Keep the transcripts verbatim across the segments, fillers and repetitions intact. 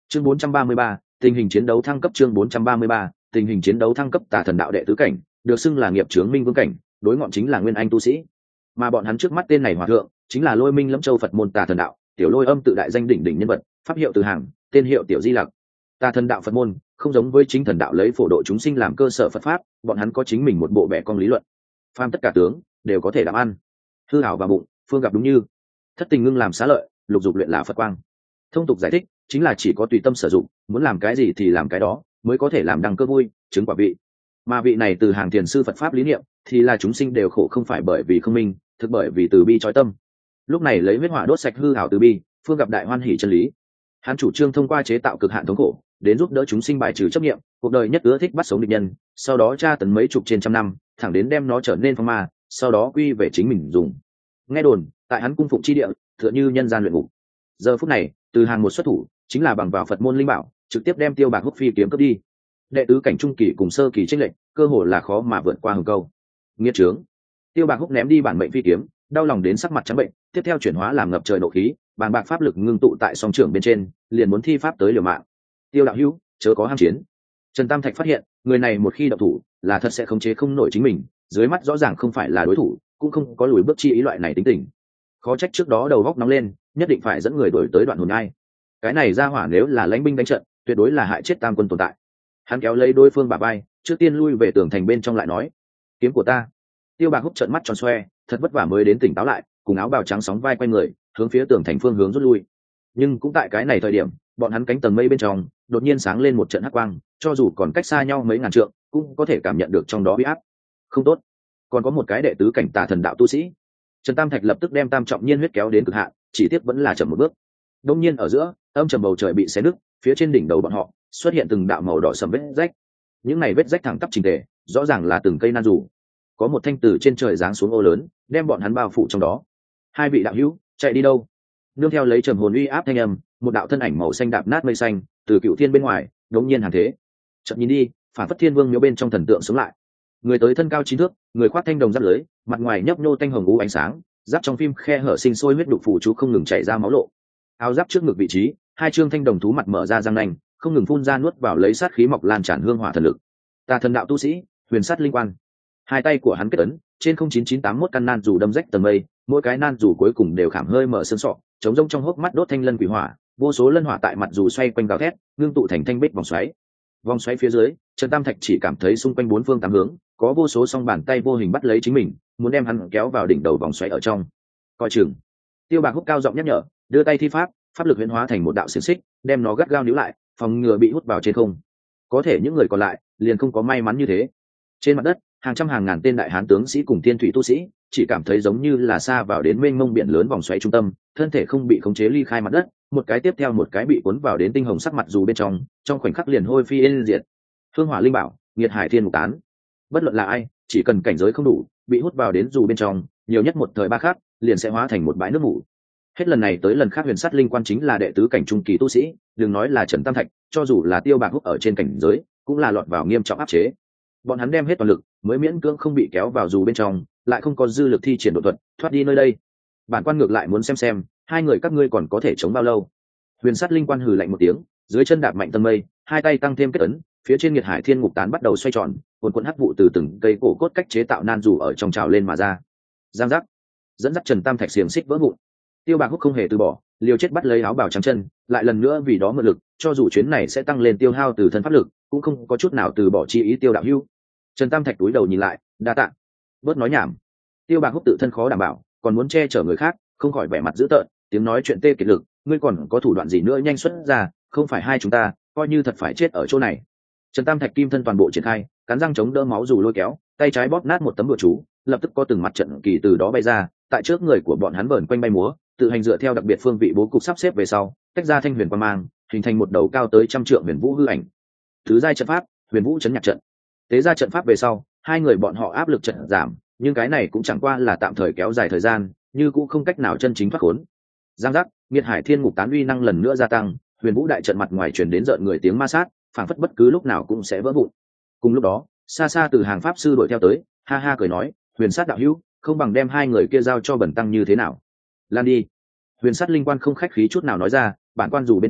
Chương bốn trăm ba mươi ba, tình hình chiến đấu thăng cấp. Chương bốn trăm ba mươi ba, tình hình chiến đấu thăng cấp. Tà thần đạo đệ tứ cảnh, được xưng là nghiệp chướng minh vương cảnh, đối ngọn chính là nguyên anh tu sĩ. Mà bọn hắn trước mắt tên này hòa thượng, chính là Lôi Minh Lâm Châu Phật môn Tà thần đạo, tiểu Lôi Âm tự đại danh đỉnh đỉnh nhân vật, pháp hiệu từ hàng, tên hiệu tiểu Di Lặc. Tà thần đạo Phật môn, không giống với chính thần đạo lấy phổ độ chúng sinh làm cơ sở Phật pháp, bọn hắn có chính mình một bộ bẻ cong lý luận. Phàm tất cả tướng đều có thể làm ăn. Hư ảo và bụng, phương gặp đúng như. Thất tình ngưng làm xá lợi, lục dục luyện là Phật quang. Thông tục giải thích, chính là chỉ có tùy tâm sử dụng, muốn làm cái gì thì làm cái đó, mới có thể làm đăng cơ vui, chứng quả vị. Mà vị này từ hàng thiền sư Phật pháp lý niệm, thì là chúng sinh đều khổ không phải bởi vì không minh, thực bởi vì từ bi trói tâm. Lúc này lấy huyết hỏa đốt sạch hư ảo từ bi, phương gặp đại hoan hỷ chân lý. Hắn chủ trương thông qua chế tạo cực hạn thống khổ, đến giúp đỡ chúng sinh bài trừ chấp niệm, cuộc đời nhất ưa thích bắt sống địch nhân, sau đó tra tấn mấy chục trên trăm năm, thẳng đến đem nó trở nên phong ma, sau đó quy về chính mình dùng. Nghe đồn, tại hắn cung phụng chi địa, tựa như nhân gian luyện ngục. Giờ phút này, từ hàng một xuất thủ, chính là bằng vào Phật môn linh bảo, trực tiếp đem Tiêu Bạc Húc phi kiếm cướp đi. Đệ tứ cảnh trung kỳ cùng sơ kỳ chênh lệch, cơ hồ là khó mà vượt qua hừng câu. Nghiệt trướng. Tiêu Bạc Húc ném đi bản mệnh phi kiếm, đau lòng đến sắc mặt trắng bệnh, tiếp theo chuyển hóa làm ngập trời nộ khí, bàng bạc pháp lực ngưng tụ tại song trưởng bên trên, liền muốn thi pháp tới liều mạng. Tiêu đạo hữu, chớ có ham chiến. Trần Tam Thạch phát hiện, người này một khi động thủ, là thật sẽ khống chế không nổi chính mình, dưới mắt rõ ràng không phải là đối thủ, cũng không có lùi bước chi ý loại này tính tình. Khó trách trước đó đầu góc nóng lên, nhất định phải dẫn người đuổi tới đoạn hồn ai. Cái này ra hỏa nếu là lãnh binh đánh trận, tuyệt đối là hại chết tam quân tồn tại. Hắn kéo lấy đối phương bả vai, trước tiên lui về tường thành bên trong lại nói: "Kiếm của ta." Tiêu Bạc Húc trợn mắt tròn xoe, thật vất vả mới đến tỉnh táo lại, cùng áo bào trắng sóng vai quay người, hướng phía tường thành phương hướng rút lui. Nhưng cũng tại cái này thời điểm, bọn hắn cánh tầng mây bên trong đột nhiên sáng lên một trận hắc quang, cho dù còn cách xa nhau mấy ngàn trượng, cũng có thể cảm nhận được trong đó uy áp. Không tốt, còn có một cái đệ tứ cảnh Tà thần đạo tu sĩ. Trần Tam Thạch lập tức đem Tam Trọng Nhiên huyết kéo đến cực hạn, chỉ tiếc vẫn là chậm một bước. Đông nhiên ở giữa, âm trầm bầu trời bị xé nứt, phía trên đỉnh đầu bọn họ xuất hiện từng đạo màu đỏ sầm vết rách. Những này vết rách thẳng tắp chỉnh tề, rõ ràng là từng cây nan rủ. Có một thanh từ trên trời giáng xuống ô lớn, đem bọn hắn bao phủ trong đó. Hai vị đạo hữu, chạy đi đâu? Nương theo lấy trầm hồn uy áp thanh âm, một đạo thân ảnh màu xanh đạp nát mây xanh, từ cựu thiên bên ngoài, đống nhiên hàng thế. Chợt nhìn đi, phản phất thiên vương miếu bên trong thần tượng sống lại. Người tới thân cao chín thước, người khoác thanh đồng giáp lưới, mặt ngoài nhấp nhô tanh hồng u ánh sáng, giáp trong phim khe hở sinh sôi huyết đục phủ chú không ngừng chảy ra máu lộ. Áo giáp trước ngực vị trí, hai trương thanh đồng thú mặt mở ra răng nanh, không ngừng phun ra nuốt vào lấy sát khí mọc lan tràn hương hỏa thần lực. Tà thần đạo tu sĩ, huyền sát linh quan. Hai tay của hắn kết ấn, trên không chín chín tám mốt căn nan dù đâm rách tầng mây, mỗi cái nan dù cuối cùng đều khảm hơi mở xương sọ, chống rông trong hốc mắt đốt thanh lân quỷ hỏa, vô số lân hỏa tại mặt dù xoay quanh gào thét, ngưng tụ thành thanh bích vòng xoáy. Vòng xoáy phía dưới, Trần Tam Thạch chỉ cảm thấy xung quanh bốn phương tám hướng có vô số song bàn tay vô hình bắt lấy chính mình, muốn đem hắn kéo vào đỉnh đầu vòng xoáy ở trong. Coi chừng. Tiêu Bạc Húc cao giọng nhắc nhở, đưa tay thi pháp, pháp lực huyễn hóa thành một đạo xiềng xích, đem nó gắt gao níu lại, phòng ngừa bị hút vào trên không. Có thể những người còn lại liền không có may mắn như thế. Trên mặt đất, hàng trăm hàng ngàn tên đại hán tướng sĩ cùng tiên thủy tu sĩ chỉ cảm thấy giống như là xa vào đến mênh mông biển lớn vòng xoáy trung tâm, thân thể không bị khống chế ly khai mặt đất, một cái tiếp theo một cái bị cuốn vào đến tinh hồng sắc mặt dù bên trong, trong khoảnh khắc liền hôi phi yên diệt. Hương hỏa linh bảo, nghiệt hải thiên mục tán. Bất luận là ai, chỉ cần cảnh giới không đủ, bị hút vào đến dù bên trong, nhiều nhất một thời ba khắc, liền sẽ hóa thành một bãi nước mủ. Hết lần này tới lần khác huyền sát linh quan chính là đệ tứ cảnh trung kỳ tu sĩ, đừng nói là Trần Tam Thạch, cho dù là Tiêu Bạc Húc ở trên cảnh giới, cũng là lọt vào nghiêm trọng áp chế. Bọn hắn đem hết toàn lực, mới miễn cưỡng không bị kéo vào dù bên trong, lại không có dư lực thi triển độ thuật, thoát đi nơi đây. Bản quan ngược lại muốn xem xem, hai người các ngươi còn có thể chống bao lâu. Huyền sát linh quan hừ lạnh một tiếng, dưới chân đạp mạnh tầng mây, hai tay tăng thêm kết ấn, phía trên nghiệt hải thiên ngục tán bắt đầu xoay tròn, cuồn cuộn hắc vụ từ từng cây cổ cốt cách chế tạo nan dù ở trong trào lên mà ra. Giang giác, dẫn dắt Trần Tam Thạch xiềng xích vỡ vụn. Tiêu Bạc Húc không hề từ bỏ, liều chết bắt lấy áo bào trắng chân, lại lần nữa vì đó mượn lực, cho dù chuyến này sẽ tăng lên tiêu hao từ thân pháp lực, cũng không có chút nào từ bỏ chi ý. Tiêu đạo hữu. Trần Tam Thạch túi đầu nhìn lại, đa tạ. Bớt nói nhảm. Tiêu Bạc Húc tự thân khó đảm bảo, còn muốn che chở người khác, không khỏi vẻ mặt dữ tợn, tiếng nói chuyện tê kiệt lực, ngươi còn có thủ đoạn gì nữa nhanh xuất ra, không phải hai chúng ta, coi như thật phải chết ở chỗ này. Trần Tam Thạch kim thân toàn bộ triển khai, cắn răng chống đỡ máu dù lôi kéo, tay trái bóp nát một tấm bùa chú, lập tức có từng mặt trận kỳ từ đó bay ra, tại trước người của bọn hắn vờn quanh bay múa, tự hành dựa theo đặc biệt phương vị bố cục sắp xếp về sau, tách ra thanh huyền quang mang, hình thành một đầu cao tới trăm trượng huyền vũ hư ảnh. Thứ giai trận pháp, huyền vũ chấn nhạc trận. Tế ra trận pháp về sau, hai người bọn họ áp lực trận giảm, nhưng cái này cũng chẳng qua là tạm thời kéo dài thời gian, như cũng không cách nào chân chính thoát khốn. Giang giác, nghiệt hải thiên ngục tán uy năng lần nữa gia tăng, huyền vũ đại trận mặt ngoài truyền đến rợn người tiếng ma sát, phảng phất bất cứ lúc nào cũng sẽ vỡ vụn. Cùng lúc đó, xa xa từ hàng pháp sư đuổi theo tới, ha ha cười nói, huyền sát đạo hữu, không bằng đem hai người kia giao cho bẩn tăng như thế nào. Lan đi. Huyền sát linh quan không khách khí chút nào nói ra, bản quan dù bên trong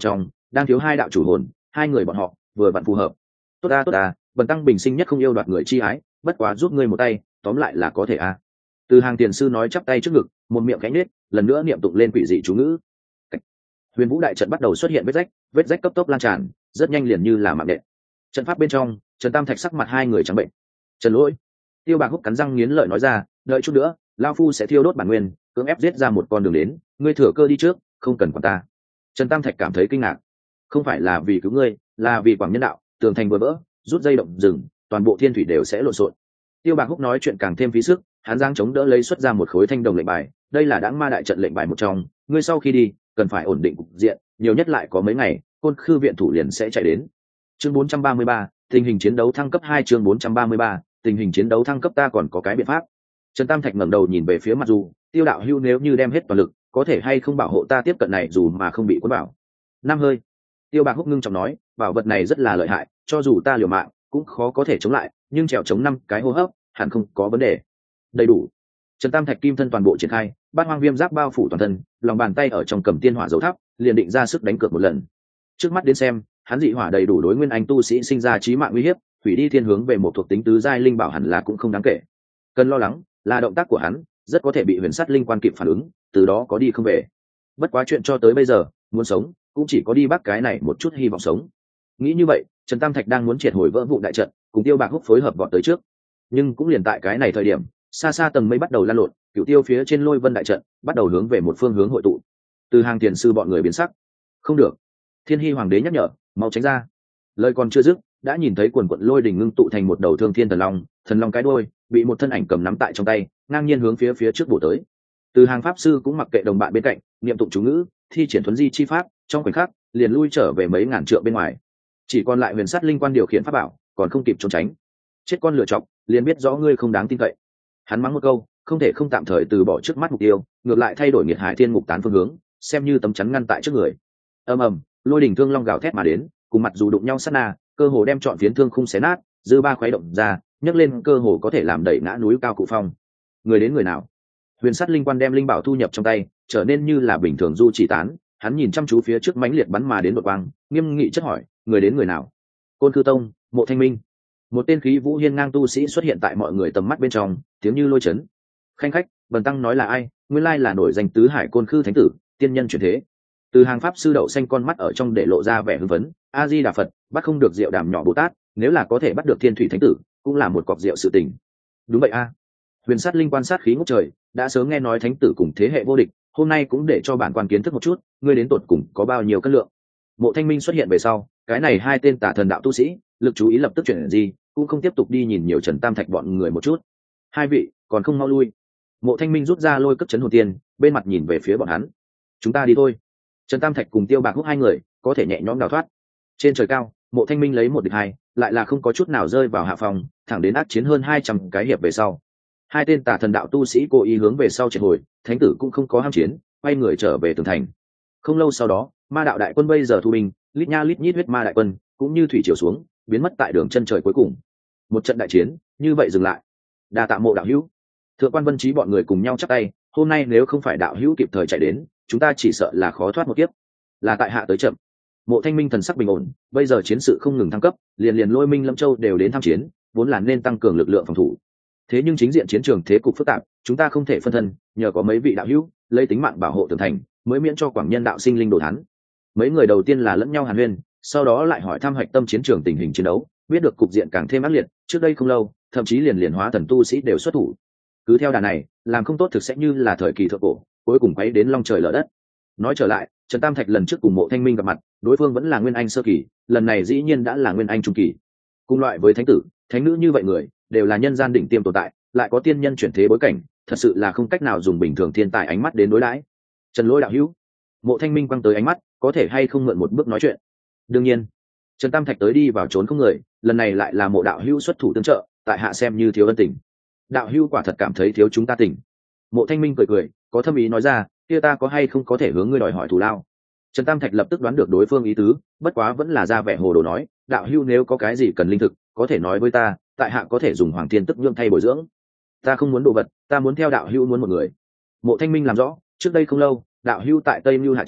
đang thiếu hai đạo chủ hồn, hai người bọn họ vừa vặn phù hợp. Tốt ta tốt ta, Bần tăng bình sinh nhất không yêu đoạt người chi ái, bất quá giúp ngươi một tay, tóm lại là có thể a. Từ Hàng tiền sư nói chắp tay trước ngực, một miệng khẽ nhếch, lần nữa niệm tụng lên quỷ dị chú ngữ. Huyền Vũ đại trận bắt đầu xuất hiện vết rách, vết rách cấp tốc lan tràn, rất nhanh liền như là mạng nện. Trận pháp bên trong, Trần Tam Thạch sắc mặt hai người trắng bệnh. Trần Lỗi, Tiêu Bạc Húc cắn răng nghiến lợi nói ra, đợi chút nữa, lão phu sẽ thiêu đốt bản nguyên, cưỡng ép giết ra một con đường đến, ngươi thừa cơ đi trước, không cần quản ta. Trần Tam Thạch cảm thấy kinh ngạc, không phải là vì cứu ngươi, là vì Quảng Nhân đạo, tường thành vừa vỡ, rút dây động rừng, toàn bộ thiên thủy đều sẽ lộn xộn. Tiêu Bạc Húc nói chuyện càng thêm phí sức, hắn giang chống đỡ lấy xuất ra một khối thanh đồng lệnh bài, đây là Đãng Ma đại trận lệnh bài một trong, ngươi sau khi đi, cần phải ổn định cục diện, nhiều nhất lại có mấy ngày, Côn Khư viện thủ liền sẽ chạy đến. Chương bốn trăm ba mươi ba, tình hình chiến đấu thăng cấp hai. Chương bốn trăm ba mươi ba, tình hình chiến đấu thăng cấp, ta còn có cái biện pháp. Trần Tam Thạch ngẩng đầu nhìn về phía Mặc Du, Tiêu đạo hưu nếu như đem hết toàn lực, có thể hay không bảo hộ ta tiếp cận này dù mà không bị cuốn vào. Năm hơi. Tiêu Bạc Húc ngưng trọng nói, bảo vật này rất là lợi hại, cho dù ta liều mạng, cũng khó có thể chống lại, nhưng trèo chống năm cái hô hấp, hẳn không có vấn đề. Đầy đủ. Trần Tam Thạch kim thân toàn bộ triển khai, bát hoang viêm giáp bao phủ toàn thân, lòng bàn tay ở trong cầm tiên hỏa dấu thắp, liền định ra sức đánh cược một lần. Trước mắt đến xem, hắn dị hỏa đầy đủ đối nguyên anh tu sĩ sinh ra chí mạng nguy hiểm, hủy đi thiên hướng về một thuộc tính tứ giai linh bảo hẳn là cũng không đáng kể. Cần lo lắng là động tác của hắn rất có thể bị huyền sát linh quan kịp phản ứng, từ đó có đi không về. Bất quá chuyện cho tới bây giờ, muốn sống cũng chỉ có đi bắt cái này một chút hy vọng sống. Nghĩ như vậy, Trần Tam Thạch đang muốn triệt hồi vỡ vụ đại trận, cùng Tiêu Bạc Húc phối hợp vọt tới trước. Nhưng cũng liền tại cái này thời điểm, xa xa tầng mây bắt đầu lan lộn, cửu tiêu phía trên lôi vân đại trận bắt đầu hướng về một phương hướng hội tụ. Từ Hàng tiền sư bọn người biến sắc. Không được, Thiên Hy hoàng đế nhắc nhở, mau tránh ra. Lời còn chưa dứt, đã nhìn thấy quần quận lôi đỉnh ngưng tụ thành một đầu thương thiên thần long, thần long cái đuôi bị một thân ảnh cầm nắm tại trong tay, ngang nhiên hướng phía phía trước bổ tới. Từ Hàng pháp sư cũng mặc kệ đồng bạn bên cạnh, niệm tụng chú ngữ, thi triển thuấn di chi pháp, trong khoảnh khắc liền lui trở về mấy ngàn trượng bên ngoài. Chỉ còn lại huyền sát linh quan điều khiển pháp bảo, còn không kịp trốn tránh. Chết con lựa chọc, liền biết rõ ngươi không đáng tin cậy. Hắn mắng một câu, không thể không tạm thời từ bỏ trước mắt mục tiêu, ngược lại thay đổi nghiệt hải thiên ngục tán phương hướng, xem như tấm chắn ngăn tại trước người. Ầm ầm, lôi đỉnh thương long gào thét mà đến, cùng mặt dù đụng nhau sát na, cơ hồ đem trọn phiến thương khung xé nát, dư ba khuấy động ra, nhấc lên cơ hồ có thể làm đẩy ngã núi cao cụ phong. Người đến người nào? Huyền sát linh quan đem linh bảo thu nhập trong tay, trở nên như là bình thường du chỉ tán, hắn nhìn chăm chú phía trước mãnh liệt bắn mà đến đột quang, nghiêm nghị chất hỏi, người đến người nào? Côn Cư Tông, Mộ Thanh Minh. Một tên khí vũ hiên ngang tu sĩ xuất hiện tại mọi người tầm mắt bên trong, tiếng như lôi chấn. Khanh khách, Bần tăng nói là ai? Nguyên lai là nổi danh tứ hải Côn Khư thánh tử, tiên nhân chuyển thế. Từ Hàng pháp sư đậu xanh con mắt ở trong để lộ ra vẻ hưng phấn, A Di Đà Phật, bắt không được rượu đàm nhỏ Bồ Tát, nếu là có thể bắt được Thiên Thủy thánh tử, cũng là một cọc rượu sự tình. Đúng vậy a. Huyền sát linh quan sát khí ngút trời, đã sớm nghe nói thánh tử cùng thế hệ vô địch, hôm nay cũng để cho bản quan kiến thức một chút, ngươi đến tột cùng có bao nhiêu cân lượng. Mộ Thanh Minh xuất hiện về sau, cái này hai tên tả thần đạo tu sĩ, lực chú ý lập tức chuyển gì, cũng không tiếp tục đi nhìn nhiều Trần Tam Thạch bọn người một chút. Hai vị, còn không mau lui. Mộ Thanh Minh rút ra lôi cấp chấn hồn tiên, bên mặt nhìn về phía bọn hắn. Chúng ta đi thôi. Trần Tam Thạch cùng Tiêu Bạc Húc hai người có thể nhẹ nhõm đào thoát. Trên trời cao, Mộ Thanh Minh lấy một địch hai, lại là không có chút nào rơi vào hạ phòng, thẳng đến ác chiến hơn hai trăm cái hiệp về sau. Hai tên tả thần đạo tu sĩ cố ý hướng về sau triệt hồi, thánh tử cũng không có ham chiến, quay người trở về tường thành. Không lâu sau đó, ma đạo đại quân bây giờ thu binh, lít nha lít nhít huyết ma đại quân, cũng như thủy triều xuống, biến mất tại đường chân trời cuối cùng. Một trận đại chiến, như vậy dừng lại. Đa tạ Mộ đạo hữu. Thượng quan Vân Trí bọn người cùng nhau chắp tay, hôm nay nếu không phải đạo hữu kịp thời chạy đến, chúng ta chỉ sợ là khó thoát một kiếp. Là tại hạ tới chậm. Mộ Thanh Minh thần sắc bình ổn, bây giờ chiến sự không ngừng thăng cấp, liền liền Lôi Minh Lâm Châu đều đến tham chiến, vốn là nên tăng cường lực lượng phòng thủ. Thế nhưng chính diện chiến trường thế cục phức tạp, chúng ta không thể phân thân, nhờ có mấy vị đạo hữu lấy tính mạng bảo hộ tường thành, mới miễn cho Quảng Nhân đạo sinh linh đồ thán. Mấy người đầu tiên là lẫn nhau hàn huyên, sau đó lại hỏi thăm hạch tâm chiến trường tình hình chiến đấu, biết được cục diện càng thêm ác liệt, trước đây không lâu, thậm chí liền liền hóa thần tu sĩ đều xuất thủ. Cứ theo đà này, làm không tốt thực sẽ như là thời kỳ thượng cổ, cuối cùng quấy đến long trời lở đất. Nói trở lại, Trần Tam Thạch lần trước cùng Mộ Thanh Minh gặp mặt, đối phương vẫn là nguyên anh sơ kỳ, lần này dĩ nhiên đã là nguyên anh trung kỳ. Cùng loại với thánh tử, thánh nữ như vậy người, đều là nhân gian đỉnh tiêm tồn tại, lại có tiên nhân chuyển thế bối cảnh, thật sự là không cách nào dùng bình thường thiên tài ánh mắt đến đối đãi. Trần Lỗi đạo hữu. Mộ Thanh Minh quăng tới ánh mắt, có thể hay không mượn một bước nói chuyện? Đương nhiên. Trần Tam Thạch tới đi vào trốn không người, lần này lại là Mộ đạo hữu xuất thủ tương trợ, tại hạ xem như thiếu ân tình. Đạo hữu quả thật cảm thấy thiếu chúng ta tình. Mộ Thanh Minh cười cười, có thâm ý nói ra, kia ta có hay không có thể hướng ngươi đòi hỏi thù lao. Trần Tam Thạch lập tức đoán được đối phương ý tứ, bất quá vẫn là ra vẻ hồ đồ nói, đạo hữu nếu có cái gì cần linh thực, có thể nói với ta, tại hạ có thể dùng hoàng thiên tức nhượng thay bồi dưỡng. Ta không muốn đồ vật, ta muốn theo đạo hữu muốn một người. Mộ Thanh Minh làm rõ, trước đây không lâu, đạo hữu tại Tây Mưu Hạ Châu,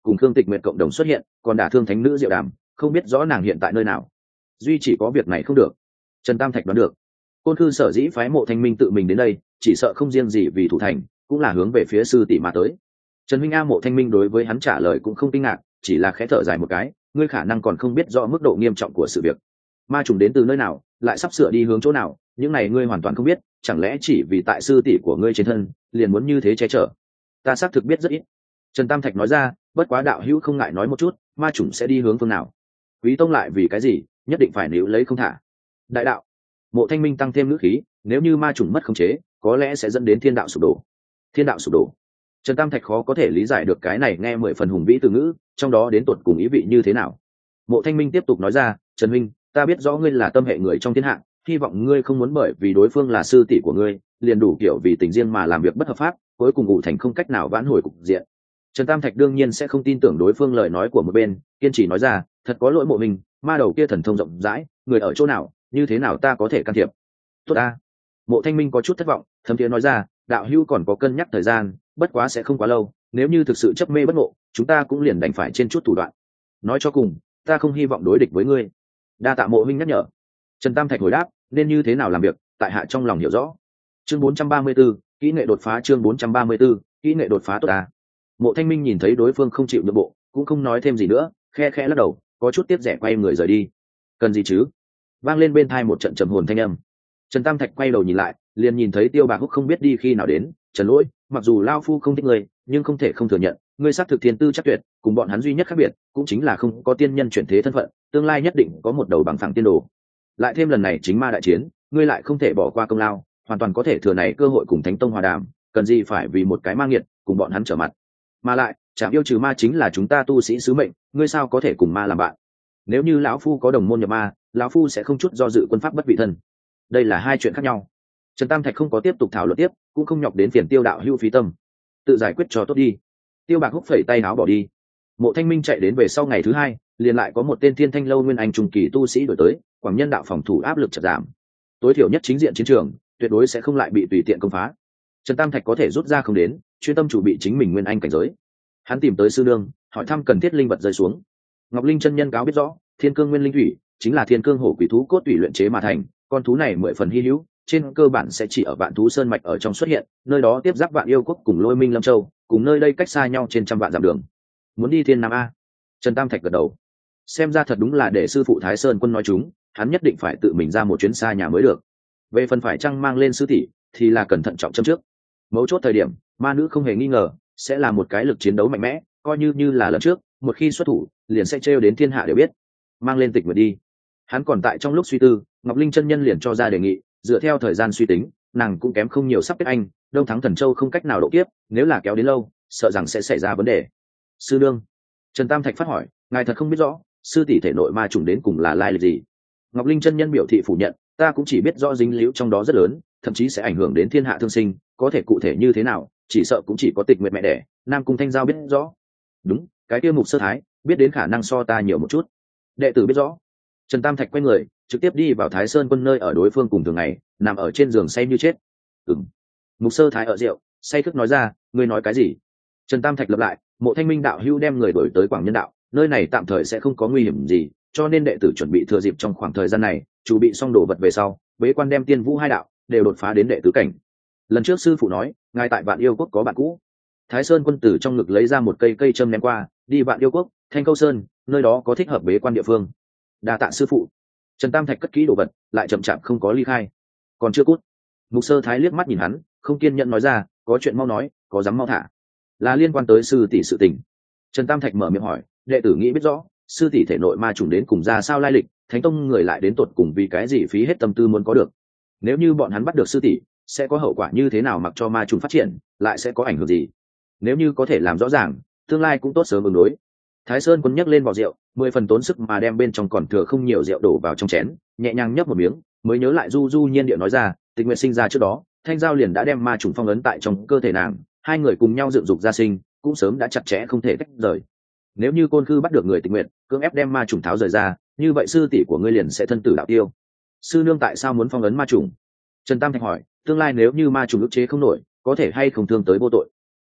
cùng Khương Tịch Nguyệt cộng đồng xuất hiện, còn đả thương thánh nữ Diệu Đàm, không biết rõ nàng hiện tại nơi nào. Duy chỉ có việc này không được. Trần Tam Thạch đoán được, Côn Khư sở dĩ phái Mộ Thanh Minh tự mình đến đây, chỉ sợ không riêng gì vì thủ thành, cũng là hướng về phía sư tỷ mà tới. Trần Minh A. Mộ Thanh Minh đối với hắn trả lời cũng không kinh ngạc, chỉ là khẽ thở dài một cái, ngươi khả năng còn không biết rõ mức độ nghiêm trọng của sự việc. Ma trùng đến từ nơi nào, lại sắp sửa đi hướng chỗ nào, những này ngươi hoàn toàn không biết, chẳng lẽ chỉ vì tại sư tỷ của ngươi trên thân, liền muốn như thế che chở? Ta xác thực biết rất ít. Trần Tam Thạch nói ra, bất quá đạo hữu không ngại nói một chút, ma trùng sẽ đi hướng phương nào? Quý tông lại vì cái gì, nhất định phải níu lấy không thả? Đại đạo. Mộ Thanh Minh tăng thêm ngữ khí, nếu như ma trùng mất khống chế, có lẽ sẽ dẫn đến thiên đạo sụp đổ. Thiên đạo sụp đổ. Trần Tam Thạch khó có thể lý giải được cái này nghe mười phần hùng vĩ từ ngữ, trong đó đến tột cùng ý vị như thế nào. Mộ Thanh Minh tiếp tục nói ra, Trần Minh, ta biết rõ ngươi là tâm hệ người trong thiên hạ, hy vọng ngươi không muốn bởi vì đối phương là sư tỷ của ngươi, liền đủ kiểu vì tình riêng mà làm việc bất hợp pháp, cuối cùng ngụ thành không cách nào vãn hồi cục diện. Trần Tam Thạch đương nhiên sẽ không tin tưởng đối phương lời nói của một bên, kiên trì nói ra, thật có lỗi Mộ Minh, ma đầu kia thần thông rộng rãi, người ở chỗ nào, như thế nào ta có thể can thiệp? Tốt a. Mộ Thanh Minh có chút thất vọng, thấm thiế nói ra, đạo hữu còn có cân nhắc thời gian, bất quá sẽ không quá lâu, nếu như thực sự chấp mê bất ngộ, chúng ta cũng liền đành phải trên chút thủ đoạn. Nói cho cùng, ta không hy vọng đối địch với ngươi. Đa tạ Mộ Minh nhắc nhở. Trần Tam Thạch hồi đáp, nên như thế nào làm việc, tại hạ trong lòng hiểu rõ. Chương bốn trăm ba mươi 4, kỹ nghệ đột phá. Chương bốn trăm ba mươi 4, kỹ nghệ đột phá tốt à. Mộ Thanh Minh nhìn thấy đối phương không chịu nhượng bộ, cũng không nói thêm gì nữa, khe khẽ lắc đầu, có chút tiếc rẻ quay người rời đi. Cần gì chứ? Vang lên bên tai một trận trầm hồn thanh âm. Trần Tam Thạch quay đầu nhìn lại, liền nhìn thấy Tiêu Bạc Húc không biết đi khi nào đến. Trần Lỗi, mặc dù lao phu không thích ngươi, nhưng không thể không thừa nhận, ngươi xác thực thiên tư chắc tuyệt, cùng bọn hắn duy nhất khác biệt, cũng chính là không có tiên nhân chuyển thế thân phận, tương lai nhất định có một đầu bằng phẳng tiên đồ. Lại thêm lần này chính ma đại chiến, ngươi lại không thể bỏ qua công lao, hoàn toàn có thể thừa này cơ hội cùng Thánh Tông hòa đàm, cần gì phải vì một cái ma nghiệt cùng bọn hắn trở mặt. Mà lại, chạm yêu trừ ma chính là chúng ta tu sĩ sứ mệnh, ngươi sao có thể cùng ma làm bạn? Nếu như lão phu có đồng môn nhập ma, lão phu sẽ không chút do dự quân pháp bất vị thân. Đây là hai chuyện khác nhau. Trần Tam Thạch không có tiếp tục thảo luận tiếp, cũng không nhọc đến phiền Tiêu đạo hữu phí tâm, tự giải quyết cho tốt đi. Tiêu Bạc Húc phẩy tay áo bỏ đi. Mộ Thanh Minh chạy đến về sau ngày thứ hai, liền lại có một tên Thiên Thanh lâu nguyên anh trung kỳ tu sĩ đổi tới, quảng nhân đạo phòng thủ áp lực chợt giảm, tối thiểu nhất chính diện chiến trường tuyệt đối sẽ không lại bị tùy tiện công phá. Trần Tam Thạch có thể rút ra không đến, chuyên tâm chủ bị chính mình nguyên anh cảnh giới. Hắn tìm tới sư nương, hỏi thăm cần thiết linh vật rơi xuống. Ngọc Linh chân nhân cáo biết rõ, Thiên Cương Nguyên Linh Thủy chính là Thiên Cương hổ quỷ thú cốt tủy luyện chế mà thành, con thú này mười phần hy hữu, trên cơ bản sẽ chỉ ở Vạn Thú Sơn mạch ở trong xuất hiện, nơi đó tiếp giáp Vạn Yêu quốc cùng Lôi Minh Lâm Châu, cùng nơi đây cách xa nhau trên trăm vạn dặm đường. Muốn đi Thiên Nam a? Trần Tam Thạch gật đầu. Xem ra thật đúng là để sư phụ Thái Sơn Quân nói chúng, hắn nhất định phải tự mình ra một chuyến xa nhà mới được. Về phần phải chăng mang lên sư tỷ, thì là cẩn thận trọng châm trước. Mấu chốt thời điểm, ma nữ không hề nghi ngờ sẽ là một cái lực chiến đấu mạnh mẽ, coi như như là lần trước, một khi xuất thủ, liền sẽ trêu đến thiên hạ đều biết. Mang lên Tịch Nguyệt đi. Hắn còn tại trong lúc suy tư, Ngọc Linh chân nhân liền cho ra đề nghị, dựa theo thời gian suy tính, nàng cũng kém không nhiều sắp kết anh, Đông Thắng Thần Châu không cách nào độ kiếp, nếu là kéo đến lâu, sợ rằng sẽ xảy ra vấn đề. Sư nương. Trần Tam Thạch phát hỏi, ngài thật không biết rõ, sư tỷ thể nội ma trùng đến cùng là lai lịch gì? Ngọc Linh chân nhân biểu thị phủ nhận, ta cũng chỉ biết rõ dính líu trong đó rất lớn, thậm chí sẽ ảnh hưởng đến thiên hạ thương sinh, có thể cụ thể như thế nào, chỉ sợ cũng chỉ có Tịch Nguyệt mẹ đẻ, Nam Cung Thanh Giao biết rõ. Đúng, cái kia Mục Sơ Thái biết đến khả năng so ta nhiều một chút. Đệ tử biết rõ. Trần Tam Thạch quay người, trực tiếp đi vào Thái Sơn Quân nơi ở đối phương cùng thường ngày, nằm ở trên giường say như chết. Ừm. Mục Sơ Thái ở rượu, say khước nói ra, ngươi nói cái gì? Trần Tam Thạch lập lại, Mộ Thanh Minh đạo hữu đem người đổi tới Quảng Nhân đạo, nơi này tạm thời sẽ không có nguy hiểm gì, cho nên đệ tử chuẩn bị thừa dịp trong khoảng thời gian này, chuẩn bị xong đồ vật về sau, bế quan đem Tiên Vũ hai đạo đều đột phá đến đệ tứ cảnh. Lần trước sư phụ nói, ngài tại Vạn Yêu quốc có bạn cũ. Thái Sơn Quân tử trong ngực lấy ra một cây cây châm ném qua, đi Vạn Yêu quốc, Thanh Câu Sơn, nơi đó có thích hợp bế quan địa phương. Đa tạ sư phụ. Trần Tam Thạch cất kỹ đồ vật, lại chậm chạp không có ly khai. Còn chưa cút. Mục Sơ Thái liếc mắt nhìn hắn, không kiên nhẫn nói ra, có chuyện mau nói, có dám mau thả. Là liên quan tới sư tỷ sự tình. Trần Tam Thạch mở miệng hỏi, đệ tử nghĩ biết rõ, sư tỷ thể nội ma trùng đến cùng ra sao lai lịch, Thánh Tông người lại đến tột cùng vì cái gì phí hết tâm tư muốn có được. Nếu như bọn hắn bắt được sư tỷ, sẽ có hậu quả như thế nào mặc cho ma trùng phát triển, lại sẽ có ảnh hưởng gì? Nếu như có thể làm rõ ràng, tương lai cũng tốt sớm ứng đối. Thái Sơn Quân nhấc lên vỏ rượu, mười phần tốn sức mà đem bên trong còn thừa không nhiều rượu đổ vào trong chén, nhẹ nhàng nhấp một miếng, mới nhớ lại du du nhiên điệu nói ra, Tịch Nguyệt sinh ra trước đó, Thanh Giao liền đã đem ma trùng phong ấn tại trong cơ thể nàng, hai người cùng nhau dựng dục gia sinh, cũng sớm đã chặt chẽ không thể tách rời. Nếu như Côn Khư bắt được người Tịch Nguyệt, cưỡng ép đem ma trùng tháo rời ra, như vậy sư tỷ của ngươi liền sẽ thân tử đạo tiêu. Sư nương tại sao muốn phong ấn ma trùng? Trần Tam Thạch hỏi, tương lai nếu như ma trùng ức chế không nổi, có thể hay không thương tới vô tội?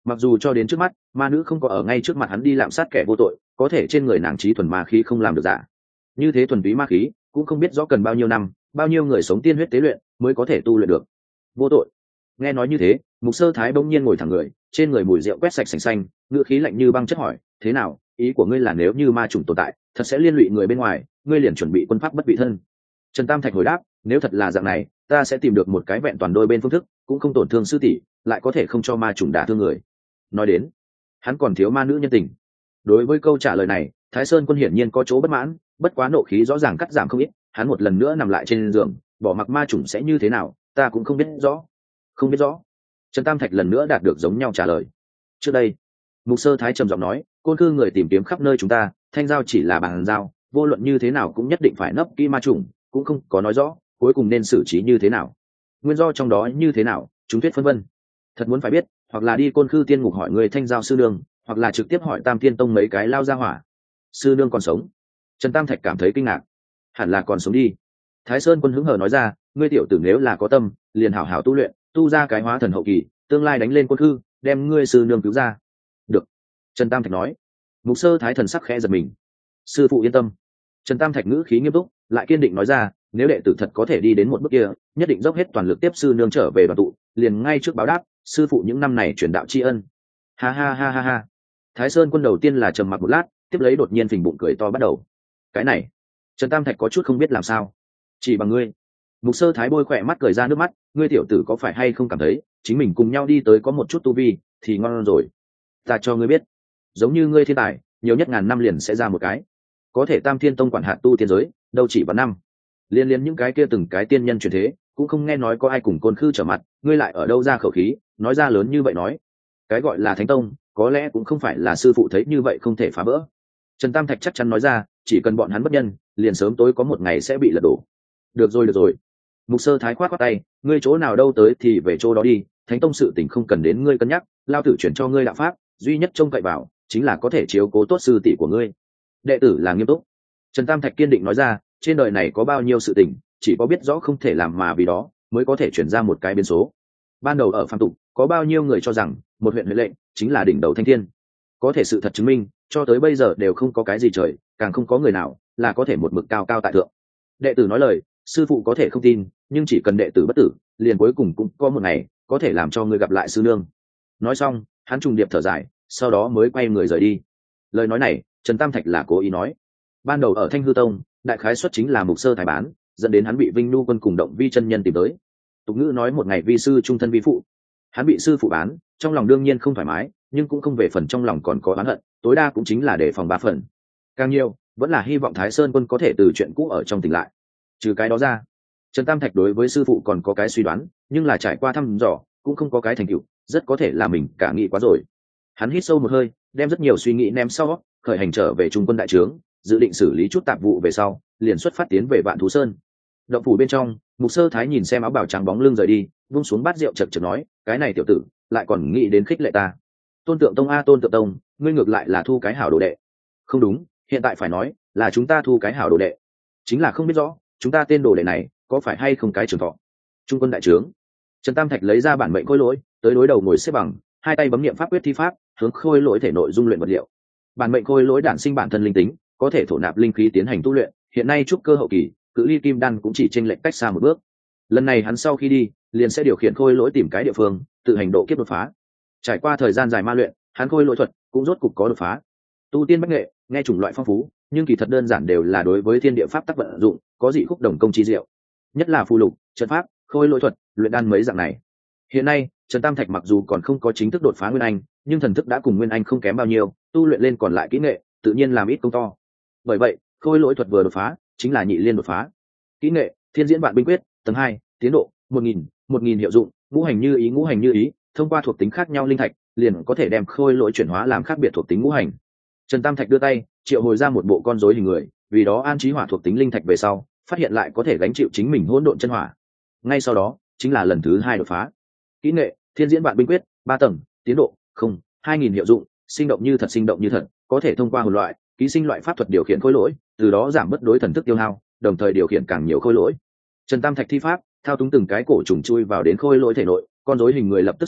Mặc dù cho đến trước mắt ma nữ không có ở ngay trước mặt hắn đi lạm sát kẻ vô tội, có thể trên người nàng trí thuần ma khí không làm được giả. Như thế thuần túy ma khí cũng không biết rõ cần bao nhiêu năm, bao nhiêu người sống tiên huyết tế luyện mới có thể tu luyện được. Vô tội. Nghe nói như thế, Mục Sơ Thái bỗng nhiên ngồi thẳng người, trên người mùi rượu quét sạch sành xanh, ngựa khí lạnh như băng chất hỏi, thế nào, ý của ngươi là nếu như ma chủng tồn tại thật sẽ liên lụy người bên ngoài, ngươi liền chuẩn bị quân pháp bất vị thân? Trần Tam Thạch hồi đáp, nếu thật là dạng này, ta sẽ tìm được một cái vẹn toàn đôi bên phương thức, cũng không tổn thương sư tỷ, lại có thể không cho ma chủng đả thương người. Nói đến, hắn còn thiếu ma nữ nhân tình. Đối với câu trả lời này, Thái Sơn Quân hiển nhiên có chỗ bất mãn, bất quá nộ khí rõ ràng cắt giảm không ít, hắn một lần nữa nằm lại trên giường, bỏ mặc ma chủng sẽ như thế nào, ta cũng không biết rõ. Không biết rõ. Trần Tam Thạch lần nữa đạt được giống nhau trả lời. Trước đây, Mục Sơ Thái trầm giọng nói, côn khư người tìm kiếm khắp nơi chúng ta, thanh giao chỉ là bàn giao, vô luận như thế nào cũng nhất định phải nấp kỹ ma chủng, cũng không có nói rõ cuối cùng nên xử trí như thế nào, nguyên do trong đó như thế nào, chúng thuyết phân vân. Thật muốn phải biết, hoặc là đi côn khư tiên ngục hỏi người thanh giao sư nương, hoặc là trực tiếp hỏi Tam Thiên Tông mấy cái lao ra hỏa. Sư nương còn sống? Trần Tam Thạch cảm thấy kinh ngạc. Hẳn là còn sống đi. Thái Sơn Quân hứng hờ nói ra, ngươi tiểu tử nếu là có tâm, liền hảo hảo tu luyện, tu ra cái hóa thần hậu kỳ, tương lai đánh lên côn khư, đem ngươi sư nương cứu ra. Được. Trần Tam Thạch nói. Mục Sơ Thái thần sắc khẽ giật mình. Sư phụ yên tâm. Trần Tam Thạch ngữ khí nghiêm túc, lại kiên định nói ra, nếu đệ tử thật có thể đi đến một bước kia, nhất định dốc hết toàn lực tiếp sư nương trở về đoàn tụ, liền ngay trước báo đáp sư phụ những năm này truyền đạo tri ân. Ha ha ha ha ha. Thái Sơn Quân đầu tiên là trầm mặc một lát, tiếp lấy đột nhiên phình bụng cười to bắt đầu. Cái này, Trần Tam Thạch có chút không biết làm sao. Chỉ bằng ngươi. Mục Sơ Thái bôi khỏe mắt cười ra nước mắt, ngươi tiểu tử có phải hay không cảm thấy chính mình cùng nhau đi tới có một chút tu vi thì ngon rồi. Ta cho ngươi biết, giống như ngươi thiên tài, nhiều nhất ngàn năm liền sẽ ra một cái, có thể Tam Thiên Tông quản hạt tu tiên giới, đâu chỉ vào năm. Liên liên những cái kia từng cái tiên nhân truyền thế, cũng không nghe nói có ai cùng côn khư trở mặt, ngươi lại ở đâu ra khẩu khí, nói ra lớn như vậy nói. Cái gọi là Thánh Tông, có lẽ cũng không phải là sư phụ thấy như vậy không thể phá vỡ. Trần Tam Thạch chắc chắn nói ra, chỉ cần bọn hắn bất nhân, liền sớm tối có một ngày sẽ bị lật đổ. Được rồi được rồi. Mục Sơ Thái khoát khoát tay, ngươi chỗ nào đâu tới thì về chỗ đó đi, Thánh Tông sự tình không cần đến ngươi cân nhắc, lao tử chuyển cho ngươi đạo pháp, duy nhất trông cậy vào chính là có thể chiếu cố tốt sư tỷ của ngươi. Đệ tử là nghiêm túc. Trần Tam Thạch kiên định nói ra, trên đời này có bao nhiêu sự tình, chỉ có biết rõ không thể làm mà vì đó mới có thể chuyển ra một cái biến số. Ban đầu ở phàm tục, có bao nhiêu người cho rằng một huyện huệ lệnh chính là đỉnh đầu thanh thiên, có thể sự thật chứng minh, cho tới bây giờ đều không có cái gì trời, càng không có người nào là có thể một mực cao cao tại thượng. Đệ tử nói lời, sư phụ có thể không tin, nhưng chỉ cần đệ tử bất tử, liền cuối cùng cũng có một ngày có thể làm cho người gặp lại sư nương. Nói xong, hắn trùng điệp thở dài, sau đó mới quay người rời đi. Lời nói này, Trần Tam Thạch là cố ý nói. Ban đầu ở Thanh Hư Tông, đại khái xuất chính là Mục Sơ Thái bán, dẫn đến hắn bị Vinh Nu Quân cùng Động Vi chân nhân tìm tới. Tục ngữ nói một ngày vi sư trung thân vi phụ, hắn bị sư phụ bán, trong lòng đương nhiên không thoải mái, nhưng cũng không về phần trong lòng còn có oán hận, tối đa cũng chính là để phòng ba phần. Càng nhiều, vẫn là hy vọng Thái Sơn Quân có thể từ chuyện cũ ở trong tỉnh lại. Trừ cái đó ra, Trần Tam Thạch đối với sư phụ còn có cái suy đoán, nhưng là trải qua thăm dò, cũng không có cái thành tựu, rất có thể là mình cả nghĩ quá rồi. Hắn hít sâu một hơi, đem rất nhiều suy nghĩ ném sau, khởi hành trở về trung quân đại trướng, dự định xử lý chút tạp vụ về sau, liền xuất phát tiến về Vạn Thú Sơn. Động phủ bên trong, Mục Sơ Thái nhìn xem áo bào trắng bóng lưng rời đi, vung xuống bát rượu chật chật nói, cái này tiểu tử lại còn nghĩ đến khích lệ ta. Tôn Tượng Tông a Tôn Tượng Tông, ngươi ngược lại là thu cái hảo đồ đệ. Không đúng, hiện tại phải nói là chúng ta thu cái hảo đồ đệ, chính là không biết rõ chúng ta tên đồ đệ này có phải hay không cái trường thọ. Trung quân đại trướng, Trần Tam Thạch lấy ra bản mệnh khôi lỗi, tới đối đầu ngồi xếp bằng, hai tay bấm niệm pháp quyết thi pháp, hướng khôi lỗi thể nội dung luyện vật liệu. Bản mệnh khôi lỗi đản sinh bản thân linh tính, có thể thổ nạp linh khí tiến hành tu luyện, hiện nay trúc cơ hậu kỳ, cự ly kim đan cũng chỉ chênh lệch cách xa một bước. Lần này hắn sau khi đi, liền sẽ điều khiển khôi lỗi tìm cái địa phương, tự hành độ kiếp đột phá. Trải qua thời gian dài ma luyện, hắn khôi lỗi thuật cũng rốt cục có đột phá. Tu tiên bách nghệ, nghe chủng loại phong phú, nhưng kỳ thật đơn giản đều là đối với thiên địa pháp tắc vận dụng, có dị khúc đồng công chi diệu. Nhất là phù lục, trận pháp, khôi lỗi thuật, luyện đan mấy dạng này. Hiện nay, Trần Tam Thạch mặc dù còn không có chính thức đột phá nguyên anh, nhưng thần thức đã cùng nguyên anh không kém bao nhiêu, tu luyện lên còn lại kỹ nghệ, tự nhiên làm ít công to. Bởi vậy, khôi lỗi thuật vừa đột phá, chính là nhị liên đột phá. Kỹ nghệ, Thiên Diễn Vạn Binh Quyết, tầng hai, tiến độ một nghìn, một nghìn hiệu dụng, ngũ hành như ý ngũ hành như ý, thông qua thuộc tính khác nhau linh thạch, liền có thể đem khôi lỗi chuyển hóa làm khác biệt thuộc tính ngũ hành. Trần Tam Thạch đưa tay, triệu hồi ra một bộ con rối hình người, vì đó an trí hỏa thuộc tính linh thạch về sau, phát hiện lại có thể gánh chịu chính mình hỗn độn chân hỏa. Ngay sau đó, chính là lần thứ hai đột phá. Kỹ nghệ, Thiên Diễn Vạn Binh Quyết, ba tầng, tiến độ không, hai nghìn hiệu dụng, sinh động như thật sinh động như thật, có thể thông qua hồn loại, ký sinh loại pháp thuật điều khiển khôi lỗi, từ đó giảm bớt đối thần thức tiêu hao, đồng thời điều khiển càng nhiều khôi lỗi. Trần Tam Thạch thi pháp, thao túng từng cái cổ trùng chui vào đến khôi lỗi thể nội, con rối hình người lập tức sống lại,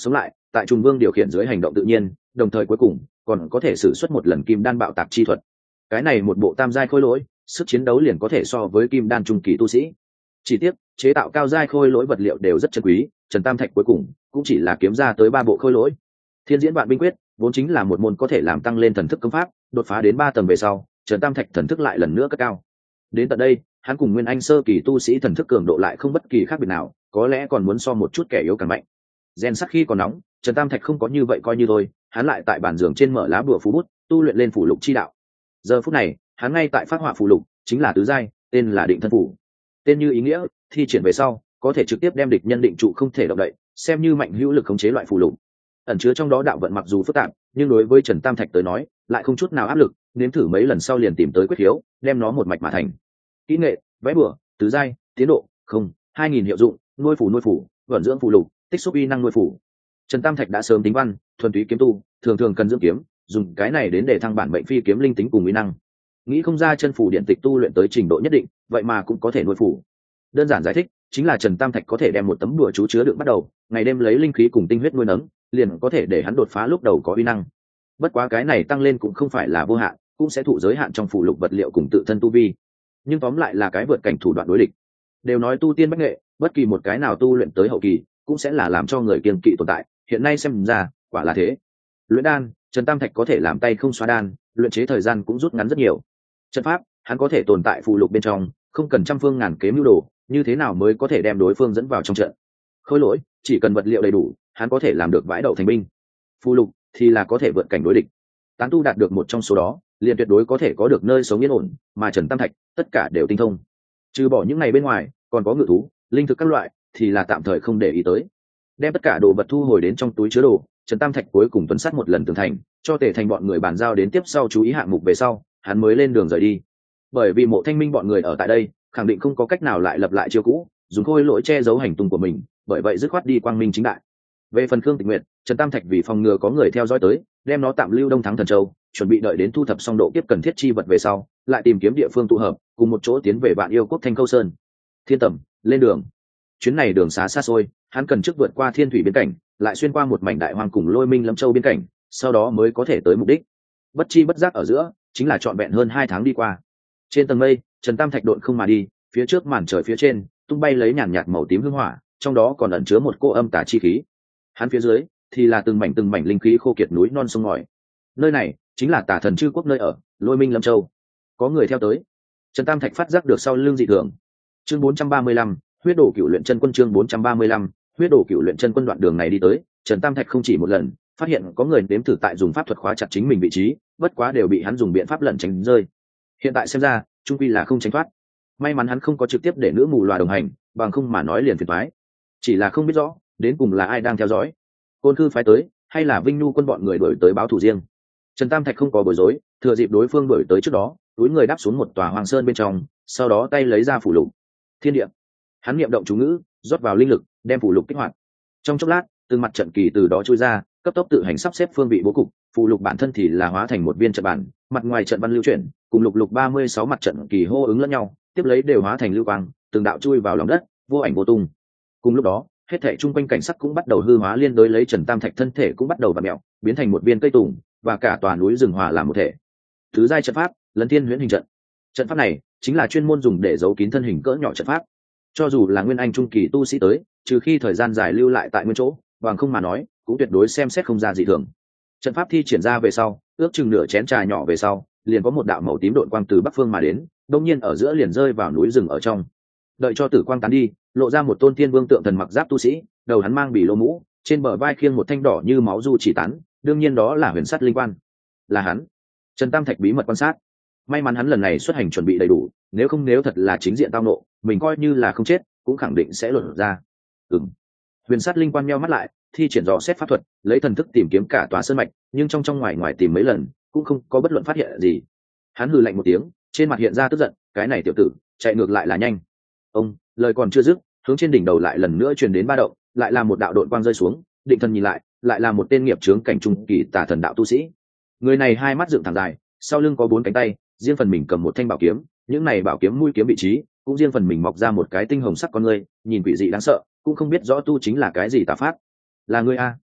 tại trùng vương điều khiển dưới hành động tự nhiên, đồng thời cuối cùng còn có thể sử xuất một lần kim đan bạo tạc chi thuật. Cái này một bộ tam giai khôi lỗi, sức chiến đấu liền có thể so với kim đan trung kỳ tu sĩ. Chỉ tiếc, chế tạo cao giai khôi lỗi vật liệu đều rất chân quý, Trần Tam Thạch cuối cùng cũng chỉ là kiếm ra tới ba bộ khôi lỗi. Thiên diễn vạn binh quyết vốn chính là một môn có thể làm tăng lên thần thức công pháp, đột phá đến ba tầng về sau, Trần Tam Thạch thần thức lại lần nữa cất cao. Đến tận đây, hắn cùng Nguyên Anh sơ kỳ tu sĩ thần thức cường độ lại không bất kỳ khác biệt nào, có lẽ còn muốn so một chút kẻ yếu càng mạnh. Gen sắc khi còn nóng, Trần Tam Thạch không có như vậy coi như thôi, hắn lại tại bàn giường trên mở lá bùa phú bút, tu luyện lên phủ lục chi đạo. Giờ phút này, hắn ngay tại phát họa phủ lục, chính là tứ giai, tên là Định Thân phủ. Tên như ý nghĩa, thi triển về sau, có thể trực tiếp đem địch nhân định trụ không thể động đậy, xem như mạnh hữu lực khống chế loại phủ lục. Ẩn chứa trong đó đạo vận mặc dù phức tạp, nhưng đối với Trần Tam Thạch tới nói, lại không chút nào áp lực, nếm thử mấy lần sau liền tìm tới quyết khiếu, đem nó một mạch mà thành. Kỹ nghệ, vẽ bùa, tứ giai, tiến độ, không, hai nghìn hiệu dụng, nuôi phủ nuôi phủ, vận dưỡng phủ lục, tích xúc uy năng nuôi phủ. Trần Tam Thạch đã sớm tính văn, thuần túy kiếm tu, thường thường cần dưỡng kiếm, dùng cái này đến để thăng bản mệnh phi kiếm linh tính cùng uy năng. Nghĩ không ra chân phủ điện tịch tu luyện tới trình độ nhất định, vậy mà cũng có thể nuôi phủ. Đơn giản giải thích, chính là Trần Tam Thạch có thể đem một tấm đùa chú chứa đựng bắt đầu, ngày đêm lấy linh khí cùng tinh huyết nuôi nấng, liền có thể để hắn đột phá lúc đầu có uy năng. Bất quá cái này tăng lên cũng không phải là vô hạn, cũng sẽ thụ giới hạn trong phụ lục vật liệu cùng tự thân tu vi. Nhưng tóm lại là cái vượt cảnh thủ đoạn đối địch. Đều nói tu tiên bách nghệ, bất kỳ một cái nào tu luyện tới hậu kỳ, cũng sẽ là làm cho người kiêng kỵ tồn tại, hiện nay xem ra, quả là thế. Luyện đan, Trần Tam Thạch có thể làm tay không xóa đan, luyện chế thời gian cũng rút ngắn rất nhiều. Trận pháp, hắn có thể tồn tại phụ lục bên trong, không cần trăm phương ngàn kế mưu đồ, như thế nào mới có thể đem đối phương dẫn vào trong trận. Khôi lỗi, chỉ cần vật liệu đầy đủ, hắn có thể làm được vãi đậu thành binh. Phụ lục thì là có thể vượt cảnh đối địch. Tán tu đạt được một trong số đó, liền tuyệt đối có thể có được nơi sống yên ổn, mà Trần Tam Thạch tất cả đều tinh thông. Trừ bỏ những ngày bên ngoài, còn có ngự thú, linh thực các loại, thì là tạm thời không để ý tới. Đem tất cả đồ vật thu hồi đến trong túi chứa đồ, Trần Tam Thạch cuối cùng tuần sát một lần tường thành, cho Tề Thành bọn người bàn giao đến tiếp sau chú ý hạng mục về sau, hắn mới lên đường rời đi. Bởi vì Mộ Thanh Minh bọn người ở tại đây, khẳng định không có cách nào lại lập lại chiêu cũ, dùng khôi lỗi che giấu hành tung của mình, bởi vậy dứt khoát đi quang minh chính đại. Về phần Khương Tịch Nguyệt, Trần Tam Thạch vì phòng ngừa có người theo dõi tới, đem nó tạm lưu Đông Thắng Thần Châu, chuẩn bị đợi đến thu thập xong độ kiếp cần thiết chi vật về sau, lại tìm kiếm địa phương tụ hợp, cùng một chỗ tiến về Vạn Yêu Quốc Thanh Khâu Sơn. Thiên Tầm, lên đường. Chuyến này đường xá xa xôi, hắn cần trước vượt qua thiên thủy biên cảnh, lại xuyên qua một mảnh đại hoang cùng Lôi Minh Lâm Châu biên cảnh, sau đó mới có thể tới mục đích. Bất chi bất giác ở giữa, chính là trọn vẹn hơn hai tháng đi qua. Trên tầng mây, Trần Tam Thạch độn không mà đi, phía trước màn trời phía trên, tung bay lấy nhàn nhạt màu tím hương hỏa, trong đó còn ẩn chứa một cô âm tà chi khí. Hắn phía dưới thì là từng mảnh từng mảnh linh khí khô kiệt núi non sông ngòi. Nơi này chính là Tả Thần Chư Quốc nơi ở, Lôi Minh Lâm Châu. Có người theo tới. Trần Tam Thạch phát giác được sau lưng dị thường. Chương bốn trăm ba mươi lăm, huyết đổ cựu luyện chân quân. Chương bốn trăm ba mươi lăm, huyết đổ cựu luyện chân quân. Đoạn đường này đi tới, Trần Tam Thạch không chỉ một lần phát hiện có người nếm thử tại dùng pháp thuật khóa chặt chính mình vị trí, bất quá đều bị hắn dùng biện pháp lẩn tránh rơi. Hiện tại xem ra, trung quy là không tránh thoát. May mắn hắn không có trực tiếp để nữ mù loà đồng hành, bằng không mà nói liền phiền toái. Chỉ là không biết rõ đến cùng là ai đang theo dõi, Côn Khư phái tới hay là Vinh Nhu quân bọn người đuổi tới báo thù riêng. Trần Tam Thạch không có bối rối, thừa dịp đối phương đuổi tới trước đó, túi người đáp xuống một tòa hoàng sơn bên trong, sau đó tay lấy ra phủ lục. Thiên địa. Hắn niệm động chú ngữ, rót vào linh lực, đem phủ lục kích hoạt. Trong chốc lát, từng mặt trận kỳ từ đó trôi ra, cấp tốc tự hành sắp xếp phương vị bố cục, phù lục bản thân thì là hóa thành một viên trận bản, mặt ngoài trận văn lưu chuyển, cùng lục lục ba mươi sáu mặt trận kỳ hô ứng lẫn nhau, tiếp lấy đều hóa thành lưu quang, từng đạo chui vào lòng đất, vô ảnh vô tung. Cùng lúc đó, hết thảy chung quanh cảnh sắc cũng bắt đầu hư hóa, liên đối lấy Trần Tam Thạch thân thể cũng bắt đầu vặn mèo, biến thành một viên cây tùng, và cả tòa núi rừng hòa làm một thể. Thứ giai trận pháp, Lấn Thiên Huyễn Hình trận. Trận pháp này chính là chuyên môn dùng để giấu kín thân hình cỡ nhỏ trận pháp. Cho dù là nguyên anh trung kỳ tu sĩ tới, trừ khi thời gian dài lưu lại tại nguyên chỗ, bằng không mà nói, cũng tuyệt đối xem xét không ra dị thường. Trận pháp thi triển ra về sau, ước chừng nửa chén trà nhỏ về sau, liền có một đạo màu tím độn quang từ bắc phương mà đến, đột nhiên ở giữa liền rơi vào núi rừng ở trong. Đợi cho tử quang tán đi, lộ ra một tôn thiên vương tượng thần mặc giáp tu sĩ, đầu hắn mang bỉ lô mũ, trên bờ vai khiêng một thanh đỏ như máu du chỉ tán, đương nhiên đó là Huyền Sắt Linh Quan. Là hắn. Trần Tam Thạch bí mật quan sát. May mắn hắn lần này xuất hành chuẩn bị đầy đủ, nếu không nếu thật là chính diện tao nộ, mình coi như là không chết, cũng khẳng định sẽ lột ra. Ừm. Huyền Sắt Linh Quan nheo mắt lại, thi triển dò xét pháp thuật, lấy thần thức tìm kiếm cả tòa sơn mạch, nhưng trong trong ngoài ngoài tìm mấy lần, cũng không có bất luận phát hiện gì. Hắn hừ lạnh một tiếng, trên mặt hiện ra tức giận, cái này tiểu tử, chạy ngược lại là nhanh. Ông, lời còn chưa dứt, hướng trên đỉnh đầu lại lần nữa truyền đến ba động, lại là một đạo độn quang rơi xuống, định thần nhìn lại, lại là một tên nghiệp chướng cảnh trung kỳ tà thần đạo tu sĩ. Người này hai mắt dựng thẳng dài, sau lưng có bốn cánh tay, riêng phần mình cầm một thanh bảo kiếm, những này bảo kiếm mũi kiếm vị trí, cũng riêng phần mình mọc ra một cái tinh hồng sắc con người, nhìn quỷ dị đáng sợ, cũng không biết rõ tu chính là cái gì tà pháp. Là ngươi a?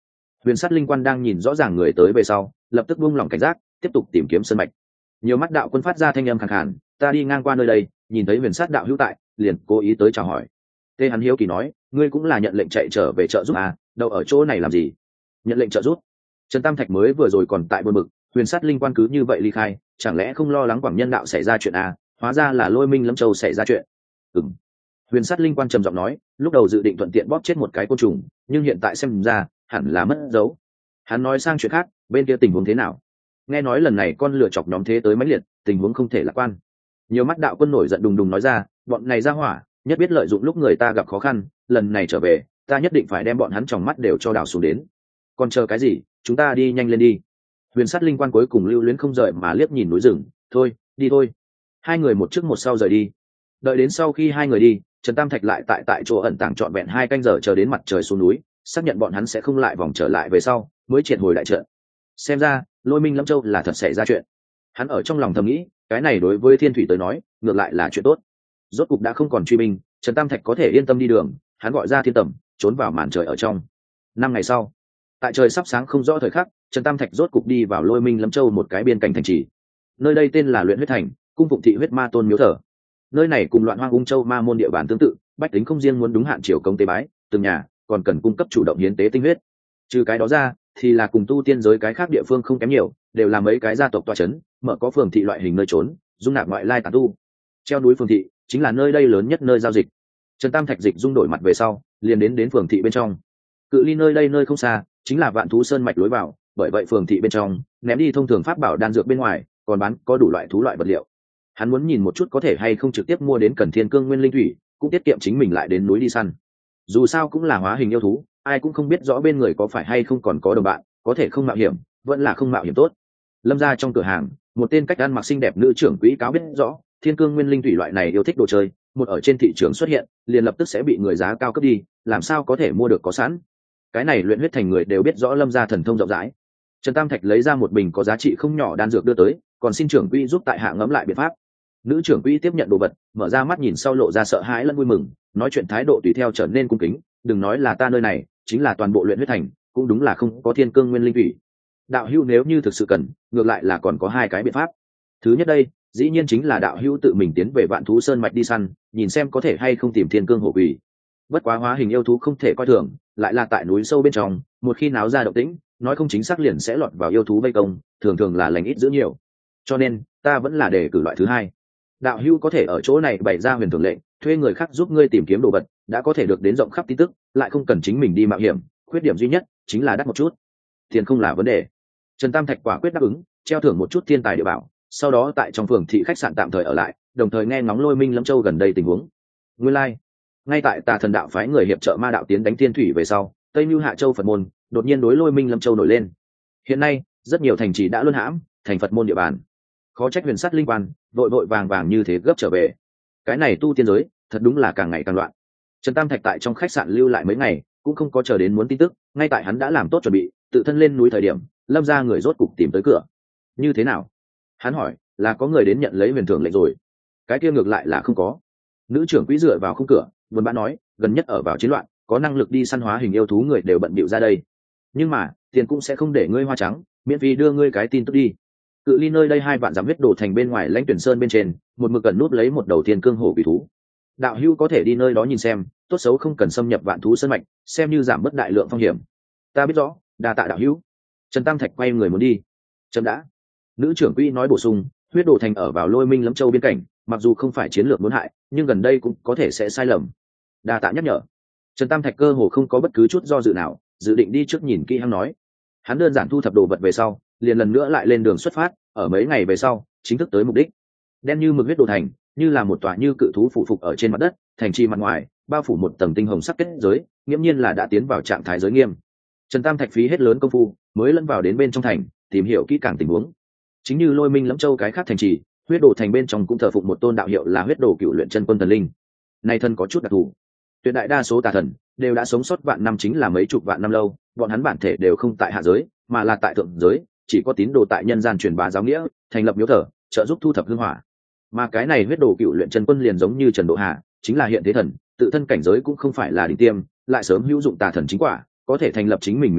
Huyền sát linh quan đang nhìn rõ ràng người tới về sau, lập tức buông lỏng cảnh giác, tiếp tục tìm kiếm sơn mạch. Nhiều mắt đạo quân phát ra thanh âm khàn khàn, ta đi ngang qua nơi đây, nhìn thấy huyền sát đạo hữu tại, liền cố ý tới chào hỏi. Tê hắn hiếu kỳ nói, ngươi cũng là nhận lệnh chạy trở về trợ giúp à, đâu ở chỗ này làm gì? Nhận lệnh trợ giúp? Trần Tam Thạch mới vừa rồi còn tại buồn bực, huyền sát linh quan cứ như vậy ly khai, chẳng lẽ không lo lắng Quảng Nhân đạo xảy ra chuyện à? Hóa ra là Lôi Minh Lâm Châu xảy ra chuyện. Ừm. Huyền sát linh quan trầm giọng nói, lúc đầu dự định thuận tiện bóp chết một cái côn trùng, nhưng hiện tại xem ra hẳn là mất dấu. Hắn nói sang chuyện khác, bên kia tình huống thế nào? Nghe nói lần này con lửa chọc nhóm thế tới mãnh liệt, tình huống không thể lạc quan. Nhiều mắt đạo quân nổi giận đùng đùng nói ra, bọn này ra hỏa nhất biết lợi dụng lúc người ta gặp khó khăn, lần này trở về ta nhất định phải đem bọn hắn tròng mắt đều cho đào xuống đến. Còn chờ cái gì, chúng ta đi nhanh lên đi. Huyền sát linh quan cuối cùng lưu luyến không rời mà liếc nhìn núi rừng, thôi đi thôi. Hai người một trước một sau rời đi. Đợi đến sau khi hai người đi, Trần Tam Thạch lại tại tại chỗ ẩn tàng trọn vẹn hai canh giờ chờ đến mặt trời xuống núi, xác nhận bọn hắn sẽ không lại vòng trở lại về sau mới triệt hồi đại trận. Xem ra Lôi Minh Lâm Châu là thật xảy ra chuyện. Hắn ở trong lòng thầm nghĩ, cái này đối với Thiên Thủy tới nói ngược lại là chuyện tốt. Rốt cục đã không còn truy binh, Trần Tam Thạch có thể yên tâm đi đường. Hắn gọi ra thiên tầm, trốn vào màn trời ở trong. Năm ngày sau, tại trời sắp sáng không rõ thời khắc, Trần Tam Thạch rốt cục đi vào Lôi Minh Lâm Châu một cái biên cảnh thành trì. Nơi đây tên là Luyện Huyết Thành, cung phụng thị huyết ma tôn miếu thờ. Nơi này cùng Loạn Hoang Ung Châu ma môn địa bàn tương tự, bách tính không riêng muốn đúng hạn triều công tế bái, từng nhà còn cần cung cấp chủ động hiến tế tinh huyết. Trừ cái đó ra, thì là cùng tu tiên giới cái khác địa phương không kém nhiều, đều là mấy cái gia tộc tọa chấn, mở có phường thị loại hình nơi trốn, dung nạp ngoại lai tán tu. Treo núi phường thị chính là nơi đây lớn nhất nơi giao dịch. Trần Tam Thạch dịch dung đổi mặt về sau, liền đến đến phường thị bên trong. Cự ly nơi đây nơi không xa, chính là Vạn Thú Sơn mạch lối vào, bởi vậy phường thị bên trong ném đi thông thường pháp bảo đan dược bên ngoài, còn bán có đủ loại thú loại vật liệu. Hắn muốn nhìn một chút có thể hay không trực tiếp mua đến Cần Thiên Cương Nguyên Linh Thủy, cũng tiết kiệm chính mình lại đến núi đi săn. Dù sao cũng là hóa hình yêu thú, ai cũng không biết rõ bên người có phải hay không còn có đồng bạn, có thể không mạo hiểm vẫn là không mạo hiểm tốt. Lâm ra trong cửa hàng, một tên cách ăn mặc xinh đẹp nữ trưởng quỹ cáo biết rõ Thiên Cương Nguyên Linh Thủy loại này yêu thích đồ chơi, một ở trên thị trường xuất hiện liền lập tức sẽ bị người giá cao cấp đi, làm sao có thể mua được có sẵn. Cái này Luyện Huyết Thành người đều biết rõ Lâm gia thần thông rộng rãi. Trần Tam Thạch lấy ra một bình có giá trị không nhỏ đan dược đưa tới, còn xin trưởng quỹ giúp tại hạ ngẫm lại biện pháp. Nữ trưởng quỹ tiếp nhận đồ vật, mở ra mắt nhìn sau lộ ra sợ hãi lẫn vui mừng, nói chuyện thái độ tùy theo trở nên cung kính, đừng nói là ta nơi này, chính là toàn bộ Luyện Huyết Thành cũng đúng là không có Thiên Cương Nguyên Linh Thủy. Đạo hữu nếu như thực sự cần, ngược lại là còn có hai cái biện pháp. Thứ nhất đây, dĩ nhiên chính là đạo hữu tự mình tiến về Vạn Thú Sơn mạch đi săn, nhìn xem có thể hay không tìm Thiên Cương hổ quỷ. Bất quá hóa hình yêu thú không thể coi thường, lại là tại núi sâu bên trong, một khi náo ra động tĩnh, nói không chính xác liền sẽ lọt vào yêu thú vây công, thường thường là lành ít giữ nhiều. Cho nên, ta vẫn là đề cử loại thứ hai. Đạo hữu có thể ở chỗ này bày ra huyền thường lệnh, thuê người khác giúp ngươi tìm kiếm đồ vật, đã có thể được đến rộng khắp tin tức, lại không cần chính mình đi mạo hiểm. Khuyết điểm duy nhất chính là đắt một chút, tiền không là vấn đề. Trần Tam Thạch quả quyết đáp ứng, treo thưởng một chút thiên tài địa bảo, sau đó tại trong phường thị khách sạn tạm thời ở lại, đồng thời nghe ngóng Lôi Minh Lâm Châu gần đây tình huống. Nguyên lai, like. Ngay tại Tà Thần đạo phái người hiệp trợ ma đạo tiến đánh Thiên Thủy về sau, Tây Nưu Hạ Châu Phật môn đột nhiên đối Lôi Minh Lâm Châu nổi lên. Hiện nay, rất nhiều thành trì đã luân hãm thành Phật môn địa bàn. Khó trách huyền sát linh quan vội vội vàng vàng như thế gấp trở về. Cái này tu tiên giới thật đúng là càng ngày càng loạn. Trần Tam Thạch tại trong khách sạn lưu lại mấy ngày, cũng không có chờ đến muốn tin tức, ngay tại hắn đã làm tốt chuẩn bị tự thân lên núi thời điểm, Lâm ra người rốt cục tìm tới cửa. Như thế nào? Hắn hỏi, là có người đến nhận lấy huyền thưởng lệnh rồi? Cái kia ngược lại là không có. Nữ trưởng quỹ dựa vào khung cửa buồn bã nói, gần nhất ở vào chiến loạn, có năng lực đi săn hóa hình yêu thú người đều bận bịu ra đây, nhưng mà tiền cũng sẽ không để ngươi hoa trắng, miễn phí đưa ngươi cái tin tức đi. Cự ly nơi đây hai vạn dặm huyết đổ thành bên ngoài Lãnh Tuyển Sơn bên trên, một mực gần núp lấy một đầu Thiên Cương hổ quỷ thú. Đạo hữu có thể đi nơi đó nhìn xem, tốt xấu không cần xâm nhập Vạn Thú Sơn mạch, xem như giảm bớt đại lượng phong hiểm. Ta biết rõ, đa tạ đạo hữu. Trần Tam Thạch quay người muốn đi. Chấm đã. Nữ trưởng quỹ nói bổ sung, huyết đổ thành ở vào Lôi Minh Lâm Châu biên cảnh, mặc dù không phải chiến lược muốn hại, nhưng gần đây cũng có thể sẽ sai lầm. Đa tạ nhắc nhở. Trần Tam Thạch cơ hồ không có bất cứ chút do dự nào, dự định đi trước nhìn kỹ hăng nói. Hắn đơn giản thu thập đồ vật về sau, liền lần nữa lại lên đường xuất phát, ở mấy ngày về sau chính thức tới mục đích. Đen như mực huyết đồ thành, như là một tòa như cự thú phụ phục ở trên mặt đất, thành trì mặt ngoài bao phủ một tầng tinh hồng sắc kết giới, nghiễm nhiên là đã tiến vào trạng thái giới nghiêm. Trần Tam Thạch phí hết lớn công phu mới lẫn vào đến bên trong thành, tìm hiểu kỹ càng tình huống. Chính như Lôi Minh Lâm Châu cái khác thành trì, huyết đồ thành bên trong cũng thờ phụng một tôn đạo hiệu là huyết đồ cựu luyện chân quân thần linh. Này thân có chút đặc thù, tuyệt đại đa số tà thần đều đã sống sót vạn năm, chính là mấy chục vạn năm lâu, bọn hắn bản thể đều không tại hạ giới mà là tại thượng giới, chỉ có tín đồ tại nhân gian truyền bá giáo nghĩa, thành lập miếu thờ, trợ giúp thu thập hương hỏa. Mà cái này huyết đồ cựu luyện chân quân liền giống như Trần Độ Hà, chính là hiện thế thần, tự thân cảnh giới cũng không phải là đỉnh tiêm, lại sớm hữu dụng tà thần chính quả, có thể thành lập chính mình miếu thờ,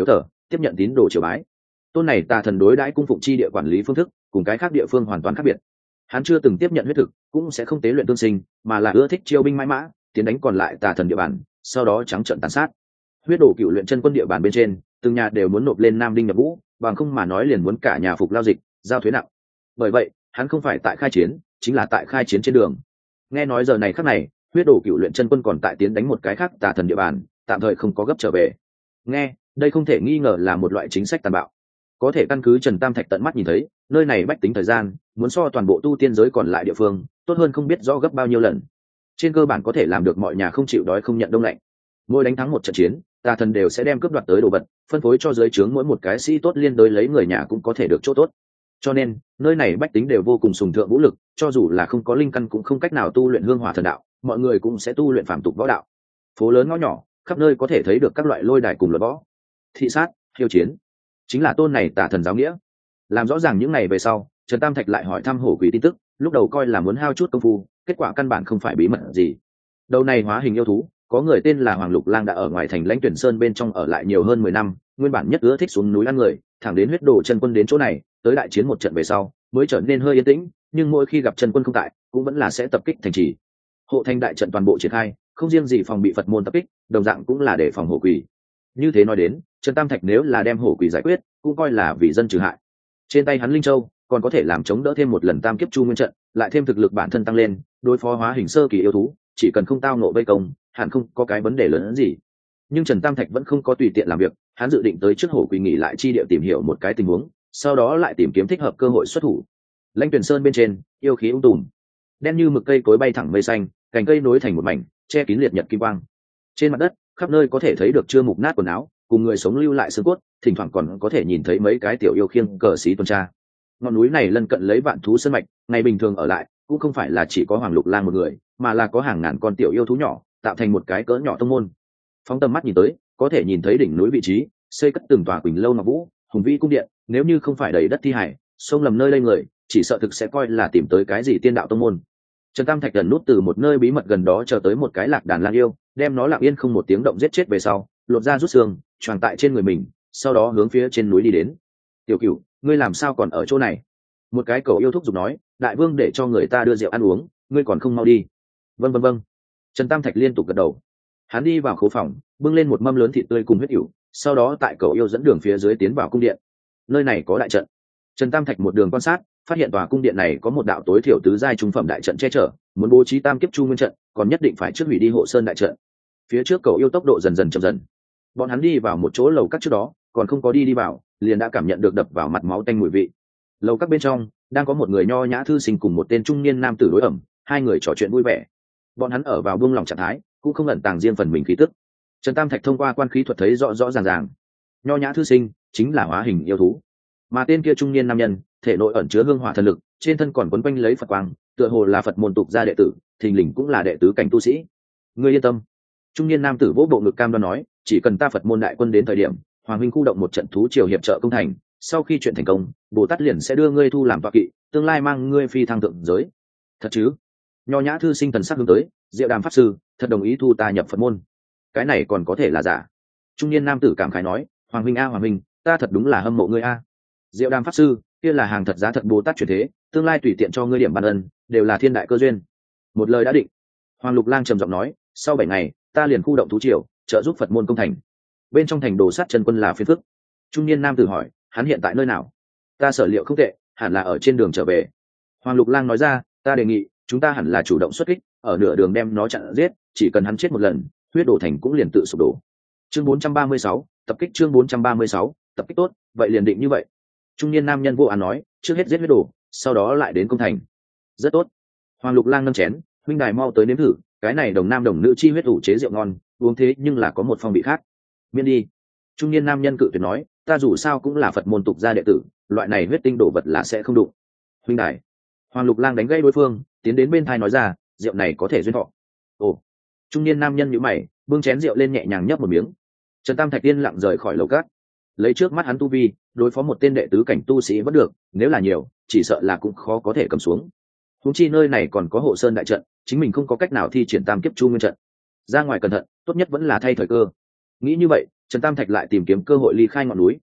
tiếp nhận tín đồ triều bái. Tôn này tà thần đối đãi cung phụng chi địa quản lý phương thức cùng cái khác địa phương hoàn toàn khác biệt. Hắn chưa từng tiếp nhận huyết thực, cũng sẽ không tế luyện tương sinh, mà là ưa thích chiêu binh mãi mã, tiến đánh còn lại tà thần địa bàn, sau đó trắng trợn tàn sát. Huyết đổ cựu luyện chân quân địa bàn bên trên, từng nhà đều muốn nộp lên nam đinh nhập vũ, bằng không mà nói liền muốn cả nhà phục lao dịch, giao thuế nặng. Bởi vậy, hắn không phải tại khai chiến, chính là tại khai chiến trên đường. Nghe nói giờ này khắc này, huyết đổ cựu luyện chân quân còn tại tiến đánh một cái khác tà thần địa bàn, tạm thời không có gấp trở về. Nghe, đây không thể nghi ngờ là một loại chính sách tàn bạo. Có thể căn cứ Trần Tam Thạch tận mắt nhìn thấy, nơi này bách tính thời gian muốn so toàn bộ tu tiên giới còn lại địa phương tốt hơn không biết rõ gấp bao nhiêu lần. Trên cơ bản có thể làm được mọi nhà không chịu đói không nhận đông lạnh. Mỗi đánh thắng một trận chiến, tà thần đều sẽ đem cướp đoạt tới đồ vật, phân phối cho giới trướng mỗi một cái sĩ tốt liên đối lấy người nhà cũng có thể được chỗ tốt. Cho nên, nơi này bách tính đều vô cùng sùng thượng vũ lực, cho dù là không có linh căn cũng không cách nào tu luyện hương hỏa thần đạo, mọi người cũng sẽ tu luyện phàm tục võ đạo. Phố lớn ngõ nhỏ, khắp nơi có thể thấy được các loại lôi đài cùng luật võ. Thị sát, khiêu chiến, chính là tôn này tà thần giáo nghĩa. Làm rõ ràng những ngày về sau, Trần Tam Thạch lại hỏi thăm hổ quỷ tin tức, lúc đầu coi là muốn hao chút công phu, kết quả căn bản không phải bí mật gì. Đầu này hóa hình yêu thú, có người tên là Hoàng Lục Lang đã ở ngoài thành Lãnh Tuyển Sơn bên trong ở lại nhiều hơn mười năm, nguyên bản nhất ưa thích xuống núi ăn người, thẳng đến huyết đồ chân quân đến chỗ này, tới đại chiến một trận về sau, mới trở nên hơi yên tĩnh, nhưng mỗi khi gặp chân quân không tại, cũng vẫn là sẽ tập kích thành trì. Hộ thành đại trận toàn bộ triển khai, không riêng gì phòng bị Phật môn tập kích, đồng dạng cũng là để phòng hổ quỷ. Như thế nói đến, Trần Tam Thạch nếu là đem hổ quỷ giải quyết, cũng coi là vì dân trừ hại. Trên tay hắn linh châu còn có thể làm chống đỡ thêm một lần tam kiếp chu nguyên trận, lại thêm thực lực bản thân tăng lên, đối phó hóa hình sơ kỳ yêu thú, chỉ cần không tao nộ vây công, hẳn không có cái vấn đề lớn hơn gì. Nhưng Trần Tam Thạch vẫn không có tùy tiện làm việc, hắn dự định tới trước hổ quỷ nghỉ lại chi địa tìm hiểu một cái tình huống, sau đó lại tìm kiếm thích hợp cơ hội xuất thủ. Lãnh Tuyển Sơn bên trên, yêu khí ung tùm, đen như mực cây cối bay thẳng mây xanh, cành cây nối thành một mảnh, che kín liệt nhật kim quang. Trên mặt đất, khắp nơi có thể thấy được chưa mục nát quần áo, cùng người sống lưu lại xương cốt, thỉnh thoảng còn có thể nhìn thấy mấy cái tiểu yêu khiêng cờ xí tuần tra. Ngọn núi này lân cận lấy vạn thú sơn mạch, ngày bình thường ở lại cũng không phải là chỉ có Hoàng Lục Lang một người, mà là có hàng ngàn con tiểu yêu thú nhỏ, tạo thành một cái cỡ nhỏ tông môn. Phóng tầm mắt nhìn tới, có thể nhìn thấy đỉnh núi vị trí, xây cất từng tòa quỳnh lâu ngọc vũ, hùng vĩ cung điện, nếu như không phải đầy đất thi hải, sông lầm nơi đây người, chỉ sợ thực sẽ coi là tìm tới cái gì tiên đạo tông môn. Trần Tam Thạch gần nút từ một nơi bí mật gần đó chờ tới một cái lạc đàn lang yêu, đem nó lặng yên không một tiếng động giết chết về sau, lột ra rút xương, choàng tại trên người mình, sau đó hướng phía trên núi đi đến. Tiểu Cửu, ngươi làm sao còn ở chỗ này? Một cái cậu yêu thúc giục nói, đại vương để cho người ta đưa rượu ăn uống, ngươi còn không mau đi. Vâng vâng vâng. Trần Tam Thạch liên tục gật đầu. Hắn đi vào khố phòng, bưng lên một mâm lớn thịt tươi cùng huyết ỉu, sau đó tại cậu yêu dẫn đường phía dưới tiến vào cung điện. Nơi này có đại trận. Trần Tam Thạch một đường quan sát, phát hiện tòa cung điện này có một đạo tối thiểu tứ giai trung phẩm đại trận che chở, muốn bố trí tam kiếp chu nguyên trận, còn nhất định phải trước hủy đi hộ sơn đại trận. Phía trước cậu yêu tốc độ dần dần chậm dần. Bọn hắn đi vào một chỗ lầu các trước đó, còn không có đi đi vào, liền đã cảm nhận được đập vào mặt máu tanh mùi vị. Lầu các bên trong đang có một người nho nhã thư sinh cùng một tên trung niên nam tử đối ẩm, hai người trò chuyện vui vẻ. Bọn hắn ở vào buông lòng trạng thái, cũng không ẩn tàng riêng phần mình khí tức. Trần Tam Thạch thông qua quan khí thuật thấy rõ rõ ràng ràng, nho nhã thư sinh chính là hóa hình yêu thú, mà tên kia trung niên nam nhân thể nội ẩn chứa hương hỏa thần lực, trên thân còn quấn quanh lấy Phật quang, tựa hồ là Phật môn tục gia đệ tử, thình lình cũng là đệ tứ cảnh tu sĩ. Ngươi yên tâm. Trung niên nam tử vỗ bộ ngực cam đoan nói, chỉ cần ta Phật môn đại quân đến thời điểm, Hoàng huynh khu động một trận thú triều hiệp trợ công thành, sau khi chuyện thành công, Bồ Tát liền sẽ đưa ngươi thu làm tọa kỵ, tương lai mang ngươi phi thăng thượng giới. Thật chứ? Nho nhã thư sinh thần sắc hướng tới, Diệu Đàm pháp sư thật đồng ý thu ta nhập Phật môn. Cái này còn có thể là giả? Trung niên nam tử cảm khái nói, Hoàng huynh a Hoàng huynh, ta thật đúng là hâm mộ ngươi a. Diệu Đàm pháp sư, kia là hàng thật giá thật Bồ Tát chuyển thế, tương lai tùy tiện cho ngươi điểm ban ân, đều là thiên đại cơ duyên. Một lời đã định. Hoàng Lục Lang trầm giọng nói, sau bảy ngày, ta liền khu động thú triều, trợ giúp Phật môn công thành. Bên trong thành đồ sát chân quân là phiền phức. Trung niên nam tử hỏi, hắn hiện tại nơi nào? Ta sở liệu không tệ, hẳn là ở trên đường trở về. Hoàng Lục Lang nói ra, ta đề nghị, chúng ta hẳn là chủ động xuất kích, ở nửa đường đem nó chặn giết, chỉ cần hắn chết một lần, huyết đổ thành cũng liền tự sụp đổ. Chương bốn trăm ba mươi sáu, tập kích chương bốn trăm ba mươi sáu, tập kích tốt, vậy liền định như vậy. Trung niên nam nhân vô án nói, trước hết giết huyết đổ, sau đó lại đến công thành. Rất tốt. Hoàng Lục Lang nâng chén, huynh đài mau tới nếm thử, cái này đồng nam đồng nữ chi huyết ủ chế rượu ngon, uống thế nhưng là có một phong vị khác. Miễn đi. Trung niên nam nhân cự tuyệt nói, ta dù sao cũng là Phật môn tục gia đệ tử, loại này huyết tinh đồ vật là sẽ không đụng. Huynh đài. Hoàng Lục Lang đánh gây đối phương, tiến đến bên thai nói ra, rượu này có thể duyên thọ. Ồ. Trung niên nam nhân nhíu mày, bưng chén rượu lên nhẹ nhàng nhấp một miếng. Trần Tam Thạch tiên lặng rời khỏi lầu cát, lấy trước mắt hắn tu vi, đối phó một tên đệ tứ cảnh tu sĩ vẫn được, nếu là nhiều, chỉ sợ là cũng khó có thể cầm xuống. Huống chi nơi này còn có hộ sơn đại trận, chính mình không có cách nào thi triển tam kiếp chu nguyên trận. Ra ngoài cẩn thận, tốt nhất vẫn là thay thời cơ. Nghĩ như vậy, Trần Tam Thạch lại tìm kiếm cơ hội ly khai ngọn núi,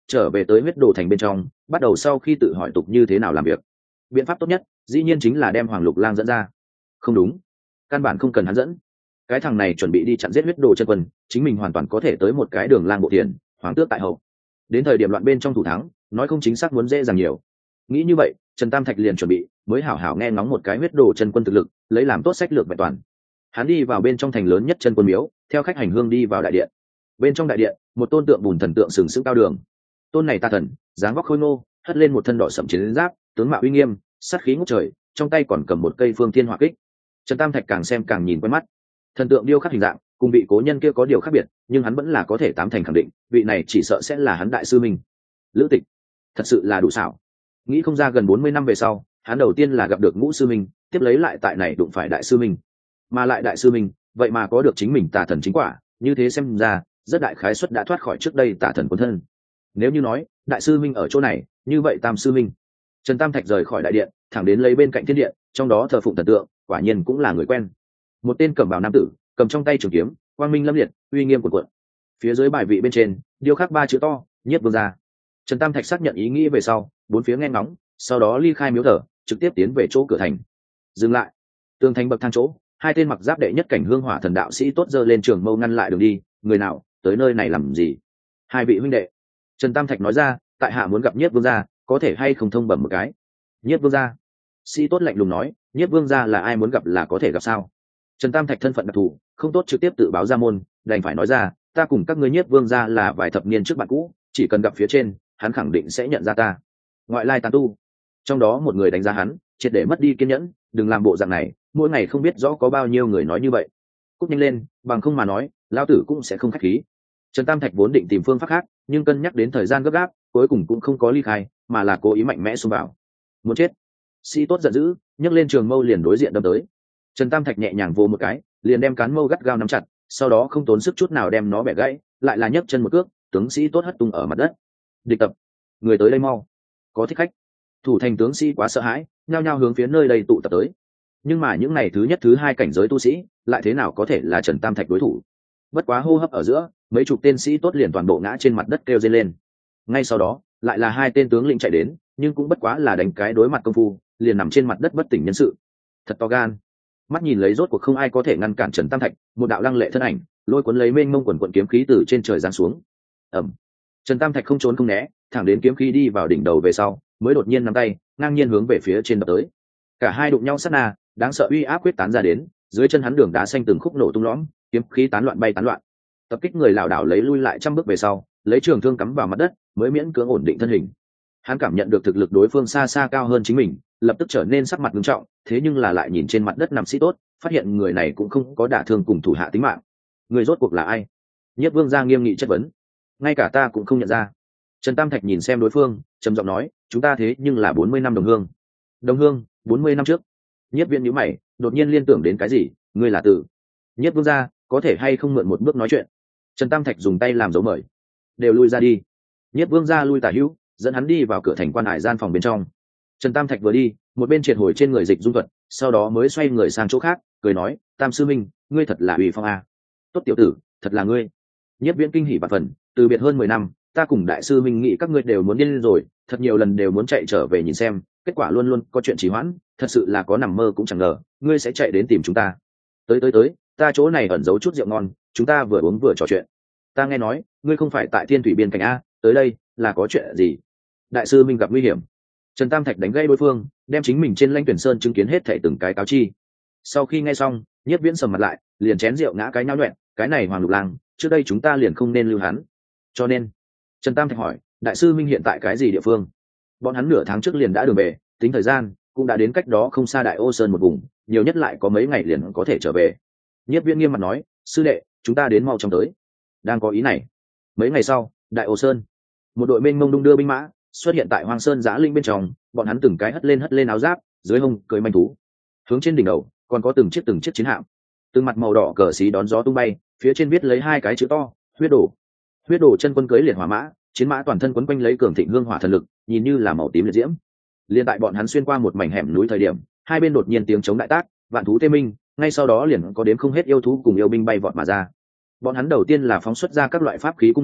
trở về tới huyết đồ thành bên trong, bắt đầu sau khi tự hỏi tục như thế nào làm việc. Biện pháp tốt nhất dĩ nhiên chính là đem Hoàng Lục Lang dẫn ra. Không đúng, căn bản không cần hắn dẫn, cái thằng này chuẩn bị đi chặn giết huyết đồ chân quân, chính mình hoàn toàn có thể tới một cái đường lang bộ tiền, hoàng tước tại hậu, đến thời điểm loạn bên trong thủ thắng, nói không chính xác muốn dễ dàng nhiều. Nghĩ như vậy, Trần Tam Thạch liền chuẩn bị mới hảo hảo nghe ngóng một cái huyết đồ chân quân thực lực, lấy làm tốt sách lược vẹn toàn. Hắn đi vào bên trong thành lớn nhất chân quân miếu, theo khách hành hương đi vào đại điện. Bên trong đại điện, một tôn tượng bùn thần tượng sừng sững cao đường. Tôn này tà thần, dáng vóc khôi ngô, hất lên một thân đỏ sẫm chiến giáp, tướng mạo uy nghiêm, sát khí ngút trời, trong tay còn cầm một cây phương thiên hỏa kích. Trần Tam Thạch càng xem càng nhìn quen mắt. Thần tượng điêu khắc hình dạng cùng vị cố nhân kia có điều khác biệt, nhưng hắn vẫn là có thể tám thành khẳng định vị này chỉ sợ sẽ là hắn đại sư minh Lữ Tịch. Thật sự là đủ xảo, nghĩ không ra gần bốn mươi năm về sau, hắn đầu tiên là gặp được ngũ sư minh, tiếp lấy lại tại này đụng phải đại sư minh, mà lại đại sư minh vậy mà có được chính mình tà thần chính quả, như thế xem ra rất đại khái suất đã thoát khỏi trước đây tà thần cuốn thân. Nếu như nói đại sư minh ở chỗ này, như vậy tam sư minh. Trần Tam Thạch rời khỏi đại điện, thẳng đến lấy bên cạnh thiên điện, trong đó thờ phụng thần tượng, quả nhiên cũng là người quen. Một tên cẩm bào nam tử, cầm trong tay trường kiếm, quang minh lâm liệt, uy nghiêm cuồn cuộn. Phía dưới bài vị bên trên điêu khắc ba chữ to: Nhiếp Vương gia. Trần Tam Thạch xác nhận ý nghĩ về sau, bốn phía nghe ngóng, sau đó ly khai miếu thờ, trực tiếp tiến về chỗ cửa thành. Dừng lại. Tường thành bậc thang chỗ, hai tên mặc giáp đệ nhất cảnh hương hỏa thần đạo sĩ tốt giơ lên trường mâu ngăn lại đường đi. Người nào tới nơi này làm gì? Hai vị huynh đệ. Trần Tam Thạch nói ra, tại hạ muốn gặp Nhiếp Vương gia, có thể hay không thông bẩm một cái? Nhiếp Vương gia. Sĩ tốt lạnh lùng nói, Nhiếp Vương gia là ai, muốn gặp là có thể gặp sao? Trần Tam Thạch thân phận đặc thù, không tốt trực tiếp tự báo ra môn, đành phải nói ra, ta cùng các ngươi Nhiếp Vương gia là vài thập niên trước bạn cũ, chỉ cần gặp phía trên, hắn khẳng định sẽ nhận ra ta. Ngoại lai tán tu. Trong đó một người đánh giá hắn, triệt để mất đi kiên nhẫn, đừng làm bộ dạng này, mỗi ngày không biết rõ có bao nhiêu người nói như vậy. Cút nhanh lên, bằng không mà nói, lão tử cũng sẽ không khách khí. Trần Tam Thạch vốn định tìm phương pháp khác, nhưng cân nhắc đến thời gian gấp gáp, cuối cùng cũng không có ly khai, mà là cố ý mạnh mẽ xông vào. Muốn chết. Sĩ tốt giận dữ, nhấc lên trường mâu liền đối diện đâm tới. Trần Tam Thạch nhẹ nhàng vô một cái, liền đem cán mâu gắt gao nắm chặt, sau đó không tốn sức chút nào đem nó bẻ gãy, lại là nhấc chân một cước, tướng sĩ tốt hất tung ở mặt đất. Địch tập, người tới đây mau, có thích khách. Thủ thành tướng sĩ quá sợ hãi, nhao nhao hướng phía nơi đây tụ tập tới. Nhưng mà những ngày thứ nhất thứ hai cảnh giới tu sĩ, lại thế nào có thể là Trần Tam Thạch đối thủ? Bất quá hô hấp ở giữa, mấy chục tên sĩ tốt liền toàn bộ ngã trên mặt đất kêu rên lên. Ngay sau đó, lại là hai tên tướng lĩnh chạy đến, nhưng cũng bất quá là đánh cái đối mặt công phu, liền nằm trên mặt đất bất tỉnh nhân sự. Thật to gan. Mắt nhìn lấy rốt cuộc không ai có thể ngăn cản Trần Tam Thạch, một đạo lăng lệ thân ảnh lôi cuốn lấy mênh mông quần quần kiếm khí từ trên trời giáng xuống. Ầm. Trần Tam Thạch không trốn không né, thẳng đến kiếm khí đi vào đỉnh đầu về sau, mới đột nhiên nắm tay, ngang nhiên hướng về phía trên đập tới. Cả hai đụng nhau sát na, đáng sợ uy áp quyết tán ra đến, dưới chân hắn đường đá xanh từng khúc nổ tung lõm, kiếm khí tán loạn bay tán loạn. Tập kích người lảo đảo lấy lui lại trăm bước về sau, lấy trường thương cắm vào mặt đất, mới miễn cưỡng ổn định thân hình. Hắn cảm nhận được thực lực đối phương xa xa cao hơn chính mình, lập tức trở nên sắc mặt nghiêm trọng, thế nhưng là lại nhìn trên mặt đất nằm sĩ tốt, phát hiện người này cũng không có đả thương cùng thủ hạ tính mạng. Người rốt cuộc là ai? Nhiếp Vương gia nghiêm nghị chất vấn. Ngay cả ta cũng không nhận ra. Trần Tam Thạch nhìn xem đối phương, trầm giọng nói, chúng ta thế nhưng là bốn mươi năm đồng hương. Đồng hương, bốn mươi năm trước. Nhiếp Viễn nhíu mày, đột nhiên liên tưởng đến cái gì, ngươi là Tử. Nhiếp Vương gia, có thể hay không mượn một bước nói chuyện? Trần Tam Thạch dùng tay làm dấu mời. Đều lui ra đi. Nhiếp Vương gia lui tả hữu, dẫn hắn đi vào cửa thành quan hải gian phòng bên trong. Trần Tam Thạch vừa đi, một bên triệt hồi trên người dịch dung thuật, sau đó mới xoay người sang chỗ khác, cười nói, Tam sư minh, ngươi thật là uy phong a. Tốt tiểu tử, thật là ngươi. Nhiếp Viễn kinh hỉ bạt phần, từ biệt hơn mười năm, ta cùng đại sư minh nghĩ các ngươi đều muốn điên rồi, thật nhiều lần đều muốn chạy trở về nhìn xem, kết quả luôn luôn có chuyện trì hoãn, thật sự là có nằm mơ cũng chẳng ngờ, ngươi sẽ chạy đến tìm chúng ta. Tới tới tới, ta chỗ này ẩn giấu chút rượu ngon, chúng ta vừa uống vừa trò chuyện. Ta nghe nói, ngươi không phải tại Thiên Thủy biên cảnh a, tới đây là có chuyện gì? Đại sư minh gặp nguy hiểm. Trần Tam Thạch đánh gây đối phương, đem chính mình trên Lãnh Tuyển Sơn chứng kiến hết thảy từng cái cáo chi. Sau khi nghe xong, Nhiếp Viễn sầm mặt lại, liền chén rượu ngã cái nhão nhọẹn, cái này Hoàng Lục Lang, trước đây chúng ta liền không nên lưu hắn. Cho nên, Trần Tam Thạch hỏi, đại sư minh hiện tại cái gì địa phương? Bọn hắn nửa tháng trước liền đã đường về, tính thời gian cũng đã đến cách đó không xa Đại Ô Sơn một vùng, nhiều nhất lại có mấy ngày liền có thể trở về. Nhiếp Viễn nghiêm mặt nói, sư đệ, chúng ta đến mau chóng tới. Đang có ý này. Mấy ngày sau, Đại Ô Sơn, một đội mênh mông đung đưa binh mã xuất hiện tại Hoang Sơn Giã Linh bên trong, bọn hắn từng cái hất lên hất lên áo giáp, dưới hông cưỡi manh thú, hướng trên đỉnh đầu còn có từng chiếc từng chiếc chiến hạm, từng mặt màu đỏ cờ xí đón gió tung bay, phía trên viết lấy hai cái chữ to, huyết đổ. Huyết đổ chân quân cưỡi liệt hỏa mã, chiến mã toàn thân quấn quanh lấy cường thịnh hương hỏa thần lực, nhìn như là màu tím liệt diễm. Liên tại bọn hắn xuyên qua một mảnh hẻm núi thời điểm, hai bên đột nhiên tiếng chống đại tác, vạn thú tê minh, ngay sau đó liền có đến không hết yêu thú cùng yêu binh bay vọt mà ra. Bọn hắn đầu tiên là phóng xuất ra các loại pháp khí cung nỏ,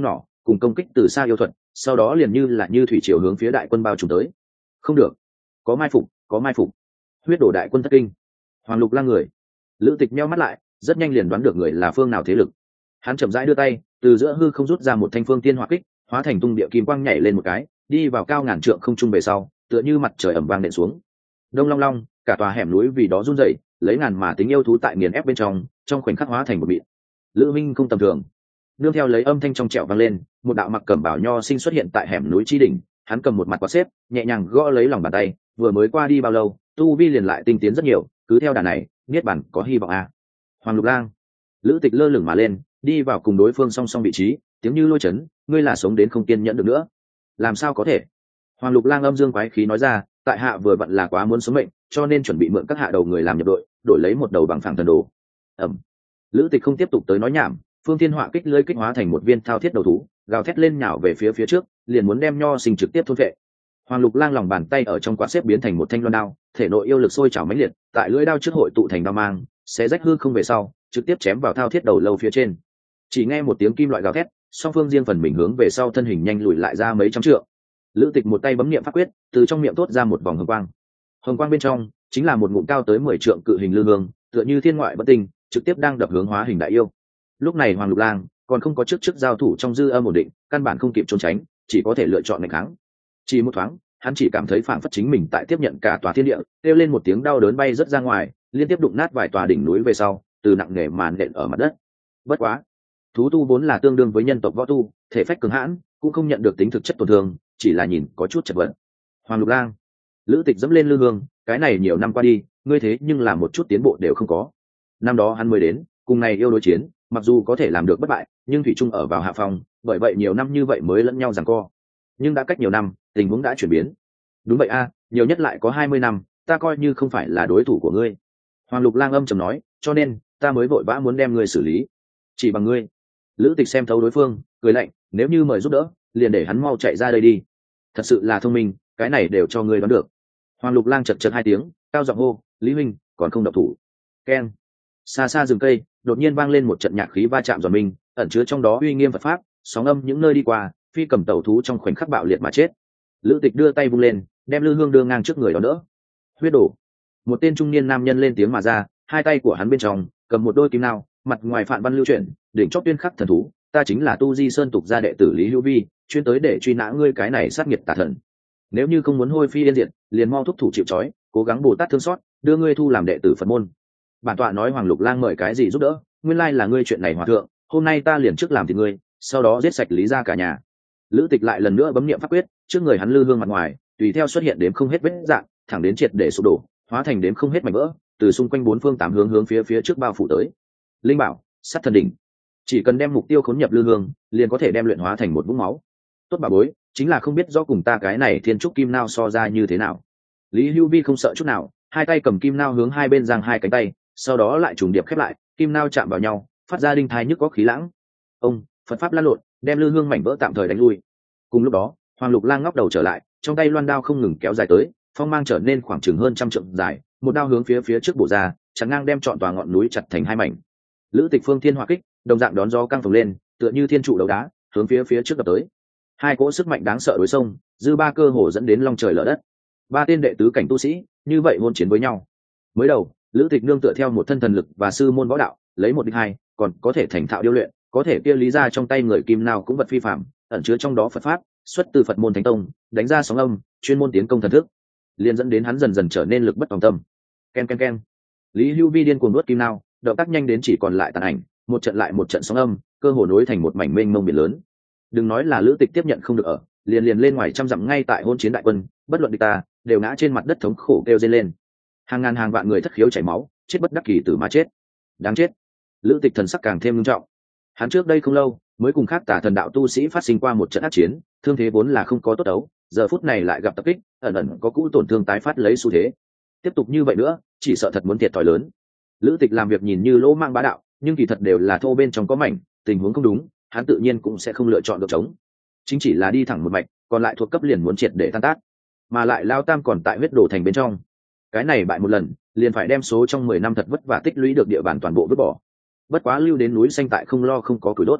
cùng công kích từ xa yêu thuật, sau đó liền như là như thủy triều hướng phía đại quân bao trùm tới. Không được, có mai phục, có mai phục. Huyết đổ đại quân thất kinh. Hoàng Lục Lang người. Lữ Tịch nheo mắt lại, rất nhanh liền đoán được người là phương nào thế lực. Hắn chậm rãi đưa tay, từ giữa hư không rút ra một thanh phương tiên hỏa kích, hóa thành tung địa kim quang nhảy lên một cái, đi vào cao ngàn trượng không trung về sau, tựa như mặt trời ẩm vang nện xuống. Đông long long, cả tòa hẻm núi vì đó run rẩy, lấy ngàn mà tính yêu thú tại nghiền ép bên trong, trong khoảnh khắc hóa thành một mịn. Lữ Minh không tầm thường. Nương theo lấy âm thanh trong trẻo vang lên, một đạo mặc cẩm bào nho sinh xuất hiện tại hẻm núi chi đỉnh, hắn cầm một mặt quạt xếp, nhẹ nhàng gõ lấy lòng bàn tay, vừa mới qua đi bao lâu, tu vi liền lại tinh tiến rất nhiều, cứ theo đà này, niết bàn có hy vọng à. Hoàng Lục Lang. Lữ Tịch lơ lửng mà lên, đi vào cùng đối phương song song vị trí, tiếng như lôi chấn, ngươi là sống đến không kiên nhẫn được nữa. Làm sao có thể? Hoàng Lục Lang âm dương quái khí nói ra, tại hạ vừa vặn là quá muốn sống mệnh, cho nên chuẩn bị mượn các hạ đầu người làm nhập đội, đổi lấy một đầu bằng phẳng thần đồ. Ẩm. Lữ Tịch không tiếp tục tới nói nhảm, phương thiên họa kích lưới kích hóa thành một viên thao thiết đầu thú, gào thét lên nhào về phía phía trước, liền muốn đem nho sinh trực tiếp thôn vệ. Hoàng Lục Lang lòng bàn tay ở trong quạt xếp biến thành một thanh loan đao, thể nội yêu lực sôi trào mãnh liệt, tại lưỡi đao trước hội tụ thành đao mang, xé rách hư không về sau, trực tiếp chém vào thao thiết đầu lâu phía trên. Chỉ nghe một tiếng kim loại gào thét, song phương riêng phần mình hướng về sau thân hình nhanh lùi lại ra mấy trăm trượng. Lữ Tịch một tay bấm niệm pháp quyết, từ trong miệng thốt ra một vòng hồng quang. Hồng quang bên trong chính là một ngụm cao tới mười trượng cự hình lư hương, tựa như thiên ngoại bất tinh, trực tiếp đang đập hướng hóa hình đại yêu. Lúc này Hoàng Lục Lang còn không có trước trước giao thủ trong dư âm ổn định, căn bản không kịp trốn tránh, chỉ có thể lựa chọn nghịch kháng. Chỉ một thoáng, hắn chỉ cảm thấy phảng phất chính mình tại tiếp nhận cả tòa thiên địa, kêu lên một tiếng đau đớn bay rất ra ngoài, liên tiếp đụng nát vài tòa đỉnh núi về sau, từ nặng nề màn nện ở mặt đất. Bất quá, thú tu vốn là tương đương với nhân tộc võ tu, thể phách cường hãn, cũng không nhận được tính thực chất tổn thương, chỉ là nhìn có chút chật vật. Hoàng Lục Lang. Lữ Tịch dẫm lên lư hương, cái này nhiều năm qua đi, ngươi thế nhưng là một chút tiến bộ đều không có. Năm đó hắn mới đến, cùng này yêu đối chiến, mặc dù có thể làm được bất bại, nhưng thủy chung ở vào hạ phòng, bởi vậy nhiều năm như vậy mới lẫn nhau giằng co. Nhưng đã cách nhiều năm, tình huống đã chuyển biến. Đúng vậy a, nhiều nhất lại có hai mươi năm, ta coi như không phải là đối thủ của ngươi. Hoàng Lục Lang âm trầm nói, cho nên ta mới vội vã muốn đem ngươi xử lý. Chỉ bằng ngươi. Lữ Tịch xem thấu đối phương, cười lạnh, nếu như mời giúp đỡ, liền để hắn mau chạy ra đây đi. Thật sự là thông minh, cái này đều cho ngươi đoán được. Hoàng Lục Lang chật chật hai tiếng, cao giọng hô, Lý huynh, còn không động thủ. Keng. Xa xa rừng cây, đột nhiên vang lên một trận nhạc khí va chạm giòn minh, ẩn chứa trong đó uy nghiêm Phật pháp, sóng âm những nơi đi qua, phi cầm tẩu thú trong khoảnh khắc bạo liệt mà chết. Lữ Tịch đưa tay vung lên, đem lư hương đưa ngang trước người đó đỡ. Huyết đổ. Một tên trung niên nam nhân lên tiếng mà ra, hai tay của hắn bên trong cầm một đôi kim nao, mặt ngoài phạn văn lưu chuyển, đỉnh chóp tuyên khắc thần thú, ta chính là Tu Di Sơn tục gia đệ tử Lý Hữu Vi, chuyên tới để truy nã ngươi cái này sát nghiệt tà thần. Nếu như không muốn hôi phi yên diệt, liền mau thúc thủ chịu trói, cố gắng bồ tát thương xót, đưa ngươi thu làm đệ tử Phật môn. Bản tọa nói Hoàng Lục Lang mời cái gì giúp đỡ, nguyên lai là ngươi chuyện này hòa thượng, hôm nay ta liền trước làm thì ngươi, sau đó giết sạch Lý gia cả nhà. Lữ Tịch lại lần nữa bấm niệm pháp quyết, trước người hắn lư hương mặt ngoài, tùy theo xuất hiện đếm không hết vết dạng, thẳng đến triệt để sụp đổ, hóa thành đếm không hết mảnh vỡ, từ xung quanh bốn phương tám hướng hướng phía phía trước bao phủ tới. Linh bảo, sát thần đỉnh, chỉ cần đem mục tiêu khốn nhập lư hương, liền có thể đem luyện hóa thành một vũng máu. Tốt bà bối, chính là không biết rõ cùng ta cái này thiên trúc kim nao so ra như thế nào. Lý Hữu Vi không sợ chút nào, hai tay cầm kim nao hướng hai bên giang hai cánh tay, sau đó lại trùng điệp khép lại, kim nao chạm vào nhau, phát ra đinh thai nhức có khí lãng. Ông, Phật pháp lan lộn, đem lư hương mảnh vỡ tạm thời đánh lui. Cùng lúc đó, Hoàng Lục Lang ngóc đầu trở lại, trong tay loan đao không ngừng kéo dài tới, phong mang trở nên khoảng chừng hơn trăm trượng dài, một đao hướng phía phía trước bổ ra, chắn ngang đem trọn tòa ngọn núi chặt thành hai mảnh. Lữ Tịch phương thiên hỏa kích, đồng dạng đón gió căng phồng lên, tựa như thiên trụ đấu đá, hướng phía phía trước đập tới. Hai cỗ sức mạnh đáng sợ đối xông, dư ba cơ hồ dẫn đến long trời lở đất. Ba tên đệ tứ cảnh tu sĩ, như vậy hôn chiến với nhau. Mới đầu, Lữ Tịch nương tựa theo một thân thần lực và sư môn võ đạo, lấy một địch hai, còn có thể thành thạo điêu luyện, có thể kia lý ra trong tay người kim nào cũng vật phi phạm, ẩn chứa trong đó Phật pháp, xuất từ Phật môn Thánh Tông, đánh ra sóng âm, chuyên môn tiến công thần thức, liền dẫn đến hắn dần dần trở nên lực bất tòng tâm. Ken ken ken. Lý Hữu Vi điên cuồng đuốt kim nào, động tác nhanh đến chỉ còn lại tàn ảnh, một trận lại một trận sóng âm, cơ hồ nối thành một mảnh mênh mông biển lớn. Đừng nói là Lữ Tịch tiếp nhận không được ở, liền liền lên ngoài trăm dặm ngay tại hôn chiến đại quân, bất luận địch ta, đều ngã trên mặt đất thống khổ kêu rên lên. Hàng ngàn hàng vạn người thất khiếu chảy máu, chết bất đắc kỳ tử mà chết. Đáng chết. Lữ Tịch thần sắc càng thêm nghiêm trọng. Hắn trước đây không lâu mới cùng khác tả thần đạo tu sĩ phát sinh qua một trận ác chiến, thương thế vốn là không có tốt đấu, giờ phút này lại gặp tập kích, ẩn ẩn có cũ tổn thương tái phát lấy xu thế. Tiếp tục như vậy nữa, chỉ sợ thật muốn thiệt thòi lớn. Lữ Tịch làm việc nhìn như lỗ mang bá đạo, nhưng kỳ thật đều là thô bên trong có mảnh, tình huống không đúng, hắn tự nhiên cũng sẽ không lựa chọn được chống. Chính chỉ là đi thẳng một mạch, còn lại thuộc cấp liền muốn triệt để tan tác, mà lại Lao Tam còn tại huyết đổ thành bên trong. Cái này bại một lần, liền phải đem số trong mười năm thật vất vả tích lũy được địa bàn toàn bộ vứt bỏ. Bất quá lưu đến núi xanh tại không lo không có củi đốt.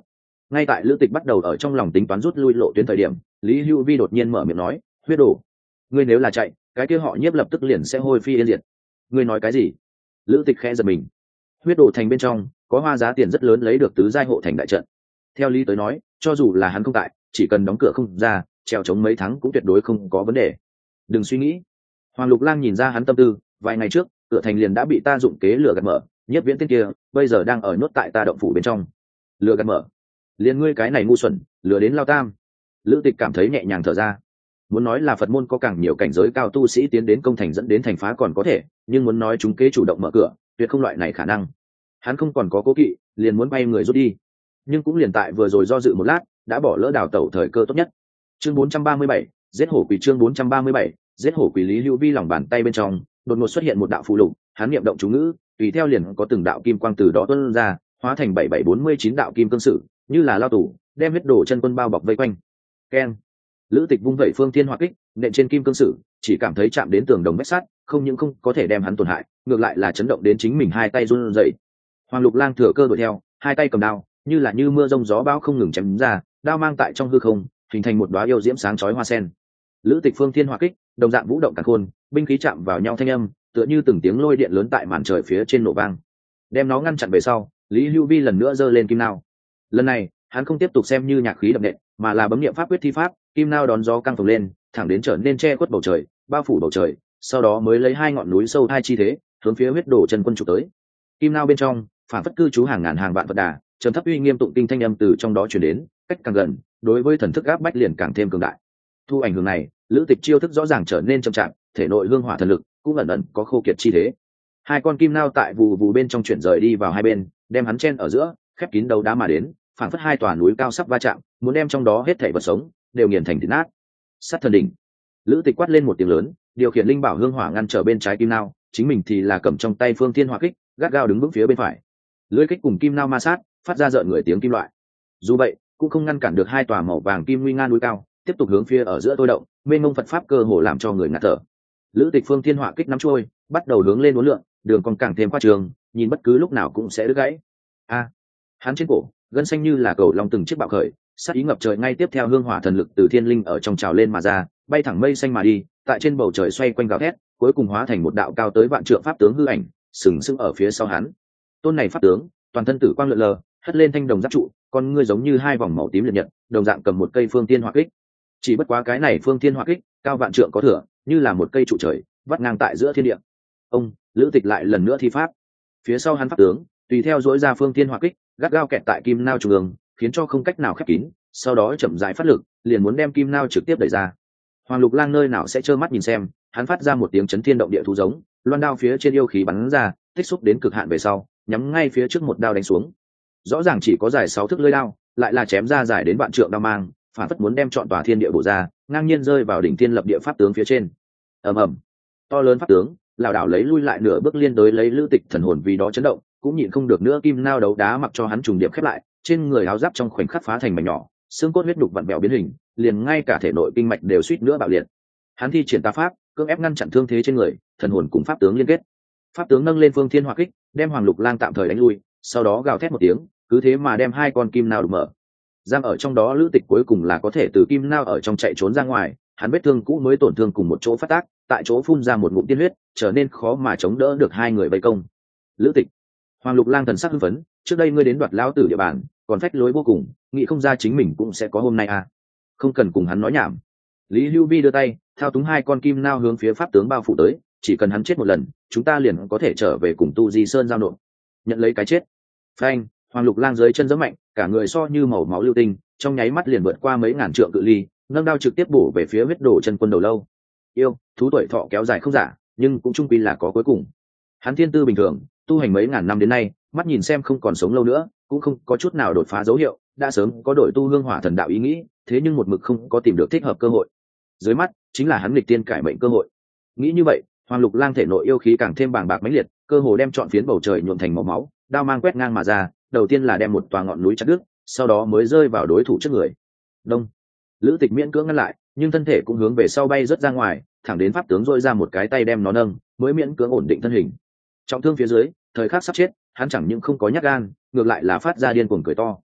Ngay tại lữ tịch bắt đầu ở trong lòng tính toán rút lui lộ tuyến thời điểm, Lý Hưu Vi đột nhiên mở miệng nói, huyết đồ, ngươi nếu là chạy, cái kia họ nhiếp lập tức liền sẽ hôi phi yên diệt. Ngươi nói cái gì? Lữ tịch khẽ giật mình. Huyết đồ thành bên trong có hoa giá tiền rất lớn lấy được tứ giai hộ thành đại trận. Theo lý tới nói, cho dù là hắn không tại, chỉ cần đóng cửa không ra, trèo chống mấy tháng cũng tuyệt đối không có vấn đề. Đừng suy nghĩ. Hoàng Lục Lang nhìn ra hắn tâm tư, vài ngày trước, cửa thành liền đã bị ta dụng kế lửa gạt mở, Nhất Viễn tên kia bây giờ đang ở nhốt tại ta động phủ bên trong. Lửa gạt mở? Liền ngươi cái này ngu xuẩn, lừa đến lao tam. Lữ Tịch cảm thấy nhẹ nhàng thở ra. Muốn nói là Phật môn có càng nhiều cảnh giới cao tu sĩ tiến đến công thành dẫn đến thành phá còn có thể, nhưng muốn nói chúng kế chủ động mở cửa, tuyệt không loại này khả năng. Hắn không còn có cố kỵ, liền muốn bay người rút đi. Nhưng cũng liền tại vừa rồi do dự một lát, đã bỏ lỡ đào tẩu thời cơ tốt nhất. Chương bốn trăm ba mươi bảy, giết hổ quỷ. Chương bốn trăm ba mươi bảy, giết hổ quỷ. Lý Hưu Vi lòng bàn tay bên trong đột ngột xuất hiện một đạo phù lục, hắn niệm động chú ngữ, tùy theo liền có từng đạo kim quang từ đó tuôn ra, hóa thành bảy bảy bốn mươi chín đạo kim cương sử, như là lao tủ, đem huyết đổ chân quân bao bọc vây quanh. Keng. Lữ Tịch vung vẩy phương thiên hỏa kích, nện trên kim cương sử, chỉ cảm thấy chạm đến tường đồng vách sắt, không những không có thể đem hắn tổn hại, ngược lại là chấn động đến chính mình hai tay run rẩy. Hoàng Lục Lang thừa cơ đuổi theo, hai tay cầm đao, như là như mưa rông gió bão không ngừng chém ra, đao mang tại trong hư không, hình thành một đóa yêu diễm sáng chói hoa sen. Lữ Tịch phương thiên hỏa kích, đồng dạng vũ động càn khôn, binh khí chạm vào nhau thanh âm, tựa như từng tiếng lôi điện lớn tại màn trời phía trên nổ vang. Đem nó ngăn chặn về sau, Lý Hưu Vi lần nữa giơ lên kim nao. Lần này, hắn không tiếp tục xem như nhạc khí đậm nện, mà là bấm niệm pháp quyết thi pháp, kim nao đón gió căng phồng lên, thẳng đến trở nên che khuất bầu trời, bao phủ bầu trời, sau đó mới lấy hai ngọn núi sâu hai chi thế, hướng phía huyết đổ chân quân chụp tới. Kim nao bên trong, phản phất cư trú hàng ngàn hàng vạn Phật đà, trầm thấp uy nghiêm tụng kinh thanh âm từ trong đó truyền đến, cách càng gần, đối với thần thức áp bách liền càng thêm cường đại. Thu ảnh hưởng này, Lữ Tịch chiêu thức rõ ràng trở nên chậm chạp, thể nội hương hỏa thần lực cũng ẩn ẩn có khô kiệt chi thế. Hai con kim nao tại vù vù bên trong chuyển rời đi vào hai bên, đem hắn chen ở giữa, khép kín đầu đá mà đến, phảng phất hai tòa núi cao sắp va chạm, muốn đem trong đó hết thảy vật sống đều nghiền thành thịt nát. Sát thần đỉnh. Lữ Tịch quát lên một tiếng lớn, điều khiển linh bảo hương hỏa ngăn trở bên trái kim nao, chính mình thì là cầm trong tay phương thiên hỏa kích, gắt gao đứng vững phía bên phải. Lưỡi kích cùng kim nao ma sát, phát ra rợn người tiếng kim loại. Dù vậy, cũng không ngăn cản được hai tòa màu vàng kim nguy nga núi cao, tiếp tục hướng phía ở giữa tôi động, mênh mông Phật pháp cơ hồ làm cho người ngạt thở. Lữ Tịch phương thiên hỏa kích nắm trôi, bắt đầu hướng lên uốn lượn, đường còn càng thêm khoa trường, nhìn bất cứ lúc nào cũng sẽ đứt gãy. A, hắn trên cổ, gân xanh như là cầu long từng chiếc bạo khởi, sát ý ngập trời, ngay tiếp theo hương hỏa thần lực từ thiên linh ở trong trào lên mà ra, bay thẳng mây xanh mà đi, tại trên bầu trời xoay quanh gào thét, cuối cùng hóa thành một đạo cao tới vạn trượng pháp tướng hư ảnh, sừng sững ở phía sau hắn. Tôn này pháp tướng, toàn thân tử quang lượn lờ, hất lên thanh đồng giáp trụ, con ngươi giống như hai vòng màu tím liệt nhật, đồng dạng cầm một cây phương thiên hỏa kích. Chỉ bất quá cái này phương thiên hỏa kích, cao vạn trượng có thừa, như là một cây trụ trời, vắt ngang tại giữa thiên địa. Ông, Lữ Tịch lại lần nữa thi pháp. Phía sau hắn pháp tướng, tùy theo dỗi ra phương thiên hỏa kích, gắt gao kẹt tại kim nao trung ương, khiến cho không cách nào khép kín, sau đó chậm rãi phát lực, liền muốn đem kim nao trực tiếp đẩy ra. Hoàng Lục Lang nơi nào sẽ trơ mắt nhìn xem, hắn phát ra một tiếng chấn thiên động địa thú giống, loan đao phía trên yêu khí bắn ra, tích xúc đến cực hạn về sau, nhắm ngay phía trước một đao đánh xuống. Rõ ràng chỉ có dài sáu thước lưỡi đao, lại là chém ra dài đến vạn trượng đao mang, phản phất muốn đem trọn tòa thiên địa bổ ra, ngang nhiên rơi vào đỉnh thiên lập địa pháp tướng phía trên. Ầm ầm, to lớn pháp tướng, lảo đảo lấy lui lại nửa bước liên đối lấy Lữ Tịch thần hồn vì đó chấn động, cũng nhịn không được nữa kim nao đấu đá mặc cho hắn trùng điệp khép lại, trên người áo giáp trong khoảnh khắc phá thành mảnh nhỏ, xương cốt huyết đục vặn vẹo biến hình, liền ngay cả thể nội kinh mạch đều suýt nữa bạo liệt. Hắn thi triển tà pháp, cưỡng ép ngăn chặn thương thế trên người, thần hồn cùng pháp tướng liên kết. Pháp tướng nâng lên phương thiên hỏa kích, đem Hoàng Lục Lang tạm thời đánh lui, sau đó gào thét một tiếng, cứ thế mà đem hai con kim nao đục mở. Giam ở trong đó Lữ Tịch cuối cùng là có thể từ kim nao ở trong chạy trốn ra ngoài, hắn vết thương cũ mới tổn thương cùng một chỗ phát tác, tại chỗ phun ra một ngụm tiên huyết, trở nên khó mà chống đỡ được hai người vây công. Lữ Tịch. Hoàng Lục Lang thần sắc hưng phấn, trước đây ngươi đến đoạt lão tử địa bàn, còn phách lối vô cùng, nghĩ không ra chính mình cũng sẽ có hôm nay à? Không cần cùng hắn nói nhảm. Lý Hưu Vi đưa tay, thao túng hai con kim nao hướng phía pháp tướng bao phủ tới, chỉ cần hắn chết một lần, chúng ta liền có thể trở về cùng Tu Di Sơn giao nộp, nhận lấy cái chết. Phanh, Hoàng Lục Lang dưới chân giẫm mạnh, cả người so như màu máu lưu tinh, trong nháy mắt liền vượt qua mấy ngàn trượng cự ly, nâng đao trực tiếp bổ về phía huyết đổ chân quân đầu lâu. Yêu, thú tuổi thọ kéo dài không giả, nhưng cũng chung quy là có cuối cùng. Hắn thiên tư bình thường, tu hành mấy ngàn năm đến nay, mắt nhìn xem không còn sống lâu nữa, cũng không có chút nào đột phá dấu hiệu, đã sớm có đổi tu hương hỏa thần đạo ý nghĩ, thế nhưng một mực không có tìm được thích hợp cơ hội. Dưới mắt chính là hắn nghịch tiên cải mệnh cơ hội. Nghĩ như vậy, Hoàng Lục Lang thể nội yêu khí càng thêm bàng bạc mãnh liệt, cơ hồ đem trọn phiến bầu trời nhuộm thành màu máu, đao mang quét ngang mà ra, đầu tiên là đem một tòa ngọn núi chặt đứt, sau đó mới rơi vào đối thủ trước người. Đông. Lữ Tịch miễn cưỡng ngăn lại, nhưng thân thể cũng hướng về sau bay rất ra ngoài, thẳng đến pháp tướng dội ra một cái tay đem nó nâng, mới miễn cưỡng ổn định thân hình. Trọng thương phía dưới, thời khắc sắp chết, hắn chẳng những không có nhát gan, ngược lại là phát ra điên cuồng cười to.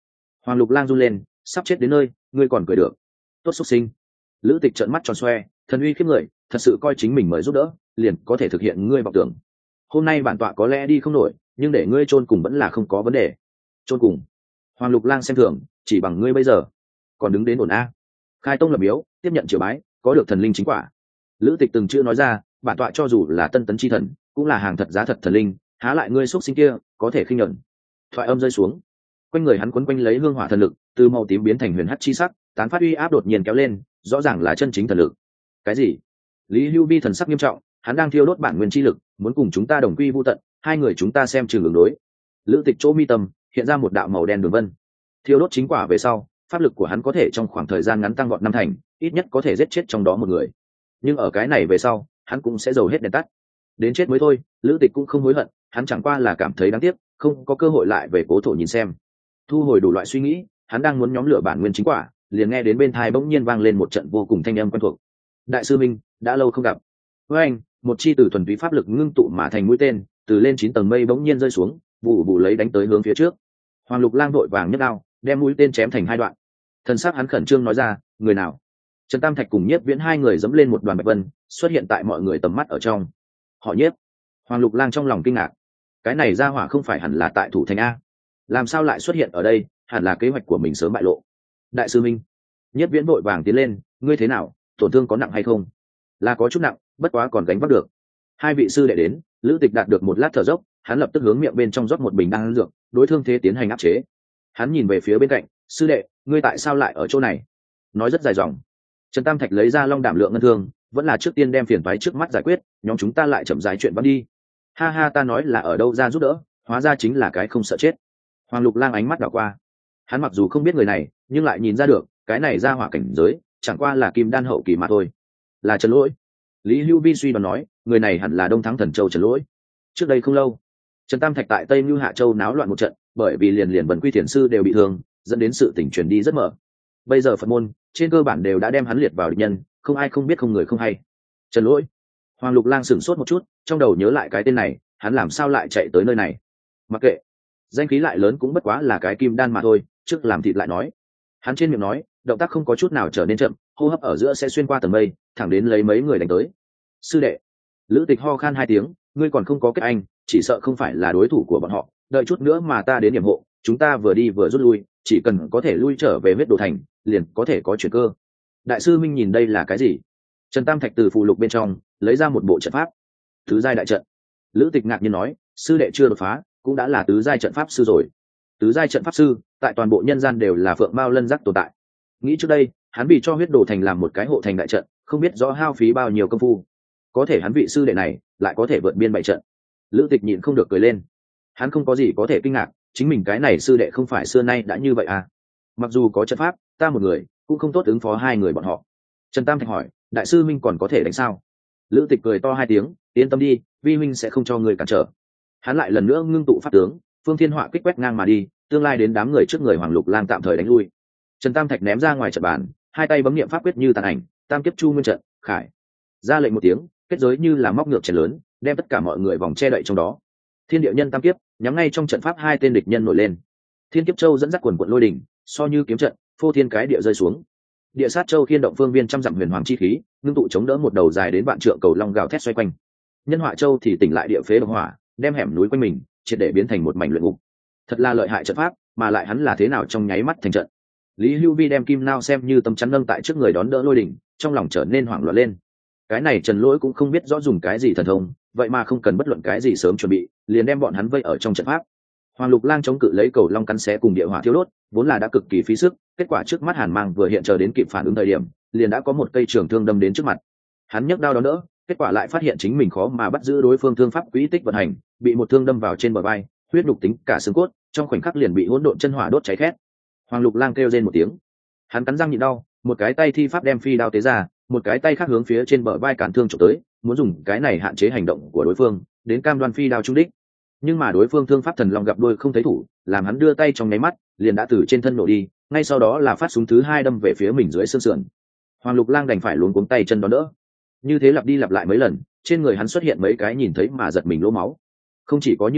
Hoàng Lục Lang run lên, sắp chết đến nơi, ngươi còn cười được? Tốt xuất sinh. Lữ Tịch trợn mắt tròn xoe, thần uy khiếp người, thật sự coi chính mình mời giúp đỡ, liền có thể thực hiện ngươi vọng tưởng. Hôm nay bản tọa có lẽ đi không nổi, nhưng để ngươi chôn cùng vẫn là không có vấn đề. Chôn cùng? Hoàng Lục Lang xem thường, chỉ bằng ngươi bây giờ, còn đứng đến ổn a? Khai tông lập miếu, tiếp nhận triều bái, có được thần linh chính quả. Lữ Tịch từng chữ nói ra, bản tọa cho dù là tân tấn chi thần, cũng là hàng thật giá thật thần linh, há lại ngươi xuất sinh kia có thể khinh nhẫn. Thoại âm rơi xuống, quanh người hắn quấn quanh lấy hương hỏa thần lực, từ màu tím biến thành huyền hắc chi sắc, tán phát uy áp đột nhiên kéo lên, rõ ràng là chân chính thần lực. Cái gì? Lý Hưu Vi thần sắc nghiêm trọng, hắn đang thiêu đốt bản nguyên chi lực, muốn cùng chúng ta đồng quy vu tận, hai người chúng ta xem trường ứng đối. Lữ Tịch chỗ mi tâm hiện ra một đạo màu đen đường vân. Thiêu đốt chính quả về sau, pháp lực của hắn có thể trong khoảng thời gian ngắn tăng vọt năm thành, ít nhất có thể giết chết trong đó một người. Nhưng ở cái này về sau, hắn cũng sẽ dầu hết đèn tắt. Đến chết mới thôi, Lữ Tịch cũng không hối hận, hắn chẳng qua là cảm thấy đáng tiếc, không có cơ hội lại về cố thổ nhìn xem. Thu hồi đủ loại suy nghĩ, hắn đang muốn nhóm lửa bản nguyên chính quả, liền nghe đến bên tai bỗng nhiên vang lên một trận vô cùng thanh âm quen thuộc. Đại sư Minh, đã lâu không gặp. Với anh, một chi từ thuần túy pháp lực ngưng tụ mà thành mũi tên, từ lên chín tầng mây bỗng nhiên rơi xuống, vụ vụ lấy đánh tới hướng phía trước. Hoàng Lục Lang vội vàng nhấc đao, đem mũi tên chém thành hai đoạn. Thần sắc hắn khẩn trương nói ra, người nào? Trần Tam Thạch cùng Nhiếp Viễn hai người dẫm lên một đoàn bạch vân, xuất hiện tại mọi người tầm mắt ở trong. Họ Nhiếp. Hoàng Lục Lang trong lòng kinh ngạc. Cái này ra hỏa không phải hẳn là tại thủ thành a? Làm sao lại xuất hiện ở đây? Hẳn là kế hoạch của mình sớm bại lộ. Đại sư Minh. Nhiếp Viễn vội vàng tiến lên, ngươi thế nào, tổn thương có nặng hay không? Là có chút nặng, bất quá còn gánh vác được. Hai vị sư đệ đến, Lữ Tịch đạt được một lát thở dốc, hắn lập tức hướng miệng bên trong rót một bình đan dược, đối thương thế tiến hành áp chế. Hắn nhìn về phía bên cạnh, sư đệ, ngươi tại sao lại ở chỗ này? Nói rất dài dòng. Trần Tam Thạch lấy ra long đảm lượng ngân thương, vẫn là trước tiên đem phiền toái trước mắt giải quyết, nhóm chúng ta lại chậm rãi chuyện văn đi. Ha ha, ta nói là ở đâu ra giúp đỡ, hóa ra chính là cái không sợ chết. Hoàng Lục Lang ánh mắt đảo qua, hắn mặc dù không biết người này, nhưng lại nhìn ra được, cái này ra hỏa cảnh giới, chẳng qua là kim đan hậu kỳ mà thôi. Là Trần Lỗi. Lý Hưu Vi suy đoán nói, người này hẳn là Đông Thắng Thần Châu Trần Lỗi. Trước đây không lâu, Trần Tam Thạch tại Tây Nưu Hạ Châu náo loạn một trận, bởi vì liền liền Vân Quy Thiền sư đều bị thương, dẫn đến sự tình truyền đi rất mở. Bây giờ Phật môn trên cơ bản đều đã đem hắn liệt vào địch nhân, không ai không biết không người không hay. Trần Lỗi. Hoàng Lục Lang sửng sốt một chút, trong đầu nhớ lại cái tên này, hắn làm sao lại chạy tới nơi này? Mặc kệ, danh khí lại lớn cũng bất quá là cái kim đan mà thôi, trước làm thịt lại nói. Hắn trên miệng nói, động tác không có chút nào trở nên chậm, hô hấp ở giữa sẽ xuyên qua tầng mây, thẳng đến lấy mấy người đánh tới. Sư đệ. Lữ Tịch ho khan hai tiếng, ngươi còn không có kết anh, chỉ sợ không phải là đối thủ của bọn họ, đợi chút nữa mà ta đến điểm hộ, chúng ta vừa đi vừa rút lui, chỉ cần có thể lui trở về huyết đồ thành, liền có thể có chuyển cơ. Đại sư Minh nhìn đây là cái gì? Trần Tam Thạch từ phù lục bên trong lấy ra một bộ trận pháp. Tứ giai đại trận. Lữ Tịch ngạc nhiên nói, sư đệ chưa đột phá, cũng đã là tứ giai trận pháp sư rồi. Tứ giai trận pháp sư, tại toàn bộ nhân gian đều là phượng mao lân giác tồn tại. Nghĩ trước đây, hắn vì cho huyết đồ thành làm một cái hộ thành đại trận, không biết rõ hao phí bao nhiêu công phu. Có thể hắn vị sư đệ này lại có thể vượt biên bảy trận. Lữ Tịch nhịn không được cười lên. Hắn không có gì có thể kinh ngạc, chính mình cái này sư đệ không phải xưa nay đã như vậy à? Mặc dù có trận pháp, ta một người cũng không tốt ứng phó hai người bọn họ. Trần Tam Thạch hỏi, đại sư Minh còn có thể đánh sao? Lữ Tịch cười to hai tiếng, yên tâm đi, vi huynh sẽ không cho người cản trở. Hắn lại lần nữa ngưng tụ pháp tướng, phương thiên họa kích quét ngang mà đi, tương lai đến đám người trước người Hoàng Lục Lang tạm thời đánh lui. Trần Tam Thạch ném ra ngoài trận bàn, hai tay bấm niệm pháp quyết như tàn ảnh, tam kiếp chu nguyên trận, khải. Ra lệnh một tiếng, kết giới như là móc ngược chén lớn, đem tất cả mọi người vòng che đậy trong đó. Thiên địa nhân tam kiếp, nhắm ngay trong trận pháp hai tên địch nhân nổi lên. Thiên kiếp châu dẫn dắt quần quần lôi đỉnh, so như kiếm trận, phô thiên cái địa rơi xuống. Địa sát châu khiên động phương viên trăm dặm huyền hoàng chi khí, ngưng tụ chống đỡ một đầu dài đến vạn trượng cầu long gào thét xoay quanh. Nhân họa châu thì tỉnh lại địa phế độc hỏa, đem hẻm núi quanh mình triệt để biến thành một mảnh luyện ngục. Thật là lợi hại trận pháp, mà lại hắn là thế nào trong nháy mắt thành trận. Lý Hưu Vi đem kim nao xem như tấm chắn nâng tại trước người đón đỡ lôi đỉnh, trong lòng trở nên hoảng loạn lên. Cái này Trần Lỗi cũng không biết rõ dùng cái gì thần thông, vậy mà không cần bất luận cái gì sớm chuẩn bị, liền đem bọn hắn vây ở trong trận pháp. Hoàng Lục Lang chống cự lấy cầu long cắn xé cùng địa hỏa thiêu đốt, vốn là đã cực kỳ phí sức, kết quả trước mắt Hàn Mang vừa hiện chờ đến kịp phản ứng thời điểm, liền đã có một cây trường thương đâm đến trước mặt. Hắn nhấc đao đón đỡ, kết quả lại phát hiện chính mình khó mà bắt giữ đối phương thương pháp quỹ tích vận hành, bị một thương đâm vào trên bờ vai, huyết nhục tính cả xương cốt, trong khoảnh khắc liền bị hỗn độn chân hỏa đốt cháy khét. Hoàng Lục Lang kêu rên một tiếng, hắn cắn răng nhịn đau, một cái tay thi pháp đem phi đao tế ra, một cái tay khác hướng phía trên bờ vai cản thương chụp tới, muốn dùng cái này hạn chế hành động của đối phương, đến cam đoan phi đao trúng đích. Nhưng mà đối phương thương pháp thần long gặp đôi không thấy thủ, làm hắn đưa tay trong nháy mắt, liền đã từ trên thân nổ đi, ngay sau đó là phát súng thứ hai đâm về phía mình dưới xương sườn. Hoàng Lục Lang đành phải luống cuống tay chân đón đỡ. Như thế lặp đi lặp lại mấy lần, trên người hắn xuất hiện mấy cái nhìn thấy mà giật mình lỗ máu. Không chỉ có như thế,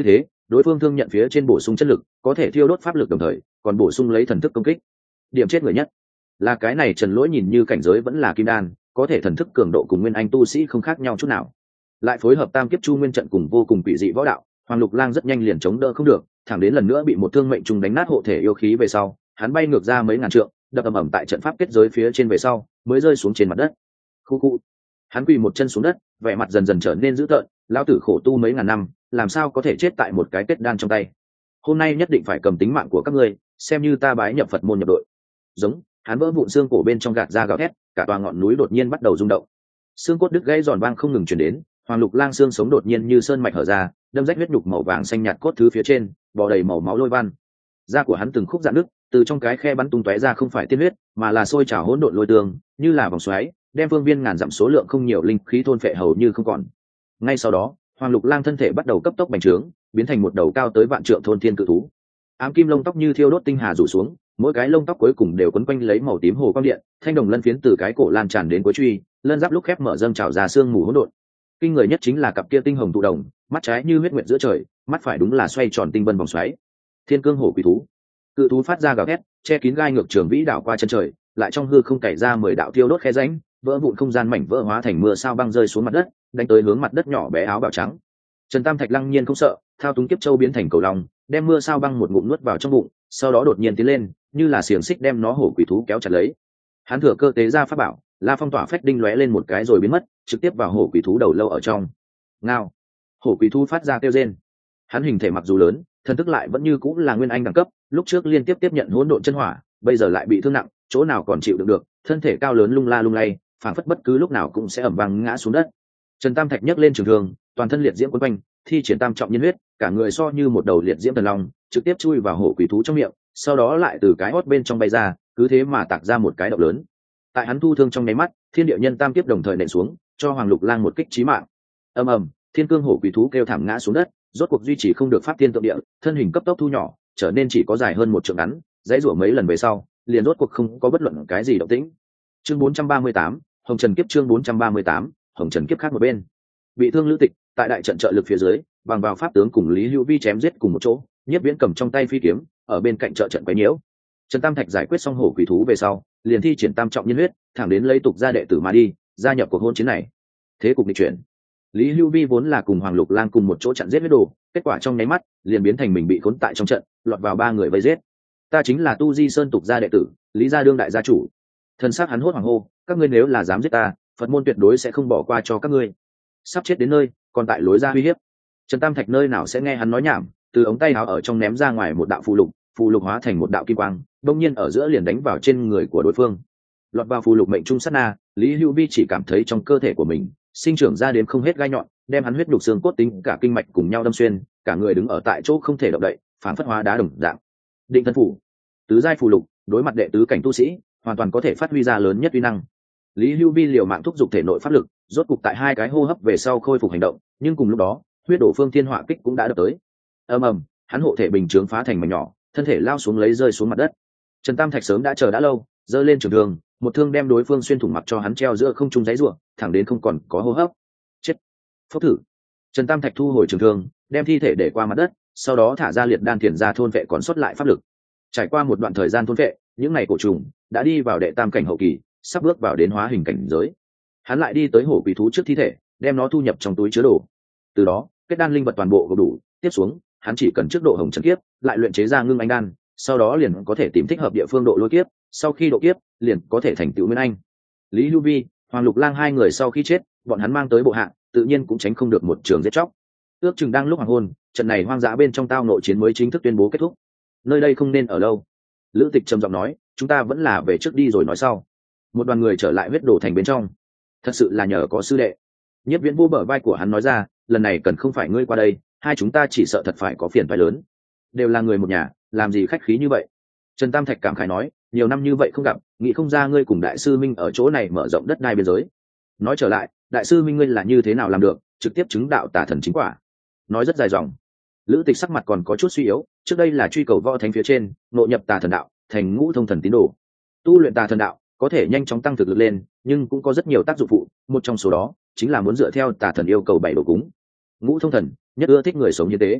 đối phương thương nhận phía trên bổ sung chất lực, có thể thiêu đốt pháp lực đồng thời còn bổ sung lấy thần thức công kích. Điểm chết người nhất là cái này Trần Lỗi nhìn như cảnh giới vẫn là kim đan, có thể thần thức cường độ cùng nguyên anh tu sĩ không khác nhau chút nào, lại phối hợp tam kiếp chu nguyên trận cùng vô cùng quỷ dị võ đạo, Hoàng Lục Lang rất nhanh liền chống đỡ không được, thẳng đến lần nữa bị một thương mệnh trùng đánh nát hộ thể yêu khí về sau, hắn bay ngược ra mấy ngàn trượng, đập ầm ầm tại trận pháp kết giới phía trên về sau, mới rơi xuống trên mặt đất. Khu khu. Hắn quỳ một chân xuống đất, vẻ mặt dần dần trở nên dữ tợn, lão tử khổ tu mấy ngàn năm, làm sao có thể chết tại một cái kết đan trong tay. Hôm nay nhất định phải cầm tính mạng của các ngươi, xem như ta bái nhập Phật môn nhập đội. Giống, hắn vỡ vụn xương cổ bên trong gạt ra gào thét, cả tòa ngọn núi đột nhiên bắt đầu rung động. Xương cốt đứt gãy giòn vang không ngừng truyền đến, Hoàng Lục Lang xương sống đột nhiên như sơn mạch hở ra, đâm rách huyết nhục màu vàng xanh nhạt cốt thứ phía trên, bò đầy màu máu lôi văn. Da của hắn từng khúc rạn nứt, từ trong cái khe bắn tung tóe ra không phải tiên huyết, mà là sôi trào hỗn độn lôi tường, như là vòng xoáy, đem phương viên ngàn dặm số lượng không nhiều linh khí thôn phệ hầu như không còn. Ngay sau đó, Hoàng Lục Lang thân thể bắt đầu cấp tốc bành trướng, biến thành một đầu cao tới vạn trượng thôn thiên cự thú. Ám kim lông tóc như thiêu đốt tinh hà rủ xuống, mỗi cái lông tóc cuối cùng đều quấn quanh lấy màu tím hồ quang điện, thanh đồng lân phiến từ cái cổ lan tràn đến cuối truy, lân giáp lúc khép mở dâng trào ra xương mù hỗn độn. Kinh người nhất chính là cặp kia tinh hồng tụ đồng, mắt trái như huyết nguyệt giữa trời, mắt phải đúng là xoay tròn tinh vân vòng xoáy. Thiên cương hổ quỷ thú, cự thú phát ra gào thét, che kín gai ngược trường vĩ đảo qua chân trời, lại trong hư không cày ra mười đạo tiêu đốt khe rãnh, vỡ vụn không gian mảnh vỡ hóa thành mưa sao băng rơi xuống mặt đất, đánh tới hướng mặt đất nhỏ bé áo bào trắng. Trần Tam Thạch lăng nhiên không sợ, thao túng kiếp châu biến thành cầu long, đem mưa sao băng một ngụm nuốt vào trong bụng, sau đó đột nhiên tiến lên, như là xiềng xích đem nó hổ quỷ thú kéo chặt lấy. Hắn thừa cơ tế ra pháp bảo, La Phong tỏa phách đinh lóe lên một cái rồi biến mất, trực tiếp vào hổ quỷ thú đầu lâu ở trong. Ngao. Hổ quỷ thú phát ra kêu rên. Hắn hình thể mặc dù lớn, thần thức lại vẫn như cũng là nguyên anh đẳng cấp, lúc trước liên tiếp tiếp nhận hỗn độn chân hỏa, bây giờ lại bị thương nặng, chỗ nào còn chịu đựng được, thân thể cao lớn lung la lung lay, phảng phất bất cứ lúc nào cũng sẽ ầm vang ngã xuống đất. Trần Tam Thạch nhấc lên trường thương, toàn thân liệt diễm quấn quanh, thi triển tam trọng nhân huyết, cả người so như một đầu liệt diễm thần long, trực tiếp chui vào hổ quỷ thú trong miệng, sau đó lại từ cái hót bên trong bay ra, cứ thế mà tạc ra một cái động lớn. Tại hắn thu thương trong nháy mắt, thiên địa nhân tam tiếp đồng thời nện xuống, cho Hoàng Lục Lang một kích chí mạng. Ầm ầm, thiên cương hổ quỷ thú kêu thảm ngã xuống đất, rốt cuộc duy trì không được pháp tiên tượng địa, thân hình cấp tốc thu nhỏ, trở nên chỉ có dài hơn một trượng ngắn, dãy rủa mấy lần về sau, liền rốt cuộc không có bất luận cái gì động tĩnh. Chương bốn trăm ba mươi tám, Hồng Trần kiếp chương bốn trăm ba mươi tám, Hồng Trần kiếp khác một bên. Bị thương Lữ Tịch, tại đại trận trợ lực phía dưới, bằng vào pháp tướng cùng Lý Hữu Vi chém giết cùng một chỗ, Nhiếp Viễn cầm trong tay phi kiếm, ở bên cạnh trợ trận quấy nhiễu. Trần Tam Thạch giải quyết xong hổ quỷ thú về sau, liền thi triển tam trọng nhân huyết, thẳng đến lấy tục gia đệ tử mà đi, gia nhập cuộc hôn chiến này. Thế cục nghịch chuyển. Lý Hữu Vi vốn là cùng Hoàng Lục Lang cùng một chỗ chặn giết huyết đồ, kết quả trong nháy mắt, liền biến thành mình bị khốn tại trong trận, lọt vào ba người vây giết. Ta chính là Tu Di Sơn tục gia đệ tử, Lý gia đương đại gia chủ. Thân xác hắn hốt hoảng hô, các ngươi nếu là dám giết ta, Phật môn tuyệt đối sẽ không bỏ qua cho các ngươi. Sắp chết đến nơi, còn tại lối ra uy hiếp. Trần Tam Thạch nơi nào sẽ nghe hắn nói nhảm, từ ống tay áo ở trong ném ra ngoài một đạo phù lục, phù lục hóa thành một đạo kim quang, đông nhiên ở giữa liền đánh vào trên người của đối phương. Lọt vào phù lục mệnh trung sát na, Lý Hữu Vi chỉ cảm thấy trong cơ thể của mình sinh trưởng ra đến không hết gai nhọn, đem hắn huyết nhục xương cốt tính cả kinh mạch cùng nhau đâm xuyên, cả người đứng ở tại chỗ không thể động đậy, phản phất hóa đá đồng dạng. Định thân phủ, tứ giai phù lục, đối mặt đệ tứ cảnh tu sĩ, hoàn toàn có thể phát huy ra lớn nhất uy năng. Lý Hữu Vi liều mạng thúc giục thể nội pháp lực, rốt cục tại hai cái hô hấp về sau khôi phục hành động, nhưng cùng lúc đó, huyết đổ phương thiên hỏa kích cũng đã đập tới. Ầm ầm, hắn hộ thể bình chướng phá thành mảnh nhỏ, thân thể lao xuống lấy rơi xuống mặt đất. Trần Tam Thạch sớm đã chờ đã lâu, giơ lên trường thương, một thương đem đối phương xuyên thủng mặc cho hắn treo giữa không trung giấy rủa, thẳng đến không còn có hô hấp. Chết. Phốc thử. Trần Tam Thạch thu hồi trường thương, đem thi thể để qua mặt đất, sau đó thả ra liệt đan thiền ra thôn vệ còn sót lại pháp lực. Trải qua một đoạn thời gian thôn vệ, những ngày cổ trùng đã đi vào đệ tam cảnh hậu kỳ, sắp bước vào đến hóa hình cảnh giới. Hắn lại đi tới hổ quỷ thú trước thi thể, đem nó thu nhập trong túi chứa đồ. Từ đó, kết đan linh vật toàn bộ gộp đủ, tiếp xuống, hắn chỉ cần trước độ hồng trần kiếp, lại luyện chế ra ngưng anh đan, sau đó liền có thể tìm thích hợp địa phương độ lôi kiếp, sau khi độ kiếp, liền có thể thành tựu nguyên anh. Lý Hữu Vi, Hoàng Lục Lang hai người sau khi chết, bọn hắn mang tới bộ hạ, tự nhiên cũng tránh không được một trường giết chóc. Ước chừng đang lúc hoàng hôn, trận này hoang dã bên trong tao nội chiến mới chính thức tuyên bố kết thúc. Nơi đây không nên ở lâu. Lữ Tịch trầm giọng nói, chúng ta vẫn là về trước đi rồi nói sau. Một đoàn người trở lại huyết đổ thành bên trong. Thật sự là nhờ có sư đệ. Nhiếp Viễn vô bờ vai của hắn nói ra, lần này cần không phải ngươi qua đây, hai chúng ta chỉ sợ thật phải có phiền toái lớn. Đều là người một nhà, làm gì khách khí như vậy. Trần Tam Thạch cảm khái nói, nhiều năm như vậy không gặp, nghĩ không ra ngươi cùng đại sư Minh ở chỗ này mở rộng đất đai biên giới. Nói trở lại, đại sư Minh ngươi là như thế nào làm được, trực tiếp chứng đạo tả thần chính quả. Nói rất dài dòng. Lữ Tịch sắc mặt còn có chút suy yếu, trước đây là truy cầu võ thánh phía trên, ngộ nhập tà thần đạo, thành ngũ thông thần tín đồ. Tu luyện tà thần đạo có thể nhanh chóng tăng thực lực lên, nhưng cũng có rất nhiều tác dụng phụ, một trong số đó chính là muốn dựa theo tà thần yêu cầu bảy đồ cúng. Ngũ thông thần nhất ưa thích người sống như thế.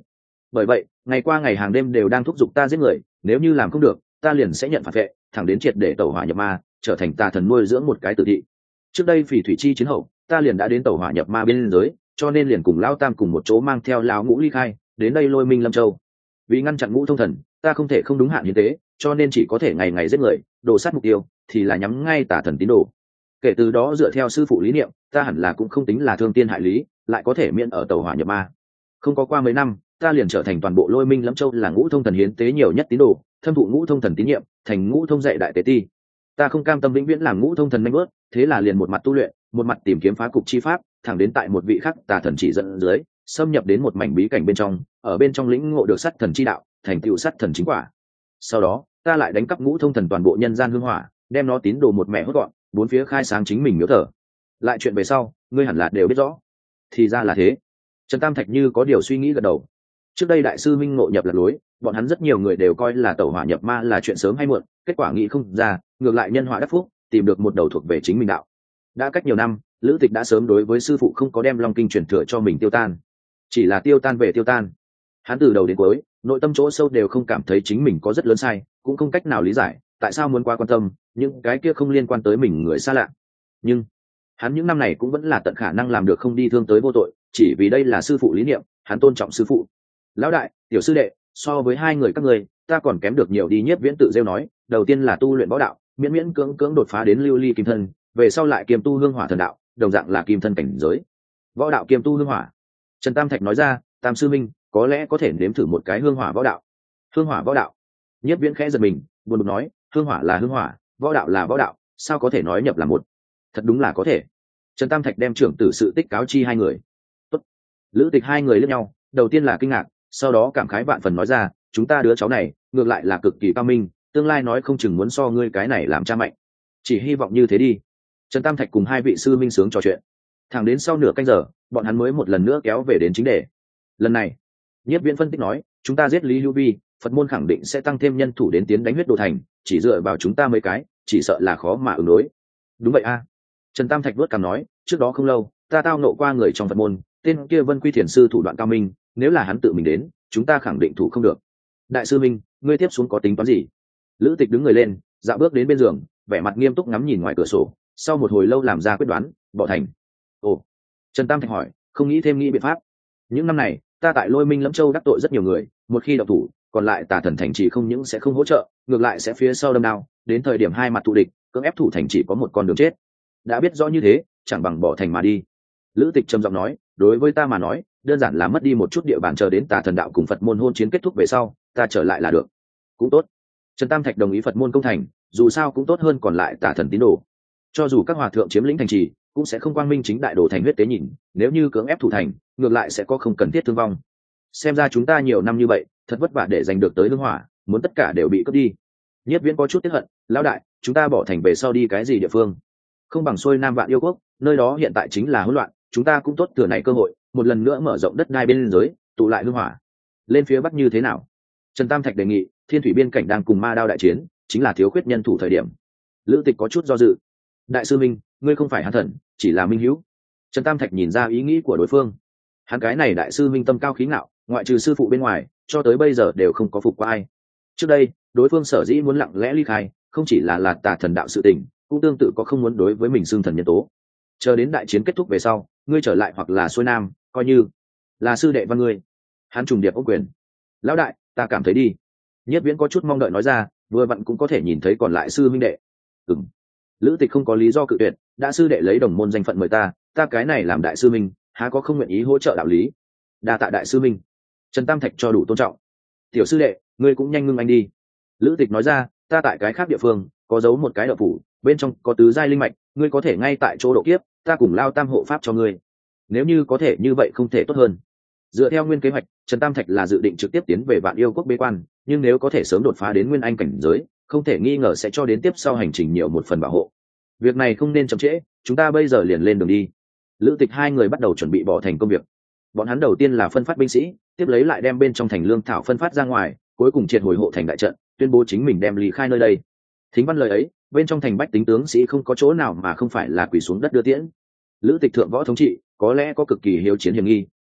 bởi vậy ngày qua ngày hàng đêm đều đang thúc giục ta giết người, nếu như làm không được ta liền sẽ nhận phản vệ, thẳng đến triệt để tẩu hỏa nhập ma, trở thành tà thần nuôi dưỡng một cái tử thị. Trước đây phỉ thủy chi chiến hậu, ta liền đã đến tẩu hỏa nhập ma bên giới, cho nên liền cùng Lão Tam cùng một chỗ mang theo lão Ngũ ly khai, đến đây Lôi Minh Lâm Châu. Vì ngăn chặn Ngũ Thông Thần, ta không thể không đúng hạn hiến tế, cho nên chỉ có thể ngày ngày giết người, đồ sát mục tiêu thì là nhắm ngay tà thần tín đồ. Kể từ đó dựa theo sư phụ lý niệm, ta hẳn là cũng không tính là thương tiên hại lý, lại có thể miễn ở tẩu hỏa nhập ma. Không có qua mấy năm, ta liền trở thành toàn bộ Lôi Minh Lâm Châu là Ngũ Thông Thần hiến tế nhiều nhất tín đồ, thâm thụ Ngũ Thông Thần tín nhiệm, thành Ngũ Thông dạy đại tế ti. Ta không cam tâm vĩnh viễn làm Ngũ Thông Thần nhanh bớt, thế là liền một mặt tu luyện, một mặt tìm kiếm phá cục chi pháp, thẳng đến tại một vị khắc tà thần chỉ dẫn dưới, xâm nhập đến một mảnh bí cảnh bên trong, ở bên trong lĩnh ngộ được sắt thần chi đạo, thành tựu sắt thần chính quả. Sau đó, ta lại đánh cắp Ngũ Thông Thần toàn bộ nhân gian hương hỏa, đem nó tín đồ một mẹ hốt gọn, bốn phía khai sáng chính mình miếu thờ. Lại chuyện về sau, ngươi hẳn là đều biết rõ. Thì ra là thế. Trần Tam Thạch như có điều suy nghĩ gật đầu. Trước đây đại sư minh ngộ nhập lạc lối, bọn hắn rất nhiều người đều coi là tẩu hỏa nhập ma là chuyện sớm hay muộn, kết quả nghĩ không ra, ngược lại nhân họa đắc phúc, tìm được một đầu thuộc về chính mình đạo. Đã cách nhiều năm, Lữ Tịch đã sớm đối với sư phụ không có đem Long Kinh truyền thừa cho mình tiêu tan, chỉ là tiêu tan về tiêu tan. Hắn từ đầu đến cuối, nội tâm chỗ sâu đều không cảm thấy chính mình có rất lớn sai, cũng không cách nào lý giải tại sao muốn quá quan tâm những cái kia không liên quan tới mình người xa lạ. Nhưng hắn những năm này cũng vẫn là tận khả năng làm được không đi thương tới vô tội, chỉ vì đây là sư phụ lý niệm, hắn tôn trọng sư phụ. Lão đại, tiểu sư đệ, so với hai người các người, ta còn kém được nhiều đi. Nhiếp Viễn tự rêu nói, đầu tiên là tu luyện võ đạo, miễn miễn cưỡng cưỡng đột phá đến lưu ly kim thân, về sau lại kiêm tu hương hỏa thần đạo, đồng dạng là kim thân cảnh giới. Võ đạo kiêm tu hương hỏa. Trần Tam Thạch nói ra, Tam sư minh có lẽ có thể nếm thử một cái hương hỏa võ đạo. Hương hỏa võ đạo. Nhiếp Viễn khẽ giật mình, buồn bực nói, hương hỏa là hương hỏa, võ đạo là võ đạo, sao có thể nói nhập là một? Thật đúng là có thể. Trần Tam Thạch đem trưởng tử sự tích cáo chi hai người. Tốt. Lữ Tịch hai người liếc nhau, đầu tiên là kinh ngạc, sau đó cảm khái vạn phần nói ra, chúng ta đứa cháu này ngược lại là cực kỳ cao minh, tương lai nói không chừng muốn so ngươi cái này làm cha mạnh. Chỉ hy vọng như thế đi. Trần Tam Thạch cùng hai vị sư minh sướng trò chuyện, thẳng đến sau nửa canh giờ, bọn hắn mới một lần nữa kéo về đến chính đề. Lần này, Nhiếp Viễn phân tích nói, chúng ta giết Lý Hữu Vi, Phật môn khẳng định sẽ tăng thêm nhân thủ đến tiến đánh huyết đồ thành, chỉ dựa vào chúng ta mấy cái, chỉ sợ là khó mà ứng đối. Đúng vậy a. Trần Tam Thạch vuốt cằm nói, trước đó không lâu, ta tao nộ qua người trong Phật môn, tên kia Vân Quy Thiền sư thủ đoạn cao minh, nếu là hắn tự mình đến, chúng ta khẳng định thủ không được. Đại sư minh, ngươi tiếp xuống có tính toán gì? Lữ Tịch đứng người lên, dạo bước đến bên giường, vẻ mặt nghiêm túc ngắm nhìn ngoài cửa sổ, sau một hồi lâu làm ra quyết đoán, bỏ thành. Ồ. Trần Tam Thạch hỏi, không nghĩ thêm nghĩ biện pháp? Những năm này, ta tại Lôi Minh Lâm Châu đắc tội rất nhiều người, một khi động thủ, còn lại tà thần thành chỉ không những sẽ không hỗ trợ, ngược lại sẽ phía sau đâm đao, đến thời điểm hai mặt thù địch, cưỡng ép thủ thành chỉ có một con đường chết. Đã biết rõ như thế, chẳng bằng bỏ thành mà đi. Lữ Tịch trầm giọng nói, đối với ta mà nói, đơn giản là mất đi một chút địa bàn, chờ đến tà thần đạo cùng Phật môn hôn chiến kết thúc về sau, ta trở lại là được. Cũng tốt. Trần Tam Thạch đồng ý Phật môn công thành, dù sao cũng tốt hơn còn lại tà thần tín đồ. Cho dù các hòa thượng chiếm lĩnh thành trì, cũng sẽ không quang minh chính đại đổ thành huyết tế nhìn, nếu như cưỡng ép thủ thành, ngược lại sẽ có không cần thiết thương vong. Xem ra chúng ta nhiều năm như vậy, thật vất vả để giành được tới hương hỏa, muốn tất cả đều bị cướp đi. Nhiếp Viễn có chút tiếc hận, lão đại, chúng ta bỏ thành về sau đi cái gì địa phương? Không bằng xuôi Nam Vạn Yêu Quốc, nơi đó hiện tại chính là hỗn loạn, chúng ta cũng tốt thừa này cơ hội, một lần nữa mở rộng đất đai bên dưới, tụ lại hương hỏa. Lên phía bắc như thế nào? Trần Tam Thạch đề nghị, Thiên Thủy biên cảnh đang cùng Ma Đao đại chiến, chính là thiếu khuyết nhân thủ thời điểm. Lữ Tịch có chút do dự. Đại sư minh, ngươi không phải hắn thần, chỉ là minh hữu. Trần Tam Thạch nhìn ra ý nghĩ của đối phương. Hắn cái này đại sư minh tâm cao khí ngạo, ngoại trừ sư phụ bên ngoài, cho tới bây giờ đều không có phục qua ai. Trước đây, đối phương sở dĩ muốn lặng lẽ ly khai, không chỉ là là tà thần đạo sự tình, cũng tương tự có không muốn đối với mình xưng thần nhân tố. Chờ đến đại chiến kết thúc về sau, ngươi trở lại hoặc là xuôi nam, coi như là sư đệ văn ngươi. Hắn trùng điệp ôm quyền. Lão đại, ta cảm thấy đi. Nhiếp Viễn có chút mong đợi nói ra, vừa vặn cũng có thể nhìn thấy còn lại sư minh đệ. Ừm. Lữ Tịch không có lý do cự tuyệt, đã sư đệ lấy đồng môn danh phận mời ta, ta cái này làm đại sư minh, há có không nguyện ý hỗ trợ đạo lý. Đa tạ đại sư minh. Trần Tam Thạch cho đủ tôn trọng. Tiểu sư đệ, ngươi cũng nhanh ngưng anh đi. Lữ Tịch nói ra, ta tại cái khác địa phương có giấu một cái đậu phủ, bên trong có tứ giai linh mạch, ngươi có thể ngay tại chỗ độ kiếp, ta cùng lao tam hộ pháp cho ngươi. Nếu như có thể như vậy không thể tốt hơn. Dựa theo nguyên kế hoạch, Trần Tam Thạch là dự định trực tiếp tiến về Vạn Yêu Quốc bế quan, nhưng nếu có thể sớm đột phá đến nguyên anh cảnh giới, không thể nghi ngờ sẽ cho đến tiếp sau hành trình nhiều một phần bảo hộ. Việc này không nên chậm trễ, chúng ta bây giờ liền lên đường đi. Lữ Tịch hai người bắt đầu chuẩn bị bỏ thành công việc. Bọn hắn đầu tiên là phân phát binh sĩ, tiếp lấy lại đem bên trong thành lương thảo phân phát ra ngoài, cuối cùng triệt hồi hộ thành đại trận, tuyên bố chính mình đem lý khai nơi đây. Thính văn lời ấy, bên trong thành bách tính tướng sĩ không có chỗ nào mà không phải là quỳ xuống đất đưa tiễn. Lữ Tịch thượng võ thống trị, có lẽ có cực kỳ hiếu chiến hiểm nghi,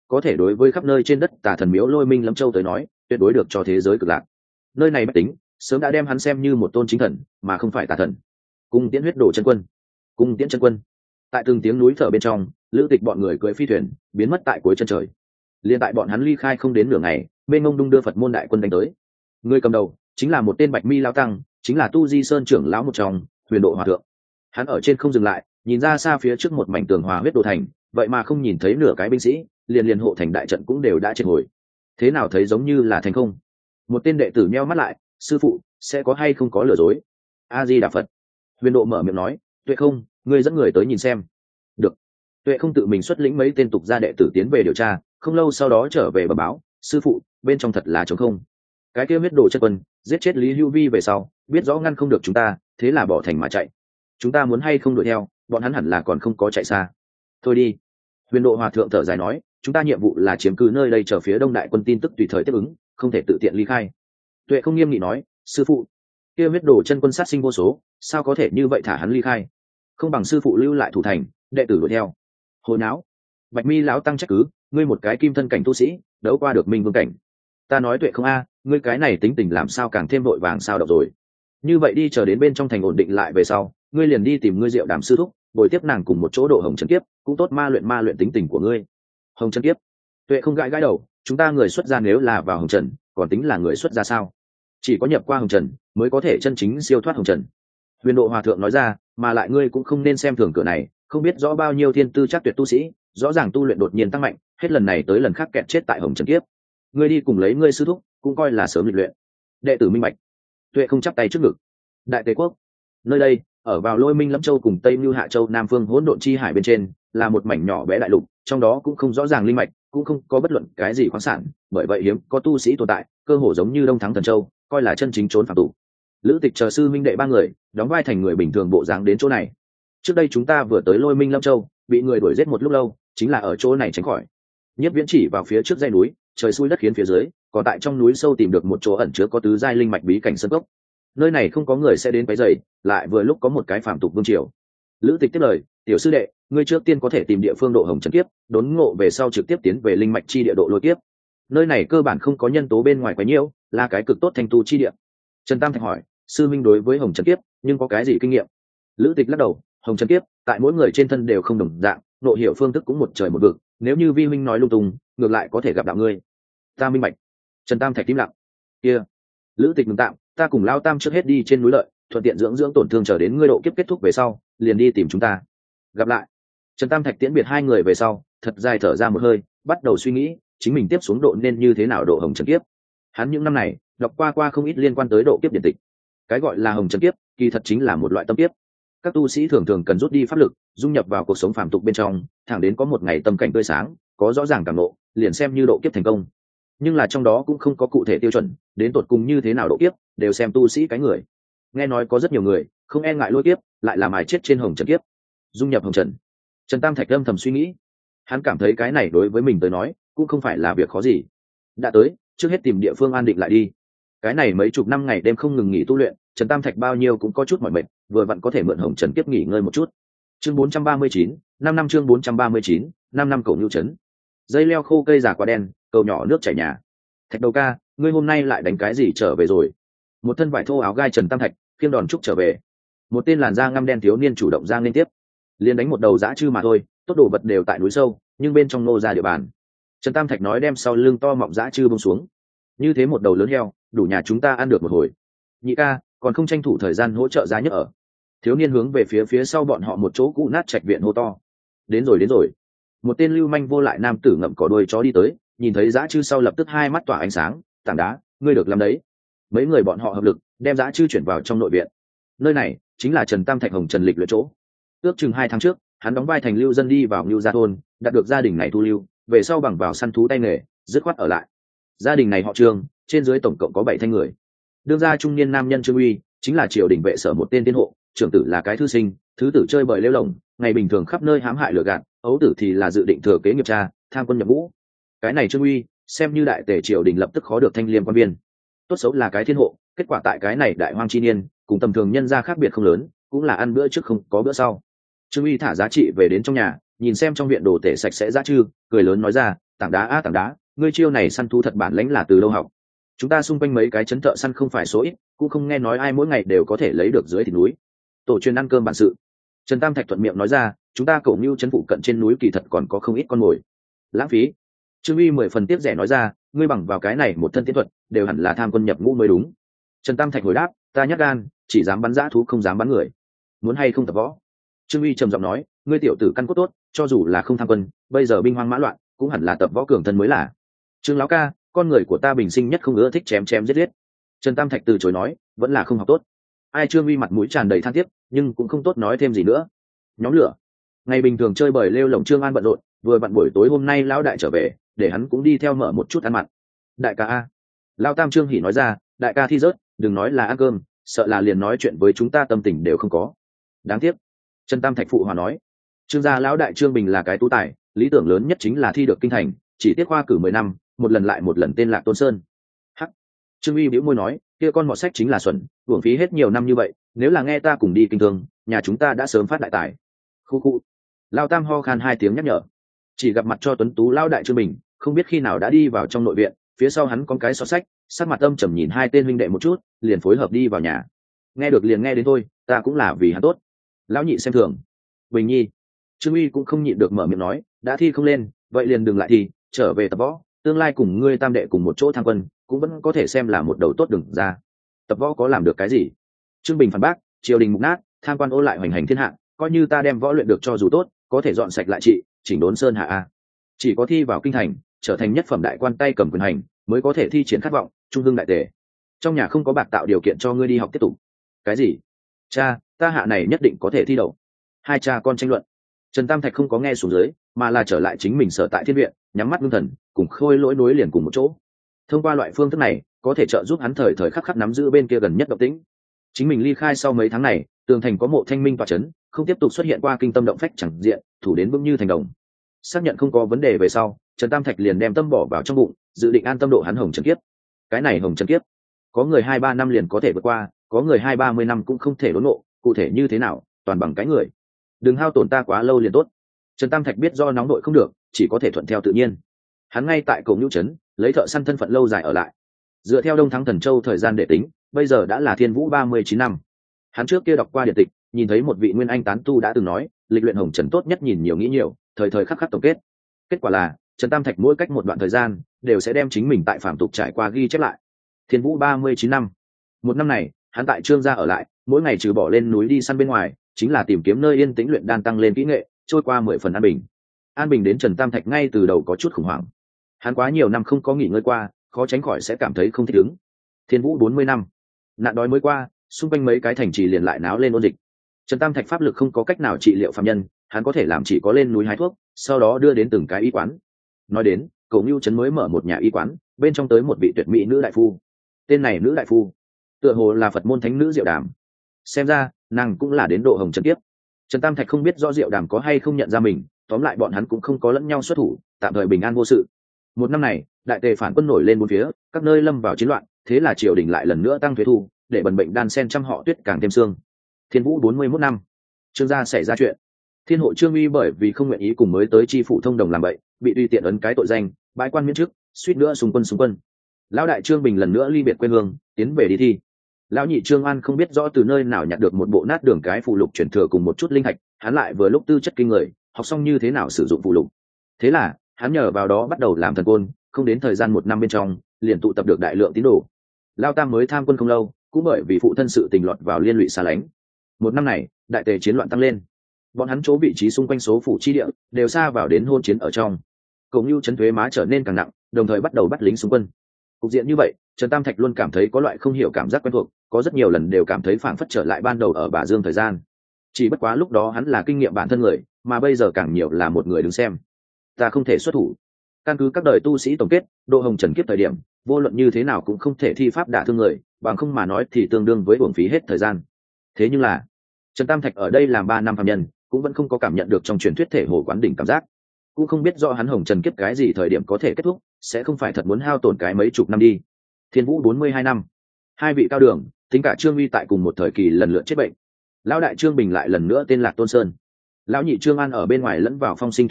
có thể đối với khắp nơi trên đất tà thần miếu Lôi Minh Lâm Châu tới nói tuyệt đối được cho thế giới cực lạc. Nơi này bách tính sớm đã đem hắn xem như một tôn chính thần mà không phải tà thần. Cung tiễn huyết đồ chân quân, cung tiễn chân quân. Tại từng tiếng núi thở bên trong, lữ tịch bọn người cưỡi phi thuyền biến mất tại cuối chân trời. Liên tại bọn hắn ly khai không đến nửa ngày, bên ngông đung đưa Phật môn đại quân đánh tới. Người cầm đầu chính là một tên bạch mi lão tăng, chính là Tu Di Sơn trưởng lão một trong, Huyền Độ Hòa Thượng. Hắn ở trên không dừng lại, nhìn ra xa phía trước một mảnh tường hòa huyết đồ thành, vậy mà không nhìn thấy nửa cái binh sĩ, liền liền hộ thành đại trận cũng đều đã triệt hồi. Thế nào thấy giống như là thành không? Một tên đệ tử nheo mắt lại, sư phụ, sẽ có hay không có lừa dối? A Di Đà Phật. Huyền Độ mở miệng nói, Tuệ không, ngươi dẫn người tới nhìn xem. Được. Tuệ không tự mình xuất lĩnh mấy tên tục gia đệ tử tiến về điều tra, không lâu sau đó trở về bẩm báo, sư phụ, bên trong thật là trống không. Cái kia huyết đồ chân quân giết chết Lý Hưu Vi về sau, biết rõ ngăn không được chúng ta, thế là bỏ thành mà chạy. Chúng ta muốn hay không đuổi theo, bọn hắn hẳn là còn không có chạy xa. Thôi đi. Huyền Độ Hòa Thượng thở dài nói, chúng ta nhiệm vụ là chiếm cứ nơi đây chờ phía đông đại quân tin tức tùy thời tiếp ứng, không thể tự tiện ly khai. Tuệ không nghiêm nghị nói, sư phụ, kia huyết đồ chân quân sát sinh vô số, sao có thể như vậy thả hắn ly khai? Không bằng sư phụ lưu lại thủ thành, đệ tử đuổi theo. Hồi não. Bạch mi lão tăng trách cứ, ngươi một cái kim thân cảnh tu sĩ, đấu qua được minh vương cảnh. Ta nói Tuệ không a, ngươi cái này tính tình làm sao càng thêm vội vàng sao độc rồi. Như vậy đi chờ đến bên trong thành ổn định lại về sau, ngươi liền đi tìm ngươi Diệu Đàm sư thúc, bồi tiếp nàng cùng một chỗ độ hồng trần kiếp, cũng tốt ma luyện ma luyện tính tình của ngươi. Hồng trần kiếp. Tuệ không gãi gãi đầu, chúng ta người xuất gia nếu là vào hồng trần, còn tính là người xuất gia sao? Chỉ có nhập qua hồng trần mới có thể chân chính siêu thoát hồng trần. Huyền Độ Hòa Thượng nói ra, mà lại ngươi cũng không nên xem thường cửa này, không biết rõ bao nhiêu thiên tư chắc tuyệt tu sĩ, rõ ràng tu luyện đột nhiên tăng mạnh, hết lần này tới lần khác kẹt chết tại hồng trần kiếp. Ngươi đi cùng lấy ngươi sư thúc, cũng coi là sớm lịch luyện. Đệ tử minh bạch. Tuệ không chắp tay trước ngực. Đại Tề quốc, nơi đây ở vào Lôi Minh Lâm Châu cùng Tây Nưu Hạ Châu Nam phương hỗn độn chi hải bên trên, là một mảnh nhỏ bé đại lục, trong đó cũng không rõ ràng linh mạch, cũng không có bất luận cái gì khoáng sản, bởi vậy hiếm có tu sĩ tồn tại, cơ hồ giống như Đông Thắng Thần Châu, coi là chân chính trốn phàm tục. Lữ Tịch chờ sư minh đệ ba người, đóng vai thành người bình thường bộ dáng đến chỗ này. Trước đây chúng ta vừa tới Lôi Minh Lâm Châu, bị người đuổi giết một lúc lâu, chính là ở chỗ này tránh khỏi. Nhất Viễn chỉ vào phía trước dãy núi, trời xui đất khiến phía dưới, còn tại trong núi sâu tìm được một chỗ ẩn chứa có tứ giai linh mạch bí cảnh sơn cốc. Nơi này không có người sẽ đến quấy rầy, lại vừa lúc có một cái phàm tục vương triều. Lữ Tịch tiếp lời, tiểu sư đệ, ngươi trước tiên có thể tìm địa phương độ hồng trần kiếp, đốn ngộ về sau trực tiếp tiến về linh mạch chi địa độ lôi kiếp. Nơi này cơ bản không có nhân tố bên ngoài quá nhiều, là cái cực tốt thành tu chi địa. Trần Tam Thạch hỏi, sư minh đối với hồng trần kiếp, nhưng có cái gì kinh nghiệm? Lữ Tịch lắc đầu, hồng trần kiếp, tại mỗi người trên thân đều không đồng dạng, nội hiểu phương thức cũng một trời một vực, nếu như vi minh nói lung tung, ngược lại có thể gặp đạo ngươi. Ta minh bạch. Trần Tam Thạch im lặng. Kia, Lữ Tịch ngừng tạm, ta cùng Lao Tam trước hết đi trên núi Lợi, thuận tiện dưỡng dưỡng tổn thương chờ đến ngươi độ kiếp kết thúc về sau, liền đi tìm chúng ta. Gặp lại. Trần Tam Thạch tiễn biệt hai người về sau, thật dài thở ra một hơi, bắt đầu suy nghĩ, chính mình tiếp xuống độ nên như thế nào độ hồng trần kiếp. Hắn những năm này đọc qua qua không ít liên quan tới độ kiếp điển tịch. Cái gọi là hồng trần kiếp, kỳ thật chính là một loại tâm kiếp. Các tu sĩ thường thường cần rút đi pháp lực, dung nhập vào cuộc sống phàm tục bên trong, thẳng đến có một ngày tâm cảnh tươi sáng, có rõ ràng cảm ngộ, liền xem như độ kiếp thành công. Nhưng là trong đó cũng không có cụ thể tiêu chuẩn, đến tột cùng như thế nào độ kiếp, đều xem tu sĩ cái người. Nghe nói có rất nhiều người không e ngại lôi kiếp, lại làm mài chết trên hồng trần kiếp, dung nhập hồng trần. Trần Tam Thạch âm thầm suy nghĩ, hắn cảm thấy cái này đối với mình tới nói cũng không phải là việc khó gì. Đã tới, trước hết tìm địa phương an định lại đi. Cái này mấy chục năm ngày đêm không ngừng nghỉ tu luyện, Trần Tam Thạch bao nhiêu cũng có chút mỏi mệt, vừa vặn có thể mượn hồng trần kiếp nghỉ ngơi một chút. Chương bốn trăm ba mươi chín, năm năm chương bốn trăm ba mươi chín, năm năm cầu nhu trấn. Dây leo khô cây già quá đen, cầu nhỏ nước chảy nhà. Thạch đầu ca, ngươi hôm nay lại đánh cái gì trở về rồi? Một thân vải thô áo gai Trần Tam Thạch khiêng đòn trúc trở về. Một tên làn da ngăm đen thiếu niên chủ động ra liên tiếp, liền đánh một đầu dã chư mà thôi, tốt đồ vật đều tại núi sâu, nhưng bên trong nô ra địa bàn. Trần Tam Thạch nói đem sau lưng to mọng dã chư buông xuống. Như thế một đầu lớn heo, đủ nhà chúng ta ăn được một hồi. Nhị ca, còn không tranh thủ thời gian hỗ trợ giá nhấc ở. Thiếu niên hướng về phía phía sau bọn họ một chỗ cũ nát trạch viện hô to. Đến rồi đến rồi. Một tên lưu manh vô lại nam tử ngậm cỏ đuôi chó đi tới, nhìn thấy dã chư sau lập tức hai mắt tỏa ánh sáng, tảng đá, ngươi được làm đấy. Mấy người bọn họ hợp lực, đem dã chư chuyển vào trong nội viện. Nơi này chính là Trần Tam Thạch hồng trần lịch luyện chỗ. Ước chừng hai tháng trước, hắn đóng vai thành lưu dân đi vào Lưu Gia thôn, đạt được gia đình này thu lưu, về sau bằng vào săn thú tay nghề, dứt khoát ở lại. Gia đình này họ Trương, trên dưới tổng cộng có bảy thanh người. Đương gia trung niên nam nhân Trương Uy, chính là triều đình vệ sở một tên tiên hộ, trưởng tử là cái thư sinh, thứ tử chơi bời lêu lồng, ngày bình thường khắp nơi hãm hại lừa gạt, ấu tử thì là dự định thừa kế nghiệp cha, tham quân nhập ngũ. Cái này Trương Uy, xem như đại tề triều đình lập tức khó được thanh liêm quan viên. Tốt xấu là cái thiên hộ, kết quả tại cái này đại hoang chi niên, cùng tầm thường nhân gia khác biệt không lớn, cũng là ăn bữa trước không có bữa sau. Trương Uy thả giá trị về đến trong nhà, nhìn xem trong viện đồ tể sạch sẽ dã chư, cười lớn nói ra, tảng đá a tảng đá, ngươi chiêu này săn thú thật bản lãnh là từ đâu học? Chúng ta xung quanh mấy cái chấn thợ săn không phải số ít, cũng không nghe nói ai mỗi ngày đều có thể lấy được dưới thịt núi. Tổ truyền ăn cơm bản sự. Trần Tam Thạch thuận miệng nói ra, chúng ta Cổ Nưu trấn phụ cận trên núi kỳ thật còn có không ít con mồi. Lãng phí. Trương Uy mười phần tiếc rẻ nói ra, ngươi bằng vào cái này một thân tiến thuật, đều hẳn là tham quân nhập ngũ mới đúng. Trần Tam Thạch hồi đáp, ta nhát gan, chỉ dám bắn dã thú không dám bắn người. Muốn hay không tập võ? Trương Uy trầm giọng nói, ngươi tiểu tử căn cốt tốt, cho dù là không tham quân, bây giờ binh hoang mã loạn, cũng hẳn là tập võ cường thân mới là. Trương lão ca, con người của ta bình sinh nhất không ưa thích chém chém giết giết. Trần Tam Thạch từ chối nói, vẫn là không học tốt. Ai Trương Uy mặt mũi tràn đầy than tiếc, nhưng cũng không tốt nói thêm gì nữa. Nhóm lửa. Ngày bình thường chơi bời lêu lồng Trương An bận rộn, vừa bận buổi tối hôm nay lão đại trở về, để hắn cũng đi theo mở một chút ăn mặn. Đại ca a. Lão Tam Trương Hỉ nói ra, đại ca thi rớt, đừng nói là ăn cơm, sợ là liền nói chuyện với chúng ta tâm tình đều không có. Đáng tiếc. Trần Tam Thạch phụ hòa nói, Trương gia lão đại Trương Bình là cái tú tài, lý tưởng lớn nhất chính là thi được kinh thành, chỉ tiết khoa cử mười năm, một lần lại một lần tên Lạc Tôn Sơn. Hắc. Trương Uy bĩu môi nói, kia con mọt sách chính là xuẩn, uổng phí hết nhiều năm như vậy, nếu là nghe ta cùng đi kinh thương, nhà chúng ta đã sớm phát đại tài. Khu khu. Lão Tam ho khan hai tiếng nhắc nhở. Chỉ gặp mặt cho tuấn tú lão đại Trương Bình, không biết khi nào đã đi vào trong nội viện, phía sau hắn có cái xó sách, sắc mặt âm trầm nhìn hai tên huynh đệ một chút, liền phối hợp đi vào nhà. Nghe được liền nghe đến thôi, ta cũng là vì hắn tốt. Lão nhị xem thường. Bình Nhi. Trương Uy cũng không nhịn được mở miệng nói, đã thi không lên, vậy liền đừng lại thi, trở về tập võ, tương lai cùng ngươi tam đệ cùng một chỗ tham quân, cũng vẫn có thể xem là một đầu tốt đừng ra. Tập võ có làm được cái gì? Trương Bình phản bác, triều đình mục nát, tham quan ô lại hoành hành thiên hạ, coi như ta đem võ luyện được cho dù tốt, có thể dọn sạch lại trị, chỉnh đốn sơn hạ a. Chỉ có thi vào kinh thành, trở thành nhất phẩm đại quan tay cầm quyền hành, mới có thể thi triển khát vọng, trung hưng đại tề. Trong nhà không có bạc tạo điều kiện cho ngươi đi học tiếp tục. Cái gì? Cha, ta hạ này nhất định có thể thi đậu. Hai cha con tranh luận. Trần Tam Thạch không có nghe xuống dưới, mà là trở lại chính mình sở tại thiên viện, nhắm mắt ngưng thần, cùng Khôi Lỗi nối liền cùng một chỗ. Thông qua loại phương thức này, có thể trợ giúp hắn thời thời khắc khắc nắm giữ bên kia gần nhất động tĩnh. Chính mình ly khai sau mấy tháng này, tường thành có mộ thanh minh tọa chấn, không tiếp tục xuất hiện qua kinh tâm động phách chẳng diện, thủ đến vững như thành đồng. Xác nhận không có vấn đề về sau, Trần Tam Thạch liền đem tâm bỏ vào trong bụng, dự định an tâm độ hắn hồng trần kiếp. Cái này hồng trần kiếp, có người hai ba năm liền có thể vượt qua, có người hai ba mươi năm cũng không thể đốn nộ, cụ thể như thế nào, toàn bằng cái người. Đừng hao tổn ta quá lâu liền tốt. Trần Tam Thạch biết do nóng nội không được, chỉ có thể thuận theo tự nhiên. Hắn ngay tại Cổ Nưu trấn, lấy thợ săn thân phận lâu dài ở lại. Dựa theo Đông Thắng Thần Châu thời gian để tính, bây giờ đã là Thiên Vũ ba mươi chín năm. Hắn trước kia đọc qua điện tịch, nhìn thấy một vị nguyên anh tán tu đã từng nói, lịch luyện hồng trần tốt nhất nhìn nhiều nghĩ nhiều, thời thời khắc khắc tổng kết. Kết quả là, Trần Tam Thạch mỗi cách một đoạn thời gian, đều sẽ đem chính mình tại phàm tục trải qua ghi chép lại. Thiên Vũ ba mươi chín năm. Một năm này, hắn tại Trương gia ở lại, mỗi ngày trừ bỏ lên núi đi săn bên ngoài, chính là tìm kiếm nơi yên tĩnh luyện đan tăng lên kỹ nghệ, trôi qua mười phần an bình. An bình đến Trần Tam Thạch ngay từ đầu có chút khủng hoảng. Hắn quá nhiều năm không có nghỉ ngơi qua, khó tránh khỏi sẽ cảm thấy không thích ứng. Thiên Vũ bốn mươi năm, nạn đói mới qua, xung quanh mấy cái thành trì liền lại náo lên ôn dịch. Trần Tam Thạch pháp lực không có cách nào trị liệu phàm nhân, hắn có thể làm chỉ có lên núi hái thuốc, sau đó đưa đến từng cái y quán. Nói đến, Cổ Nưu trấn mới mở một nhà y quán, bên trong tới một vị tuyệt mỹ nữ đại phu. Tên này nữ đại phu, tựa hồ là Phật môn thánh nữ Diệu Đàm. Xem ra, nàng cũng là đến độ hồng trần kiếp. Trần Tam Thạch không biết rõ Diệu Đàm có hay không nhận ra mình, tóm lại bọn hắn cũng không có lẫn nhau xuất thủ, tạm thời bình an vô sự. Một năm này, đại tề phản quân nổi lên bốn phía, các nơi lâm vào chiến loạn, thế là triều đình lại lần nữa tăng thuế thu, để bần bệnh đan sen trăm họ tuyết càng thêm xương. Thiên Vũ bốn mươi mốt năm, Trương gia xảy ra chuyện. Thiên hộ Trương Uy bởi vì không nguyện ý cùng mới tới chi phụ thông đồng làm bậy, bị tùy tiện ấn cái tội danh, bãi quan miễn chức, suýt nữa xung quân xung quân. Lão đại Trương Bình lần nữa ly biệt quê hương, tiến về đi thi. Lão nhị Trương An không biết rõ từ nơi nào nhặt được một bộ nát đường cái phụ lục chuyển thừa cùng một chút linh thạch, hắn lại vừa lúc tư chất kinh người, học xong như thế nào sử dụng phụ lục. Thế là, hắn nhờ vào đó bắt đầu làm thần côn, không đến thời gian một năm bên trong, liền tụ tập được đại lượng tín đồ. Lão Tam mới tham quân không lâu, cũng bởi vì phụ thân sự tình lọt vào liên lụy xa lánh. Một năm này, đại tề chiến loạn tăng lên, bọn hắn chỗ vị trí xung quanh số phủ chi địa đều xa vào đến hôn chiến ở trong. Cổ Nưu trấn thuế má trở nên càng nặng, đồng thời bắt đầu bắt lính xung quân. Cục diện như vậy, Trần Tam Thạch luôn cảm thấy có loại không hiểu cảm giác quen thuộc, có rất nhiều lần đều cảm thấy phảng phất trở lại ban đầu ở Bà Dương thời gian. Chỉ bất quá lúc đó hắn là kinh nghiệm bản thân người, mà bây giờ càng nhiều là một người đứng xem. Ta không thể xuất thủ. Căn cứ các đời tu sĩ tổng kết, độ hồng trần kiếp thời điểm, vô luận như thế nào cũng không thể thi pháp đả thương người, bằng không mà nói thì tương đương với uổng phí hết thời gian. Thế nhưng là, Trần Tam Thạch ở đây làm ba năm phàm nhân, cũng vẫn không có cảm nhận được trong truyền thuyết thể hồ quán đỉnh cảm giác, cũng không biết rõ hắn hồng trần kiếp cái gì thời điểm có thể kết thúc, sẽ không phải thật muốn hao tổn cái mấy chục năm đi. Thiên Vũ bốn mươi hai năm, hai vị cao đường, tính cả Trương Uy tại cùng một thời kỳ lần lượt chết bệnh. Lão đại Trương Bình lại lần nữa tên Lạc Tôn Sơn. Lão nhị Trương An ở bên ngoài lẫn vào phong sinh thủy khởi,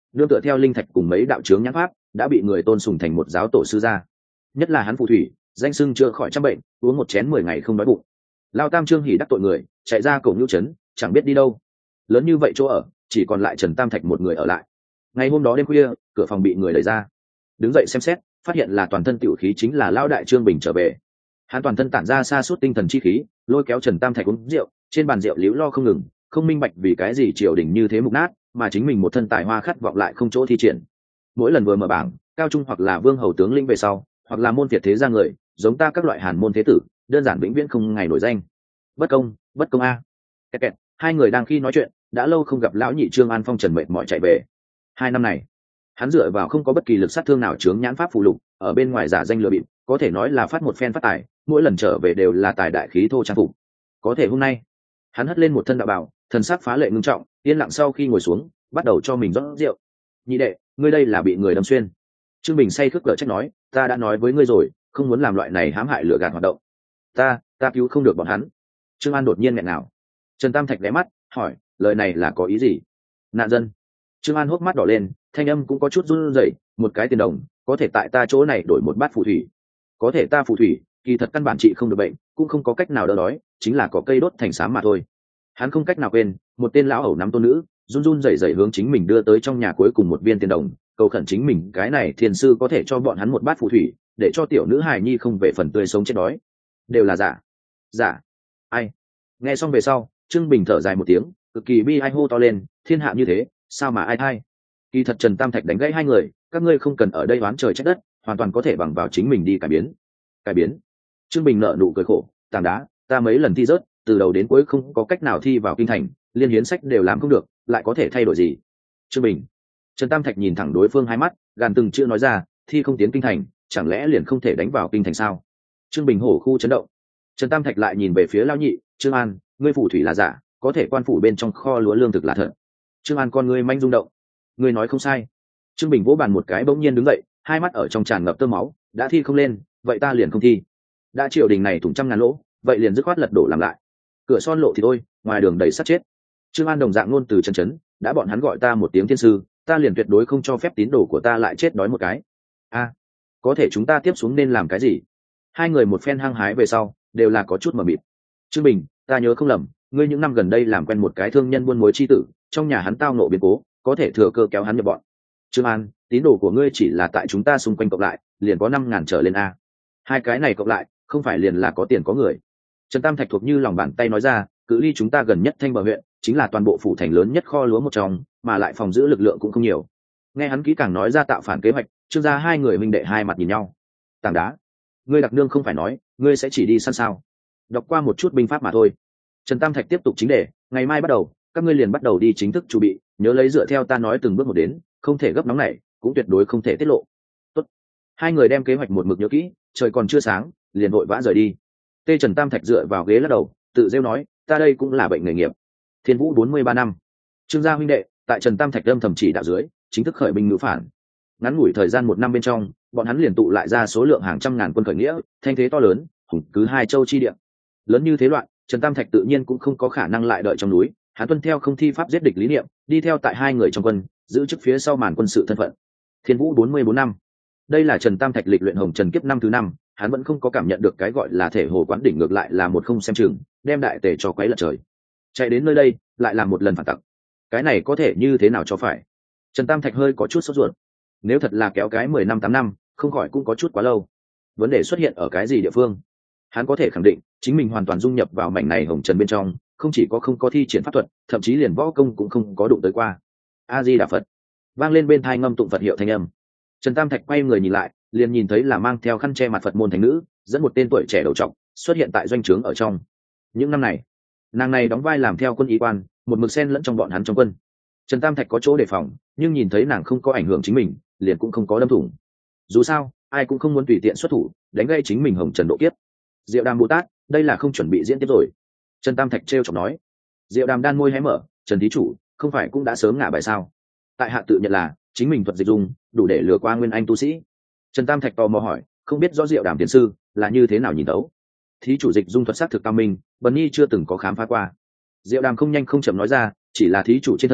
nương tựa theo linh thạch cùng mấy đạo chướng nhãn pháp đã bị người tôn sùng thành một giáo tổ sư gia. Nhất là hắn phù thủy danh sưng chữa khỏi trăm bệnh, uống một chén mười ngày không đói bụng. Lao Tam Trương Hỉ đắc tội người, chạy ra cổng Nưu Trấn, chẳng biết đi đâu. Lớn như vậy chỗ ở, chỉ còn lại Trần Tam Thạch một người ở lại. Ngày hôm đó đêm khuya, cửa phòng bị người đẩy ra. Đứng dậy xem xét, phát hiện là toàn thân tiểu khí chính là Lão đại Trương Bình trở về. Hắn toàn thân tản ra sa sút tinh thần chi khí, lôi kéo Trần Tam Thạch uống rượu, trên bàn rượu líu lo không ngừng, không minh bạch vì cái gì triều đình như thế mục nát, mà chính mình một thân tài hoa khát vọng lại không chỗ thi triển. Mỗi lần vừa mở bảng, cao trung hoặc là vương hầu tướng lĩnh về sau, hoặc là môn việt thế gia người, giống ta các loại hàn môn thế tử, đơn giản vĩnh viễn không ngày nổi danh. Bất công, bất công a. Kẹt kẹt, hai người đang khi nói chuyện, đã lâu không gặp lão nhị Trương An Phong trần mệt mỏi chạy về. Hai năm này, hắn dựa vào không có bất kỳ lực sát thương nào chướng nhãn pháp phụ lục, ở bên ngoài giả danh lừa bịp, có thể nói là phát một phen phát tài, mỗi lần trở về đều là tài đại khí thô trang phục. Có thể hôm nay, hắn hất lên một thân đạo bào, thần sắc phá lệ ngưng trọng, yên lặng sau khi ngồi xuống, bắt đầu cho mình rót rượu. Nhị đệ, ngươi đây là bị người đâm xuyên. Trương Bình say khước cỡ trách nói, ta đã nói với ngươi rồi, không muốn làm loại này hãm hại lừa gạt hoạt động. Ta, ta cứu không được bọn hắn. Trương An đột nhiên nghẹn nào. Trần Tam Thạch ghé mắt, hỏi, lời này là có ý gì? Nạn dân. Trương An hốc mắt đỏ lên, thanh âm cũng có chút run rẩy, một cái tiền đồng, có thể tại ta chỗ này đổi một bát phù thủy. Có thể ta phù thủy, kỳ thật căn bản trị không được bệnh, cũng không có cách nào đỡ đói, chính là có cây đốt thành xám mà thôi. Hắn không cách nào quên, một tên lão hầu nắm tôn nữ, run run rẩy rẩy hướng chính mình đưa tới trong nhà cuối cùng một viên tiền đồng, cầu khẩn chính mình cái này thiền sư có thể cho bọn hắn một bát phù thủy, để cho tiểu nữ hài nhi không về phần tươi sống chết đói. Đều là giả. Giả. Ai? Nghe xong về sau, Trương Bình thở dài một tiếng, cực kỳ bi ai hô to lên, thiên hạ như thế, sao mà ai thay? Kỳ thật Trần Tam Thạch đánh gãy hai người, các ngươi không cần ở đây oán trời trách đất, hoàn toàn có thể bằng vào chính mình đi cải biến. Cải biến? Trương Bình nở nụ cười khổ, tảng đá, ta mấy lần thi rớt, từ đầu đến cuối không có cách nào thi vào kinh thành, liên hiến sách đều làm không được, lại có thể thay đổi gì? Trương Bình. Trần Tam Thạch nhìn thẳng đối phương hai mắt, gàn từng chữ nói ra, thi không tiến kinh thành, chẳng lẽ liền không thể đánh vào kinh thành sao? Trương Bình hổ khu chấn động. Trần Tam Thạch lại nhìn về phía Lão nhị, Trương An, ngươi phù thủy là giả, có thể quan phủ bên trong kho lúa lương thực là thật. Trương An con ngươi manh rung động. Ngươi nói không sai. Trương Bình vỗ bàn một cái bỗng nhiên đứng dậy, hai mắt ở trong tràn ngập tơ máu, đã thi không lên, vậy ta liền không thi. Đã triều đình này thủng trăm ngàn lỗ, vậy liền dứt khoát lật đổ làm lại. Cửa son lộ thì thôi, ngoài đường đầy sát chết. Trương An đồng dạng ngôn từ chân chấn, đã bọn hắn gọi ta một tiếng thiên sư, ta liền tuyệt đối không cho phép tín đồ của ta lại chết đói một cái. A, à, có thể chúng ta tiếp xuống nên làm cái gì? Hai người một phen hăng hái về sau, đều là có chút mờ mịt. Trương Bình, ta nhớ không lầm, ngươi những năm gần đây làm quen một cái thương nhân buôn muối chi tử, trong nhà hắn tao nộ biến cố, có thể thừa cơ kéo hắn nhập bọn. Trương An, tín đồ của ngươi chỉ là tại chúng ta xung quanh cộng lại, liền có năm ngàn trở lên a. Hai cái này cộng lại, không phải liền là có tiền có người. Trần Tam Thạch thuộc như lòng bàn tay nói ra, cự ly chúng ta gần nhất Thanh Bờ huyện, chính là toàn bộ phủ thành lớn nhất kho lúa một trong, mà lại phòng giữ lực lượng cũng không nhiều. Nghe hắn kỹ càng nói ra tạo phản kế hoạch, Trương gia hai người huynh đệ hai mặt nhìn nhau. Tảng đá, ngươi đặc nương không phải nói, ngươi sẽ chỉ đi săn sao? Đọc qua một chút binh pháp mà thôi. Trần Tam Thạch tiếp tục chính đề, ngày mai bắt đầu, các ngươi liền bắt đầu đi chính thức chuẩn bị, nhớ lấy dựa theo ta nói từng bước một đến, không thể gấp nóng này, cũng tuyệt đối không thể tiết lộ. Tốt. Hai người đem kế hoạch một mực nhớ kỹ, trời còn chưa sáng, liền vội vã rời đi. Tê Trần Tam Thạch dựa vào ghế lắc đầu, tự rêu nói, ta đây cũng là bệnh nghề nghiệp. Thiên Vũ bốn mươi ba năm. Trương gia huynh đệ, tại Trần Tam Thạch âm thầm chỉ đạo dưới, chính thức khởi binh ngữ phản. Ngắn ngủi thời gian một năm bên trong, bọn hắn liền tụ lại ra số lượng hàng trăm ngàn quân khởi nghĩa, thanh thế to lớn, hùng cứ hai châu chi địa. Lớn như thế loạn, Trần Tam Thạch tự nhiên cũng không có khả năng lại đợi trong núi, hắn tuân theo không thi pháp giết địch lý niệm, đi theo tại hai người trong quân, giữ chức phía sau màn quân sự thân phận. Thiên Vũ bốn mươi bốn năm. Đây là Trần Tam Thạch lịch luyện hồng trần kiếp năm thứ năm, hắn vẫn không có cảm nhận được cái gọi là thể hồ quán đỉnh, ngược lại là một không xem chừng, đem đại tề cho quấy lật trời. Chạy đến nơi đây, lại làm một lần phản tặc. Cái này có thể như thế nào cho phải? Trần Tam Thạch hơi có chút sốt ruột. Nếu thật là kéo cái mười năm tám năm, không khỏi cũng có chút quá lâu. Vấn đề xuất hiện ở cái gì địa phương? Hắn có thể khẳng định, chính mình hoàn toàn dung nhập vào mảnh này hồng trần bên trong, không chỉ có không có thi triển pháp thuật, thậm chí liền võ công cũng không có đụng tới qua. A Di Đà Phật. Vang lên bên tai ngâm tụng Phật hiệu thanh âm. Trần Tam Thạch quay người nhìn lại, liền nhìn thấy là mang theo khăn che mặt Phật môn thánh nữ, dẫn một tên tuổi trẻ đầu trọc, xuất hiện tại doanh trướng ở trong. Những năm này, nàng này đóng vai làm theo quân y quan, một mực xen lẫn trong bọn hắn trong quân. Trần Tam Thạch có chỗ đề phòng, nhưng nhìn thấy nàng không có ảnh hưởng chính mình, liền cũng không có đâm thủng. Dù sao, ai cũng không muốn tùy tiện xuất thủ, đánh gây chính mình hồng trần độ kiếp. Diệu Đàm Bồ Tát, đây là không chuẩn bị diễn tiếp rồi. Trần Tam Thạch trêu chọc nói. Diệu Đàm đan môi hé mở, Trần thí chủ, không phải cũng đã sớm ngả bài sao? Tại hạ tự nhận là chính mình thuật dịch dung, đủ để lừa qua nguyên anh tu sĩ. Trần Tam Thạch tò mò hỏi, không biết rõ Diệu Đàm tiến sư là như thế nào nhìn đấu? Thí chủ dịch dung thuật sắc thực cao minh, Bần Nhi chưa từng có khám phá qua. Diệu Đàm không nhanh không chậm nói ra, chỉ là thí chủ trên thân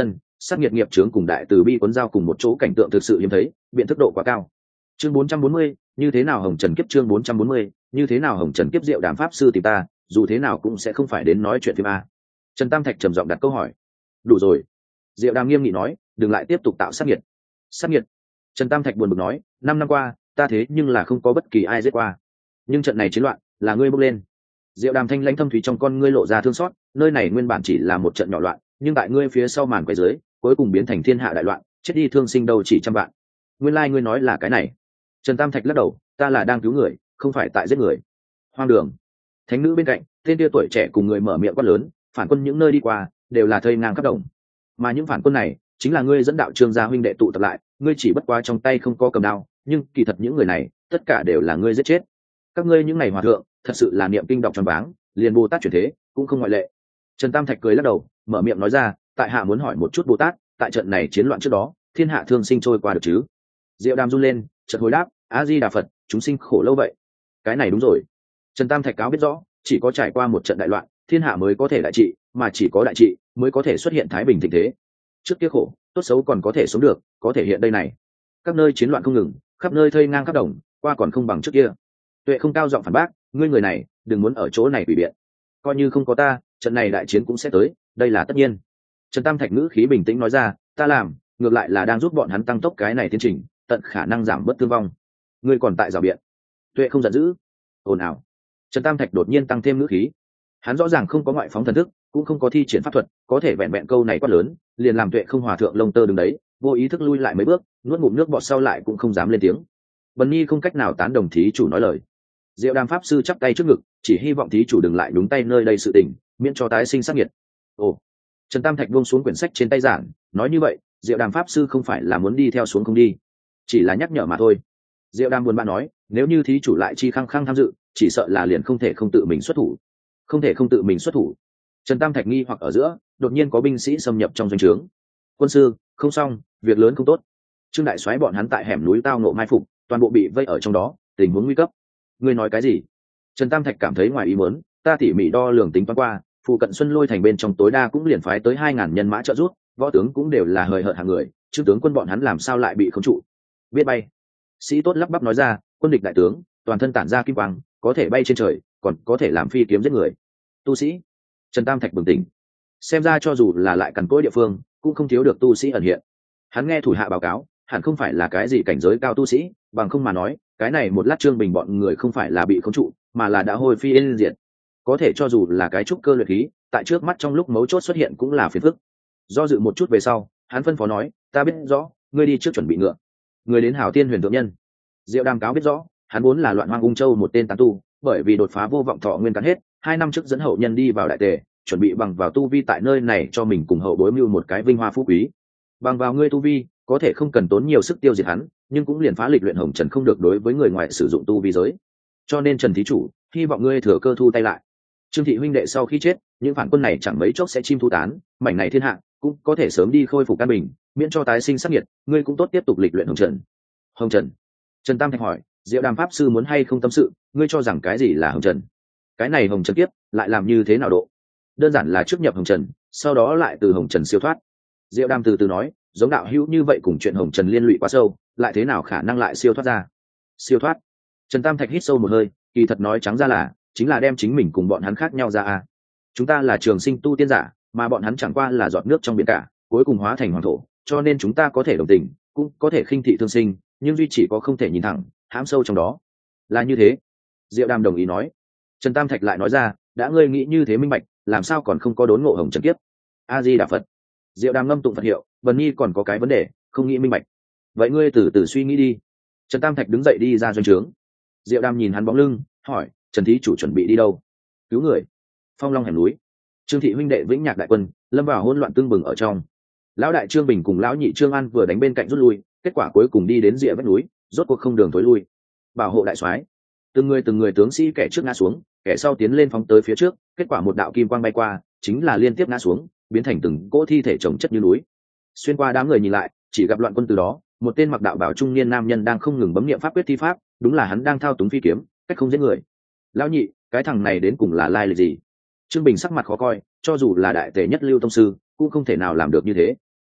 sát nghiệt nghiệp chướng cùng đại từ bi cuốn dao cùng một chỗ, cảnh tượng thực sự hiếm thấy, biện thức độ quá cao. Chương bốn trăm bốn mươi, như thế nào hồng trần kiếp chương bốn trăm bốn mươi, như thế nào hồng trần kiếp Diệu Đàm pháp sư tìm ta, dù thế nào cũng sẽ không phải đến nói chuyện phim a. Trần Tam Thạch trầm giọng đặt câu hỏi. Đủ rồi. Diệu Đàm nghiêm nghị nói, đừng lại tiếp tục tạo sát nghiệt. Sát nghiệt? Trần Tam Thạch buồn bực nói, năm năm qua, ta thế nhưng là không có bất kỳ ai giết qua. Nhưng trận này chiến loạn, là ngươi bốc lên. Diệu Đàm thanh lãnh thâm thúy trong con ngươi lộ ra thương xót, nơi này nguyên bản chỉ là một trận nhỏ loạn, nhưng tại ngươi phía sau màn quay dưới, cuối cùng biến thành thiên hạ đại loạn, chết đi thương sinh đâu chỉ trăm vạn. Nguyên lai like ngươi nói là cái này. Trần Tam Thạch lắc đầu, ta là đang cứu người, không phải tại giết người. Hoang đường. Thánh nữ bên cạnh, tên tia tuổi trẻ cùng người mở miệng quát lớn, phản quân những nơi đi qua, đều là thây ngang khắp đồng. Mà những phản quân này, chính là ngươi dẫn đạo Trương gia huynh đệ tụ tập lại, ngươi chỉ bất quá trong tay không có cầm đao, nhưng kỳ thật những người này, tất cả đều là ngươi giết chết. Các ngươi những ngày hòa thượng, thật sự là niệm kinh đọc tròn váng, liền Bồ Tát chuyển thế, cũng không ngoại lệ. Trần Tam Thạch cười lắc đầu, mở miệng nói ra, tại hạ muốn hỏi một chút Bồ Tát, tại trận này chiến loạn trước đó, thiên hạ thương sinh trôi qua được chứ? Diệu Đàm run lên, chợt hồi đáp, A Di Đà Phật, chúng sinh khổ lâu vậy. Cái này đúng rồi. Trần Tam Thạch cáo biết rõ, chỉ có trải qua một trận đại loạn, thiên hạ mới có thể đại trị, mà chỉ có đại trị mới có thể xuất hiện thái bình thịnh thế. Trước kia khổ, tốt xấu còn có thể sống được, có thể hiện đây này. Các nơi chiến loạn không ngừng, khắp nơi thây ngang khắp đồng, qua còn không bằng trước kia. Tuệ không cao giọng phản bác, ngươi người này, đừng muốn ở chỗ này quỷ biện. Coi như không có ta, trận này đại chiến cũng sẽ tới, đây là tất nhiên. Trần Tam Thạch ngữ khí bình tĩnh nói ra, ta làm, ngược lại là đang giúp bọn hắn tăng tốc cái này tiến trình, tận khả năng giảm bớt thương vong. Ngươi còn tại rào biện. Tuệ không giận dữ. Ồn ào. Trần Tam Thạch đột nhiên tăng thêm ngữ khí. Hắn rõ ràng không có ngoại phóng thần thức, cũng không có thi triển pháp thuật, có thể vẹn vẹn câu này quát lớn, liền làm Tuệ không hòa thượng lông tơ đứng đấy, vô ý thức lui lại mấy bước, nuốt ngụm nước bọt sau lại cũng không dám lên tiếng. Bần Nhi không cách nào tán đồng thí chủ nói lời. Diệu Đàm pháp sư chắp tay trước ngực, chỉ hy vọng thí chủ đừng lại đúng tay nơi đây sự tình, miễn cho tái sinh sát nghiệt. Ồ. Trần Tam Thạch buông xuống quyển sách trên tay giảng, nói như vậy, Diệu Đàm pháp sư không phải là muốn đi theo xuống không đi, chỉ là nhắc nhở mà thôi. Diệu Đàm buồn bã nói, nếu như thí chủ lại chi khăng khăng tham dự, chỉ sợ là liền không thể không tự mình xuất thủ. Không thể không tự mình xuất thủ. Trần Tam Thạch nghi hoặc ở giữa, đột nhiên có binh sĩ xâm nhập trong doanh trướng. Quân sư, không xong, việc lớn không tốt. Trương đại soái bọn hắn tại hẻm núi tao ngộ mai phục, toàn bộ bị vây ở trong đó, tình huống nguy cấp. Ngươi nói cái gì? Trần Tam Thạch cảm thấy ngoài ý muốn, ta tỉ mỉ đo lường tính toán qua, phụ cận Xuân Lôi thành bên trong tối đa cũng liền phái tới hai ngàn nhân mã trợ giúp, võ tướng cũng đều là hời hợt hạng người, trương tướng quân bọn hắn làm sao lại bị khống trụ? Biết bay. Sĩ tốt lắp bắp nói ra, quân địch đại tướng, toàn thân tản ra kim quang, có thể bay trên trời, còn có thể làm phi kiếm giết người. Tu sĩ. Trần Tam Thạch bừng tỉnh. Xem ra cho dù là lại cằn cỗi địa phương, cũng không thiếu được tu sĩ ẩn hiện. Hắn nghe thủ hạ báo cáo, hẳn không phải là cái gì cảnh giới cao tu sĩ, bằng không mà nói, cái này một lát Trương Bình bọn người không phải là bị khống trụ, mà là đã hôi phi yên diệt. Có thể cho dù là cái trúc cơ luyện khí, tại trước mắt trong lúc mấu chốt xuất hiện cũng là phiền phức. Do dự một chút về sau, hắn phân phó nói, ta biết rõ, ngươi đi trước chuẩn bị ngựa. Người đến Hảo Tiên Huyền thượng nhân. Diệu Đàm cáo biết rõ, hắn vốn là loạn hoang ung châu một tên tán tu, bởi vì đột phá vô vọng thọ nguyên cắn hết, hai năm trước dẫn hậu nhân đi vào đại tề, chuẩn bị bằng vào tu vi tại nơi này cho mình cùng hậu bối mưu một cái vinh hoa phú quý. Bằng vào ngươi tu vi, có thể không cần tốn nhiều sức tiêu diệt hắn, nhưng cũng liền phá lịch luyện hồng trần không được đối với người ngoài sử dụng tu vi giới. Cho nên Trần thí chủ, hy vọng ngươi thừa cơ thu tay lại. Trương thị huynh đệ sau khi chết, những phản quân này chẳng mấy chốc sẽ chim thu tán, mảnh này thiên hạ cũng có thể sớm đi khôi phục căn bình, miễn cho tái sinh sát nhiệt, ngươi cũng tốt tiếp tục lịch luyện hồng trần. Hồng trần. Trần Tam Thạch hỏi, Diệu Đàm pháp sư muốn hay không tâm sự, ngươi cho rằng cái gì là hồng trần? Cái này hồng trần kiếp lại làm như thế nào độ? Đơn giản là trước nhập hồng trần, sau đó lại từ hồng trần siêu thoát. Diệu Đàm từ từ nói, giống đạo hữu như vậy cùng chuyện hồng trần liên lụy quá sâu, lại thế nào khả năng lại siêu thoát ra? Siêu thoát. Trần Tam Thạch hít sâu một hơi, kỳ thật nói trắng ra là chính là đem chính mình cùng bọn hắn khác nhau ra a. Chúng ta là trường sinh tu tiên giả, mà bọn hắn chẳng qua là giọt nước trong biển cả, cuối cùng hóa thành hoàng thổ, cho nên chúng ta có thể đồng tình, cũng có thể khinh thị thương sinh, nhưng duy chỉ có không thể nhìn thẳng, hãm sâu trong đó. Là như thế. Diệu Đàm đồng ý nói. Trần Tam Thạch lại nói ra, đã ngươi nghĩ như thế minh bạch, làm sao còn không có đốn ngộ hồng trần kiếp? A Di Đà Phật. Diệu Đàm ngâm tụng Phật hiệu, Vân Nhi còn có cái vấn đề, không nghĩ minh bạch. Vậy ngươi từ từ suy nghĩ đi. Trần Tam Thạch đứng dậy đi ra doanh trướng. Diệu Đàm nhìn hắn bóng lưng, hỏi, Trần thí chủ chuẩn bị đi đâu? Cứu người. Phong Long hẻm núi. Trương thị huynh đệ Vĩnh Nhạc đại quân lâm vào hỗn loạn tương bừng ở trong. Lão đại Trương Bình cùng lão nhị Trương An vừa đánh bên cạnh rút lui, kết quả cuối cùng đi đến rìa vách núi, rốt cuộc không đường thối lui. Bảo hộ đại soái. Từng người từng người tướng sĩ kẻ trước ngã xuống, kẻ sau tiến lên phóng tới phía trước, kết quả một đạo kim quang bay qua, chính là liên tiếp ngã xuống, biến thành từng cỗ thi thể chồng chất như núi. Xuyên qua đám người nhìn lại, chỉ gặp loạn quân từ đó, một tên mặc đạo bào trung niên nam nhân đang không ngừng bấm niệm pháp quyết thi pháp, đúng là hắn đang thao túng phi kiếm, cách không giết người. Lão nhị, cái thằng này đến cùng là lai lịch gì? Trương Bình sắc mặt khó coi, cho dù là đại tề nhất lưu tông sư, cũng không thể nào làm được như thế.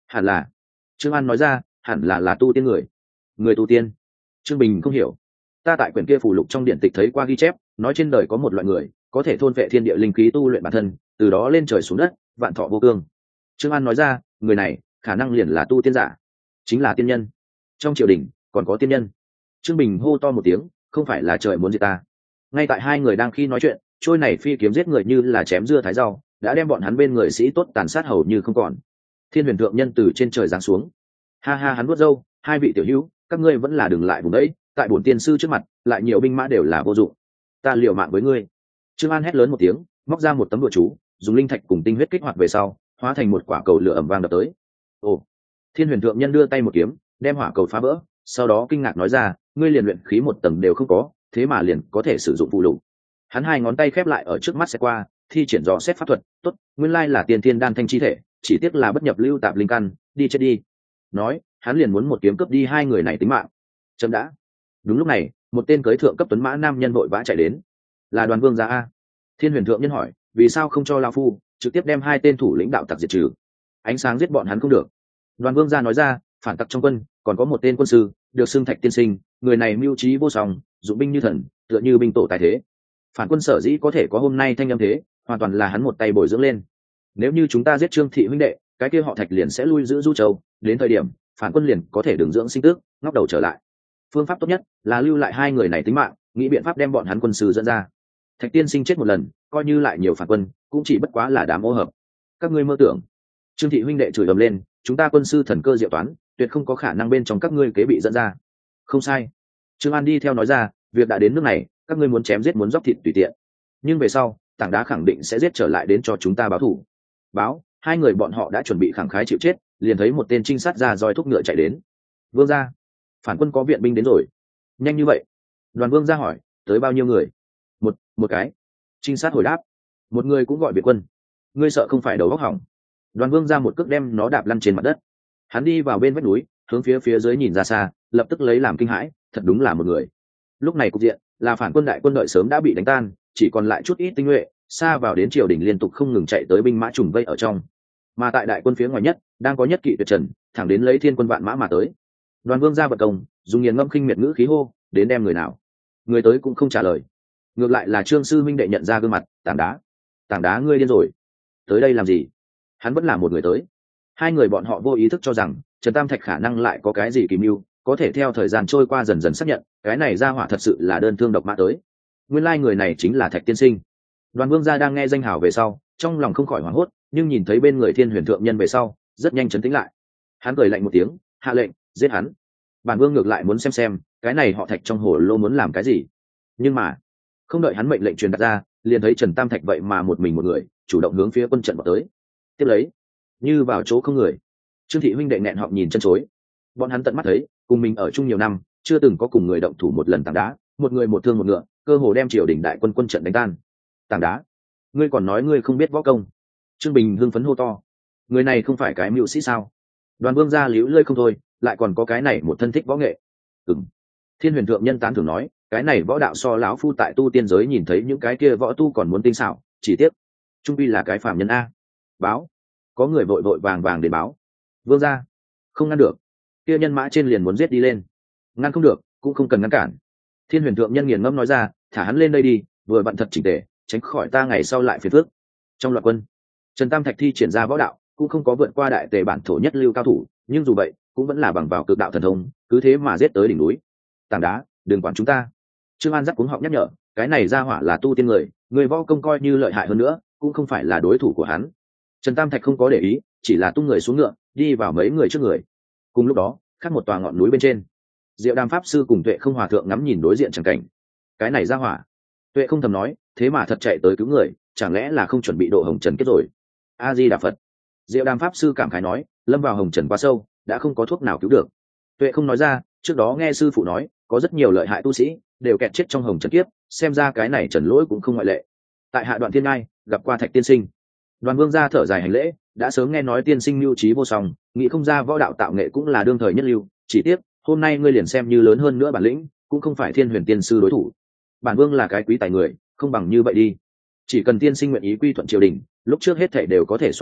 Hẳn là. Trương An nói ra, hẳn là là tu tiên người. Người tu tiên? Trương Bình không hiểu. Ta tại quyển kia phù lục trong điện tịch thấy qua ghi chép, nói trên đời có một loại người có thể thôn vệ thiên địa linh khí tu luyện bản thân, từ đó lên trời xuống đất, vạn thọ vô cương. Trương An nói ra, người này khả năng liền là tu tiên giả, chính là tiên nhân. Trong triều đình còn có tiên nhân. Trương Bình hô to một tiếng, không phải là trời muốn giết ta. Ngay tại hai người đang khi nói chuyện, trôi này phi kiếm giết người như là chém dưa thái rau, đã đem bọn hắn bên người sĩ tốt tàn sát hầu như không còn. Thiên Huyền thượng nhân từ trên trời giáng xuống, ha ha hắn vuốt râu, hai vị tiểu hữu, các ngươi vẫn là đừng lại vùng đấy, tại bổn tiên sư trước mặt, lại nhiều binh mã đều là vô dụng. Ta liều mạng với ngươi. Trương An hét lớn một tiếng, móc ra một tấm đùa chú, dùng linh thạch cùng tinh huyết kích hoạt về sau, hóa thành một quả cầu lửa ầm vang đập tới. Ồ! Thiên Huyền thượng nhân đưa tay một kiếm, đem hỏa cầu phá vỡ, sau đó kinh ngạc nói ra, ngươi liền luyện khí một tầng đều không có, thế mà liền có thể sử dụng phù lục. Hắn hai ngón tay khép lại ở trước mắt sẽ qua, thi triển dò xét pháp thuật, tốt, nguyên lai là tiên thiên đan thanh chi thể, chỉ tiếc là bất nhập lưu tạp linh căn, đi chết đi. Nói, hắn liền muốn một kiếm cướp đi hai người này tính mạng. Chấm đã. Đúng lúc này, một tên cưới thượng cấp tuấn mã nam nhân vội vã chạy đến. Là Đoàn Vương gia a? Thiên Huyền thượng nhân hỏi, vì sao không cho lão phu trực tiếp đem hai tên thủ lĩnh đạo tặc diệt trừ? Ánh sáng giết bọn hắn không được. Đoàn Vương gia nói ra, phản tặc trong quân còn có một tên quân sư, được xưng Thạch tiên sinh, người này mưu trí vô song, dụng binh như thần, tựa như binh tổ tài thế. Phản quân sở dĩ có thể có hôm nay thanh âm thế, hoàn toàn là hắn một tay bồi dưỡng lên. Nếu như chúng ta giết Trương thị huynh đệ, cái kia họ Thạch liền sẽ lui giữ Du Châu, đến thời điểm phản quân liền có thể đường dưỡng sinh tước, ngóc đầu trở lại. Phương pháp tốt nhất là lưu lại hai người này tính mạng, nghĩ biện pháp đem bọn hắn quân sư dẫn ra. Thạch tiên sinh chết một lần, coi như lại nhiều phản quân, cũng chỉ bất quá là đám ô hợp. Các ngươi mơ tưởng. Trương thị huynh đệ chửi ầm lên, chúng ta quân sư thần cơ diệu toán, tuyệt không có khả năng bên trong các ngươi kế bị dẫn ra. Không sai. Trương An đi theo nói ra, việc đã đến nước này, các ngươi muốn chém giết muốn dốc thịt tùy tiện, nhưng về sau tảng đá khẳng định sẽ giết trở lại đến cho chúng ta báo thù. Báo, hai người bọn họ đã chuẩn bị khẳng khái chịu chết, liền thấy một tên trinh sát ra roi thúc ngựa chạy đến. Vương gia, phản quân có viện binh đến rồi. Nhanh như vậy? Đoàn Vương gia hỏi, tới bao nhiêu người? Một, một cái. Trinh sát hồi đáp, một người cũng gọi viện quân. Ngươi sợ không phải đầu óc hỏng? Đoàn Vương gia một cước đem nó đạp lăn trên mặt đất. Hắn đi vào bên vách núi, hướng phía phía dưới nhìn ra xa, lập tức lấy làm kinh hãi, thật đúng là một người. Lúc này cục diện là phản quân đại quân đợi sớm đã bị đánh tan, chỉ còn lại chút ít tinh nhuệ, xa vào đến triều đình liên tục không ngừng chạy tới binh mã trùng vây ở trong. Mà tại đại quân phía ngoài nhất, đang có nhất kỵ tuyệt trần, thẳng đến lấy thiên quân vạn mã mà tới. Đoàn Vương gia vận công, dùng nghiền ngâm khinh miệt ngữ khí hô, đến đem người nào. Người tới cũng không trả lời. Ngược lại là Trương sư minh đệ nhận ra gương mặt, tảng đá. Tảng đá ngươi điên rồi. Tới đây làm gì? Hắn vẫn là một người tới. Hai người bọn họ vô ý thức cho rằng Trần Tam Thạch khả năng lại có cái gì kỳ mưu, có thể theo thời gian trôi qua dần dần xác nhận cái này ra hỏa thật sự là đơn thương độc mã tới. Nguyên lai người này chính là Thạch tiên sinh. Đoàn Vương gia đang nghe danh hào về sau, trong lòng không khỏi hoảng hốt, nhưng nhìn thấy bên người Thiên Huyền thượng nhân về sau, rất nhanh chấn tĩnh lại. Hắn cười lạnh một tiếng, hạ lệnh giết hắn. Bản Vương ngược lại muốn xem xem cái này họ Thạch trong hồ lô muốn làm cái gì. Nhưng mà không đợi hắn mệnh lệnh truyền đạt ra, liền thấy Trần Tam Thạch vậy mà một mình một người chủ động hướng phía quân trận vào tới. Tiếp lấy, như vào chỗ không người, Trương thị huynh đệ nghẹn họng nhìn chân chối. Bọn hắn tận mắt thấy, cùng mình ở chung nhiều năm, chưa từng có cùng người động thủ một lần tảng đá, một người một thương một ngựa, cơ hồ đem triều đình đại quân quân trận đánh tan. Tảng đá, ngươi còn nói ngươi không biết võ công? Trương Bình hưng phấn hô to. Người này không phải cái mưu sĩ sao? Đoàn Vương gia liễu lơi không thôi, lại còn có cái này một thân thích võ nghệ. Ừm. Thiên Huyền thượng nhân tán thưởng nói, cái này võ đạo so lão phu tại tu tiên giới nhìn thấy những cái kia võ tu còn muốn tinh xảo, chỉ tiếc trung quy là cái phàm nhân a. Báo, có người vội vội vàng vàng đến báo. Vương gia, không ngăn được, kia nhân mã trên liền muốn giết đi lên. Ngăn không được, cũng không cần ngăn cản. Thiên Huyền thượng nhân nghiền ngẫm nói ra, thả hắn lên đây đi, vừa bận thật chỉnh tề, tránh khỏi ta ngày sau lại phiền phức. Trong loạt quân, Trần Tam Thạch thi triển ra võ đạo, cũng không có vượt qua đại tề bản thổ nhất lưu cao thủ, nhưng dù vậy cũng vẫn là bằng vào cực đạo thần thông, cứ thế mà giết tới đỉnh núi. Tảng đá, đừng quản chúng ta. Trương An giáp cuống họng nhắc nhở, cái này ra hỏa là tu tiên người, người võ công coi như lợi hại hơn nữa, cũng không phải là đối thủ của hắn. Trần Tam Thạch không có để ý, chỉ là tung người xuống ngựa, đi vào mấy người trước người. Cùng lúc đó, khác một tòa ngọn núi bên trên, Diệu Đàm pháp sư cùng Tuệ Không hòa thượng ngắm nhìn đối diện chẳng cảnh. Cái này ra hỏa, Tuệ Không thầm nói, thế mà thật chạy tới cứu người, chẳng lẽ là không chuẩn bị độ hồng trần kết rồi? A Di Đà Phật. Diệu Đàm pháp sư cảm khái nói, lâm vào hồng trần quá sâu, đã không có thuốc nào cứu được. Tuệ Không nói ra, trước đó nghe sư phụ nói, có rất nhiều lợi hại tu sĩ đều kẹt chết trong hồng trần kiếp, xem ra cái này trần lỗi cũng không ngoại lệ. Tại hạ Đoạn Thiên Ngai gặp qua Thạch tiên sinh. Đoàn Vương gia thở dài hành lễ, đã sớm nghe nói tiên sinh mưu trí vô song, nghĩ không ra võ đạo tạo nghệ cũng là đương thời nhất lưu, chỉ tiếc hôm nay ngươi liền xem như lớn hơn nữa bản lĩnh, cũng không phải Thiên Huyền tiên sư đối thủ. Bản Vương là cái quý tài người, không bằng như vậy đi, chỉ cần tiên sinh nguyện ý quy thuận triều đình, lúc trước hết thảy đều có thể xóa bỏ,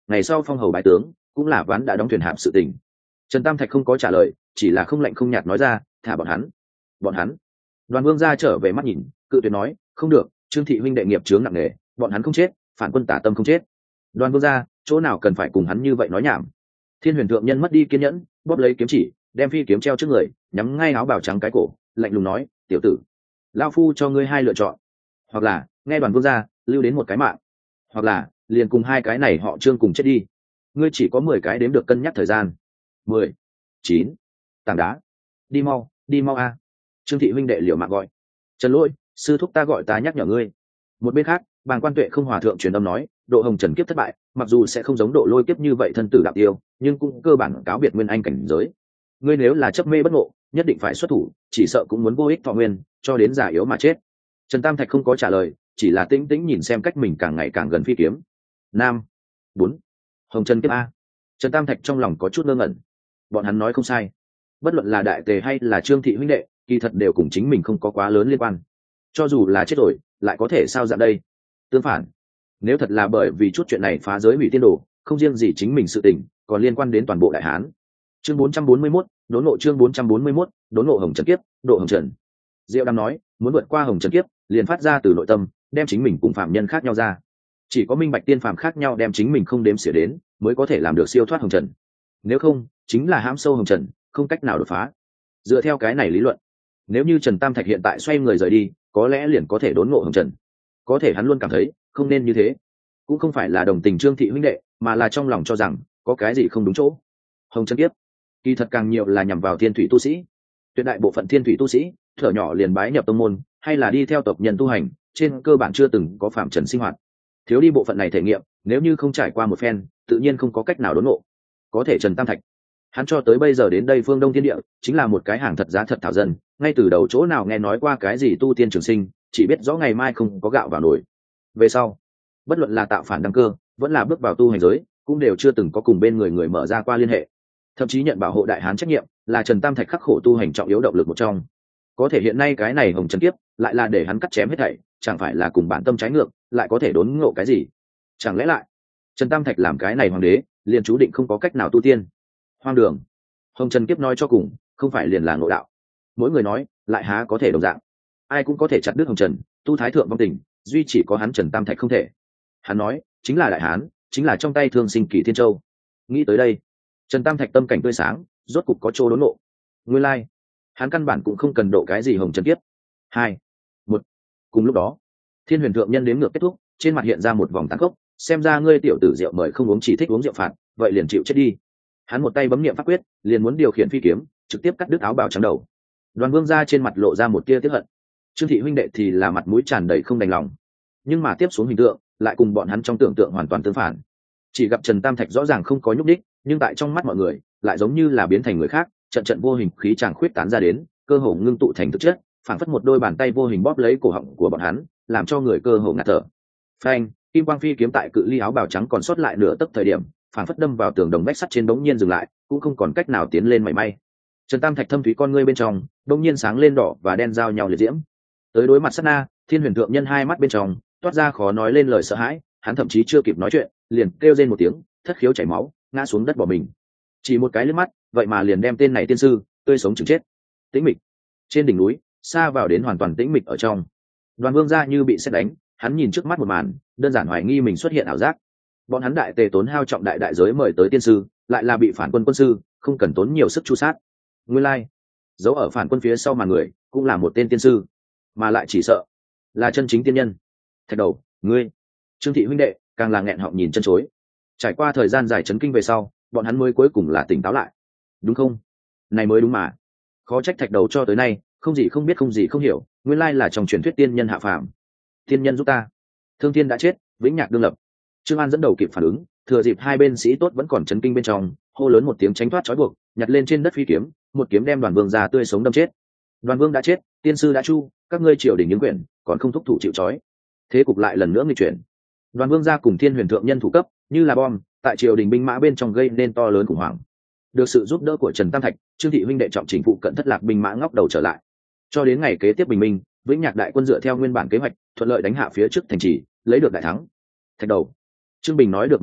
ngày sau phong hầu bái tướng cũng là ván đã đóng thuyền hạm sự tình. Trần Tam Thạch không có trả lời, chỉ là không lạnh không nhạt nói ra, thả bọn hắn. Bọn hắn. Đoàn Vương gia trở về mắt nhìn, cự tuyệt nói, không được, Trương thị huynh đệ nghiệp chướng nặng nề, bọn hắn không chết, phản quân tả tâm không chết. Đoàn Vương gia, chỗ nào cần phải cùng hắn như vậy nói nhảm. Thiên Huyền thượng nhân mất đi kiên nhẫn, bóp lấy kiếm chỉ, đem phi kiếm treo trước người, nhắm ngay áo bào trắng cái cổ, lạnh lùng nói, tiểu tử, lão phu cho ngươi hai lựa chọn, hoặc là nghe Đoàn Vương gia lưu đến một cái mạng, hoặc là liền cùng hai cái này họ Trương cùng chết đi. Ngươi chỉ có mười cái đếm được cân nhắc thời gian. Mười, chín, tảng đá, đi mau, đi mau a. Trương thị huynh đệ liều mạng gọi. Trần Lỗi, sư thúc ta gọi ta nhắc nhở ngươi. Một bên khác, Bàng Quan Tuệ không hòa thượng truyền âm nói, độ hồng trần kiếp thất bại, mặc dù sẽ không giống độ lôi kiếp như vậy thân tử đạo tiêu, nhưng cũng cơ bản cáo biệt nguyên anh cảnh giới. Ngươi nếu là chấp mê bất ngộ, nhất định phải xuất thủ, chỉ sợ cũng muốn vô ích thọ nguyên, cho đến già yếu mà chết. Trần Tam Thạch không có trả lời, chỉ là tĩnh tĩnh nhìn xem cách mình càng ngày càng gần phi kiếm. Nam, bốn, hồng trần kiếp a. Trần Tam Thạch trong lòng có chút ngơ ngẩn. Bọn hắn nói không sai, bất luận là đại tề hay là Trương thị huynh đệ, kỳ thật đều cùng chính mình không có quá lớn liên quan. Cho dù là chết rồi, lại có thể sao dạng đây? Tương phản, nếu thật là bởi vì chút chuyện này phá giới hủy tiên đồ, không riêng gì chính mình sự tình, còn liên quan đến toàn bộ đại hán. Chương bốn trăm bốn mươi mốt, đốn ngộ chương bốn trăm bốn mươi mốt, đốn ngộ hồng trần kiếp, độ hồng trần. Diệu đang nói, muốn vượt qua hồng trần kiếp, liền phát ra từ nội tâm, đem chính mình cùng phạm nhân khác nhau ra. Chỉ có minh bạch tiên phàm khác nhau đem chính mình không đếm xỉa đến, mới có thể làm được siêu thoát hồng trần. Nếu không, chính là hãm sâu hồng trần, không cách nào đột phá. Dựa theo cái này lý luận, nếu như Trần Tam Thạch hiện tại xoay người rời đi, có lẽ liền có thể đốn ngộ hồng trần. Có thể hắn luôn cảm thấy không nên như thế, cũng không phải là đồng tình Trương thị huynh đệ, mà là trong lòng cho rằng có cái gì không đúng chỗ. Hồng trần kiếp kỳ thật càng nhiều là nhằm vào thiên thủy tu sĩ. Tuyệt đại bộ phận thiên thủy tu sĩ thở nhỏ liền bái nhập tông môn, hay là đi theo tộc nhân tu hành, trên cơ bản chưa từng có phạm trần sinh hoạt. Thiếu đi bộ phận này thể nghiệm, nếu như không trải qua một phen, tự nhiên không có cách nào đốn ngộ. Có thể Trần Tam Thạch, hắn cho tới bây giờ đến đây phương Đông Thiên Địa, chính là một cái hàng thật giá thật thảo dân, ngay từ đầu chỗ nào nghe nói qua cái gì tu tiên trường sinh, chỉ biết rõ ngày mai không có gạo vào nồi. Về sau, bất luận là tạo phản đăng cơ, vẫn là bước vào tu hành giới, cũng đều chưa từng có cùng bên người người mở ra qua liên hệ. Thậm chí nhận bảo hộ đại hán trách nhiệm, là Trần Tam Thạch khắc khổ tu hành trọng yếu động lực một trong. Có thể hiện nay cái này hồng trần kiếp, lại là để hắn cắt chém hết thảy, chẳng phải là cùng bản tâm trái ngược, lại có thể đốn ngộ cái gì? Chẳng lẽ lại Trần Tam Thạch làm cái này hoàng đế, liền chú định không có cách nào tu tiên? Hoang đường. Hồng trần kiếp nói cho cùng, không phải liền là ngộ đạo. Mỗi người nói, lại há có thể đồng dạng. Ai cũng có thể chặt đứt hồng trần, tu thái thượng vong tình, duy chỉ có hắn Trần Tam Thạch không thể. Hắn nói, chính là đại hán, chính là trong tay thương sinh kỳ thiên châu. Nghĩ tới đây, Trần Tam Thạch tâm cảnh tươi sáng, rốt cục có chỗ đốn ngộ. Nguyên lai, like, hắn căn bản cũng không cần độ cái gì hồng trần kiếp. Hai, một. Cùng lúc đó, Thiên Huyền thượng nhân đếm ngược kết thúc, trên mặt hiện ra một vòng tàn khốc, xem ra ngươi tiểu tử rượu mời không uống chỉ thích uống rượu phạt, vậy liền chịu chết đi. Hắn một tay bấm niệm pháp quyết, liền muốn điều khiển phi kiếm, trực tiếp cắt đứt áo bào trắng đầu. Đoàn Vương gia trên mặt lộ ra một tia tiếc hận, Trương thị huynh đệ thì là mặt mũi tràn đầy không đành lòng. Nhưng mà tiếp xuống hình tượng, lại cùng bọn hắn trong tưởng tượng hoàn toàn tương phản. Chỉ gặp Trần Tam Thạch rõ ràng không có nhúc đích, nhưng tại trong mắt mọi người, lại giống như là biến thành người khác, trận trận vô hình khí tràng khuyết tán ra đến, cơ hồ ngưng tụ thành thực chất, phảng phất một đôi bàn tay vô hình bóp lấy cổ họng của bọn hắn, làm cho người cơ hồ ngạt thở. Phanh, kim quang phi kiếm tại cự ly áo bào trắng còn sót lại nửa tấc thời điểm, phảng phất đâm vào tường đồng vách sắt trên đống nhiên dừng lại, cũng không còn cách nào tiến lên mảy may. Trần Tam Thạch thâm thúy con ngươi bên trong, đống nhiên sáng lên đỏ và đen giao nhau liệt diễm. Tới đối mặt sát na, Thiên Huyền thượng nhân hai mắt bên trong toát ra khó nói lên lời sợ hãi, hắn thậm chí chưa kịp nói chuyện, liền kêu rên một tiếng, thất khiếu chảy máu, ngã xuống đất bỏ mình. Chỉ một cái liếc mắt, vậy mà liền đem tên này tiên sư tươi sống chừng chết. Tĩnh mịch trên đỉnh núi, xa vào đến hoàn toàn tĩnh mịch ở trong. Đoàn Vương gia như bị sét đánh, hắn nhìn trước mắt một màn, đơn giản hoài nghi mình xuất hiện ảo giác. Bọn hắn đại tề tốn hao trọng đại đại giới mời tới tiên sư, lại là bị phản quân quân sư, không cần tốn nhiều sức chu sát. Nguyên lai, like, giấu ở phản quân phía sau màn người, cũng là một tên tiên sư, mà lại chỉ sợ là chân chính tiên nhân. Thạch đầu, ngươi, Trương thị huynh đệ, càng là nghẹn họng nhìn chân chối. Trải qua thời gian dài chấn kinh về sau, bọn hắn mới cuối cùng là tỉnh táo lại. Đúng không? Này mới đúng mà. Khó trách Thạch đầu cho tới nay, không gì không biết không gì không hiểu, nguyên lai là trong truyền thuyết tiên nhân hạ phàm. Tiên nhân giúp ta. Thương Thiên đã chết, vĩnh nhạc đương lập. Trương An dẫn đầu kịp phản ứng, thừa dịp hai bên sĩ tốt vẫn còn chấn kinh bên trong, hô lớn một tiếng tránh thoát trói buộc, nhặt lên trên đất phi kiếm, một kiếm đem Đoàn Vương ra tươi sống đâm chết. Đoàn Vương đã chết, tiên sư đã chu, các ngươi triều đình những quyển, còn không thúc thủ chịu trói. Thế cục lại lần nữa nghịch chuyển. Đoàn Vương gia cùng Thiên Huyền thượng nhân thủ cấp, như là bom, tại triều đình binh mã bên trong gây nên to lớn khủng hoảng. Được sự giúp đỡ của Trần Tam Thạch, Trương thị huynh đệ trọng chỉnh phụ cận thất lạc binh mã ngóc đầu trở lại. Cho đến ngày kế tiếp bình minh, Vĩnh Nhạc đại quân dựa theo nguyên bản kế hoạch, thuận lợi đánh hạ phía trước thành trì, lấy được đại thắng. Thạch đầu, Trương Bình nói được một nửa,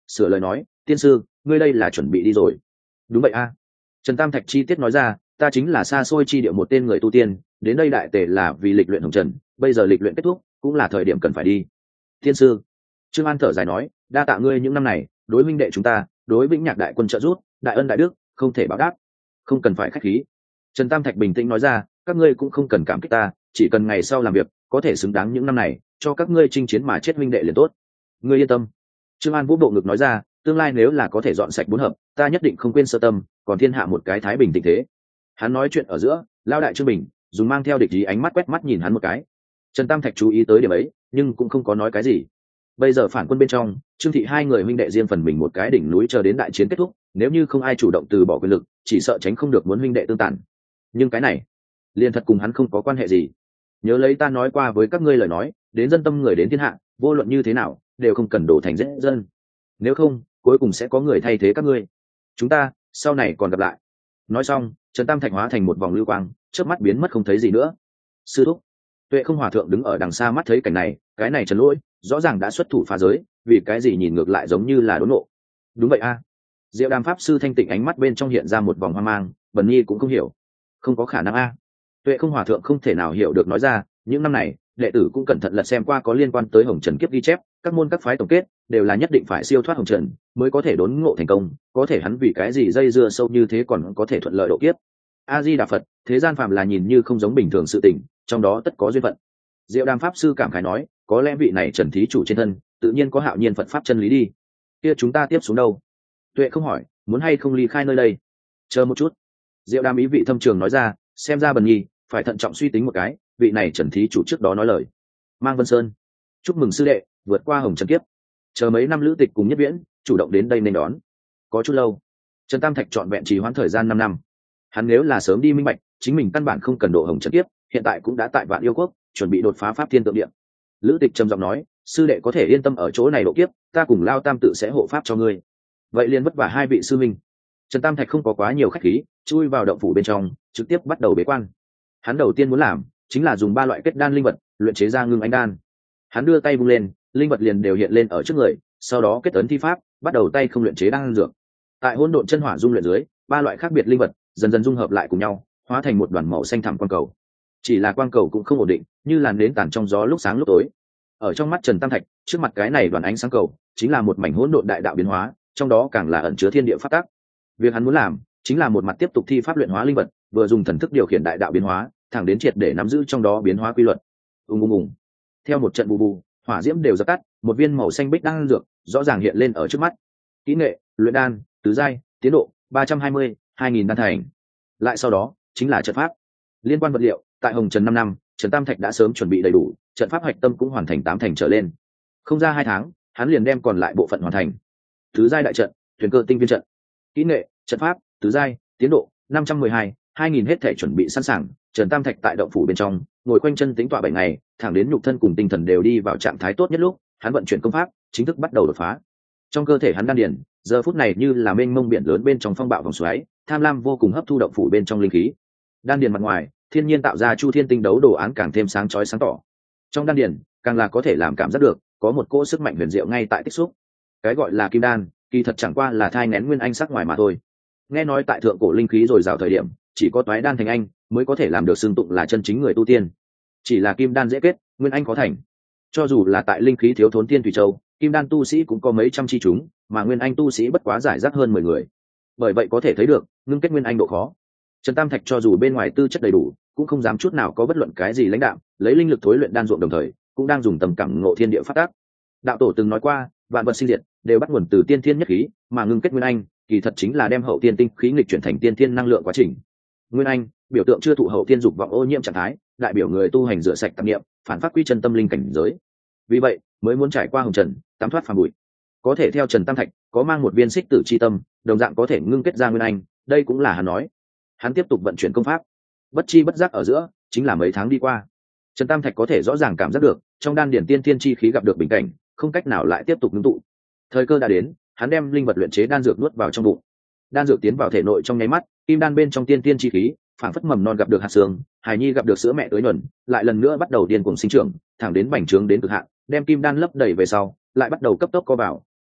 sửa lời nói, tiên sư, ngươi đây là chuẩn bị đi rồi? Đúng vậy a. Trần Tam Thạch chi tiết nói ra, ta chính là xa xôi chi địa một tên người tu tiên, đến đây đại tề là vì lịch luyện hồng trần, bây giờ lịch luyện kết thúc cũng là thời điểm cần phải đi. Tiên sư. Trương An thở dài nói, đa tạ ngươi những năm này đối minh đệ chúng ta, đối Vĩnh Nhạc đại quân trợ giúp, đại ân đại đức, không thể báo đáp. Không cần phải khách khí. Trần Tam Thạch bình tĩnh nói ra, các ngươi cũng không cần cảm kích ta, chỉ cần ngày sau làm việc có thể xứng đáng những năm này cho các ngươi chinh chiến mà chết minh đệ liền tốt. Ngươi yên tâm. Trương An vũ bộ ngực nói ra, tương lai nếu là có thể dọn sạch bốn hợp, ta nhất định không quên sơ tâm, còn thiên hạ một cái thái bình tình thế. Hắn nói chuyện ở giữa, lao đại Trương Bình dùng mang theo địch ý ánh mắt quét mắt nhìn hắn một cái. Trần Tam Thạch chú ý tới điểm ấy, nhưng cũng không có nói cái gì. Bây giờ phản quân bên trong, Trương thị hai người huynh đệ riêng phần mình một cái đỉnh núi chờ đến đại chiến kết thúc, nếu như không ai chủ động từ bỏ quyền lực, chỉ sợ tránh không được muốn huynh đệ tương tàn. Nhưng cái này, liền thật cùng hắn không có quan hệ gì. Nhớ lấy ta nói qua với các ngươi lời nói, đến dân tâm người đến thiên hạ, vô luận như thế nào, đều không cần đổ thành dễ dân. Nếu không, cuối cùng sẽ có người thay thế các ngươi. Chúng ta sau này còn gặp lại. Nói xong, Trần Tam Thạch hóa thành một vòng lưu quang, chớp mắt biến mất không thấy gì nữa. Sư thúc. Tuệ Không hòa thượng đứng ở đằng xa mắt thấy cảnh này, cái này Trần Lỗi rõ ràng đã xuất thủ phá giới, vì cái gì nhìn ngược lại giống như là đốn nộ. Đúng vậy a. Diệu Đàm pháp sư thanh tịnh ánh mắt bên trong hiện ra một vòng hoang mang, Bần Nhi cũng không hiểu. Không có khả năng a. Tuệ Không hòa thượng không thể nào hiểu được nói ra, những năm này đệ tử cũng cẩn thận lật xem qua có liên quan tới Hồng Trần kiếp ghi chép, các môn các phái tổng kết đều là nhất định phải siêu thoát Hồng Trần mới có thể đốn ngộ thành công, có thể hắn vì cái gì dây dưa sâu như thế còn có thể thuận lợi độ kiếp. A Di Đà Phật, thế gian phàm là nhìn như không giống bình thường sự tình, trong đó tất có duyên phận. Diệu Đàm pháp sư cảm khái nói, có lẽ vị này Trần thí chủ trên thân tự nhiên có hạo nhiên Phật pháp chân lý đi. Kia chúng ta tiếp xuống đâu? Tuệ Không hỏi, muốn hay không ly khai nơi đây? Chờ một chút. Diệu Đàm ý vị thâm trường nói ra, xem ra Bần Nhi phải thận trọng suy tính một cái, vị này Trần thí chủ trước đó nói lời. Mang Vân Sơn, chúc mừng sư đệ vượt qua Hồng Trần kiếp. Chờ mấy năm lữ tịch cùng Nhất Viễn chủ động đến đây nên đón. Có chút lâu. Trần Tam Thạch trọn vẹn trì hoãn thời gian năm năm. Hắn nếu là sớm đi minh bạch, chính mình căn bản không cần độ Hồng Trần kiếp, hiện tại cũng đã tại Vạn Yêu Quốc chuẩn bị đột phá pháp thiên tượng điện. Lữ tịch trầm giọng nói, sư đệ có thể yên tâm ở chỗ này độ kiếp, ta cùng Lao Tam tự sẽ hộ pháp cho ngươi. Vậy liền vất vả hai vị sư minh. Trần Tam Thạch không có quá nhiều khách khí, chui vào động phủ bên trong, trực tiếp bắt đầu bế quan. Hắn đầu tiên muốn làm chính là dùng ba loại kết đan linh vật luyện chế ra ngưng ánh đan. Hắn đưa tay vung lên, linh vật liền đều hiện lên ở trước người, sau đó kết ấn thi pháp, bắt đầu tay không luyện chế đan dược. Tại hỗn độn chân hỏa dung luyện dưới, ba loại khác biệt linh vật dần dần dung hợp lại cùng nhau, hóa thành một đoàn màu xanh thẳm quang cầu. Chỉ là quang cầu cũng không ổn định, như là nến tàn trong gió lúc sáng lúc tối. Ở trong mắt Trần Tam Thạch, trước mặt cái này đoàn ánh sáng cầu chính là một mảnh hỗn độn đại đạo biến hóa, trong đó càng là ẩn chứa thiên địa pháp tắc. Việc hắn muốn làm chính là một mặt tiếp tục thi pháp luyện hóa linh vật, vừa dùng thần thức điều khiển đại đạo biến hóa, thẳng đến triệt để nắm giữ trong đó biến hóa quy luật. Ùng ùng ùng. Theo một trận bù bù, hỏa diễm đều dập tắt, một viên màu xanh bích đan dược rõ ràng hiện lên ở trước mắt. Kỹ nghệ, luyện đan, tứ giai, tiến độ ba trăm hai mươi, hai nghìn đan thành. Lại sau đó chính là trận pháp. Liên quan vật liệu, tại Hồng Trần năm năm, Trần Tam Thạch đã sớm chuẩn bị đầy đủ, trận pháp hạch tâm cũng hoàn thành tám thành trở lên. Không ra hai tháng, hắn liền đem còn lại bộ phận hoàn thành. Tứ giai đại trận, thuyền cơ tinh viên trận. Kỹ nghệ, trận pháp, tứ giai, tiến độ năm trăm mười hai, hai nghìn hết thể chuẩn bị sẵn sàng. Trần Tam Thạch tại động phủ bên trong ngồi quanh chân tính tọa bảy ngày, thẳng đến nhục thân cùng tinh thần đều đi vào trạng thái tốt nhất lúc, hắn vận chuyển công pháp chính thức bắt đầu đột phá. Trong cơ thể hắn đan điền giờ phút này như là mênh mông biển lớn bên trong phong bạo vòng xoáy, tham lam vô cùng hấp thu động phủ bên trong linh khí. Đan điền mặt ngoài thiên nhiên tạo ra chu thiên tinh đấu đồ án càng thêm sáng chói sáng tỏ. Trong đan điền càng là có thể làm cảm giác được có một cỗ sức mạnh huyền diệu ngay tại tích xúc. Cái gọi là kim đan kỳ thật chẳng qua là thai nén nguyên anh sắc ngoài mà thôi. Nghe nói tại thượng cổ linh khí dồi dào thời điểm, chỉ có toái đan thành anh mới có thể làm được xưng tụng là chân chính người tu tiên. Chỉ là kim đan dễ kết, nguyên anh khó thành. Cho dù là tại linh khí thiếu thốn tiên thủy châu, kim đan tu sĩ cũng có mấy trăm chi chúng, mà nguyên anh tu sĩ bất quá giải rác hơn mười người. Bởi vậy có thể thấy được ngưng kết nguyên anh độ khó. Trần Tam Thạch cho dù bên ngoài tư chất đầy đủ, cũng không dám chút nào có bất luận cái gì lãnh đạo, lấy linh lực thối luyện đan ruộng đồng thời, cũng đang dùng tầm cảm ngộ thiên địa phát tác. Đạo tổ từng nói qua, vạn vật sinh diệt đều bắt nguồn từ tiên thiên nhất khí, mà ngưng kết nguyên anh, kỳ thật chính là đem hậu tiên tinh khí nghịch chuyển thành tiên thiên năng lượng quá trình. Nguyên anh biểu tượng chưa thụ hậu tiên dục vọng ô nhiễm trạng thái, đại biểu người tu hành rửa sạch tạp niệm, phản phát quy chân tâm linh cảnh giới. Vì vậy mới muốn trải qua hồng trần, tắm thoát phàm bụi. Có thể theo Trần Tam Thạch có mang một viên xích tử chi tâm, đồng dạng có thể ngưng kết ra nguyên anh, đây cũng là hắn nói. Hắn tiếp tục vận chuyển công pháp, bất chi bất giác ở giữa chính là mấy tháng đi qua. Trần Tam Thạch có thể rõ ràng cảm giác được trong đan điển tiên thiên chi khí gặp được bình cảnh, không cách nào lại tiếp tục ngưng tụ. Thời cơ đã đến, hắn đem linh vật luyện chế đan dược nuốt vào trong bụng. Đan dược tiến vào thể nội trong nháy mắt, kim đan bên trong tiên thiên chi khí phảng phất mầm non gặp được hạt xương, hài nhi gặp được sữa mẹ tưới nhuần, lại lần nữa bắt đầu điên cuồng sinh trưởng, thẳng đến bành trướng đến cực hạn, đem kim đan lấp đầy về sau, lại bắt đầu cấp tốc co vào,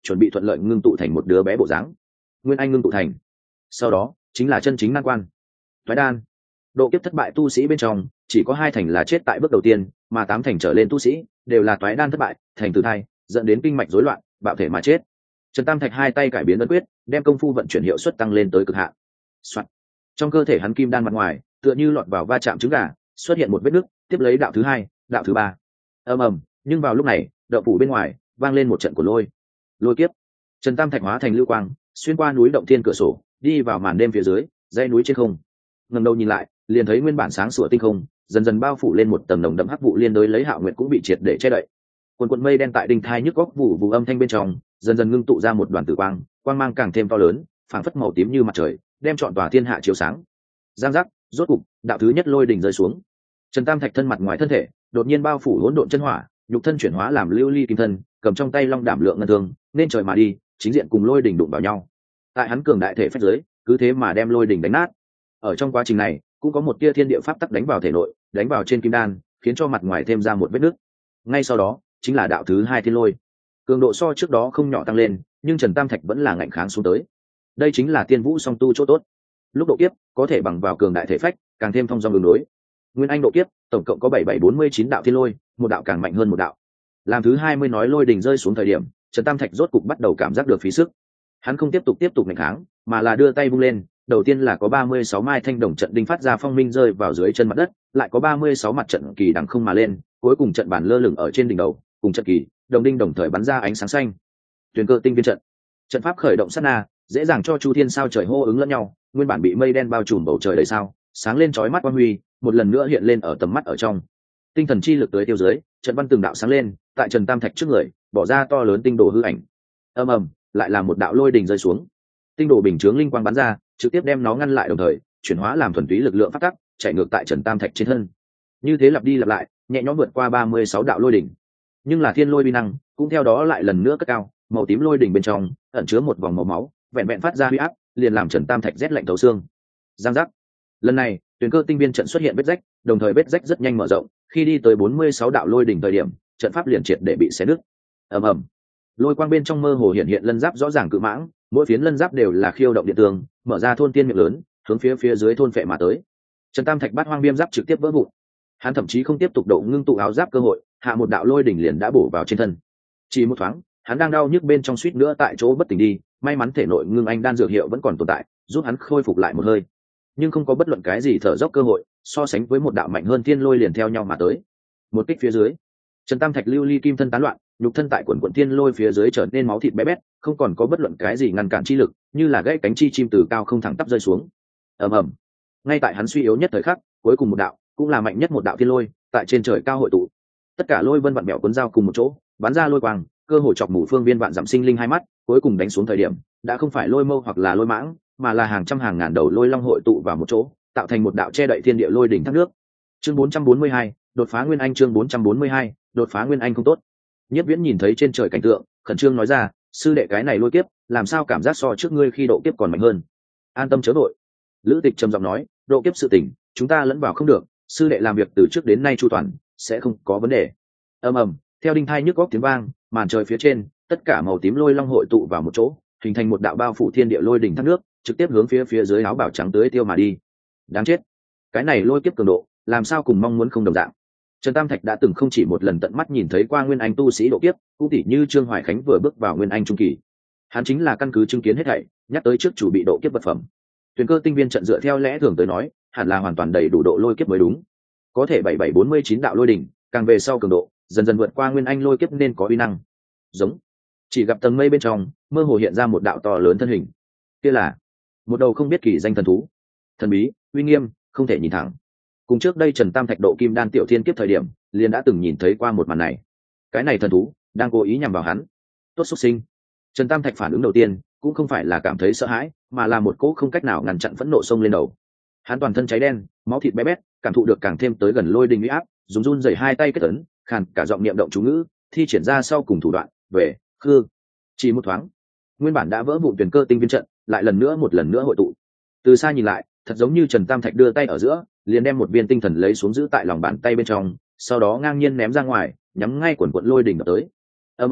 chuẩn bị thuận lợi ngưng tụ thành một đứa bé bộ dáng. Nguyên anh ngưng tụ thành, sau đó chính là chân chính nan quan, thoái đan. Độ kiếp thất bại tu sĩ bên trong chỉ có hai thành là chết tại bước đầu tiên, mà tám thành trở lên tu sĩ đều là toái đan thất bại, thành tử thai, dẫn đến kinh mạch rối loạn, bạo thể mà chết. Trần Tam Thạch hai tay cải biến ấn quyết, đem công phu vận chuyển hiệu suất tăng lên tới cực hạn. Soạn. Trong cơ thể hắn kim đan mặt ngoài, tựa như lọt vào va chạm trứng gà, xuất hiện một vết nứt, tiếp lấy đạo thứ hai, đạo thứ ba. Ầm ầm, nhưng vào lúc này, động phủ bên ngoài vang lên một trận của lôi. Lôi kiếp. Trần Tam Thạch hóa thành lưu quang, xuyên qua núi động thiên cửa sổ, đi vào màn đêm phía dưới, dãy núi trên không. Ngẩng đầu nhìn lại, liền thấy nguyên bản sáng sủa tinh không dần dần bao phủ lên một tầng nồng đậm hắc vụ, liên đối lấy Hạo Nguyệt cũng bị triệt để che đậy. Quần quần mây đen tại đinh thai nhức góc vụ vụ âm thanh bên trong, dần dần ngưng tụ ra một đoàn tử quang, quang mang càng thêm to lớn, phảng phất màu tím như mặt trời, đem trọn tòa thiên hạ chiếu sáng. Giang giác, rốt cục, đạo thứ nhất lôi đỉnh rơi xuống. Trần Tam Thạch thân mặt ngoài thân thể, đột nhiên bao phủ hỗn độn chân hỏa, nhục thân chuyển hóa làm lưu ly kim thân, cầm trong tay long đảm lượng ngân thương, nên trời mà đi, chính diện cùng lôi đỉnh đụng vào nhau. Tại hắn cường đại thể phách giới, cứ thế mà đem lôi đỉnh đánh nát. Ở trong quá trình này, cũng có một tia thiên địa pháp tắc đánh vào thể nội, đánh vào trên kim đan, khiến cho mặt ngoài thêm ra một vết nứt. Ngay sau đó, chính là đạo thứ hai thiên lôi. Cường độ so trước đó không nhỏ tăng lên, nhưng Trần Tam Thạch vẫn là ngạnh kháng xuống tới. Đây chính là tiên vũ song tu chỗ tốt. Lúc độ kiếp, có thể bằng vào cường đại thể phách, càng thêm thông dong đường đối. Nguyên anh độ kiếp, tổng cộng có bảy bảy bốn mươi chín đạo thiên lôi, một đạo càng mạnh hơn một đạo. Làm thứ hai mươi nói lôi đỉnh rơi xuống thời điểm, Trần Tam Thạch rốt cục bắt đầu cảm giác được phí sức. Hắn không tiếp tục tiếp tục ngạnh kháng, mà là đưa tay vung lên, đầu tiên là có ba mươi sáu mai thanh đồng trận đinh phát ra phong minh rơi vào dưới chân mặt đất, lại có ba mươi sáu mặt trận kỳ đằng không mà lên, cuối cùng trận bản lơ lửng ở trên đỉnh đầu, cùng trận kỳ, đồng đinh đồng thời bắn ra ánh sáng xanh. Tuyền cơ tinh viên trận. Trận pháp khởi động sát na, dễ dàng cho chu thiên sao trời hô ứng lẫn nhau, nguyên bản bị mây đen bao trùm bầu trời đầy sao, sáng lên chói mắt quang huy, một lần nữa hiện lên ở tầm mắt ở trong. Tinh thần chi lực tới tiêu dưới, trận văn từng đạo sáng lên, tại Trần Tam Thạch trước người, bỏ ra to lớn tinh đồ hư ảnh. Ầm ầm, lại là một đạo lôi đỉnh rơi xuống. Tinh đồ bình chướng linh quang bắn ra, trực tiếp đem nó ngăn lại, đồng thời chuyển hóa làm thuần túy lực lượng phát tắc, chạy ngược tại Trần Tam Thạch trên thân. Như thế lặp đi lặp lại, nhẹ nhõm vượt qua ba mươi sáu đạo lôi đỉnh. Nhưng là thiên lôi uy năng cũng theo đó lại lần nữa cất cao, màu tím lôi đỉnh bên trong ẩn chứa một vòng màu máu, vẹn vẹn phát ra huy áp, liền làm Trần Tam Thạch rét lạnh thấu xương. Giang giác. Lần này, Tuyền cơ tinh viên trận xuất hiện vết rách, đồng thời vết rách rất nhanh mở rộng, khi đi tới bốn mươi sáu đạo lôi đỉnh thời điểm, trận pháp liền triệt để bị xé nứt. Ầm ầm. Lôi quang bên trong mơ hồ hiện hiện lân giáp rõ ràng cự mãng, mỗi phiến lân giáp đều là khiêu động điện tường, mở ra thôn tiên miệng lớn, hướng phía phía dưới thôn phệ mà tới. Trần Tam Thạch bát hoang viêm giáp trực tiếp vỡ vụn. Hắn thậm chí không tiếp tục độ ngưng tụ áo giáp cơ hội, hạ một đạo lôi đỉnh liền đã bổ vào trên thân. Chỉ một thoáng, hắn đang đau nhức bên trong suýt nữa tại chỗ bất tỉnh đi, may mắn thể nội ngưng anh đan dược hiệu vẫn còn tồn tại, giúp hắn khôi phục lại một hơi. Nhưng không có bất luận cái gì thở dốc cơ hội, so sánh với một đạo mạnh hơn thiên lôi liền theo nhau mà tới. Một kích phía dưới, Trần Tam Thạch lưu ly kim thân tán loạn, nhục thân tại quần quần thiên lôi phía dưới trở nên máu thịt bé bét, không còn có bất luận cái gì ngăn cản chi lực, như là gãy cánh chi chim từ cao không thẳng tắp rơi xuống. Ầm ầm. Ngay tại hắn suy yếu nhất thời khắc, cuối cùng một đạo, cũng là mạnh nhất một đạo thiên lôi, tại trên trời cao hội tụ. Tất cả lôi vân vặn mèo cuốn dao cùng một chỗ, bắn ra lôi quang, cơ hồ chọc mù phương viên vạn dặm sinh linh hai mắt, cuối cùng đánh xuống thời điểm, đã không phải lôi mâu hoặc là lôi mãng, mà là hàng trăm hàng ngàn đầu lôi long hội tụ vào một chỗ, tạo thành một đạo che đậy thiên địa lôi đỉnh thác nước. Chương bốn trăm bốn mươi hai, đột phá nguyên anh. Chương bốn trăm bốn mươi hai, đột phá nguyên anh không tốt. Nhất Viễn nhìn thấy trên trời cảnh tượng, khẩn trương nói ra, sư đệ cái này lôi kiếp, làm sao cảm giác so trước ngươi khi độ kiếp còn mạnh hơn. An tâm chớ vội. Lữ Tịch trầm giọng nói, độ kiếp sự tình, chúng ta lẫn vào không được, sư đệ làm việc từ trước đến nay chu toàn, sẽ không có vấn đề. Ầm ầm, theo đinh thai nhức góc tiếng vang, màn trời phía trên, tất cả màu tím lôi long hội tụ vào một chỗ, hình thành một đạo bao phủ thiên địa lôi đỉnh thác nước, trực tiếp hướng phía phía dưới áo bào trắng tưới tiêu mà đi. Đáng chết, cái này lôi kiếp cường độ, làm sao cùng mong muốn không đồng dạng. Trần Tam Thạch đã từng không chỉ một lần tận mắt nhìn thấy qua nguyên anh tu sĩ độ kiếp, cũng tỉ như Trương Hoài Khánh vừa bước vào nguyên anh trung kỳ. Hắn chính là căn cứ chứng kiến hết thảy, nhắc tới trước chủ bị độ kiếp vật phẩm. Tuyền cơ tinh viên trận dựa theo lẽ thường tới nói, hẳn là hoàn toàn đầy đủ độ lôi kiếp mới đúng. Có thể bảy bảy bốn mươi chín đạo lôi đỉnh, càng về sau cường độ, dần dần vượt qua nguyên anh lôi kiếp nên có uy năng. Giống. Chỉ gặp tầng mây bên trong, mơ hồ hiện ra một đạo to lớn thân hình. Kia là một đầu không biết kỳ danh thần thú. Thần bí, uy nghiêm, không thể nhìn thẳng. Cùng trước đây Trần Tam Thạch độ kim đan tiểu thiên kiếp thời điểm, liền đã từng nhìn thấy qua một màn này. Cái này thần thú đang cố ý nhằm vào hắn. Tốt xuất sinh. Trần Tam Thạch phản ứng đầu tiên cũng không phải là cảm thấy sợ hãi, mà là một cỗ không cách nào ngăn chặn phẫn nộ xông lên đầu. Hắn toàn thân cháy đen, máu thịt bé bét, cảm thụ được càng thêm tới gần lôi đình uy áp, dùng run rẩy hai tay kết ấn, khàn cả giọng niệm động chú ngữ, thi triển ra sau cùng thủ đoạn, về, khư. Chỉ một thoáng, nguyên bản đã vỡ vụn tuyển cơ tinh viên trận, lại lần nữa một lần nữa hội tụ. Từ xa nhìn lại, thật giống như Trần Tam Thạch đưa tay ở giữa, liền đem một viên tinh thần lấy xuống giữ tại lòng bàn tay bên trong, sau đó ngang nhiên ném ra ngoài, nhắm ngay quần quần lôi đỉnh đập tới. Ầm ầm,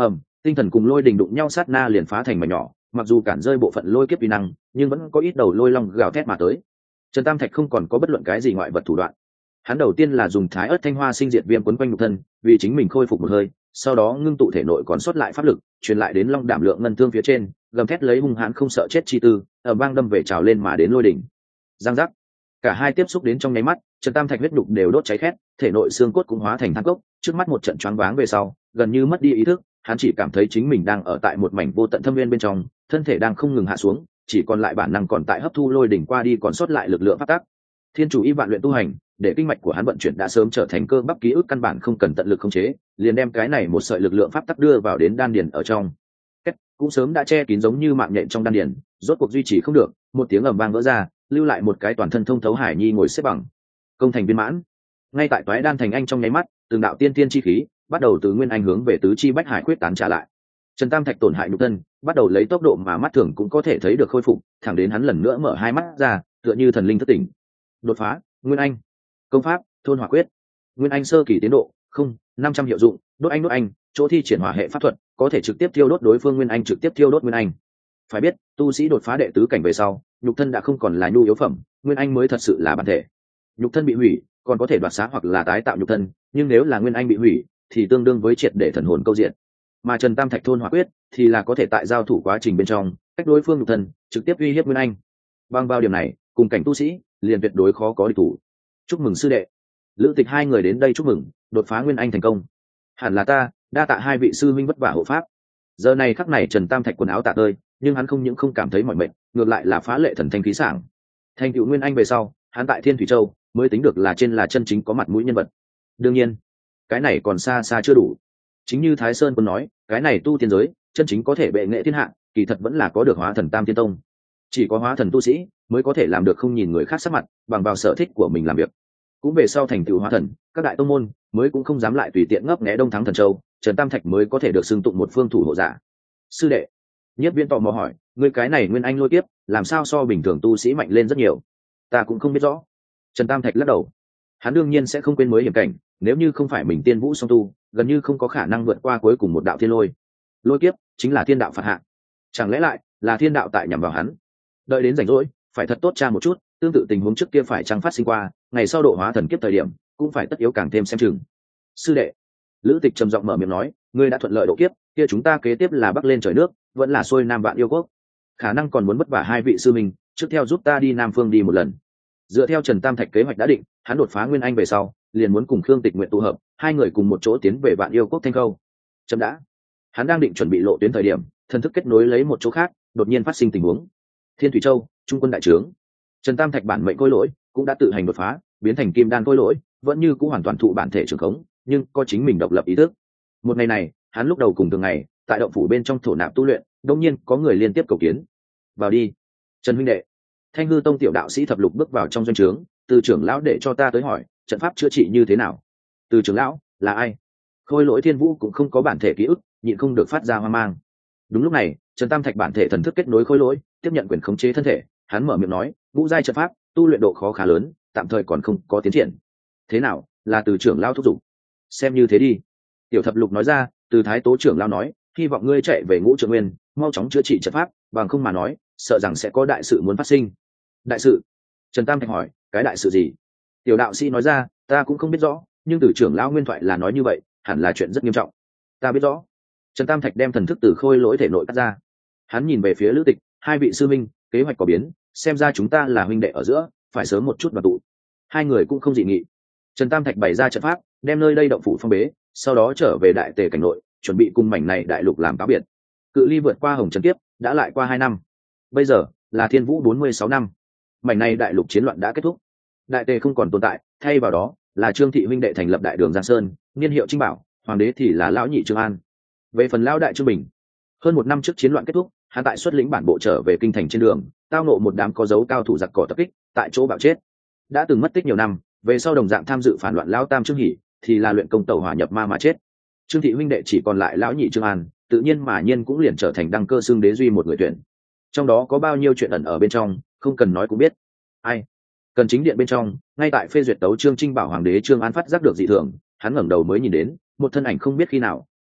Tinh thần cùng lôi đình đụng nhau sát na liền phá thành mảnh nhỏ, mặc dù cản rơi bộ phận lôi kiếp uy năng, nhưng vẫn có ít đầu lôi long gào thét mà tới. Trần Tam Thạch không còn có bất luận cái gì ngoại vật thủ đoạn. Hắn đầu tiên là dùng thái ớt thanh hoa sinh diệt viêm quấn quanh nhục thân, vì chính mình khôi phục một hơi, sau đó ngưng tụ thể nội còn sót lại pháp lực, truyền lại đến long đảm lượng ngân thương phía trên, gầm thét lấy hung hãn không sợ chết chi tư, ở bang đâm về trào lên mà đến lôi đỉnh. Giang giác, cả hai tiếp xúc đến trong nháy mắt, Trần Tam Thạch huyết đục đều đốt cháy khét, thể nội xương cốt cũng hóa thành than cốc, trước mắt một trận choáng váng về sau, gần như mất đi ý thức, hắn chỉ cảm thấy chính mình đang ở tại một mảnh vô tận thâm nguyên bên trong, thân thể đang không ngừng hạ xuống, chỉ còn lại bản năng còn tại hấp thu lôi đỉnh qua đi còn sót lại lực lượng pháp tắc. Thiên chủ y vạn luyện tu hành, để kinh mạch của hắn vận chuyển đã sớm trở thành cơ bắp ký ức căn bản không cần tận lực khống chế, liền đem cái này một sợi lực lượng pháp tắc đưa vào đến đan điền ở trong. Kết cũng sớm đã che kín giống như mạng nhện trong đan điền, rốt cuộc duy trì không được, một tiếng ầm vang vỡ ra, lưu lại một cái toàn thân thông thấu hải nhi ngồi xếp bằng. Công thành viên mãn. Ngay tại toái đan thành anh trong nháy mắt, từng đạo tiên tiên chi khí bắt đầu từ nguyên anh hướng về tứ chi bách hải quyết tán trả lại. Trần Tam Thạch tổn hại nhục thân, bắt đầu lấy tốc độ mà mắt thường cũng có thể thấy được khôi phục, thẳng đến hắn lần nữa mở hai mắt ra, tựa như thần linh thất tỉnh. Đột phá, nguyên anh. Công pháp, thôn hỏa quyết. Nguyên anh sơ kỳ tiến độ, không, năm trăm hiệu dụng, đốt anh đốt anh, chỗ thi triển hỏa hệ pháp thuật, có thể trực tiếp thiêu đốt đối phương nguyên anh trực tiếp thiêu đốt nguyên anh. Phải biết, tu sĩ đột phá đệ tứ cảnh về sau, nhục thân đã không còn là nhu yếu phẩm, nguyên anh mới thật sự là bản thể. Nhục thân bị hủy, còn có thể đoạt xá hoặc là tái tạo nhục thân, nhưng nếu là nguyên anh bị hủy, thì tương đương với triệt để thần hồn câu diện. Mà Trần Tam Thạch thôn hỏa quyết thì là có thể tại giao thủ quá trình bên trong, cách đối phương nhục thân, trực tiếp uy hiếp nguyên anh. Bằng vào điểm này, cùng cảnh tu sĩ, liền tuyệt đối khó có địch thủ. Chúc mừng sư đệ. Lữ Tịch hai người đến đây chúc mừng, đột phá nguyên anh thành công. Hẳn là ta, đa tạ hai vị sư huynh vất vả hộ pháp. Giờ này khắc này Trần Tam Thạch quần áo tạ tơi, nhưng hắn không những không cảm thấy mỏi mệt, ngược lại là phá lệ thần thanh khí sảng. Thành tựu nguyên anh về sau, hắn tại Thiên Thủy Châu mới tính được là trên là chân chính có mặt mũi nhân vật. Đương nhiên, cái này còn xa xa chưa đủ. Chính như Thái Sơn Quân nói, cái này tu tiên giới, chân chính có thể bệ nghệ thiên hạ, kỳ thật vẫn là có được hóa thần Tam Tiên Tông. Chỉ có hóa thần tu sĩ mới có thể làm được không nhìn người khác sắc mặt, bằng vào sở thích của mình làm việc. Cũng về sau thành tựu hóa thần, các đại tông môn mới cũng không dám lại tùy tiện ngấp nghé Đông Thắng Thần Châu, Trần Tam Thạch mới có thể được xưng tụng một phương thủ hộ giả. Sư đệ, Nhất Viễn tò mò hỏi, ngươi cái này nguyên anh lôi kiếp, làm sao so bình thường tu sĩ mạnh lên rất nhiều? Ta cũng không biết rõ. Trần Tam Thạch lắc đầu. Hắn đương nhiên sẽ không quên mới hiểm cảnh, nếu như không phải mình tiên vũ song tu, gần như không có khả năng vượt qua cuối cùng một đạo thiên lôi. Lôi kiếp chính là thiên đạo phạt hạ, chẳng lẽ lại là thiên đạo tại nhằm vào hắn? Đợi đến rảnh rỗi, phải thật tốt tra một chút, tương tự tình huống trước kia phải chăng phát sinh qua, ngày sau độ hóa thần kiếp thời điểm, cũng phải tất yếu càng thêm xem chừng. Sư đệ, Lữ Tịch trầm giọng mở miệng nói, ngươi đã thuận lợi độ kiếp, kia chúng ta kế tiếp là bắc lên trời nước, vẫn là xuôi nam vạn yêu quốc. Khả năng còn muốn vất vả hai vị sư minh, trước theo giúp ta đi Nam Phương đi một lần. Dựa theo Trần Tam Thạch kế hoạch đã định, hắn đột phá nguyên anh về sau, liền muốn cùng Khương Tịch nguyện tụ hợp, hai người cùng một chỗ tiến về vạn yêu quốc Thanh Khâu. Chậm đã. Hắn đang định chuẩn bị lộ tuyến thời điểm, thần thức kết nối lấy một chỗ khác, đột nhiên phát sinh tình huống. Thiên Thủy Châu, trung quân đại trướng. Trần Tam Thạch bản mệnh khôi lỗi cũng đã tự hành đột phá, biến thành kim đan khôi lỗi, vẫn như cũng hoàn toàn thụ bản thể trường khống, nhưng có chính mình độc lập ý thức. Một ngày này, hắn lúc đầu cùng thường ngày, tại động phủ bên trong thổ nạp tu luyện, đột nhiên có người liên tiếp cầu kiến. Vào đi, Trần huynh đệ. Thanh Hư Tông tiểu đạo sĩ thập lục bước vào trong doanh trướng, từ trưởng lão để cho ta tới hỏi, trận pháp chữa trị như thế nào? Từ trưởng lão là ai? Khôi lỗi Thiên Vũ cũng không có bản thể ký ức, nhịn không được phát ra hoang mang. Đúng lúc này, Trần Tam Thạch bản thể thần thức kết nối khôi lỗi, tiếp nhận quyền khống chế thân thể, hắn mở miệng nói, ngũ giai trận pháp, tu luyện độ khó khá lớn, tạm thời còn không có tiến triển. Thế nào, là từ trưởng lão thúc giục? Xem như thế đi. Tiểu thập lục nói ra, từ thái tố trưởng lão nói, hy vọng ngươi chạy về ngũ trượng nguyên, mau chóng chữa trị trận pháp, bằng không mà nói, sợ rằng sẽ có đại sự muốn phát sinh. Đại sự? Trần Tam Thạch hỏi, cái đại sự gì? Tiểu đạo sĩ nói ra, ta cũng không biết rõ, nhưng từ trưởng lão nguyên thoại là nói như vậy, hẳn là chuyện rất nghiêm trọng. Ta biết rõ. Trần Tam Thạch đem thần thức từ khôi lỗi thể nội cắt ra. Hắn nhìn về phía Lữ Tịch, hai vị sư minh, kế hoạch có biến, xem ra chúng ta là huynh đệ ở giữa, phải sớm một chút đoàn tụ. Hai người cũng không dị nghị. Trần Tam Thạch bày ra trận pháp, đem nơi đây động phủ phong bế, sau đó trở về đại tề cảnh nội, chuẩn bị cùng mảnh này đại lục làm cáo biệt. Cự ly vượt qua hồng trần kiếp, đã lại qua hai năm. Bây giờ là Thiên Vũ bốn mươi sáu năm. Mảnh này đại lục chiến loạn đã kết thúc, đại tề không còn tồn tại, thay vào đó là Trương thị huynh đệ thành lập đại đường Giang Sơn, niên hiệu Trinh Bảo, hoàng đế thì là lão nhị Trương An. Về phần lão đại Trương Bình, hơn một năm trước chiến loạn kết thúc, hắn tại xuất lĩnh bản bộ trở về kinh thành trên đường, tao nộ một đám có dấu cao thủ giặc cỏ tập kích, tại chỗ bạo chết. Đã từng mất tích nhiều năm, về sau đồng dạng tham dự phản loạn lão tam Trương Hỷ, thì là luyện công tẩu hỏa nhập ma mà chết. Trương thị huynh đệ chỉ còn lại lão nhị Trương An, tự nhiên mà nhiên cũng liền trở thành đăng cơ xưng đế duy một người tuyển. Trong đó có bao nhiêu chuyện ẩn ở bên trong, không cần nói cũng biết. Ai? Cần chính điện bên trong, ngay tại phê duyệt tấu chương Trinh Bảo hoàng đế Trương An phát giác được dị thường, hắn ngẩng đầu mới nhìn đến một thân ảnh không biết khi nào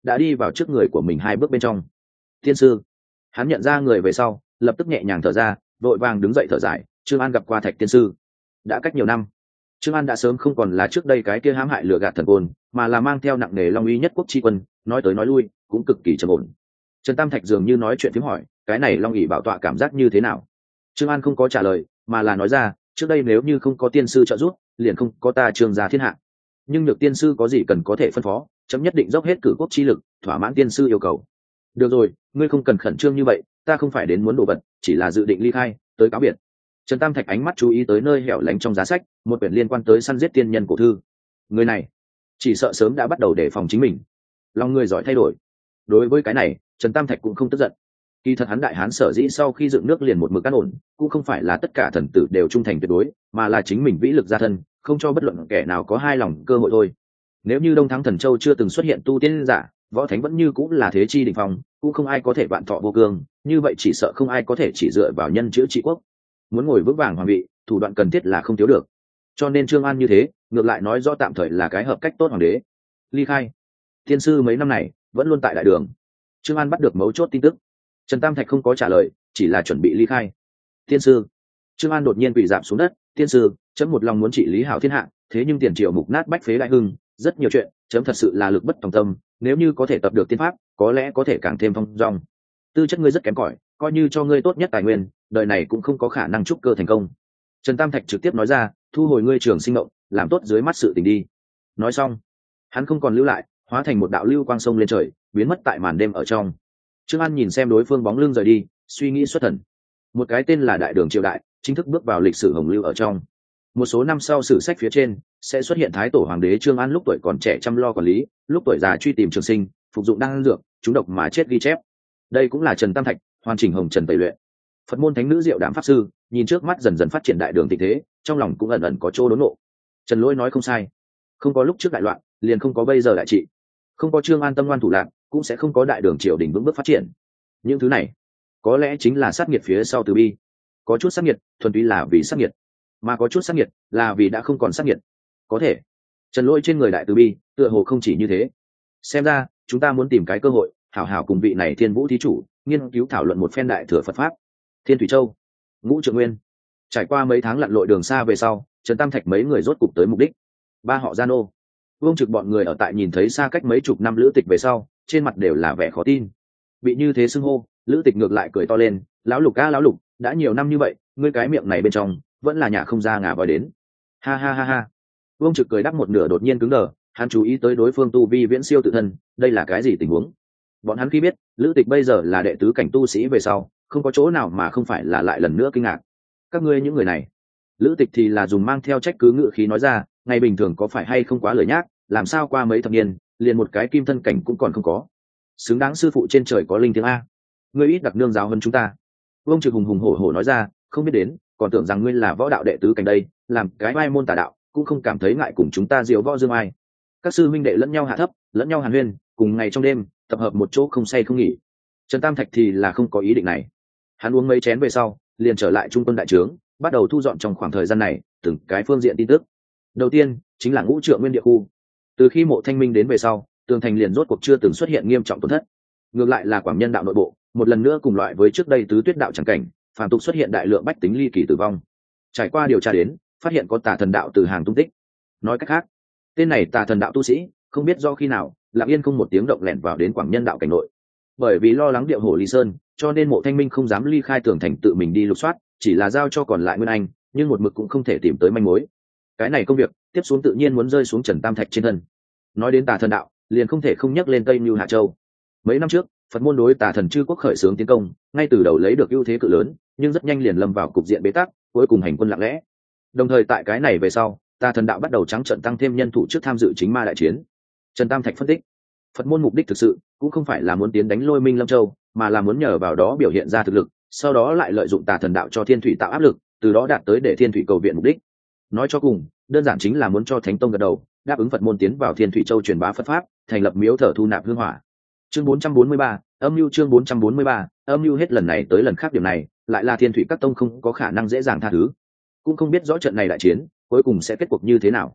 đã đi vào trước người của mình hai bước bên trong. Tiên sư. Hắn nhận ra người về sau, lập tức nhẹ nhàng thở ra, vội vàng đứng dậy thở dài. Trương An gặp qua Thạch tiên sư. Đã cách nhiều năm, Trương An đã sớm không còn là trước đây cái kia hãm hại lừa gạt thần côn, mà là mang theo nặng nề long uy nhất quốc tri quân, nói tới nói lui cũng cực kỳ trầm ổn. Trần Tam Thạch dường như nói chuyện phím hỏi, cái này long ỷ bảo tọa cảm giác như thế nào? Trương An không có trả lời, mà là nói ra, trước đây nếu như không có tiên sư trợ giúp, liền không có ta Trương gia thiên hạ. Nhưng được tiên sư có gì cần có thể phân phó, chấm nhất định dốc hết cử quốc chi lực, thỏa mãn tiên sư yêu cầu. Được rồi, ngươi không cần khẩn trương như vậy, ta không phải đến muốn đồ vật, chỉ là dự định ly khai, tới cáo biệt. Trần Tam Thạch ánh mắt chú ý tới nơi hẻo lánh trong giá sách, một quyển liên quan tới săn giết tiên nhân cổ thư. Người này, chỉ sợ sớm đã bắt đầu đề phòng chính mình. Lòng người giỏi thay đổi. Đối với cái này, Trần Tam Thạch cũng không tức giận. Kỳ thật hắn đại hán sở dĩ sau khi dựng nước liền một mực an ổn, cũng không phải là tất cả thần tử đều trung thành tuyệt đối, mà là chính mình vĩ lực gia thân, không cho bất luận kẻ nào có hai lòng cơ hội thôi. Nếu như Đông Thắng Thần Châu chưa từng xuất hiện tu tiên giả, võ thánh vẫn như cũng là thế chi đỉnh phong, cũng không ai có thể vạn thọ vô cương, như vậy chỉ sợ không ai có thể chỉ dựa vào nhân chữa trị quốc. Muốn ngồi vững vàng hoàng vị, thủ đoạn cần thiết là không thiếu được. Cho nên Trương An như thế, ngược lại nói rõ tạm thời là cái hợp cách tốt hoàng đế. Ly khai. Tiên sư mấy năm này vẫn luôn tại đại đường. Trương An bắt được mấu chốt tin tức. Trần Tam Thạch không có trả lời, chỉ là chuẩn bị ly khai. Tiên sư. Trương An đột nhiên quỳ rạp xuống đất. Tiên sư, chấm một lòng muốn trị lý hảo thiên hạ, thế nhưng tiền triều mục nát bách phế đại hưng, rất nhiều chuyện, chấm thật sự là lực bất tòng tâm. Nếu như có thể tập được tiên pháp, có lẽ có thể càng thêm phong dong. Tư chất ngươi rất kém cỏi, coi như cho ngươi tốt nhất tài nguyên, đời này cũng không có khả năng trúc cơ thành công. Trần Tam Thạch trực tiếp nói ra, thu hồi ngươi trường sinh mộng, làm tốt dưới mắt sự tình đi. Nói xong, hắn không còn lưu lại, hóa thành một đạo lưu quang sông lên trời, biến mất tại màn đêm ở trong. Trương An nhìn xem đối phương bóng lưng rời đi, suy nghĩ xuất thần. Một cái tên là Đại Đường triều đại, chính thức bước vào lịch sử hồng lưu ở trong. Một số năm sau sử sách phía trên sẽ xuất hiện thái tổ hoàng đế Trương An lúc tuổi còn trẻ chăm lo quản lý, lúc tuổi già truy tìm trường sinh, phục dụng đan dược, trúng độc mà chết ghi chép. Đây cũng là Trần Tam Thạch, hoàn chỉnh hồng trần tẩy luyện. Phật môn thánh nữ Diệu Đạm pháp sư nhìn trước mắt dần dần phát triển đại đường tình thế, trong lòng cũng ẩn ẩn có chỗ đốn nộ. Trần Lỗi nói không sai, không có lúc trước đại loạn, liền không có bây giờ đại trị. Không có Trương An tâm ngoan thủ lạc, cũng sẽ không có đại đường triều đình vững bước phát triển. Những thứ này có lẽ chính là sát nghiệt phía sau từ bi. Có chút sát nghiệt thuần túy là vì sát nghiệt, mà có chút sát nghiệt là vì đã không còn sát nghiệt. Có thể Trần Lỗi trên người đại từ bi tựa hồ không chỉ như thế. Xem ra chúng ta muốn tìm cái cơ hội hảo hảo cùng vị này Thiên Vũ thí chủ nghiên cứu thảo luận một phen đại thừa Phật pháp. Thiên Thủy Châu, Ngũ Trượng Nguyên. Trải qua mấy tháng lặn lội đường xa về sau, Trần Tam Thạch mấy người rốt cục tới mục đích. Ba họ Gia Nô, Vương Trực bọn người ở tại nhìn thấy xa cách mấy chục năm Lữ Tịch về sau, trên mặt đều là vẻ khó tin. Bị như thế xưng hô, Lữ Tịch ngược lại cười to lên, lão Lục a lão Lục, đã nhiều năm như vậy, ngươi cái miệng này bên trong vẫn là nhà không ra ngà voi đến. Ha ha ha ha. Vương Trực cười đắc một nửa đột nhiên cứng đờ, hắn chú ý tới đối phương tu vi viễn siêu tự thân, đây là cái gì tình huống? Bọn hắn khi biết Lữ Tịch bây giờ là đệ tứ cảnh tu sĩ về sau, không có chỗ nào mà không phải là lại lần nữa kinh ngạc. Các ngươi những người này. Lữ Tịch thì là dùng mang theo trách cứ ngữ khí nói ra, ngày bình thường có phải hay không quá lười nhác, làm sao qua mấy thập niên liền một cái kim thân cảnh cũng còn không có. Xứng đáng sư phụ trên trời có linh tiếng a. Ngươi ít đặc nương giáo hơn chúng ta. Vương Trực hùng hùng hổ hổ nói ra, không biết đến, còn tưởng rằng ngươi là võ đạo đệ tứ cảnh đây, làm cái mai môn tà đạo, cũng không cảm thấy ngại cùng chúng ta diếu võ dương ai. Các sư minh đệ lẫn nhau hạ thấp, lẫn nhau hàn huyên, cùng ngày trong đêm tập hợp một chỗ không say không nghỉ. Trần Tam Thạch thì là không có ý định này. Hắn uống mấy chén về sau, liền trở lại trung quân đại trướng, bắt đầu thu dọn trong khoảng thời gian này từng cái phương diện tin tức. Đầu tiên chính là Ngũ Trượng Nguyên địa khu. Từ khi Mộ Thanh Minh đến về sau, tường thành liền rốt cuộc chưa từng xuất hiện nghiêm trọng tổn thất. Ngược lại là Quảng Nhân đạo nội bộ, một lần nữa cùng loại với trước đây Tứ Tuyết đạo chẳng cảnh, phàm tục xuất hiện đại lượng bách tính ly kỳ tử vong. Trải qua điều tra đến, phát hiện có tà thần đạo từ hàng tung tích. Nói cách khác, tên này tà thần đạo tu sĩ, không biết do khi nào, lặng yên không một tiếng động lẻn vào đến Quảng Nhân đạo cảnh nội. Bởi vì lo lắng điệu hổ Lý Sơn, cho nên Mộ Thanh Minh không dám ly khai tường thành tự mình đi lục soát, chỉ là giao cho còn lại Nguyên Anh, nhưng một mực cũng không thể tìm tới manh mối. Cái này công việc tiếp xuống tự nhiên muốn rơi xuống Trần Tam Thạch trên thân. Nói đến tà thần đạo, liền không thể không nhắc lên Tây Nưu Hạ Châu. Mấy năm trước, Phật môn đối tà thần chư quốc khởi xướng tiến công, ngay từ đầu lấy được ưu thế cự lớn, nhưng rất nhanh liền lâm vào cục diện bế tắc, cuối cùng hành quân lặng lẽ. Đồng thời tại cái này về sau, tà thần đạo bắt đầu trắng trợn tăng thêm nhân thủ trước tham dự chính ma đại chiến. Trần Tam Thạch phân tích, Phật môn mục đích thực sự cũng không phải là muốn tiến đánh Lôi Minh Lâm Châu, mà là muốn nhờ vào đó biểu hiện ra thực lực, sau đó lại lợi dụng tà thần đạo cho Thiên Thủy tạo áp lực, từ đó đạt tới để Thiên Thủy cầu viện mục đích. Nói cho cùng, đơn giản chính là muốn cho Thánh Tông gật đầu, đáp ứng Phật môn tiến vào Thiên Thủy Châu truyền bá Phật pháp, thành lập miếu thờ thu nạp hương hỏa. Chương bốn trăm bốn mươi ba, âm mưu chương bốn trăm bốn mươi ba, âm mưu hết lần này tới lần khác điểm này, lại là Thiên Thủy các tông không có khả năng dễ dàng tha thứ. Cũng không biết rõ trận này đại chiến cuối cùng sẽ kết cuộc như thế nào.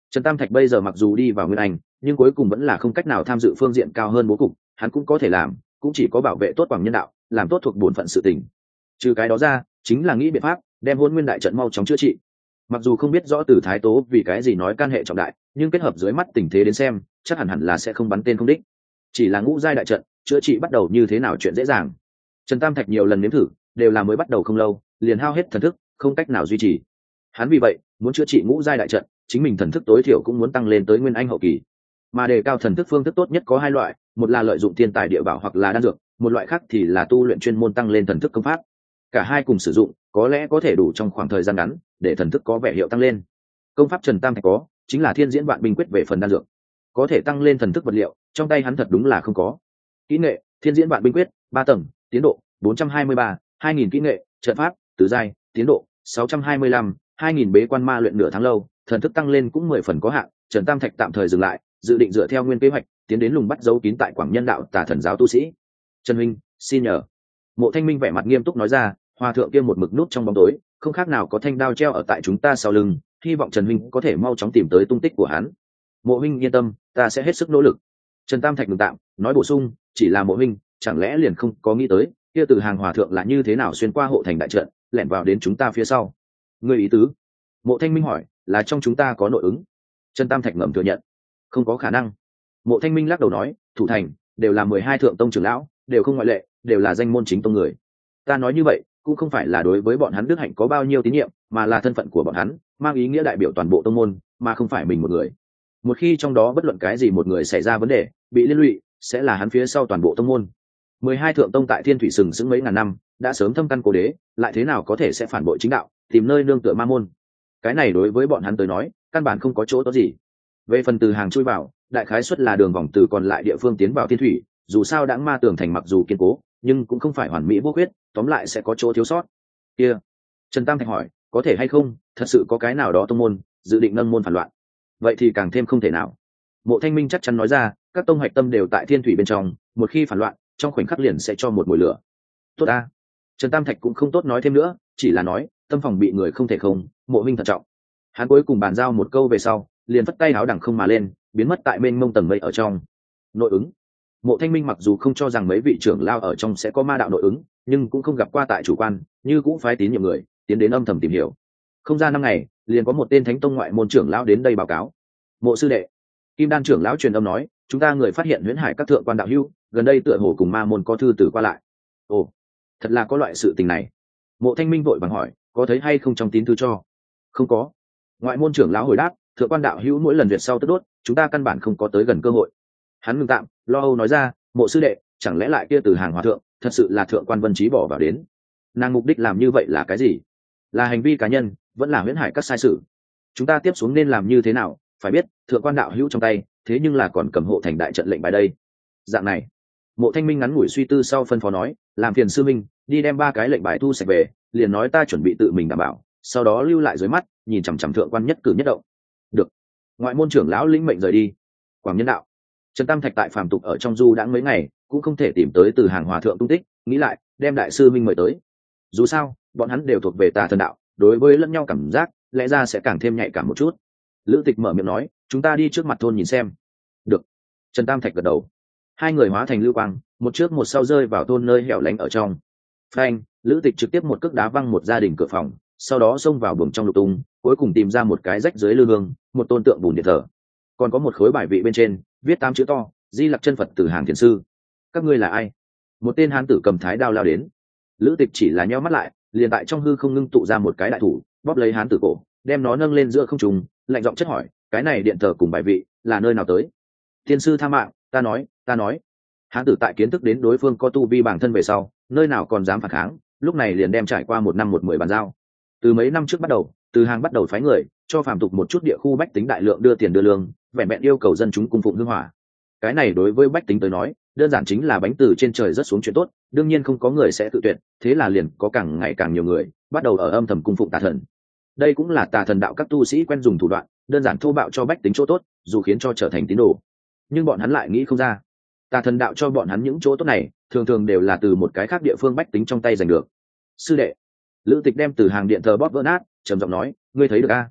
Trần Tam Thạch bây giờ mặc dù đi vào Nguyên Anh, nhưng cuối cùng vẫn là không cách nào tham dự phương diện cao hơn bố cục, hắn cũng có thể làm, cũng chỉ có bảo vệ tốt Quảng Nhân Đạo, làm tốt thuộc bổn phận sự tình. Trừ cái đó ra, chính là nghĩ biện pháp đem Hôn Nguyên đại trận mau chóng chữa trị. Mặc dù không biết rõ Từ Thái Tố vì cái gì nói can hệ trọng đại, nhưng kết hợp dưới mắt tình thế đến xem, chắc hẳn hẳn là sẽ không bắn tên không đích. Chỉ là ngũ giai đại trận, chữa trị bắt đầu như thế nào chuyện dễ dàng. Trần Tam Thạch nhiều lần nếm thử, đều là mới bắt đầu không lâu, liền hao hết thần thức, không cách nào duy trì. Hắn vì vậy, muốn chữa trị ngũ giai đại trận, chính mình thần thức tối thiểu cũng muốn tăng lên tới Nguyên Anh hậu kỳ. Mà đề cao thần thức phương thức tốt nhất có hai loại, một là lợi dụng thiên tài địa bảo hoặc là đan dược, một loại khác thì là tu luyện chuyên môn tăng lên thần thức công pháp. Cả hai cùng sử dụng, có lẽ có thể đủ trong khoảng thời gian ngắn, để thần thức có vẻ hiệu tăng lên. Công pháp Trần Tam Thạch có, chính là Thiên Diễn Vạn Binh Quyết về phần đan dược. Có thể tăng lên thần thức vật liệu, trong tay hắn thật đúng là không có. Kỹ nghệ, Thiên Diễn Vạn Binh Quyết, ba tầng, tiến độ bốn trăm hai mươi ba, hai nghìn kỹ nghệ, trận pháp, tứ giai, tiến độ sáu trăm hai mươi lăm, hai nghìn bế quan ma luyện nửa tháng lâu, thần thức tăng lên cũng mười phần có hạn. Trần Tam Thạch tạm thời dừng lại, dự định dựa theo nguyên kế hoạch, tiến đến lùng bắt dấu kín tại Quảng Nhân Đạo Tà Thần giáo tu sĩ. Trần huynh, xin nhờ. Mộ Thanh Minh vẻ mặt nghiêm túc nói ra, hòa thượng kia một mực nút trong bóng tối, không khác nào có thanh đao treo ở tại chúng ta sau lưng, hy vọng Trần huynh có thể mau chóng tìm tới tung tích của hắn. Mộ huynh yên tâm, ta sẽ hết sức nỗ lực. Trần Tam Thạch ngừng tạm, nói bổ sung, chỉ là Mộ huynh, chẳng lẽ liền không có nghĩ tới, kia từ hàng hòa thượng là như thế nào xuyên qua hộ thành đại trận, lẻn vào đến chúng ta phía sau. Ngươi ý tứ? Mộ Thanh Minh hỏi, là trong chúng ta có nội ứng? Trần Tam Thạch ngầm thừa nhận, không có khả năng. Mộ Thanh Minh lắc đầu nói, thủ thành đều là mười hai thượng tông trưởng lão, đều không ngoại lệ, đều là danh môn chính tông người. Ta nói như vậy, cũng không phải là đối với bọn hắn đức hạnh có bao nhiêu tín nhiệm, mà là thân phận của bọn hắn mang ý nghĩa đại biểu toàn bộ tông môn, mà không phải mình một người. Một khi trong đó bất luận cái gì một người xảy ra vấn đề, bị liên lụy, sẽ là hắn phía sau toàn bộ tông môn. Mười hai thượng tông tại Thiên Thủy sừng sững mấy ngàn năm, đã sớm thâm căn cố đế, lại thế nào có thể sẽ phản bội chính đạo, tìm nơi nương tựa ma môn? Cái này đối với bọn hắn tới nói, căn bản không có chỗ tốt gì. Về phần từ hàng chui vào, đại khái suất là đường vòng từ còn lại địa phương tiến vào Thiên Thủy, dù sao đãng ma tường thành mặc dù kiên cố, nhưng cũng không phải hoàn mỹ vô khuyết, tóm lại sẽ có chỗ thiếu sót. Kia, Trần Tam Thạch hỏi, có thể hay không, thật sự có cái nào đó tông môn dự định nâng môn phản loạn? Vậy thì càng thêm không thể nào. Mộ Thanh Minh chắc chắn nói ra, các tông hoạch tâm đều tại Thiên Thủy bên trong, một khi phản loạn, trong khoảnh khắc liền sẽ cho một mùi lửa. Tốt a. Trần Tam Thạch cũng không tốt nói thêm nữa, chỉ là nói, tâm phòng bị người không thể không, Mộ huynh thận trọng. Hắn cuối cùng bàn giao một câu về sau, liền vất tay áo đằng không mà lên, biến mất tại bên mông tầng mây ở trong. Nội ứng. Mộ Thanh Minh mặc dù không cho rằng mấy vị trưởng lao ở trong sẽ có ma đạo nội ứng, nhưng cũng không gặp qua tại chủ quan, như cũng phái tín nhiệm người tiến đến âm thầm tìm hiểu. Không ra năm ngày, liền có một tên Thánh tông ngoại môn trưởng lão đến đây báo cáo. Mộ sư đệ, Kim Đan trưởng lão truyền âm nói, chúng ta người phát hiện Huyễn Hải các thượng quan đạo hữu, gần đây tựa hồ cùng ma môn có thư từ qua lại. Ồ, thật là có loại sự tình này. Mộ Thanh Minh vội vàng hỏi, có thấy hay không trong tín thư cho? Không có. Ngoại môn trưởng lão hồi đáp, thượng quan đạo hữu mỗi lần duyệt sau tức đốt, chúng ta căn bản không có tới gần cơ hội. Hắn ngừng tạm, lo âu nói ra, Mộ sư đệ, chẳng lẽ lại kia từ hàng hòa thượng thật sự là thượng quan Vân Trí bỏ vào đến? Nàng mục đích làm như vậy là cái gì? Là hành vi cá nhân, vẫn là Huyễn Hải các sai sự? Chúng ta tiếp xuống nên làm như thế nào? Phải biết, thượng quan đạo hữu trong tay, thế nhưng là còn cầm hộ thành đại trận lệnh bài đây. Dạng này, Mộ Thanh Minh ngắn ngủi suy tư sau phân phó nói, làm phiền sư minh đi đem ba cái lệnh bài thu sạch về, liền nói ta chuẩn bị tự mình đảm bảo, sau đó lưu lại dưới mắt, nhìn chằm chằm thượng quan nhất cử nhất động. Được. Ngoại môn trưởng lão lĩnh mệnh rời đi. Quảng Nhân Đạo. Trần Tam Thạch tại phàm tục ở trong du đãng mấy ngày, cũng không thể tìm tới từ hàng hòa thượng tung tích, nghĩ lại, đem đại sư minh mời tới. Dù sao, bọn hắn đều thuộc về Tà Thần đạo, đối với lẫn nhau cảm giác, lẽ ra sẽ càng thêm nhạy cảm một chút. Lữ Tịch mở miệng nói, chúng ta đi trước mặt thôn nhìn xem. Được. Trần Tam Thạch gật đầu. Hai người hóa thành lưu quang, một trước một sau rơi vào thôn nơi hẻo lánh ở trong. Phanh, Lữ Tịch trực tiếp một cước đá văng một gia đình cửa phòng, sau đó xông vào buồng trong lục tung, cuối cùng tìm ra một cái rách dưới lư hương, một tôn tượng bùn điện thờ, còn có một khối bài vị bên trên viết tám chữ to, Di Lặc chân Phật từ hàng thiền sư. Các ngươi là ai? Một tên hán tử cầm thái đao lao đến. Lữ Tịch chỉ là nheo mắt lại, liền tại trong hư không ngưng tụ ra một cái đại thủ, bóp lấy hán tử cổ, đem nó nâng lên giữa không trung, lạnh giọng chất hỏi, cái này điện thờ cùng bài vị là nơi nào tới? Thiên sư tha mạng, ta nói, ta nói. Hán tử tại kiến thức đến đối phương có tu vi bản thân về sau, nơi nào còn dám phản kháng, lúc này liền đem trải qua một năm một mười bàn giao. Từ mấy năm trước bắt đầu, từ hàng bắt đầu phái người cho phàm tục một chút địa khu bách tính đại lượng đưa tiền đưa lương, vẹn vẹn yêu cầu dân chúng cung phụng hương hỏa. Cái này đối với bách tính tới nói, đơn giản chính là bánh từ trên trời rớt xuống chuyện tốt, đương nhiên không có người sẽ tự tuyệt, thế là liền có càng ngày càng nhiều người bắt đầu ở âm thầm cung phụng Tà Thần. Đây cũng là Tà Thần đạo các tu sĩ quen dùng thủ đoạn, đơn giản thô bạo cho bách tính chỗ tốt, dù khiến cho trở thành tín đồ. Nhưng bọn hắn lại nghĩ không ra, Tà Thần đạo cho bọn hắn những chỗ tốt này, thường thường đều là từ một cái khác địa phương bách tính trong tay giành được. Sư đệ, Lữ Tịch đem từ hàng điện thờ bóp vỡ nát, trầm giọng nói, ngươi thấy được a?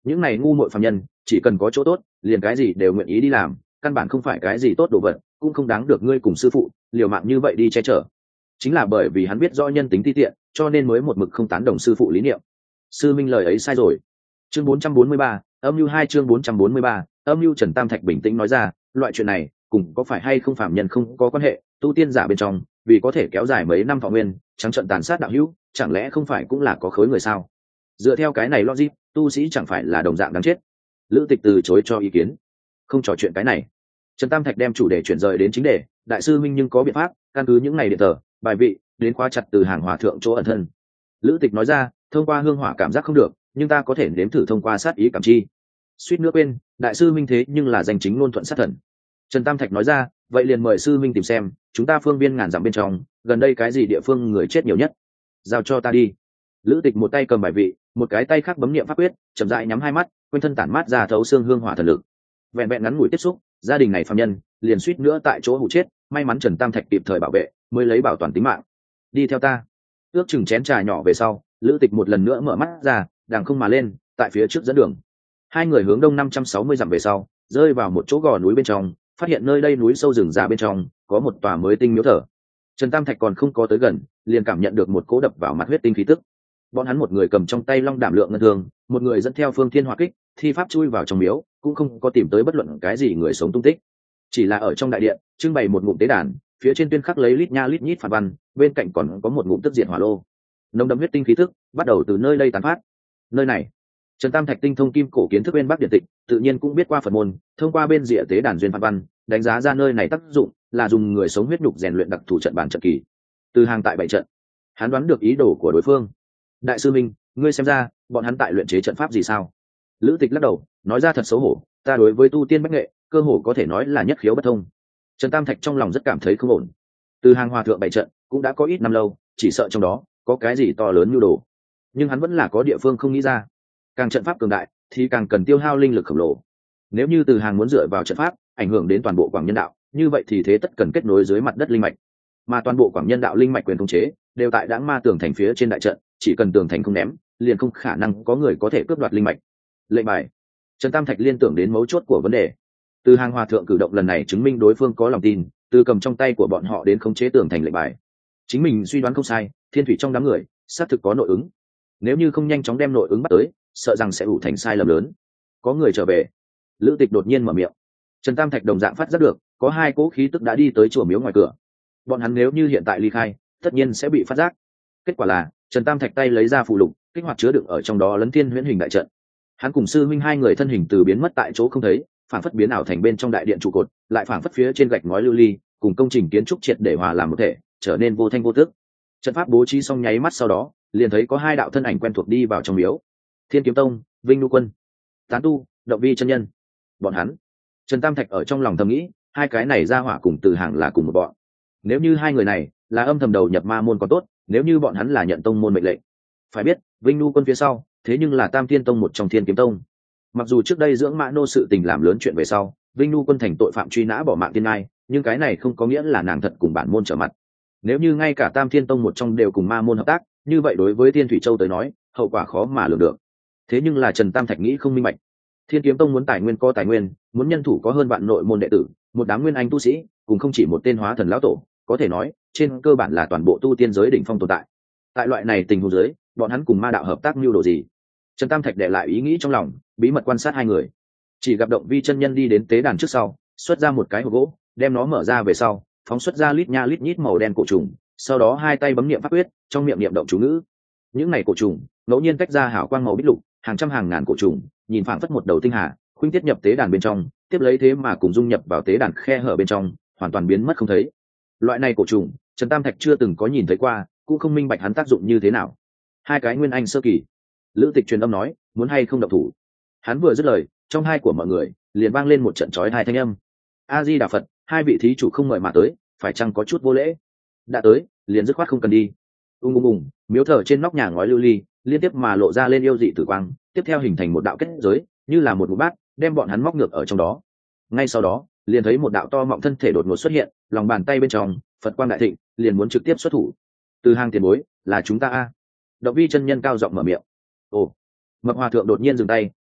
những này ngu muội phàm nhân chỉ cần có chỗ tốt liền cái gì đều nguyện ý đi làm, căn bản không phải cái gì tốt đồ vật, cũng không đáng được ngươi cùng sư phụ liều mạng như vậy đi che chở. Chính là bởi vì hắn biết rõ nhân tính ti tiện, cho nên mới một mực không tán đồng sư phụ lý niệm. Sư minh lời ấy sai rồi. Chương bốn trăm bốn mươi ba, âm lưu hai chương bốn trăm bốn mươi ba, âm lưu. Trần Tam Thạch bình tĩnh nói ra, loại chuyện này cùng có phải hay không phàm nhân không có quan hệ, tu tiên giả bên trong vì có thể kéo dài mấy năm thọ nguyên trắng trận tàn sát đạo hữu, chẳng lẽ không phải cũng là có khối người sao? Dựa theo cái này logic, tu sĩ chẳng phải là đồng dạng đáng chết? Lữ Tịch từ chối cho ý kiến, không trò chuyện cái này. Trần Tam Thạch đem chủ đề chuyển rời đến chính đề, đại sư minh nhưng có biện pháp căn cứ những ngày điện tờ bài vị đến khóa chặt từ hàng hòa thượng chỗ ẩn thân. Lữ Tịch nói ra, thông qua hương hỏa cảm giác không được, nhưng ta có thể nếm thử thông qua sát ý cảm chi. Suýt nữa quên, đại sư minh thế nhưng là danh chính ngôn thuận sát thần. Trần Tam Thạch nói ra, vậy liền mời sư minh tìm xem chúng ta phương viên ngàn dặm bên trong gần đây cái gì địa phương người chết nhiều nhất, giao cho ta đi. Lữ Tịch một tay cầm bài vị, một cái tay khác bấm niệm pháp quyết, chậm rãi nhắm hai mắt, quanh thân tản mát ra thấu xương hương hỏa thần lực. Vẹn vẹn ngắn ngủi tiếp xúc, gia đình này phàm nhân liền suýt nữa tại chỗ hụ chết, may mắn Trần Tam Thạch kịp thời bảo vệ, mới lấy bảo toàn tính mạng. Đi theo ta. Ước chừng chén trà nhỏ về sau, Lữ Tịch một lần nữa mở mắt ra, đàng không mà lên, tại phía trước dẫn đường. Hai người hướng đông năm trăm sáu mươi dặm về sau, rơi vào một chỗ gò núi bên trong, phát hiện nơi đây núi sâu rừng già bên trong có một tòa mới tinh miếu thờ. Trần Tam Thạch còn không có tới gần, liền cảm nhận được một cỗ đập vào mặt huyết tinh khí tức. Bọn hắn một người cầm trong tay long đảm lượng ngân thương, một người dẫn theo phương thiên hỏa kích, thi pháp chui vào trong miếu, cũng không có tìm tới bất luận cái gì người sống tung tích. Chỉ là ở trong đại điện trưng bày một ngụm tế đàn, phía trên tuyên khắc lấy lít nha lít nhít phản văn, bên cạnh còn có một ngụm tức diệt hỏa lô. Nồng đậm huyết tinh khí tức bắt đầu từ nơi đây tán phát. Nơi này, Trần Tam Thạch tinh thông kim cổ kiến thức bên Bắc điện tịch, tự nhiên cũng biết qua Phật môn, thông qua bên rìa tế đàn duyên phản văn, đánh giá ra nơi này tác dụng là dùng người sống huyết nhục rèn luyện đặc thủ trận bản trận kỳ. Từ hàng tại bảy trận, hắn đoán được ý đồ của đối phương. Đại sư minh, ngươi xem ra bọn hắn tại luyện chế trận pháp gì sao? Lữ Tịch lắc đầu, nói ra thật xấu hổ, ta đối với tu tiên bách nghệ cơ hồ có thể nói là nhất khiếu bất thông. Trần Tam Thạch trong lòng rất cảm thấy không ổn. Từ hàng hòa thượng bảy trận cũng đã có ít năm lâu, chỉ sợ trong đó có cái gì to lớn như đồ, nhưng hắn vẫn là có địa phương không nghĩ ra. Càng trận pháp cường đại thì càng cần tiêu hao linh lực khổng lồ. Nếu như từ hàng muốn dựa vào trận pháp ảnh hưởng đến toàn bộ quảng nhân đạo, như vậy thì thế tất cần kết nối dưới mặt đất linh mạch, mà toàn bộ quảng nhân đạo linh mạch quyền khống chế đều tại đãng ma tường thành phía trên đại trận, chỉ cần tường thành không ném, liền không khả năng có người có thể cướp đoạt linh mạch. Lệnh bài. Trần Tam Thạch liên tưởng đến mấu chốt của vấn đề. Từ hàng hòa thượng cử động lần này chứng minh đối phương có lòng tin, từ cầm trong tay của bọn họ đến khống chế tường thành lệnh bài. Chính mình suy đoán không sai, thiên thủy trong đám người xác thực có nội ứng. Nếu như không nhanh chóng đem nội ứng bắt tới, sợ rằng sẽ ủ thành sai lầm lớn. Có người trở về. Lữ Tịch đột nhiên mở miệng. Trần Tam Thạch đồng dạng phát giác được, có hai cỗ khí tức đã đi tới chùa miếu ngoài cửa. Bọn hắn nếu như hiện tại ly khai, tất nhiên sẽ bị phát giác. Kết quả là, Trần Tam Thạch tay lấy ra phù lục, kích hoạt chứa đựng ở trong đó lấn thiên huyễn hình đại trận. Hắn cùng sư minh hai người thân hình từ biến mất tại chỗ không thấy, phản phất biến ảo thành bên trong đại điện trụ cột, lại phản phất phía trên gạch ngói lưu ly, cùng công trình kiến trúc triệt để hòa làm một thể, trở nên vô thanh vô tức. Trận pháp bố trí xong nháy mắt sau đó, liền thấy có hai đạo thân ảnh quen thuộc đi vào trong miếu. Thiên Kiếm Tông, Vinh Nu Quân, Tán Tu, Động Vi chân nhân. Bọn hắn, Trần Tam Thạch ở trong lòng thầm nghĩ, hai cái này ra hỏa cùng Từ Hàng là cùng một bọn. Nếu như hai người này là âm thầm đầu nhập ma môn còn tốt, nếu như bọn hắn là nhận tông môn mệnh lệnh. Phải biết, Vinh Nu Quân phía sau, thế nhưng là Tam Thiên Tông một trong Thiên Kiếm Tông. Mặc dù trước đây dưỡng Mã Nô sự tình làm lớn chuyện về sau, Vinh Nu Quân thành tội phạm truy nã bỏ mạng tiên ngai, nhưng cái này không có nghĩa là nàng thật cùng bản môn trở mặt. Nếu như ngay cả Tam Thiên Tông một trong đều cùng ma môn hợp tác, như vậy đối với Thiên Thủy Châu tới nói, hậu quả khó mà lường được. Thế nhưng là Trần Tam Thạch nghĩ không minh bạch. Thiên Kiếm Tông muốn tài nguyên có tài nguyên, muốn nhân thủ có hơn vạn nội môn đệ tử, một đám nguyên anh tu sĩ, cùng không chỉ một tên hóa thần lão tổ, có thể nói, trên cơ bản là toàn bộ tu tiên giới đỉnh phong tồn tại. Tại loại này tình huống dưới, bọn hắn cùng ma đạo hợp tác mưu đồ gì? Trần Tam Thạch để lại ý nghĩ trong lòng, bí mật quan sát hai người. Chỉ gặp Động Vi chân nhân đi đến tế đàn trước sau, xuất ra một cái hộp gỗ, đem nó mở ra về sau, phóng xuất ra lít nha lít nhít màu đen cổ trùng, sau đó hai tay bấm niệm pháp quyết, trong miệng niệm động chú ngữ. Những này cổ trùng ngẫu nhiên tách ra hào quang màu bích lục, hàng trăm hàng ngàn cổ trùng, nhìn phảng phất một đầu tinh hà, khuynh tiết nhập tế đàn bên trong, tiếp lấy thế mà cùng dung nhập vào tế đàn khe hở bên trong, hoàn toàn biến mất không thấy. Loại này cổ trùng, Trần Tam Thạch chưa từng có nhìn thấy qua, cũng không minh bạch hắn tác dụng như thế nào. Hai cái nguyên anh sơ kỳ. Lữ Tịch truyền âm nói, muốn hay không động thủ. Hắn vừa dứt lời, trong hai của mọi người liền vang lên một trận chói tai thanh âm. A Di Đà Phật, hai vị thí chủ không mời mà tới, phải chăng có chút vô lễ? Đã tới, liền dứt khoát không cần đi. Ung ung ung, miếu thờ trên nóc nhà ngói lưu ly, liên tiếp mà lộ ra lên yêu dị tử quang, tiếp theo hình thành một đạo kết giới, như là một ngụm bát, đem bọn hắn móc ngược ở trong đó. Ngay sau đó, liền thấy một đạo to mọng thân thể đột ngột xuất hiện, lòng bàn tay bên trong, Phật quang đại thịnh, liền muốn trực tiếp xuất thủ. Từ Hàng tiền bối, là chúng ta a. Động Vi chân nhân cao giọng mở miệng. Ồ. Mập hòa thượng đột nhiên dừng tay,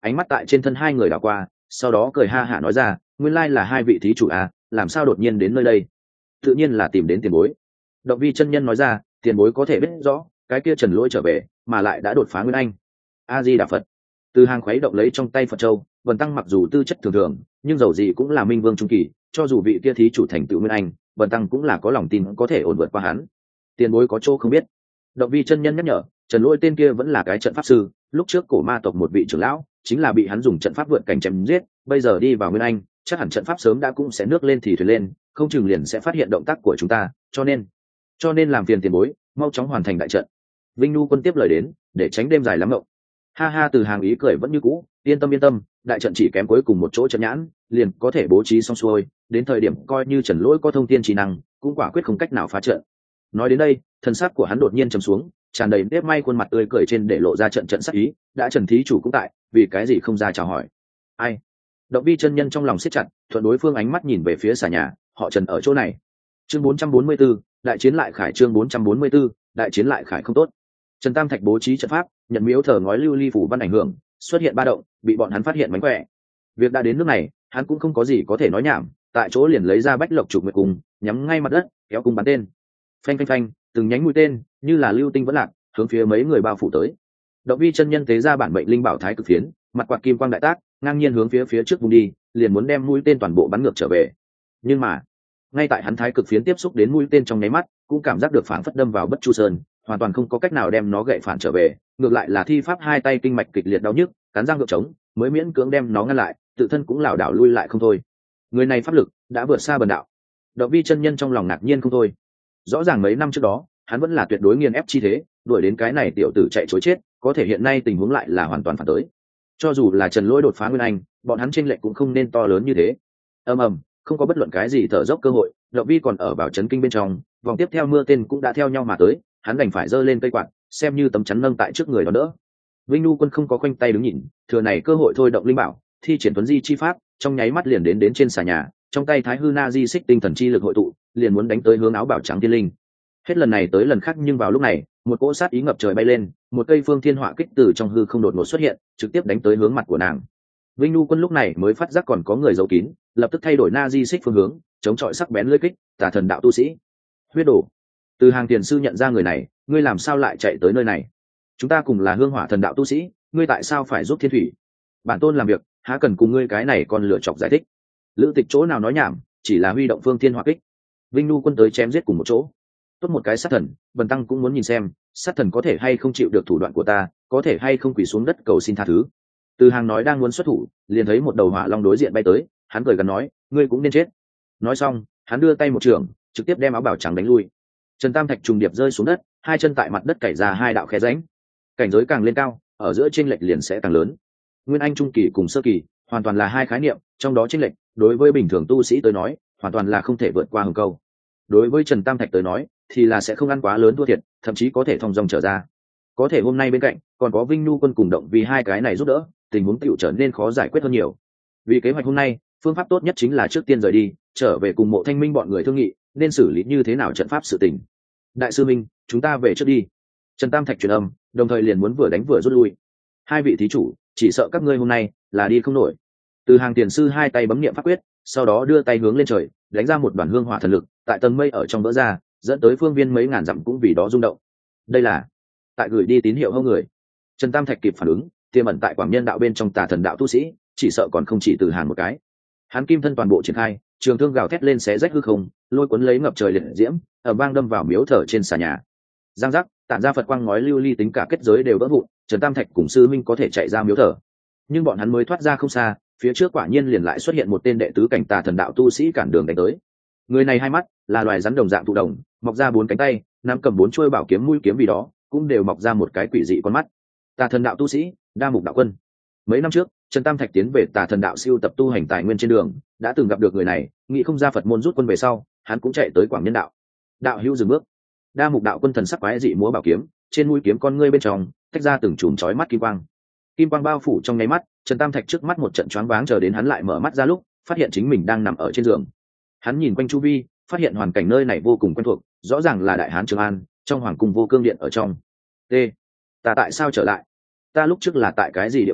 ánh mắt tại trên thân hai người đảo qua, sau đó cười ha hả nói ra, nguyên lai là hai vị thí chủ à, làm sao đột nhiên đến nơi đây? Tự nhiên là tìm đến tiền bối. Động Vi chân nhân nói ra, tiền bối có thể biết rõ cái kia Trần Lỗi trở về mà lại đã đột phá nguyên anh. A Di Đà Phật. Từ hàng khuấy động lấy trong tay Phật châu, Vân Tăng mặc dù tư chất thường thường, nhưng dầu gì cũng là minh vương trung kỳ, cho dù vị kia thí chủ thành tựu nguyên anh, Vân Tăng cũng là có lòng tin có thể ổn vượt qua hắn. Tiền bối có chỗ không biết. Động Vi chân nhân nhắc nhở, Trần Lỗi tên kia vẫn là cái trận pháp sư, lúc trước cổ ma tộc một vị trưởng lão chính là bị hắn dùng trận pháp vượt cảnh chém giết, bây giờ đi vào nguyên anh, chắc hẳn trận pháp sớm đã cũng sẽ nước lên thì thuyền lên, không chừng liền sẽ phát hiện động tác của chúng ta, cho nên cho nên làm phiền tiền bối mau chóng hoàn thành đại trận. Vinh Nu Quân tiếp lời đến, để tránh đêm dài lắm ngộng. Ha ha, Từ hàng ý cười vẫn như cũ, yên tâm yên tâm, đại trận chỉ kém cuối cùng một chỗ trận nhãn liền có thể bố trí xong xuôi, đến thời điểm coi như Trần Lỗi có thông thiên trí năng cũng quả quyết không cách nào phá trận. Nói đến đây, thần sắc của hắn đột nhiên trầm xuống, tràn đầy nếp may, khuôn mặt tươi cười trên để lộ ra trận trận sắc ý, đã Trần thí chủ cũng tại, vì cái gì không ra chào hỏi? Ai? Động Vi chân nhân trong lòng siết chặt, thuận đối phương ánh mắt nhìn về phía xà nhà, họ Trần ở chỗ này. Chương bốn trăm bốn mươi 4, đại chiến lại khải chương bốn trăm bốn mươi 4, đại chiến lại khải không tốt. Trần Tam Thạch bố trí trận pháp, nhận miếu thờ ngói lưu ly phủ văn ảnh hưởng, xuất hiện ba động, bị bọn hắn phát hiện mánh khỏe. Việc đã đến nước này, hắn cũng không có gì có thể nói nhảm, tại chỗ liền lấy ra bách lộc trục nguyệt cung, nhắm ngay mặt đất, kéo cung bắn tên. Phanh phanh phanh, từng nhánh mũi tên như là lưu tinh vẫn lạc, hướng phía mấy người bao phủ tới. Động Vi chân nhân tế ra bản mệnh linh bảo thái cực phiến, mặt quạt kim quang đại tác, ngang nhiên hướng phía phía trước vùng đi, liền muốn đem mũi tên toàn bộ bắn ngược trở về. Nhưng mà, ngay tại hắn thái cực phiến tiếp xúc đến mũi tên trong nháy mắt, cũng cảm giác được phản phất đâm vào bất chu sơn, hoàn toàn không có cách nào đem nó gậy phản trở về, ngược lại là thi pháp hai tay kinh mạch kịch liệt đau nhức, cắn răng gượng chống, mới miễn cưỡng đem nó ngăn lại, tự thân cũng lảo đảo lui lại không thôi. Người này pháp lực đã vượt xa bần đạo. Động Vi chân nhân trong lòng ngạc nhiên không thôi. Rõ ràng mấy năm trước đó, hắn vẫn là tuyệt đối nghiền ép chi thế, đuổi đến cái này tiểu tử chạy trối chết, có thể hiện nay tình huống lại là hoàn toàn phản tới. Cho dù là Trần Lỗi đột phá nguyên anh, bọn hắn chênh lệch cũng không nên to lớn như thế. Ầm ầm, không có bất luận cái gì thở dốc cơ hội, Động Vi còn ở vào chấn kinh bên trong, vòng tiếp theo mưa tên cũng đã theo nhau mà tới, hắn đành phải giơ lên cây quạt, xem như tấm chắn nâng tại trước người đó đỡ. Vinh Nu Quân không có khoanh tay đứng nhìn, thừa này cơ hội thôi động linh bảo, thi triển tuấn di chi pháp, trong nháy mắt liền đến đến trên xà nhà, trong tay Thái Hư Na Di xích tinh thần chi lực hội tụ, liền muốn đánh tới hướng áo bảo trắng tiên linh. Hết lần này tới lần khác, nhưng vào lúc này, một cỗ sát ý ngập trời bay lên, một cây phương thiên họa kích từ trong hư không đột ngột xuất hiện, trực tiếp đánh tới hướng mặt của nàng. Vinh Nu Quân lúc này mới phát giác còn có người giấu kín, lập tức thay đổi Na Di xích phương hướng, chống chọi sắc bén lưỡi kích, Tà Thần đạo tu sĩ. Huyết đổ. Từ hàng tiền sư nhận ra người này, ngươi làm sao lại chạy tới nơi này? Chúng ta cùng là Hương Hỏa Thần đạo tu sĩ, ngươi tại sao phải giúp Thiên Thủy? Bản tôn làm việc, há cần cùng ngươi cái này còn lựa chọc giải thích. Lữ Tịch chỗ nào nói nhảm, chỉ là huy động phương thiên hỏa kích. Vinh Nu Quân tới chém giết cùng một chỗ. Tốt một cái sát thần, Vân Tăng cũng muốn nhìn xem, sát thần có thể hay không chịu được thủ đoạn của ta, có thể hay không quỳ xuống đất cầu xin tha thứ. Từ hàng nói đang muốn xuất thủ, liền thấy một đầu hỏa long đối diện bay tới, hắn cười gần nói, ngươi cũng nên chết. Nói xong, hắn đưa tay một trường, trực tiếp đem áo bảo trắng đánh lui. Trần Tam Thạch trùng điệp rơi xuống đất, hai chân tại mặt đất cày ra hai đạo khe rãnh. Cảnh giới càng lên cao, ở giữa chênh lệch liền sẽ càng lớn. Nguyên anh trung kỳ cùng sơ kỳ, hoàn toàn là hai khái niệm, trong đó chênh lệch, đối với bình thường tu sĩ tới nói, hoàn toàn là không thể vượt qua hừng câu. Đối với Trần Tam Thạch tới nói, thì là sẽ không ăn quá lớn thua thiệt, thậm chí có thể thong dong trở ra. Có thể hôm nay bên cạnh, còn có Vinh Nu Quân cùng Động vì hai cái này giúp đỡ, tình huống tựu trở nên khó giải quyết hơn nhiều. Vì kế hoạch hôm nay, phương pháp tốt nhất chính là trước tiên rời đi, trở về cùng Mộ Thanh Minh bọn người thương nghị, nên xử lý như thế nào trận pháp sự tình. Đại sư Minh, chúng ta về trước đi. Trần Tam Thạch truyền âm, đồng thời liền muốn vừa đánh vừa rút lui. Hai vị thí chủ, chỉ sợ các ngươi hôm nay là đi không nổi. Từ hàng tiền sư hai tay bấm niệm pháp quyết, sau đó đưa tay hướng lên trời, đánh ra một đoàn hương hỏa thần lực, tại tầng mây ở trong vỡ ra, dẫn tới phương viên mấy ngàn dặm cũng vì đó rung động. Đây là tại gửi đi tín hiệu hông người. Trần Tam Thạch kịp phản ứng, tiềm ẩn tại Quảng Nhân đạo bên trong Tà Thần đạo tu sĩ, chỉ sợ còn không chỉ Từ hàng một cái. Hắn kim thân toàn bộ triển khai, trường thương gào thét lên xé rách hư không, lôi cuốn lấy ngập trời liệt diễm, ở vang đâm vào miếu thờ trên xà nhà. Giang giác, tản ra Phật quang ngói lưu ly tính cả kết giới đều vỡ vụn, Trần Tam Thạch cùng sư minh có thể chạy ra miếu thờ. Nhưng bọn hắn mới thoát ra không xa, phía trước quả nhiên liền lại xuất hiện một tên đệ tứ cảnh Tà Thần đạo tu sĩ cản đường đánh tới. Người này hai mắt là loài rắn đồng dạng thụ đồng, mọc ra bốn cánh tay, nắm cầm bốn chuôi bảo kiếm mũi kiếm vì đó, cũng đều mọc ra một cái quỷ dị con mắt. Tà Thần đạo tu sĩ, Đa Mục đạo quân. Mấy năm trước, Trần Tam Thạch tiến về Tà Thần đạo siêu tập tu hành tài nguyên trên đường, đã từng gặp được người này, nghĩ không ra Phật môn rút quân về sau, hắn cũng chạy tới Quảng Nhân đạo. Đạo hữu dừng bước. Đa Mục đạo quân thần sắc quái dị múa bảo kiếm, trên mũi kiếm con ngươi bên trong tách ra từng chùm chói mắt kim quang. Kim quang bao phủ trong nháy mắt, Trần Tam Thạch trước mắt một trận choáng váng, chờ đến hắn lại mở mắt ra lúc, phát hiện chính mình đang nằm ở trên giường. Hắn nhìn quanh chu vi, phát hiện hoàn cảnh nơi này vô cùng quen thuộc, rõ ràng là Đại Hán Trường An, trong hoàng cung Vô Cương điện ở trong. T, ta tại sao trở lại? Ta lúc trước là tại cái gì địa phương,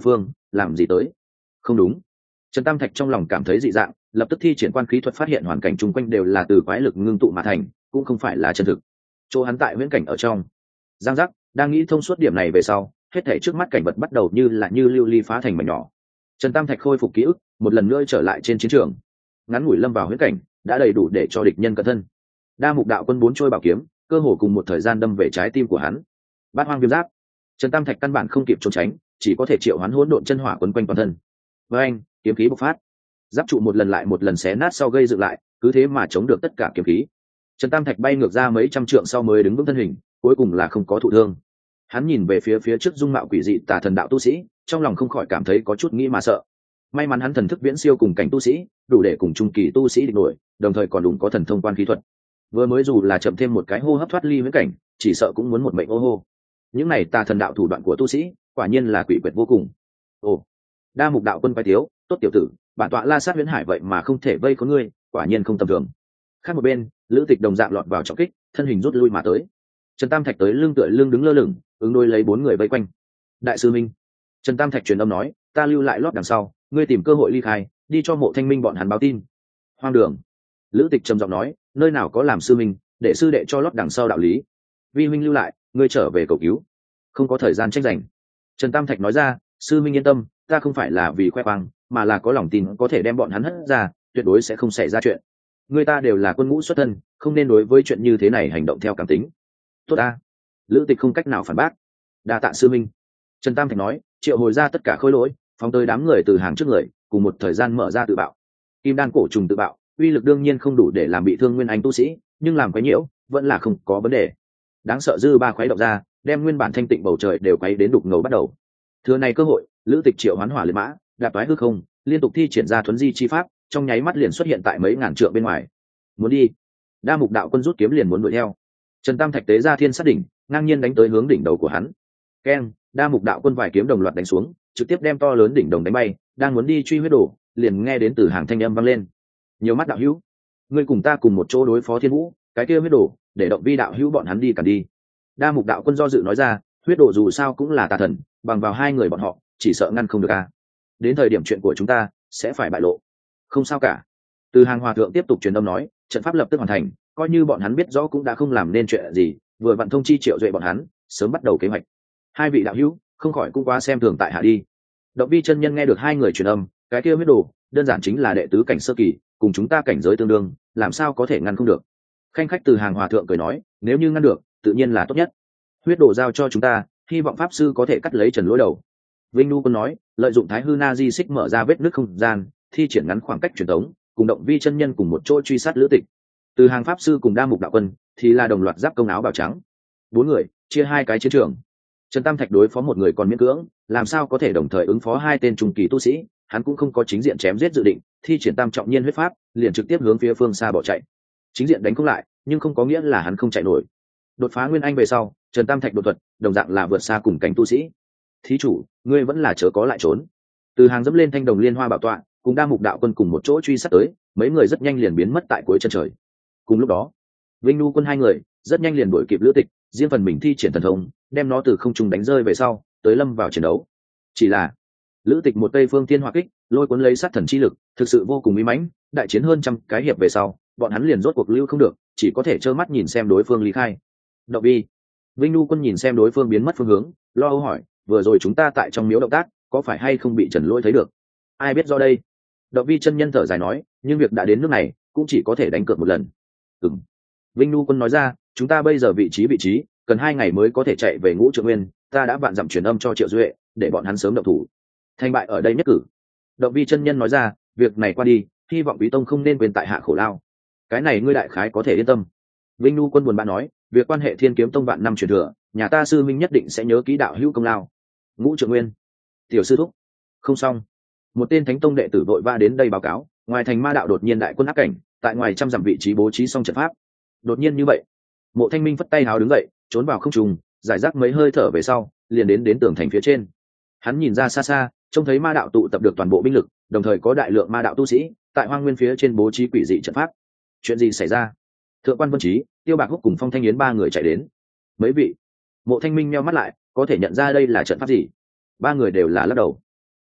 làm gì tới? Không đúng. Trần Tam Thạch trong lòng cảm thấy dị dạng, lập tức thi triển quan khí thuật, phát hiện hoàn cảnh chung quanh đều là từ quái lực ngưng tụ mà thành, cũng không phải là chân thực. Chỗ hắn tại huyễn cảnh ở trong. Giang giác, đang nghĩ thông suốt điểm này về sau, hết thảy trước mắt cảnh vật bắt đầu như là như lưu ly phá thành mảnh nhỏ. Trần Tam Thạch khôi phục ký ức, một lần nữa trở lại trên chiến trường. Ngắn ngủi lâm vào huyễn cảnh, đã đầy đủ để cho địch nhân cẩn thân. Đa Mục Đạo Quân bốn trôi bảo kiếm, cơ hồ cùng một thời gian đâm về trái tim của hắn. Bát Hoang Viêm Giáp. Trần Tam Thạch căn bản không kịp trốn tránh, chỉ có thể triệu hoán hỗn độn chân hỏa quấn quanh toàn thân. Với anh, kiếm khí bộc phát, giáp trụ một lần lại một lần xé nát sau gây dựng lại, cứ thế mà chống được tất cả kiếm khí. Trần Tam Thạch bay ngược ra mấy trăm trượng sau mới đứng vững thân hình, cuối cùng là không có thụ thương. Hắn nhìn về phía phía trước dung mạo quỷ dị tà thần đạo tu sĩ, trong lòng không khỏi cảm thấy có chút nghĩ mà sợ. May mắn hắn thần thức viễn siêu cùng cảnh tu sĩ, đủ để cùng trung kỳ tu sĩ địch nổi, đồng thời còn đủ có thần thông quan khí thuật. Vừa mới dù là chậm thêm một cái hô hấp thoát ly huyễn cảnh, chỉ sợ cũng muốn một mệnh ô hô. Những này tà thần đạo thủ đoạn của tu sĩ, quả nhiên là quỷ quyệt vô cùng. Ồ, Đa Mục Đạo Quân quay thiếu, tốt tiểu tử, bản tọa La Sát Huyễn Hải vậy mà không thể vây khốn ngươi, quả nhiên không tầm thường. Khác một bên, Lữ Tịch đồng dạng lọt vào trọng kích, thân hình rút lui mà tới. Trần Tam Thạch tới lưng tựa lưng đứng lơ lửng, ứng đôi lấy bốn người vây quanh. Đại sư Minh, Trần Tam Thạch truyền âm nói, ta lưu lại lót đằng sau, ngươi tìm cơ hội ly khai, đi cho Mộ Thanh Minh bọn hắn báo tin. Hoang đường. Lữ Tịch trầm giọng nói, nơi nào có làm sư minh, để sư đệ cho lót đằng sau đạo lý. Vi huynh lưu lại, ngươi trở về cầu cứu, không có thời gian tranh giành. Trần Tam Thạch nói ra, sư minh yên tâm, ta không phải là vì khoe khoang, mà là có lòng tin có thể đem bọn hắn hất ra, tuyệt đối sẽ không xảy ra chuyện. Người ta đều là quân ngũ xuất thân, không nên đối với chuyện như thế này hành động theo cảm tính. Tốt ta. Lữ Tịch không cách nào phản bác. Đa tạ sư minh. Trần Tam Thạch nói, triệu hồi ra tất cả khối lỗi, phóng tới đám người từ hàng trước người, cùng một thời gian mở ra tự bạo. Kim đan cổ trùng tự bạo, uy lực đương nhiên không đủ để làm bị thương nguyên anh tu sĩ, nhưng làm quấy nhiễu vẫn là không có vấn đề. Đáng sợ dư ba khuấy động ra, đem nguyên bản thanh tịnh bầu trời đều quấy đến đục ngầu bắt đầu. Thừa này cơ hội, Lữ Tịch triệu hoán hỏa liệt mã, đạp toái hư không, liên tục thi triển ra thuấn di chi pháp, trong nháy mắt liền xuất hiện tại mấy ngàn trượng bên ngoài. Muốn đi. Đa Mục Đạo Quân rút kiếm liền muốn đuổi theo. Trần Tam Thạch tế ra Thiên Sát đỉnh, ngang nhiên đánh tới hướng đỉnh đầu của hắn. Keng, Đa Mục Đạo Quân vài kiếm đồng loạt đánh xuống, trực tiếp đem to lớn đỉnh đồng đánh bay, đang muốn đi truy huyết đổ, liền nghe đến từ hàng thanh âm vang lên. Nhiều mắt đạo hữu, ngươi cùng ta cùng một chỗ đối phó Thiên Vũ, cái kia huyết đổ, để động vi đạo hữu bọn hắn đi cản đi. Đa Mục Đạo Quân do dự nói ra, huyết đổ dù sao cũng là tà thần, bằng vào hai người bọn họ, chỉ sợ ngăn không được a. Đến thời điểm chuyện của chúng ta sẽ phải bại lộ. Không sao cả. Từ hàng hòa thượng tiếp tục truyền âm nói, trận pháp lập tức hoàn thành, coi như bọn hắn biết rõ cũng đã không làm nên chuyện gì, vừa vặn thông chi Triệu Duệ bọn hắn, sớm bắt đầu kế hoạch. Hai vị đạo hữu, không khỏi cũng quá xem thường tại hạ đi. Động Vi chân nhân nghe được hai người truyền âm, cái kia huyết đồ, đơn giản chính là đệ tứ cảnh sơ kỳ, cùng chúng ta cảnh giới tương đương, làm sao có thể ngăn không được. Khanh khách từ hàng hòa thượng cười nói, nếu như ngăn được, tự nhiên là tốt nhất. Huyết đồ giao cho chúng ta, hy vọng pháp sư có thể cắt lấy Trần Lỗi đầu. Vinh Nu Quân nói, lợi dụng Thái Hư Na Di Xích mở ra vết nứt không gian, thi triển ngắn khoảng cách truyền tống, cùng Động Vi chân nhân cùng một chỗ truy sát Lữ Tịch. Từ hàng pháp sư cùng Đa Mục Đạo Quân thì là đồng loạt giáp công áo bào trắng. Bốn người chia hai cái chiến trường. Trần Tam Thạch đối phó một người còn miễn cưỡng, làm sao có thể đồng thời ứng phó hai tên trung kỳ tu sĩ, hắn cũng không có chính diện chém giết dự định, thi triển tam trọng nhiên huyết pháp, liền trực tiếp hướng phía phương xa bỏ chạy. Chính diện đánh không lại, nhưng không có nghĩa là hắn không chạy nổi. Đột phá nguyên anh về sau, Trần Tam Thạch đột thuật, đồng dạng là vượt xa cùng cảnh tu sĩ. Thí chủ, ngươi vẫn là chớ có lại trốn. Từ hàng dẫm lên thanh đồng liên hoa bảo tọa, cùng Đa Mục Đạo Quân cùng một chỗ truy sát tới, mấy người rất nhanh liền biến mất tại cuối chân trời. Cùng lúc đó, Vinh Nu Quân hai người rất nhanh liền đuổi kịp Lữ Tịch, riêng phần mình thi triển thần thông, đem nó từ không trung đánh rơi về sau, tới lâm vào chiến đấu. Chỉ là Lữ Tịch một Tây Phương Thiên Hỏa Kích, lôi cuốn lấy sát thần chi lực, thực sự vô cùng uy mãnh, đại chiến hơn trăm cái hiệp về sau, bọn hắn liền rốt cuộc lưu không được, chỉ có thể trơ mắt nhìn xem đối phương ly khai. Động Vi, Vinh Nu Quân nhìn xem đối phương biến mất phương hướng, lo âu hỏi, vừa rồi chúng ta tại trong miếu động tác, có phải hay không bị Trần Lỗi thấy được? Ai biết do đây? Động Vi chân nhân thở dài nói, nhưng việc đã đến nước này, cũng chỉ có thể đánh cược một lần. Ừm. Vinh Nu Quân nói ra, chúng ta bây giờ vị trí vị trí, cần hai ngày mới có thể chạy về Ngũ Trượng Nguyên, ta đã vạn dặm truyền âm cho Triệu Duệ, để bọn hắn sớm động thủ. Thành bại ở đây nhất cử. Động Vi chân nhân nói ra, việc này qua đi, hy vọng Quý tông không nên quên tại hạ khổ lao. Cái này ngươi đại khái có thể yên tâm. Vinh Nu Quân buồn bã nói, việc quan hệ Thiên Kiếm Tông vạn năm truyền thừa, nhà ta sư minh nhất định sẽ nhớ kỹ đạo hữu công lao. Ngũ Trượng Nguyên, tiểu sư thúc. Không xong. Một tên Thánh Tông đệ tử vội va đến đây báo cáo, ngoài thành ma đạo đột nhiên đại quân áp cảnh, tại ngoài trăm dặm vị trí bố trí xong trận pháp. Đột nhiên như vậy, Mộ Thanh Minh phất tay háo đứng dậy, trốn vào không trung, giải rác mấy hơi thở về sau, liền đến đến tường thành phía trên. Hắn nhìn ra xa xa, trông thấy ma đạo tụ tập được toàn bộ binh lực, đồng thời có đại lượng ma đạo tu sĩ tại hoang nguyên phía trên bố trí quỷ dị trận pháp. Chuyện gì xảy ra? Thượng quan Vân Trí, Tiêu Bạc Húc cùng Phong Thanh Yến ba người chạy đến. Mấy vị? Mộ Thanh Minh nheo mắt lại, có thể nhận ra đây là trận pháp gì? Ba người đều là lắc đầu.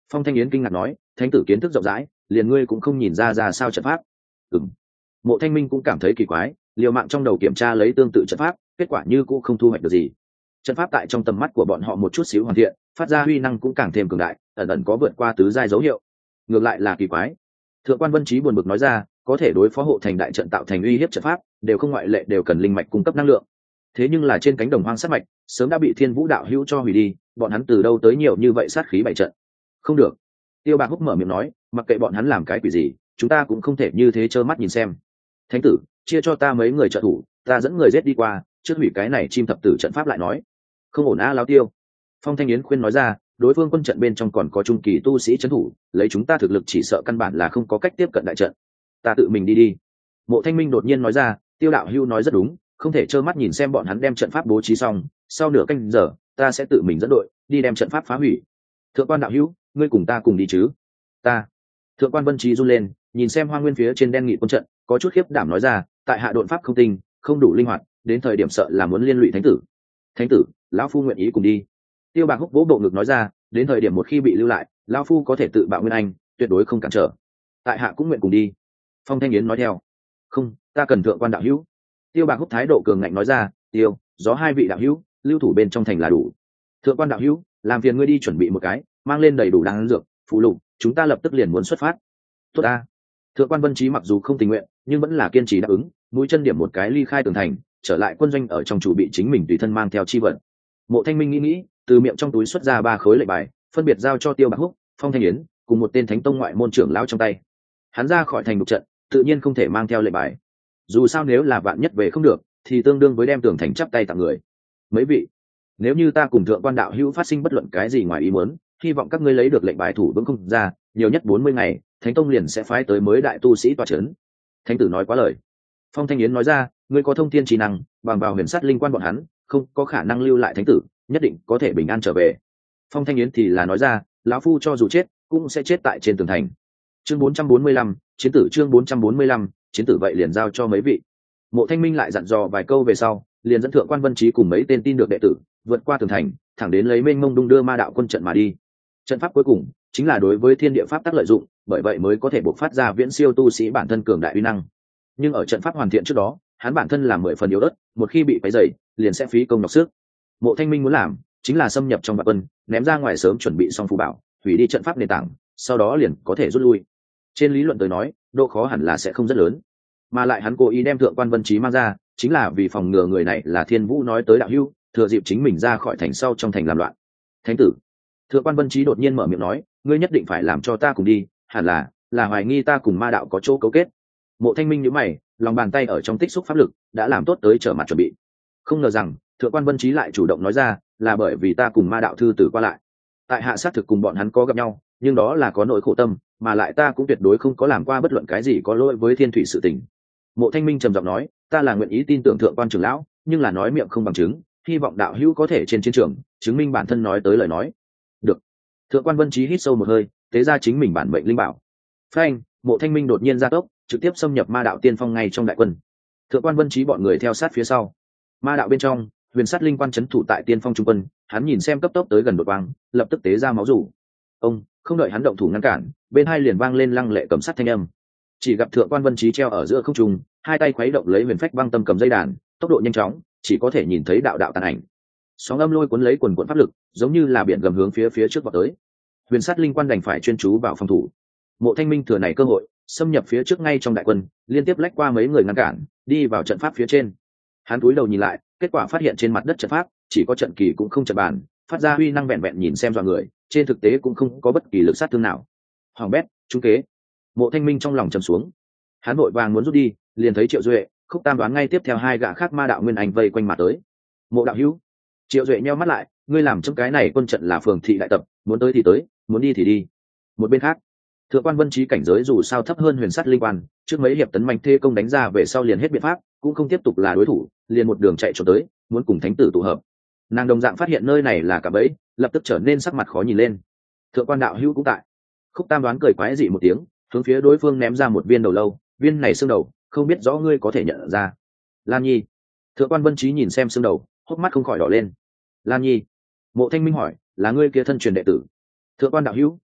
Phong Thanh Yến kinh ngạc nói, thánh tử kiến thức rộng rãi, liền ngươi cũng không nhìn ra ra sao trận pháp. Ừm. Mộ Thanh Minh cũng cảm thấy kỳ quái, liều mạng trong đầu kiểm tra lấy tương tự trận pháp, kết quả như cũng không thu hoạch được gì. Trận pháp tại trong tầm mắt của bọn họ một chút xíu hoàn thiện, phát ra huy năng cũng càng thêm cường đại, ẩn ẩn có vượt qua tứ giai dấu hiệu. Ngược lại là kỳ quái. Thượng quan Vân Trí buồn bực nói ra, có thể đối phó hộ thành đại trận tạo thành uy hiếp trận pháp, đều không ngoại lệ đều cần linh mạch cung cấp năng lượng. Thế nhưng là trên cánh đồng hoang sát mạch, sớm đã bị Thiên Vũ đạo hữu cho hủy đi, bọn hắn từ đâu tới nhiều như vậy sát khí bại trận? Không được. Tiêu Bạc Húc mở miệng nói, mặc kệ bọn hắn làm cái quỷ gì, chúng ta cũng không thể như thế trơ mắt nhìn xem. Thánh tử, chia cho ta mấy người trợ thủ, ta dẫn người giết đi qua, trước hủy cái này chim thập tử trận pháp lại nói. Không ổn a, Lão Tiêu. Phong Thanh Yến khuyên nói ra, đối phương quân trận bên trong còn có trung kỳ tu sĩ trấn thủ, lấy chúng ta thực lực chỉ sợ căn bản là không có cách tiếp cận đại trận. Ta tự mình đi đi. Mộ Thanh Minh đột nhiên nói ra, Tiêu đạo hưu nói rất đúng, không thể trơ mắt nhìn xem bọn hắn đem trận pháp bố trí xong, sau nửa canh giờ, ta sẽ tự mình dẫn đội đi đem trận pháp phá hủy. Thượng quan đạo hữu, ngươi cùng ta cùng đi chứ? Ta. Thượng quan Vân Trí run lên, nhìn xem Hoa Nguyên phía trên đen nghị quân trận, có chút khiếp đảm nói ra, tại hạ độn pháp không tinh, không đủ linh hoạt, đến thời điểm sợ là muốn liên lụy thánh tử. Thánh tử, lão phu nguyện ý cùng đi. Tiêu Bạc Húc vỗ bộ ngực nói ra, đến thời điểm một khi bị lưu lại, lão phu có thể tự bạo nguyên anh, tuyệt đối không cản trở. Tại hạ cũng nguyện cùng đi. Phong Thanh Yến nói theo. Không, ta cần thượng quan đạo hữu. Tiêu Bạc Húc thái độ cường ngạnh nói ra, tiêu, gió hai vị đạo hữu, lưu thủ bên trong thành là đủ. Thượng quan đạo hữu, làm phiền ngươi đi chuẩn bị một cái, mang lên đầy đủ đan dược, phụ lục, chúng ta lập tức liền muốn xuất phát. Tốt ta. Thượng quan Vân Trí mặc dù không tình nguyện, nhưng vẫn là kiên trì đáp ứng, mũi chân điểm một cái ly khai tường thành, trở lại quân doanh ở trong chủ bị chính mình tùy thân mang theo chi vật. Mộ Thanh Minh nghĩ nghĩ, từ miệng trong túi xuất ra ba khối lệnh bài, phân biệt giao cho Tiêu Bạc Húc, Phong Thanh Yến, cùng một tên thánh tông ngoại môn trưởng lão trong tay. Hắn ra khỏi thành đục trận, tự nhiên không thể mang theo lệnh bài. Dù sao nếu là vạn nhất về không được, thì tương đương với đem tường thành chắp tay tặng người. Mấy vị, nếu như ta cùng thượng quan đạo hữu phát sinh bất luận cái gì ngoài ý muốn, hy vọng các ngươi lấy được lệnh bài thủ vững không ra, nhiều nhất bốn mươi ngày, thánh tông liền sẽ phái tới mới đại tu sĩ tọa trấn. Thánh tử nói quá lời. Phong Thanh Yến nói ra, ngươi có thông thiên trí năng, bằng vào huyền sát linh quan bọn hắn, không có khả năng lưu lại thánh tử, nhất định có thể bình an trở về. Phong Thanh Yến thì là nói ra, lão phu cho dù chết, cũng sẽ chết tại trên tường thành. Chương bốn trăm bốn mươi lăm, chiến tử chương bốn trăm bốn mươi lăm, chiến tử vậy liền giao cho mấy vị. Mộ Thanh Minh lại dặn dò vài câu về sau, liền dẫn thượng quan Vân Trí cùng mấy tên tin được đệ tử, vượt qua tường thành, thẳng đến lấy mênh mông đung đưa ma đạo quân trận mà đi. Trận pháp cuối cùng chính là đối với thiên địa pháp tác lợi dụng, bởi vậy mới có thể bộc phát ra viễn siêu tu sĩ bản thân cường đại uy năng. Nhưng ở trận pháp hoàn thiện trước đó, hắn bản thân là mười phần yếu ớt, một khi bị phá dày, liền sẽ phí công nhọc sức. Mộ Thanh Minh muốn làm, chính là xâm nhập trong vạn quân, ném ra ngoài sớm chuẩn bị xong phù bảo, hủy đi trận pháp nền tảng, sau đó liền có thể rút lui. Trên lý luận tới nói, độ khó hẳn là sẽ không rất lớn, mà lại hắn cố ý đem thượng quan Vân Trí mang ra, chính là vì phòng ngừa người này là Thiên Vũ nói tới đạo hữu, thừa dịp chính mình ra khỏi thành sau trong thành làm loạn. Thánh tử, thượng quan Vân Trí đột nhiên mở miệng nói, ngươi nhất định phải làm cho ta cùng đi, hẳn là là hoài nghi ta cùng ma đạo có chỗ cấu kết. Mộ Thanh Minh nhíu mày, lòng bàn tay ở trong tích xúc pháp lực, đã làm tốt tới trở mặt chuẩn bị. Không ngờ rằng thượng quan Vân Trí lại chủ động nói ra, là bởi vì ta cùng ma đạo thư tử qua lại, tại hạ sát thực cùng bọn hắn có gặp nhau, nhưng đó là có nỗi khổ tâm, mà lại ta cũng tuyệt đối không có làm qua bất luận cái gì có lỗi với thiên thủy sự tình. Mộ Thanh Minh trầm giọng nói, ta là nguyện ý tin tưởng thượng quan trưởng lão, nhưng là nói miệng không bằng chứng, hy vọng đạo hữu có thể trên chiến trường chứng minh bản thân nói tới lời nói. Được. Thượng quan Vân Trí hít sâu một hơi, tế ra chính mình bản mệnh linh bảo. Phanh, Mộ Thanh Minh đột nhiên ra tốc, trực tiếp xâm nhập ma đạo tiên phong ngay trong đại quân. Thượng quan Vân Trí bọn người theo sát phía sau. Ma đạo bên trong, huyền sát linh quan trấn thủ tại tiên phong trung quân, hắn nhìn xem cấp tốc tới gần đột quang, lập tức tế ra máu rủ. Ông, không đợi hắn động thủ ngăn cản, bên hai liền vang lên lăng lệ cầm sắt thanh âm. Chỉ gặp thượng quan Vân Trí treo ở giữa không trung, hai tay khuấy động lấy huyền phách băng tâm cầm dây đàn, tốc độ nhanh chóng, chỉ có thể nhìn thấy đạo đạo tàn ảnh. Sóng âm lôi cuốn lấy quần quần pháp lực, giống như là biển gầm hướng phía phía trước vọt tới. Huyền sát linh quan đành phải chuyên chú vào phòng thủ. Mộ Thanh Minh thừa này cơ hội, xâm nhập phía trước ngay trong đại quân, liên tiếp lách qua mấy người ngăn cản, đi vào trận pháp phía trên. Hắn cúi đầu nhìn lại, kết quả phát hiện trên mặt đất trận pháp chỉ có trận kỳ cũng không trận bàn, phát ra huy năng vẹn vẹn nhìn xem dọa người, trên thực tế cũng không có bất kỳ lực sát thương nào. Hoàng bét, trúng kế. Mộ Thanh Minh trong lòng trầm xuống, hắn vội vàng muốn rút đi, liền thấy Triệu Duệ, Khúc Tam đoán ngay tiếp theo hai gã khác ma đạo nguyên anh vây quanh mà tới. Mộ đạo hữu. Triệu Duệ nheo mắt lại, ngươi làm trong cái này quân trận là phường thị đại tập, muốn tới thì tới, muốn đi thì đi. Một bên khác, thượng quan Vân Trí cảnh giới dù sao thấp hơn huyền sát linh quan, trước mấy hiệp tấn mạnh thê công đánh ra về sau liền hết biện pháp, cũng không tiếp tục là đối thủ, liền một đường chạy trốn tới, muốn cùng thánh tử tụ hợp. Nàng đồng dạng phát hiện nơi này là cả bẫy, lập tức trở nên sắc mặt khó nhìn lên. Thượng quan đạo hữu cũng tại. Khúc Tam đoán cười quái dị một tiếng, hướng phía đối phương ném ra một viên đầu lâu, viên này xương đầu, không biết rõ ngươi có thể nhận ra. Lan Nhi. Thượng quan Vân Trí nhìn xem xương đầu, hốc mắt không khỏi đỏ lên. Lan Nhi. Mộ Thanh Minh hỏi, là ngươi kia thân truyền đệ tử? Thượng quan đạo hữu,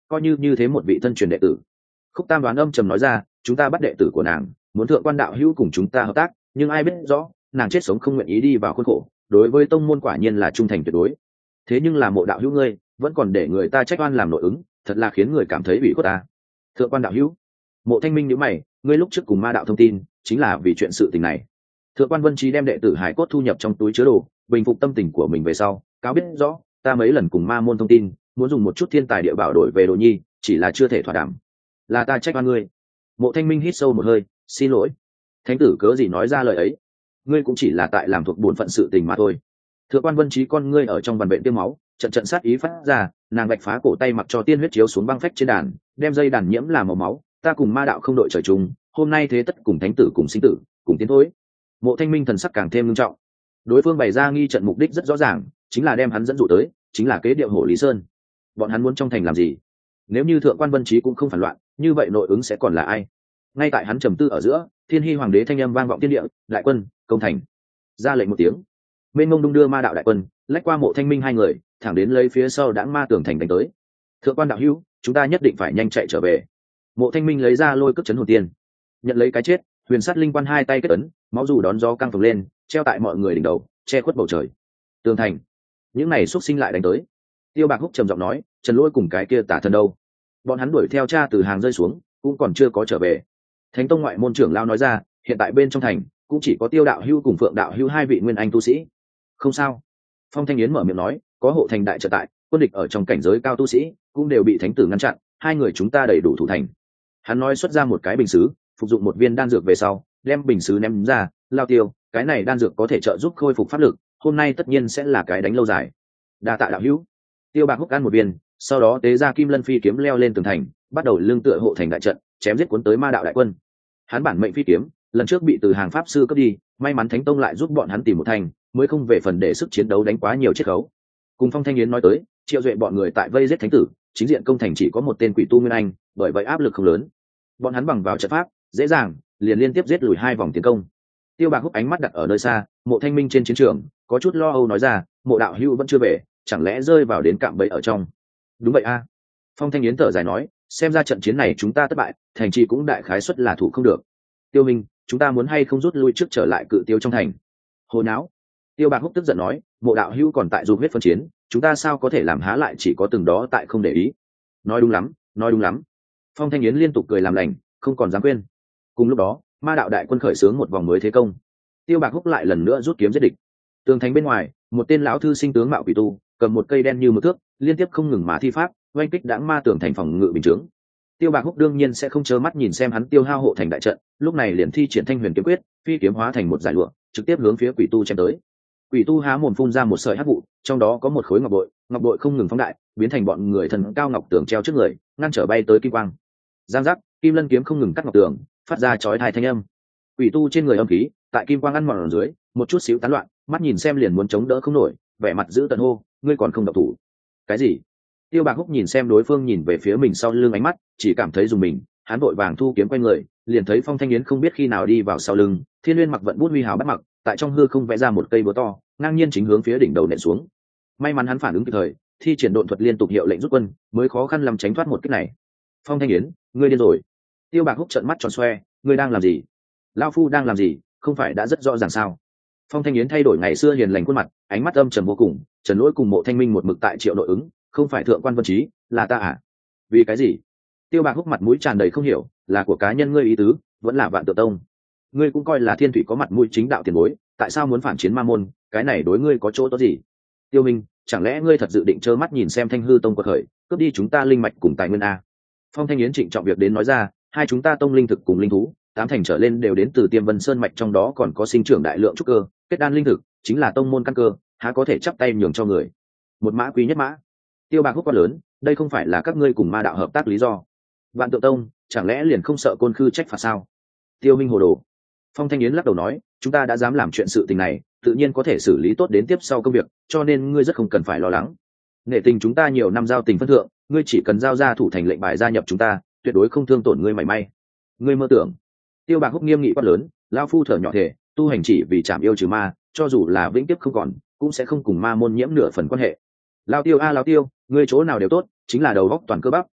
coi như như thế một vị thân truyền đệ tử. Khúc Tam đoán âm trầm nói ra, chúng ta bắt đệ tử của nàng, muốn thượng quan đạo hữu cùng chúng ta hợp tác, nhưng ai biết rõ nàng chết sống không nguyện ý đi vào khuôn khổ, đối với tông môn quả nhiên là trung thành tuyệt đối. Thế nhưng là Mộ đạo hữu ngươi vẫn còn để người ta trách oan làm nội ứng, thật là khiến người cảm thấy ủy khuất ta. Thượng quan đạo hữu. Mộ Thanh Minh nhíu mày, ngươi lúc trước cùng ma đạo thông tin chính là vì chuyện sự tình này. Thượng quan Vân Trí đem đệ tử hải cốt thu nhập trong túi chứa đồ, bình phục tâm tình của mình về sau, cáo biết rõ, ta mấy lần cùng ma môn thông tin, muốn dùng một chút thiên tài địa bảo đổi về đồ nhi, chỉ là chưa thể thỏa đàm. Là ta trách oan ngươi. Mộ Thanh Minh hít sâu một hơi, xin lỗi. Thánh tử cớ gì nói ra lời ấy? Ngươi cũng chỉ là tại làm thuộc bổn phận sự tình mà thôi. Thượng quan Vân Trí con ngươi ở trong vằn bệnh tiêm máu, trận trận sát ý phát ra, nàng vạch phá cổ tay mặc cho tiên huyết chiếu xuống băng phách trên đàn, đem dây đàn nhiễm làm màu máu, ta cùng ma đạo không đội trời chung, hôm nay thế tất cùng thánh tử cùng sinh tử, cùng tiến thối. Mộ Thanh Minh thần sắc càng thêm nghiêm trọng. Đối phương bày ra nghi trận mục đích rất rõ ràng, chính là đem hắn dẫn dụ tới, chính là kế điệu hổ Lý Sơn. Bọn hắn muốn trong thành làm gì? Nếu như thượng quan Vân Trí cũng không phản loạn, như vậy nội ứng sẽ còn là ai? Ngay tại hắn trầm tư ở giữa, Thiên Hy hoàng đế thanh âm vang vọng thiên địa, đại quân công thành. Ra lệnh một tiếng, mênh mông đung đưa ma đạo đại quân lách qua Mộ Thanh Minh hai người, thẳng đến lấy phía sau đãng ma tường thành đánh tới. Thượng quan đạo hữu, chúng ta nhất định phải nhanh chạy trở về. Mộ Thanh Minh lấy ra lôi cước chấn hồn tiên, nhận lấy cái chết. Huyền sát linh quan hai tay kết ấn, máu dù đón gió căng phồng lên, treo tại mọi người đỉnh đầu, che khuất bầu trời. Tường thành, những này xuất sinh lại đánh tới. Tiêu Bạc Húc trầm giọng nói, Trần Lỗi cùng cái kia tả thần đâu? Bọn hắn đuổi theo cha từ hàng rơi xuống, cũng còn chưa có trở về. Thánh tông ngoại môn trưởng lao nói ra, hiện tại bên trong thành cũng chỉ có Tiêu đạo hữu cùng Phượng đạo hữu hai vị nguyên anh tu sĩ. Không sao. Phong Thanh Yến mở miệng nói, có hộ thành đại trợ tại, quân địch ở trong cảnh giới cao tu sĩ cũng đều bị thánh tử ngăn chặn, hai người chúng ta đầy đủ thủ thành. Hắn nói xuất ra một cái bình sứ, phục dụng một viên đan dược về sau, đem bình sứ ném ra, lao tiêu, cái này đan dược có thể trợ giúp khôi phục pháp lực, hôm nay tất nhiên sẽ là cái đánh lâu dài. Đa tạ đạo hữu. Tiêu Bạc Húc ăn một viên, sau đó tế ra Kim Lân phi kiếm leo lên tường thành, bắt đầu lương tựa hộ thành đại trận, chém giết cuốn tới ma đạo đại quân. Hắn bản mệnh phi kiếm, lần trước bị từ hàng pháp sư cướp đi, may mắn Thánh tông lại giúp bọn hắn tìm một thành, mới không về phần để sức chiến đấu đánh quá nhiều chiết khấu. Cùng Phong Thanh Yến nói tới, Triệu Duệ bọn người tại vây giết thánh tử, chính diện công thành chỉ có một tên quỷ tu nguyên anh, bởi vậy áp lực không lớn. Bọn hắn bằng vào trận pháp, dễ dàng liền liên tiếp giết lùi hai vòng tiến công. Tiêu Bạc Húc ánh mắt đặt ở nơi xa, Mộ Thanh Minh trên chiến trường, có chút lo âu nói ra, Mộ đạo hữu vẫn chưa về, chẳng lẽ rơi vào đến cạm bẫy ở trong? Đúng vậy a. Phong Thanh Yến thở dài nói, xem ra trận chiến này chúng ta thất bại, thành trì cũng đại khái suất là thủ không được. Tiêu Minh, chúng ta muốn hay không rút lui trước trở lại cự tiêu trong thành? Hồ não. Tiêu Bạc Húc tức giận nói, Mộ đạo hữu còn tại dục huyết phân chiến, chúng ta sao có thể làm há lại chỉ có từng đó tại không để ý. Nói đúng lắm, nói đúng lắm. Phong Thanh Yến liên tục cười làm lành, không còn dám quên. Cùng lúc đó, ma đạo đại quân khởi xướng một vòng mới thế công. Tiêu Bạc Húc lại lần nữa rút kiếm giết địch. Tường thành bên ngoài, một tên lão thư sinh tướng mạo quỷ tu, cầm một cây đen như một thước, liên tiếp không ngừng mà thi pháp, oanh kích đãng ma tường thành phòng ngự bình chướng. Tiêu Bạc Húc đương nhiên sẽ không chớ mắt nhìn xem hắn tiêu hao hộ thành đại trận, lúc này liền thi triển Thanh Huyền kiếm quyết, phi kiếm hóa thành một giải lụa, trực tiếp hướng phía quỷ tu chém tới. Quỷ tu há mồm phun ra một sợi hắc vụ, trong đó có một khối ngọc bội, ngọc bội không ngừng phóng đại, biến thành bọn người thần cao ngọc tường treo trước người, ngăn trở bay tới kim quang. Giang giác, kim lân kiếm không ngừng cắt ngọc tường, phát ra chói tai thanh âm. Quỷ tu trên người âm khí, tại kim quang ăn mòn ở dưới, một chút xíu tán loạn, mắt nhìn xem liền muốn chống đỡ không nổi, vẻ mặt giữ tận hô, ngươi còn không động thủ? Cái gì? Tiêu Bạc Húc nhìn xem đối phương nhìn về phía mình sau lưng ánh mắt, chỉ cảm thấy dùng mình, hắn vội vàng thu kiếm quay người, liền thấy Phong Thanh Yến không biết khi nào đi vào sau lưng, Thiên Nguyên mặc vận bút huy hào bắt mặc, tại trong hư không vẽ ra một cây búa to, ngang nhiên chính hướng phía đỉnh đầu nện xuống. May mắn hắn phản ứng kịp thời, thi triển độn thuật liên tục hiệu lệnh rút quân, mới khó khăn làm tránh thoát một kích này. Phong Thanh Yến, ngươi điên rồi? Tiêu Bạc Húc trợn mắt tròn xoe, ngươi đang làm gì? Lão phu đang làm gì, không phải đã rất rõ ràng sao? Phong Thanh Yến thay đổi ngày xưa hiền lành khuôn mặt, ánh mắt âm trầm vô cùng, Trần Lỗi cùng Mộ Thanh Minh một mực tại Triệu nội ứng, không phải thượng quan Vân Trí, là ta à? Vì cái gì? Tiêu Bạc Húc mặt mũi tràn đầy không hiểu, là của cá nhân ngươi ý tứ, vẫn là Vạn Tự Tông. Ngươi cũng coi là Thiên Thủy có mặt mũi chính đạo tiền bối, tại sao muốn phản chiến ma môn, cái này đối ngươi có chỗ tốt gì? Tiêu Minh, chẳng lẽ ngươi thật dự định trơ mắt nhìn xem Thanh Hư Tông quật khởi, cướp đi chúng ta linh mạch cùng tài nguyên a? Phong Thanh Yến trịnh trọng việc đến nói ra, hai chúng ta tông linh thực cùng linh thú, tám thành trở lên đều đến từ Tiêm Vân Sơn mạch, trong đó còn có sinh trưởng đại lượng trúc cơ, kết đan linh thực, chính là tông môn căn cơ, há có thể chắp tay nhường cho người. Một mã quý nhất mã. Tiêu Bạc Húc quá lớn, đây không phải là các ngươi cùng ma đạo hợp tác lý do. Vạn Tự Tông, chẳng lẽ liền không sợ côn khư trách phạt sao? Tiêu Minh hồ đồ. Phong Thanh Yến lắc đầu nói, chúng ta đã dám làm chuyện sự tình này, tự nhiên có thể xử lý tốt đến tiếp sau công việc, cho nên ngươi rất không cần phải lo lắng. Nghệ tình chúng ta nhiều năm giao tình phân thượng, ngươi chỉ cần giao ra thủ thành lệnh bài gia nhập chúng ta, tuyệt đối không thương tổn ngươi mảy may. Ngươi mơ tưởng? Tiêu Bạc Húc nghiêm nghị quát lớn, lão phu thở nhỏ thể, tu hành chỉ vì chạm yêu trừ ma, cho dù là vĩnh tiếp không còn, cũng sẽ không cùng ma môn nhiễm nửa phần quan hệ. Lão Tiêu a lão Tiêu, ngươi chỗ nào đều tốt, chính là đầu góc toàn cơ bắp,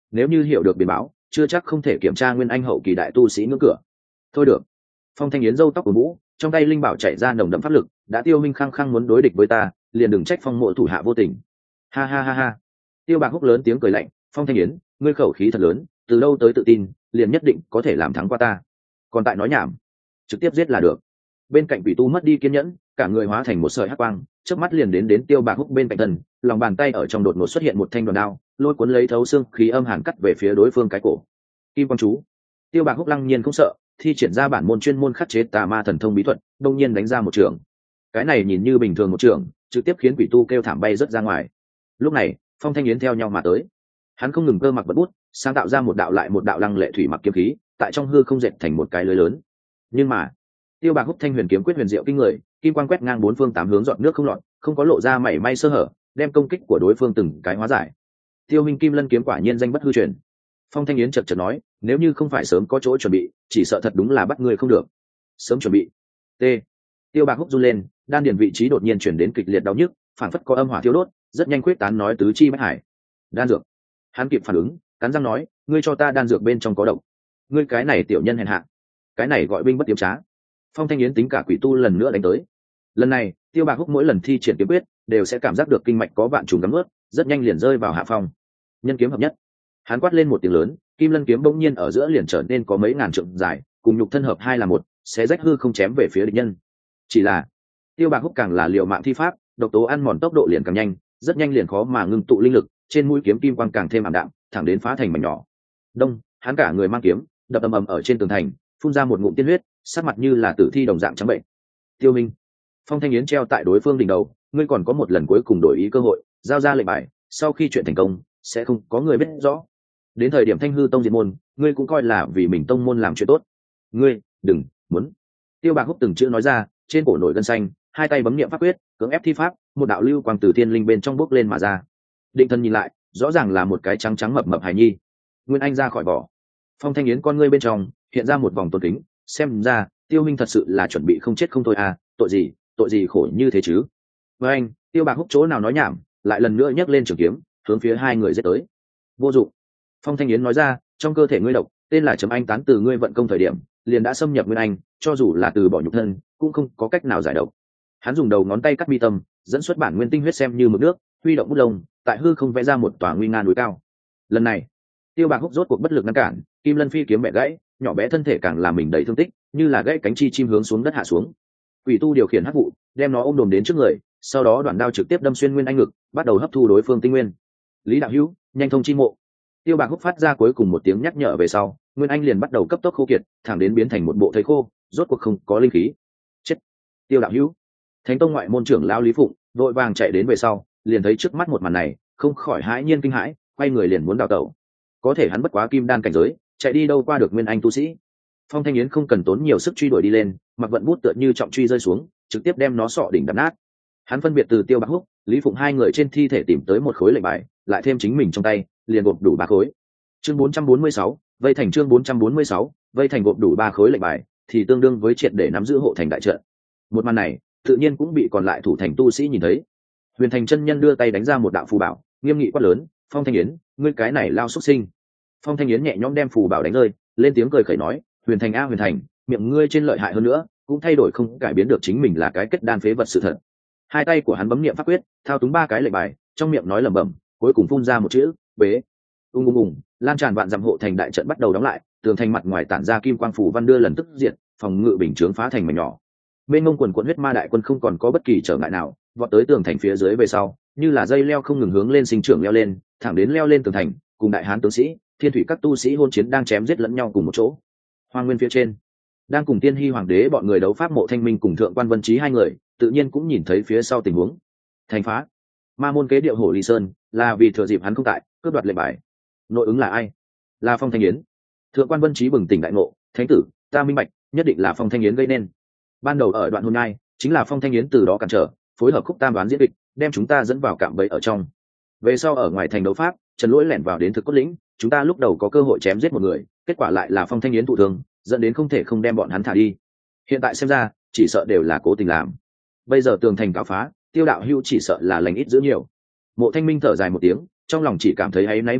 nếu như hiểu được biển báo chưa chắc không thể kiểm tra nguyên anh hậu kỳ đại tu sĩ ngưỡng cửa. Thôi được. Phong Thanh Yến râu tóc của mũ, trong tay linh bảo chạy ra nồng đậm pháp lực, đã Tiêu Minh khăng khăng muốn đối địch với ta, liền đừng trách Phong mộ thủ hạ vô tình. Ha ha ha ha. Tiêu Bạc Húc lớn tiếng cười lạnh, Phong Thanh Yến, ngươi khẩu khí thật lớn, từ đâu tới tự tin, liền nhất định có thể làm thắng qua ta. Còn tại nói nhảm, trực tiếp giết là được. Bên cạnh quỷ tu mất đi kiên nhẫn, cả người hóa thành một sợi hắc quang, chớp mắt liền đến đến Tiêu Bạc Húc bên cạnh thân, lòng bàn tay ở trong đột ngột xuất hiện một thanh đoàn đao, lôi cuốn lấy thấu xương khí âm hàn cắt về phía đối phương cái cổ. Kim quang chú. Tiêu Bạc Húc lăng nhiên không sợ, thi triển ra bản môn chuyên môn khắc chế tà ma thần thông bí thuật, đông nhiên đánh ra một trường. Cái này nhìn như bình thường một trường, trực tiếp khiến quỷ tu kêu thảm bay rớt ra ngoài. Lúc này, Phong Thanh Yến theo nhau mà tới. Hắn không ngừng cơ mặc bật bút, sáng tạo ra một đạo lại một đạo lăng lệ thủy mặc kiếm khí, tại trong hư không dệt thành một cái lưới lớn. Nhưng mà, Tiêu Bạc Húc thanh huyền kiếm quyết huyền diệu kinh người, kim quang quét ngang bốn phương tám hướng giọt nước không lọt, không có lộ ra mảy may sơ hở, đem công kích của đối phương từng cái hóa giải. Tiêu Minh Kim Lân kiếm quả nhiên danh bất hư truyền. Phong Thanh Yến chợt chợt nói, nếu như không phải sớm có chỗ chuẩn bị, chỉ sợ thật đúng là bắt người không được. Sớm chuẩn bị. T. Tiêu Bạc Húc run lên, đan điền vị trí đột nhiên chuyển đến kịch liệt đau nhức, phản phất có âm hỏa thiêu đốt, rất nhanh quyết tán nói tứ chi bách hải. Đan dược. Hắn kịp phản ứng, cắn răng nói, ngươi cho ta đan dược bên trong có độc. Ngươi cái này tiểu nhân hèn hạ. Cái này gọi binh bất tiếm trá. Phong Thanh Yến tính cả quỷ tu lần nữa đánh tới. Lần này, Tiêu Bạc Húc mỗi lần thi triển kiếm quyết, đều sẽ cảm giác được kinh mạch có vạn trùng gắm ướt, rất nhanh liền rơi vào hạ phong. Nhân kiếm hợp nhất. Hắn quát lên một tiếng lớn, kim lân kiếm bỗng nhiên ở giữa liền trở nên có mấy ngàn trượng dài, cùng nhục thân hợp hai là một, sẽ rách hư không chém về phía địch nhân. Chỉ là, Tiêu Bạc Húc càng là liều mạng thi pháp, độc tố ăn mòn tốc độ liền càng nhanh, rất nhanh liền khó mà ngưng tụ linh lực, trên mũi kiếm kim quang càng thêm ảm đạm, thẳng đến phá thành mảnh nhỏ. Đông, hắn cả người mang kiếm, đập ầm ầm ở trên tường thành, phun ra một ngụm tiên huyết, sắc mặt như là tử thi đồng dạng trắng bệnh. Tiêu Minh, Phong Thanh Yến treo tại đối phương đỉnh đầu, ngươi còn có một lần cuối cùng đổi ý cơ hội, giao ra lệnh bài, sau khi chuyện thành công, sẽ không có người biết rõ. Đến thời điểm Thanh hư tông diệt môn, ngươi cũng coi là vì mình tông môn làm chuyện tốt. Ngươi, đừng muốn. Tiêu Bạc Húc từng chữ nói ra, trên cổ nổi gân xanh, hai tay bấm niệm pháp quyết, cưỡng ép thi pháp, một đạo lưu quang từ thiên linh bên trong bốc lên mà ra. Định thân nhìn lại, rõ ràng là một cái trắng trắng mập mập hài nhi. Nguyên Anh ra khỏi vỏ. Phong Thanh Yến con ngươi bên trong hiện ra một vòng tôn kính, xem ra Tiêu Minh thật sự là chuẩn bị không chết không thôi à, tội gì, tội gì khổ như thế chứ. Với anh, Tiêu Bạc Húc chỗ nào nói nhảm, lại lần nữa nhấc lên trường kiếm, hướng phía hai người giết tới. Vô dụng. Phong Thanh Yến nói ra, trong cơ thể ngươi độc, tên là chấm anh tán từ ngươi vận công thời điểm, liền đã xâm nhập Nguyên Anh, cho dù là từ bỏ nhục thân, cũng không có cách nào giải độc. Hắn dùng đầu ngón tay cắt mi tâm, dẫn xuất bản nguyên tinh huyết xem như mực nước, huy động bút lông, tại hư không vẽ ra một tòa nguy nga núi cao. Lần này, Tiêu Bạc Húc rốt cuộc bất lực ngăn cản, kim lân phi kiếm bẻ gãy, nhỏ bé thân thể càng làm mình đầy thương tích, như là gãy cánh chi chim hướng xuống đất hạ xuống. Quỷ tu điều khiển hắc vụ, đem nó ôm đồm đến trước người, sau đó đoạn đao trực tiếp đâm xuyên Nguyên Anh ngực, bắt đầu hấp thu đối phương tinh nguyên. Lý đạo hữu, nhanh thông chi mộ. Tiêu Bạc Húc phát ra cuối cùng một tiếng nhắc nhở về sau, Nguyên Anh liền bắt đầu cấp tốc khô kiệt, thẳng đến biến thành một bộ thây khô, rốt cuộc không có linh khí. Chết. Tiêu đạo hữu. Thánh tông ngoại môn trưởng lão Lý Phụng vội vàng chạy đến về sau, liền thấy trước mắt một màn này, không khỏi hãi nhiên kinh hãi, quay người liền muốn đào tẩu. Có thể hắn bất quá kim đan cảnh giới, chạy đi đâu qua được Nguyên Anh tu sĩ. Phong Thanh Yến không cần tốn nhiều sức truy đuổi đi lên, mặc vận bút tựa như trọng truy rơi xuống, trực tiếp đem nó sọ đỉnh đập nát. Hắn phân biệt từ Tiêu Bạc Húc, Lý Phụng hai người trên thi thể tìm tới một khối lệnh bài, lại thêm chính mình trong tay, liền gộp đủ ba khối. Chương bốn trăm bốn mươi sáu, vây thành chương bốn trăm bốn mươi sáu, vây thành gộp đủ ba khối lệnh bài, thì tương đương với triệt để nắm giữ hộ thành đại trận. Một màn này, tự nhiên cũng bị còn lại thủ thành tu sĩ nhìn thấy. Huyền Thành chân nhân đưa tay đánh ra một đạo phù bảo, nghiêm nghị quát lớn, Phong Thanh Yến, ngươi cái này lao xuất sinh. Phong Thanh Yến nhẹ nhõm đem phù bảo đánh rơi, lên tiếng cười khẩy nói, Huyền Thành a Huyền Thành, miệng ngươi trên lợi hại hơn nữa, cũng thay đổi không cải biến được chính mình là cái kết đan phế vật sự thật. Hai tay của hắn bấm niệm pháp quyết, thao túng ba cái lệnh bài, trong miệng nói lẩm bẩm, cuối cùng phun ra một chữ, bế. Ung ung ung, lan tràn vạn dặm hộ thành đại trận bắt đầu đóng lại, tường thành mặt ngoài tản ra kim quang phù văn đưa lần tức diện, phòng ngự bình chướng phá thành mảnh nhỏ. Bên ngông quần quận huyết ma đại quân không còn có bất kỳ trở ngại nào, vọt tới tường thành phía dưới về sau, như là dây leo không ngừng hướng lên sinh trưởng leo lên, thẳng đến leo lên tường thành, cùng đại hán tướng sĩ, thiên thủy các tu sĩ hôn chiến đang chém giết lẫn nhau cùng một chỗ. Hoang nguyên phía trên, đang cùng Tiên Hy hoàng đế bọn người đấu pháp Mộ Thanh Minh cùng Thượng quan Vân Trí hai người, tự nhiên cũng nhìn thấy phía sau tình huống. Thành phá, ma môn kế điệu Hổ Ly Sơn, là vì thừa dịp hắn không tại, cướp đoạt lệnh bài. Nội ứng là ai? Là Phong Thanh Yến. Thượng quan Vân Trí bừng tỉnh đại ngộ, thánh tử, ta minh bạch, nhất định là Phong Thanh Yến gây nên. Ban đầu ở đoạn hôm nay, chính là Phong Thanh Yến từ đó cản trở, phối hợp khúc tam đoán diễn kịch, đem chúng ta dẫn vào cạm bẫy ở trong. Về sau ở ngoài thành đấu pháp, Trần Lỗi lẻn vào đến thực cốt lĩnh, chúng ta lúc đầu có cơ hội chém giết một người, kết quả lại là Phong Thanh Yến thụ thương, dẫn đến không thể không đem bọn hắn thả đi. Hiện tại xem ra, chỉ sợ đều là cố tình làm. Bây giờ tường thành cáo phá, Tiêu đạo hữu chỉ sợ là lành ít giữ nhiều. Mộ Thanh Minh thở dài một tiếng, trong lòng chỉ cảm thấy áy náy và phần,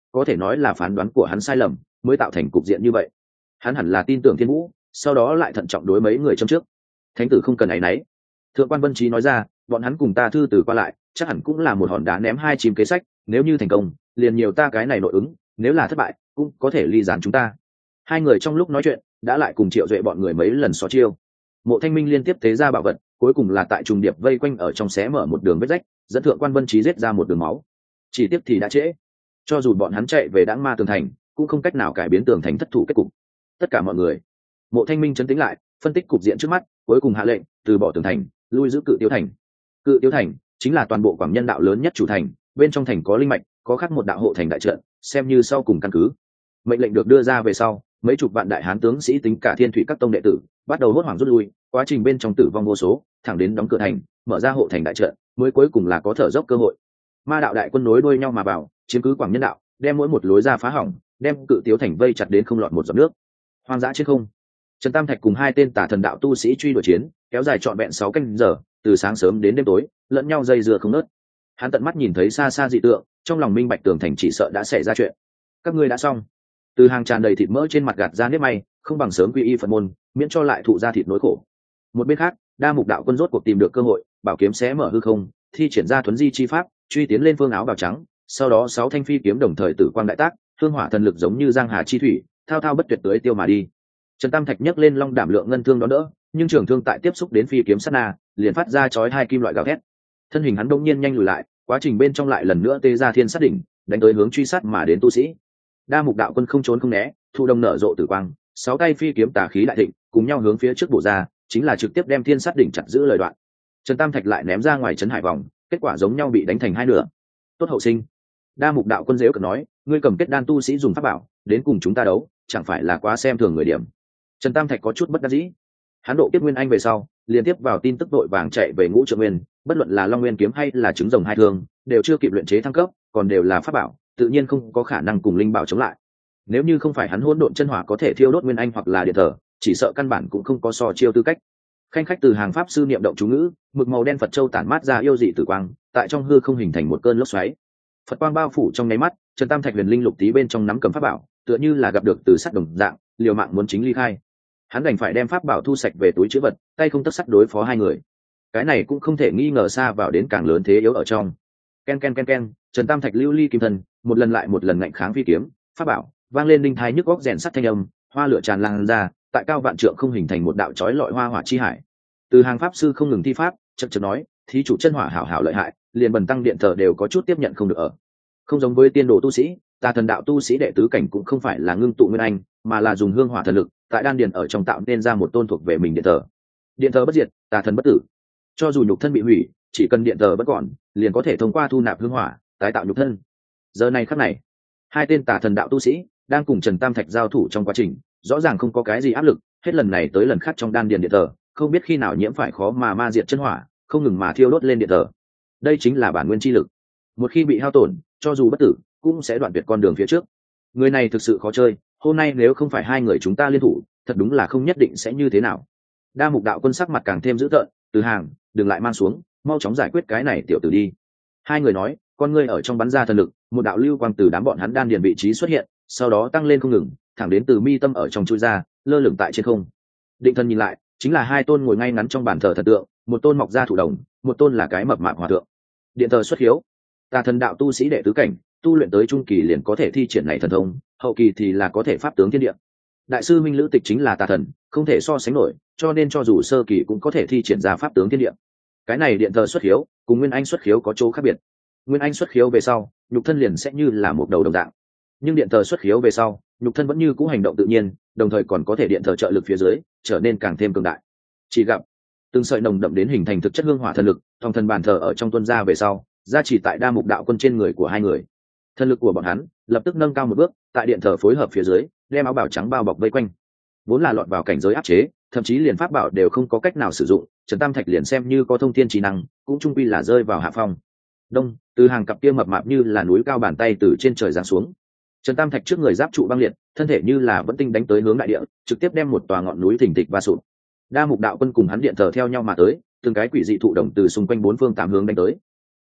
có thể nói là phán đoán của hắn sai lầm mới tạo thành cục diện như vậy. Hắn hẳn là tin tưởng thiên vũ, sau đó lại thận trọng đối mấy người trong trước. Thánh tử không cần áy náy. Thượng quan Vân Trí nói ra, bọn hắn cùng ta thư từ qua lại, chắc hẳn cũng là một hòn đá ném hai chim kế sách, nếu như thành công liền nhiều ta cái này nội ứng, nếu là thất bại cũng có thể ly gián chúng ta. Hai người trong lúc nói chuyện đã lại cùng Triệu Duệ bọn người mấy lần xó chiêu. Mộ Thanh Minh liên tiếp tế ra bảo vật, cuối cùng là tại trùng điệp vây quanh ở trong xé mở một đường vết rách, dẫn Thượng quan Vân Trí giết ra một đường máu. Chỉ tiếp thì đã trễ, cho dù bọn hắn chạy về Đãng Ma tường thành cũng không cách nào cải biến tường thành thất thủ kết cục. Tất cả mọi người, Mộ Thanh Minh trấn tĩnh lại, phân tích cục diện trước mắt, cuối cùng hạ lệnh từ bỏ tường thành, lui giữ Cự Tiếu thành. Cự Tiếu thành chính là toàn bộ Quảng Nhân đạo lớn nhất chủ thành, bên trong thành có linh mạch, có khắc một đạo hộ thành đại trận, xem như sau cùng căn cứ. Mệnh lệnh được đưa ra về sau, mấy chục vạn đại hán tướng sĩ tính cả Thiên Thủy các tông đệ tử bắt đầu hốt hoảng rút lui, quá trình bên trong tử vong vô số, thẳng đến đóng cửa thành, mở ra hộ thành đại trận, mới cuối cùng là có thở dốc cơ hội. Ma đạo đại quân nối đuôi nhau mà vào, chiếm cứ Quảng Nhân đạo, đem mỗi một lối ra phá hỏng, đem Cự Tiếu thành vây chặt đến không lọt một giọt nước. Hoang dã trên không, Trần Tam Thạch cùng hai tên Tà Thần đạo tu sĩ truy đuổi chiến, kéo dài trọn vẹn sáu canh giờ, từ sáng sớm đến đêm tối, lẫn nhau dây dưa không ngớt. Hắn tận mắt nhìn thấy xa xa dị tượng, trong lòng minh bạch tường thành chỉ sợ đã xảy ra chuyện. Các ngươi đã xong. Từ hàng tràn đầy thịt mỡ trên mặt gạt ra nếp may, không bằng sớm quy y Phật môn, miễn cho lại thụ ra thịt nỗi khổ. Một bên khác, Đa Mục đạo quân rốt cuộc tìm được cơ hội, bảo kiếm xé mở hư không, thi triển ra thuấn di chi pháp, truy tiến lên phương áo bào trắng, sau đó sáu thanh phi kiếm đồng thời tử quang đại tác, hương hỏa thần lực giống như giang hà chi thủy, thao thao bất tuyệt tới tiêu mà đi. Trần Tam Thạch nhấc lên long đảm lượng ngân thương đó đỡ, nhưng trường thương tại tiếp xúc đến phi kiếm sát na, liền phát ra chói hai kim loại gào thét. Thân hình hắn đông nhiên nhanh lùi lại, quá trình bên trong lại lần nữa tê ra thiên sát đỉnh, đánh tới hướng truy sát mà đến tu sĩ. Đa Mục đạo quân không trốn không né, thu đông nở rộ tử quang, sáu tay phi kiếm tà khí đại thịnh, cùng nhau hướng phía trước bổ ra, chính là trực tiếp đem thiên sát đỉnh chặt giữ lời đoạn. Trần Tam Thạch lại ném ra ngoài trấn hải vòng, kết quả giống nhau bị đánh thành hai nửa. Tốt hậu sinh. Đa Mục đạo quân dễu cợt nói, ngươi cầm kết đan tu sĩ dùng pháp bảo, đến cùng chúng ta đấu, chẳng phải là quá xem thường người điểm. Trần Tam Thạch có chút bất đắc dĩ. Hắn độ kiếp nguyên anh về sau, liên tiếp vào tin tức vội vàng chạy về Ngũ Trượng Nguyên, bất luận là Long Nguyên kiếm hay là trứng rồng hai thương, đều chưa kịp luyện chế thăng cấp, còn đều là pháp bảo, tự nhiên không có khả năng cùng linh bảo chống lại. Nếu như không phải hắn hỗn độn chân hỏa có thể thiêu đốt nguyên anh hoặc là điện thờ, chỉ sợ căn bản cũng không có so chiêu tư cách. Khanh khách từ hàng pháp sư niệm động chú ngữ, mực màu đen Phật châu tản mát ra yêu dị tử quang, tại trong hư không hình thành một cơn lốc xoáy. Phật quang bao phủ trong nháy mắt, Trần Tam Thạch huyền linh lục tí bên trong nắm cầm pháp bảo, tựa như là gặp được từ sắt đồng dạng, liều mạng muốn chính ly khai. Hắn đành phải đem pháp bảo thu sạch về túi trữ vật, tay không tất sắt đối phó hai người. Cái này cũng không thể nghi ngờ xa vào đến càng lớn thế yếu ở trong. Ken ken ken ken, Trần Tam Thạch lưu ly kim thần, một lần lại một lần ngạnh kháng phi kiếm, pháp bảo vang lên đinh thái nhức góc rèn sắt thanh âm, hoa lửa tràn lan ra, tại cao vạn trượng không hình thành một đạo chói lọi hoa hỏa chi hải. Từ hàng pháp sư không ngừng thi pháp, chậm chậm nói, thí chủ chân hỏa hảo hảo lợi hại, liền bần tăng điện thờ đều có chút tiếp nhận không được ở. Không giống với tiên đồ tu sĩ, Tà Thần đạo tu sĩ đệ tứ cảnh cũng không phải là ngưng tụ nguyên anh, mà là dùng hương hỏa thần lực, tại đan điền ở trong tạo nên ra một tôn thuộc về mình điện thờ. Điện thờ bất diệt, tà thần bất tử. Cho dù nhục thân bị hủy, chỉ cần điện thờ bất còn, liền có thể thông qua thu nạp hương hỏa, tái tạo nhục thân. Giờ này khắc này, hai tên Tà Thần đạo tu sĩ đang cùng Trần Tam Thạch giao thủ trong quá trình, rõ ràng không có cái gì áp lực, hết lần này tới lần khác trong đan điền điện thờ, không biết khi nào nhiễm phải khó mà ma diệt chân hỏa, không ngừng mà thiêu đốt lên điện thờ. Đây chính là bản nguyên chi lực. Một khi bị hao tổn, cho dù bất tử, cũng sẽ đoạn tuyệt con đường phía trước. Người này thực sự khó chơi, hôm nay nếu không phải hai người chúng ta liên thủ, thật đúng là không nhất định sẽ như thế nào. Đa Mục đạo quân sắc mặt càng thêm dữ tợn, Từ hàng, đừng lại mang xuống, mau chóng giải quyết cái này tiểu tử đi. Hai người nói, con ngươi ở trong bắn ra thần lực, một đạo lưu quang từ đám bọn hắn đan điền vị trí xuất hiện, sau đó tăng lên không ngừng, thẳng đến từ mi tâm ở trong chui ra, lơ lửng tại trên không. Định thần nhìn lại, chính là hai tôn ngồi ngay ngắn trong bàn thờ thần tượng, một tôn mọc ra thủ đồng, một tôn là cái mập mạp hòa thượng. Điện thờ xuất hiếu, Tà Thần đạo tu sĩ đệ tứ cảnh, tu luyện tới trung kỳ liền có thể thi triển này thần thông, hậu kỳ thì là có thể pháp tướng thiên địa. Đại sư Minh Lữ Tịch chính là tà thần, không thể so sánh nổi, cho nên cho dù sơ kỳ cũng có thể thi triển ra pháp tướng thiên địa. Cái này điện thờ xuất hiếu, cùng Nguyên Anh xuất hiếu có chỗ khác biệt. Nguyên Anh xuất hiếu về sau, nhục thân liền sẽ như là một đầu đồng dạng. Nhưng điện thờ xuất hiếu về sau, nhục thân vẫn như cũ hành động tự nhiên, đồng thời còn có thể điện thờ trợ lực phía dưới, trở nên càng thêm cường đại. Chỉ gặp từng sợi nồng đậm đến hình thành thực chất hương hỏa thần lực, trong thần bàn thờ ở trong tuân ra về sau, gia chỉ tại Đa Mục đạo quân trên người của hai người. Thần lực của bọn hắn lập tức nâng cao một bước, tại điện thờ phối hợp phía dưới, đem áo bào trắng bao bọc vây quanh. Vốn là lọt vào cảnh giới áp chế, thậm chí liền pháp bảo đều không có cách nào sử dụng, Trần Tam Thạch liền xem như có thông thiên trí năng, cũng trung quy là rơi vào hạ phong. Đông, từ hàng cặp kia mập mạp như là núi cao bàn tay từ trên trời giáng xuống. Trần Tam Thạch trước người giáp trụ băng liệt, thân thể như là vẫn tinh đánh tới hướng đại địa, trực tiếp đem một tòa ngọn núi thình thịch va sụp. Đa Mục đạo quân cùng hắn điện thờ theo nhau mà tới, từng cái quỷ dị thụ động từ xung quanh bốn phương tám hướng đánh tới.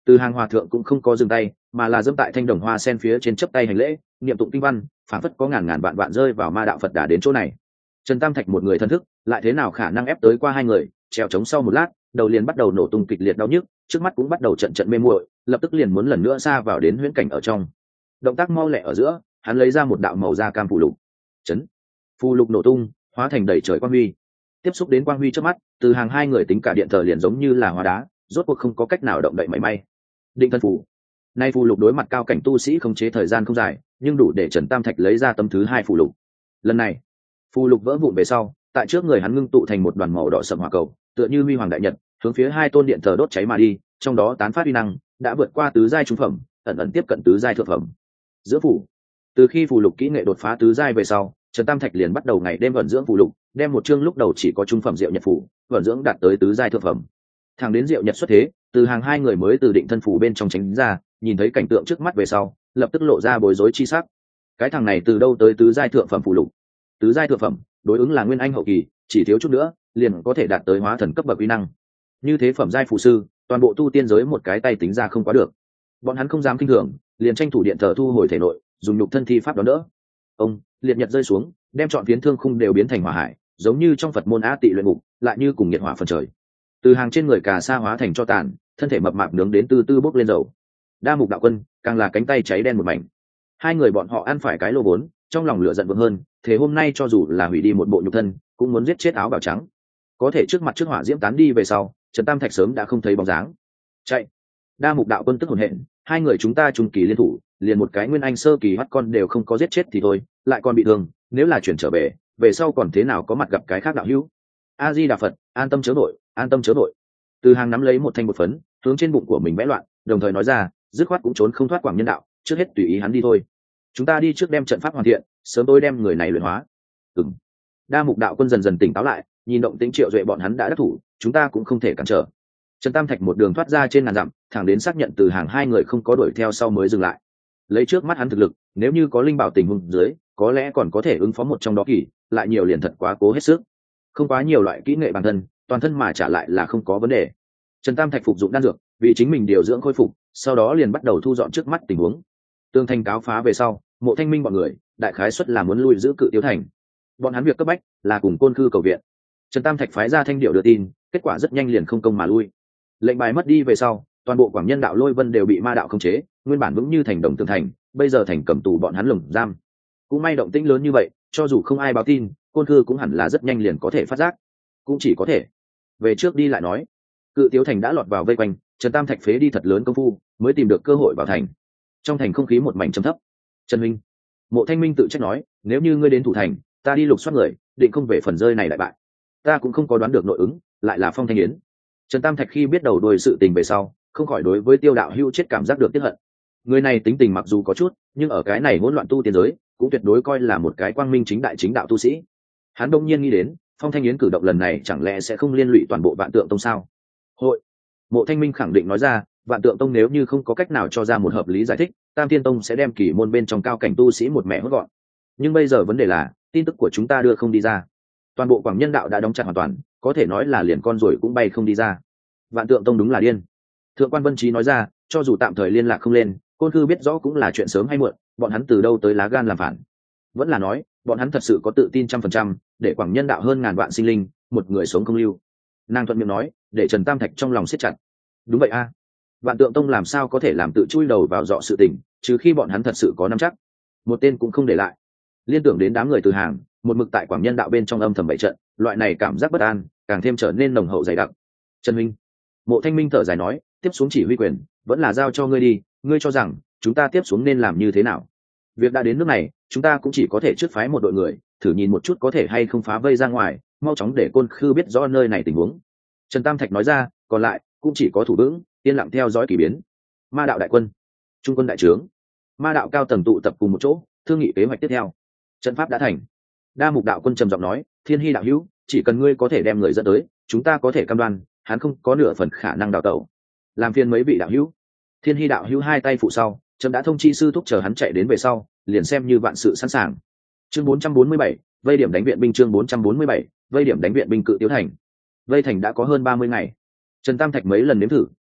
Từ Hàng hòa thượng cũng không có dừng tay, mà là dẫm tại thanh đồng hoa sen phía trên chấp tay hành lễ, niệm tụng kinh văn, phảng phất có ngàn ngàn vạn vạn rơi vào ma đạo Phật đà đến chỗ này. Trần Tam Thạch một người thân thức, lại thế nào khả năng ép tới qua hai người, trèo trống sau một lát, đầu liền bắt đầu nổ tung kịch liệt đau nhức, trước mắt cũng bắt đầu trận trận mê muội, lập tức liền muốn lần nữa xa vào đến huyễn cảnh ở trong. Động tác mau lẹ ở giữa, hắn lấy ra một đạo màu da cam phù lục. Chấn. Phù lục nổ tung, hóa thành đầy trời quang huy. Tiếp xúc đến quang huy trước mắt, Từ Hàng hai người tính cả điện thờ liền giống như là hóa đá, rốt cuộc không có cách nào động đậy mảy may. Định thân phù. Nay phù lục đối mặt cao cảnh tu sĩ không chế thời gian không dài, nhưng đủ để Trần Tam Thạch lấy ra tấm thứ hai phù lục. Lần này, phù lục vỡ vụn về sau, tại trước người hắn ngưng tụ thành một đoàn màu đỏ sẫm hỏa cầu, tựa như huy hoàng đại nhật, hướng phía hai tôn điện thờ đốt cháy mà đi, trong đó tán phát uy năng đã vượt qua tứ giai trung phẩm, ẩn ẩn tiếp cận tứ giai thượng phẩm. Giữa phủ, từ khi phù lục kỹ nghệ đột phá tứ giai về sau, Trần Tam Thạch liền bắt đầu ngày đêm vận dưỡng phù lục, đem một chương lúc đầu chỉ có trung phẩm diệu nhật phù, vận dưỡng đạt tới tứ giai thượng phẩm. Thẳng đến diệu nhật xuất thế, Từ Hàng hai người mới từ định thân phù bên trong tránh ra, nhìn thấy cảnh tượng trước mắt về sau, lập tức lộ ra bối rối chi sắc. Cái thằng này từ đâu tới tứ giai thượng phẩm phù lục? Tứ giai thượng phẩm, đối ứng là nguyên anh hậu kỳ, chỉ thiếu chút nữa, liền có thể đạt tới hóa thần cấp bậc uy năng. Như thế phẩm giai phù sư, toàn bộ tu tiên giới một cái tay tính ra không quá được. Bọn hắn không dám kinh thường, liền tranh thủ điện thờ thu hồi thể nội, dùng nhục thân thi pháp đón đỡ. Ông liệt nhật rơi xuống, đem trọn phiến thương khung đều biến thành hỏa hải, giống như trong Phật môn á tị luyện ngục, lại như cùng nhiệt hỏa phần trời. Từ Hàng trên người cà sa hóa thành cho tàn, thân thể mập mạp nướng đến từ từ bốc lên dầu. Đa Mục đạo quân càng là cánh tay cháy đen một mảnh. Hai người bọn họ ăn phải cái lô vốn, trong lòng lửa giận vượng hơn, thế hôm nay cho dù là hủy đi một bộ nhục thân, cũng muốn giết chết áo bào trắng. Có thể trước mặt trước hỏa diễm tán đi về sau, Trần Tam Thạch sớm đã không thấy bóng dáng. Chạy! Đa Mục đạo quân tức hồn hện, hai người chúng ta trung kỳ liên thủ, liền một cái nguyên anh sơ kỳ bắt con đều không có giết chết thì thôi, lại còn bị thương, nếu là chuyển trở về, về sau còn thế nào có mặt gặp cái khác đạo hữu. A Di Đà Phật, an tâm chớ nội, an tâm chớ nội. Từ Hàng nắm lấy một thanh bột phấn, hướng trên bụng của mình vẽ loạn, đồng thời nói ra, dứt khoát cũng trốn không thoát Quảng Nhân đạo, trước hết tùy ý hắn đi thôi. Chúng ta đi trước đem trận pháp hoàn thiện, sớm tôi đem người này luyện hóa. Ừm. Đa Mục đạo quân dần dần tỉnh táo lại, nhìn động tĩnh Triệu Duệ bọn hắn đã đắc thủ, chúng ta cũng không thể cản trở. Trần Tam Thạch một đường thoát ra trên ngàn dặm, thẳng đến xác nhận Từ Hàng hai người không có đuổi theo sau mới dừng lại. Lấy trước mắt hắn thực lực, nếu như có linh bảo tình huống dưới, có lẽ còn có thể ứng phó một trong đó kỳ, lại nhiều liền thật quá cố hết sức. Không quá nhiều loại kỹ nghệ bản thân, toàn thân mà trả lại là không có vấn đề. Trần Tam Thạch phục dụng đan dược, vì chính mình điều dưỡng khôi phục, sau đó liền bắt đầu thu dọn trước mắt tình huống. Tương thanh cáo phá về sau, Mộ Thanh Minh bọn người, đại khái suất là muốn lui giữ Cự Tiếu thành. Bọn hắn việc cấp bách là cùng Côn Khư cầu viện. Trần Tam Thạch phái ra thanh điệu đưa tin, kết quả rất nhanh liền không công mà lui. Lệnh bài mất đi về sau, toàn bộ Quảng Nhân đạo Lôi Vân đều bị ma đạo khống chế, nguyên bản vững như thành đồng tường thành, bây giờ thành cầm tù bọn hắn lồng giam. Cũng may động tĩnh lớn như vậy, cho dù không ai báo tin, Côn Khư cũng hẳn là rất nhanh liền có thể phát giác. Cũng chỉ có thể về trước đi lại nói. Cự Tiếu thành đã lọt vào vây quanh, Trần Tam Thạch phế đi thật lớn công phu, mới tìm được cơ hội vào thành. Trong thành không khí một mảnh trầm thấp. Trần Minh, Mộ Thanh Minh tự trách nói, nếu như ngươi đến thủ thành, ta đi lục soát người, định không về phần rơi này lại bại. Ta cũng không có đoán được nội ứng, lại là Phong Thanh Yến. Trần Tam Thạch khi biết đầu đuôi sự tình về sau, không khỏi đối với Tiêu đạo hưu chết cảm giác được tiếc hận. Người này tính tình mặc dù có chút, nhưng ở cái này hỗn loạn tu tiên giới, cũng tuyệt đối coi là một cái quang minh chính đại chính đạo tu sĩ. Hắn đông nhiên nghĩ đến, Phong Thanh Yến cử động lần này chẳng lẽ sẽ không liên lụy toàn bộ Vạn Tượng Tông sao? Hội. Mộ Thanh Minh khẳng định nói ra, Vạn Tượng Tông nếu như không có cách nào cho ra một hợp lý giải thích, Tam Thiên Tông sẽ đem kỳ môn bên trong cao cảnh tu sĩ một mẹ hốt gọn. Nhưng bây giờ vấn đề là, tin tức của chúng ta đưa không đi ra. Toàn bộ Quảng Nhân đạo đã đóng chặt hoàn toàn, có thể nói là liền con rồi cũng bay không đi ra. Vạn Tượng Tông đúng là điên. Thượng quan Vân Trí nói ra, cho dù tạm thời liên lạc không lên, Côn Khư biết rõ cũng là chuyện sớm hay muộn, bọn hắn từ đâu tới lá gan làm phản. Vẫn là nói, bọn hắn thật sự có tự tin trăm phần trăm, để Quảng Nhân đạo hơn ngàn vạn sinh linh, một người sống không lưu. Nàng thuận miệng nói, để Trần Tam Thạch trong lòng siết chặt. Đúng vậy a, Vạn Tượng Tông làm sao có thể làm tự chui đầu vào dọ sự tình, trừ khi bọn hắn thật sự có nắm chắc. Một tên cũng không để lại. Liên tưởng đến đám người Từ Hàng, một mực tại Quảng Nhân đạo bên trong âm thầm bày trận, loại này cảm giác bất an càng thêm trở nên nồng hậu dày đặc. Trần Minh, Mộ Thanh Minh thở dài nói, tiếp xuống chỉ huy quyền vẫn là giao cho ngươi đi, ngươi cho rằng chúng ta tiếp xuống nên làm như thế nào? Việc đã đến nước này, chúng ta cũng chỉ có thể trước phái một đội người, thử nhìn một chút có thể hay không phá vây ra ngoài, mau chóng để Côn Khư biết rõ nơi này tình huống. Trần Tam Thạch nói ra, còn lại cũng chỉ có thủ vững, yên lặng theo dõi kỳ biến. Ma đạo đại quân, trung quân đại trướng, ma đạo cao tầng tụ tập cùng một chỗ, thương nghị kế hoạch tiếp theo. Trận pháp đã thành. Đa Mục đạo quân trầm giọng nói, Thiên Hy đạo hữu, chỉ cần ngươi có thể đem người dẫn tới, chúng ta có thể cam đoan hắn không có nửa phần khả năng đào tẩu. Làm phiền mấy vị đạo hữu. Thiên Hy đạo hữu hai tay phụ sau, trầm đã thông chi sư thúc chờ hắn chạy đến về sau, liền xem như vạn sự sẵn sàng. Chương bốn trăm bốn mươi bảy, vây điểm đánh viện binh. Chương bốn trăm bốn mươi bảy, vây điểm đánh viện binh. Cự Tiếu thành. Vây thành đã có hơn ba mươi ngày. Trần Tam Thạch mấy lần nếm thử,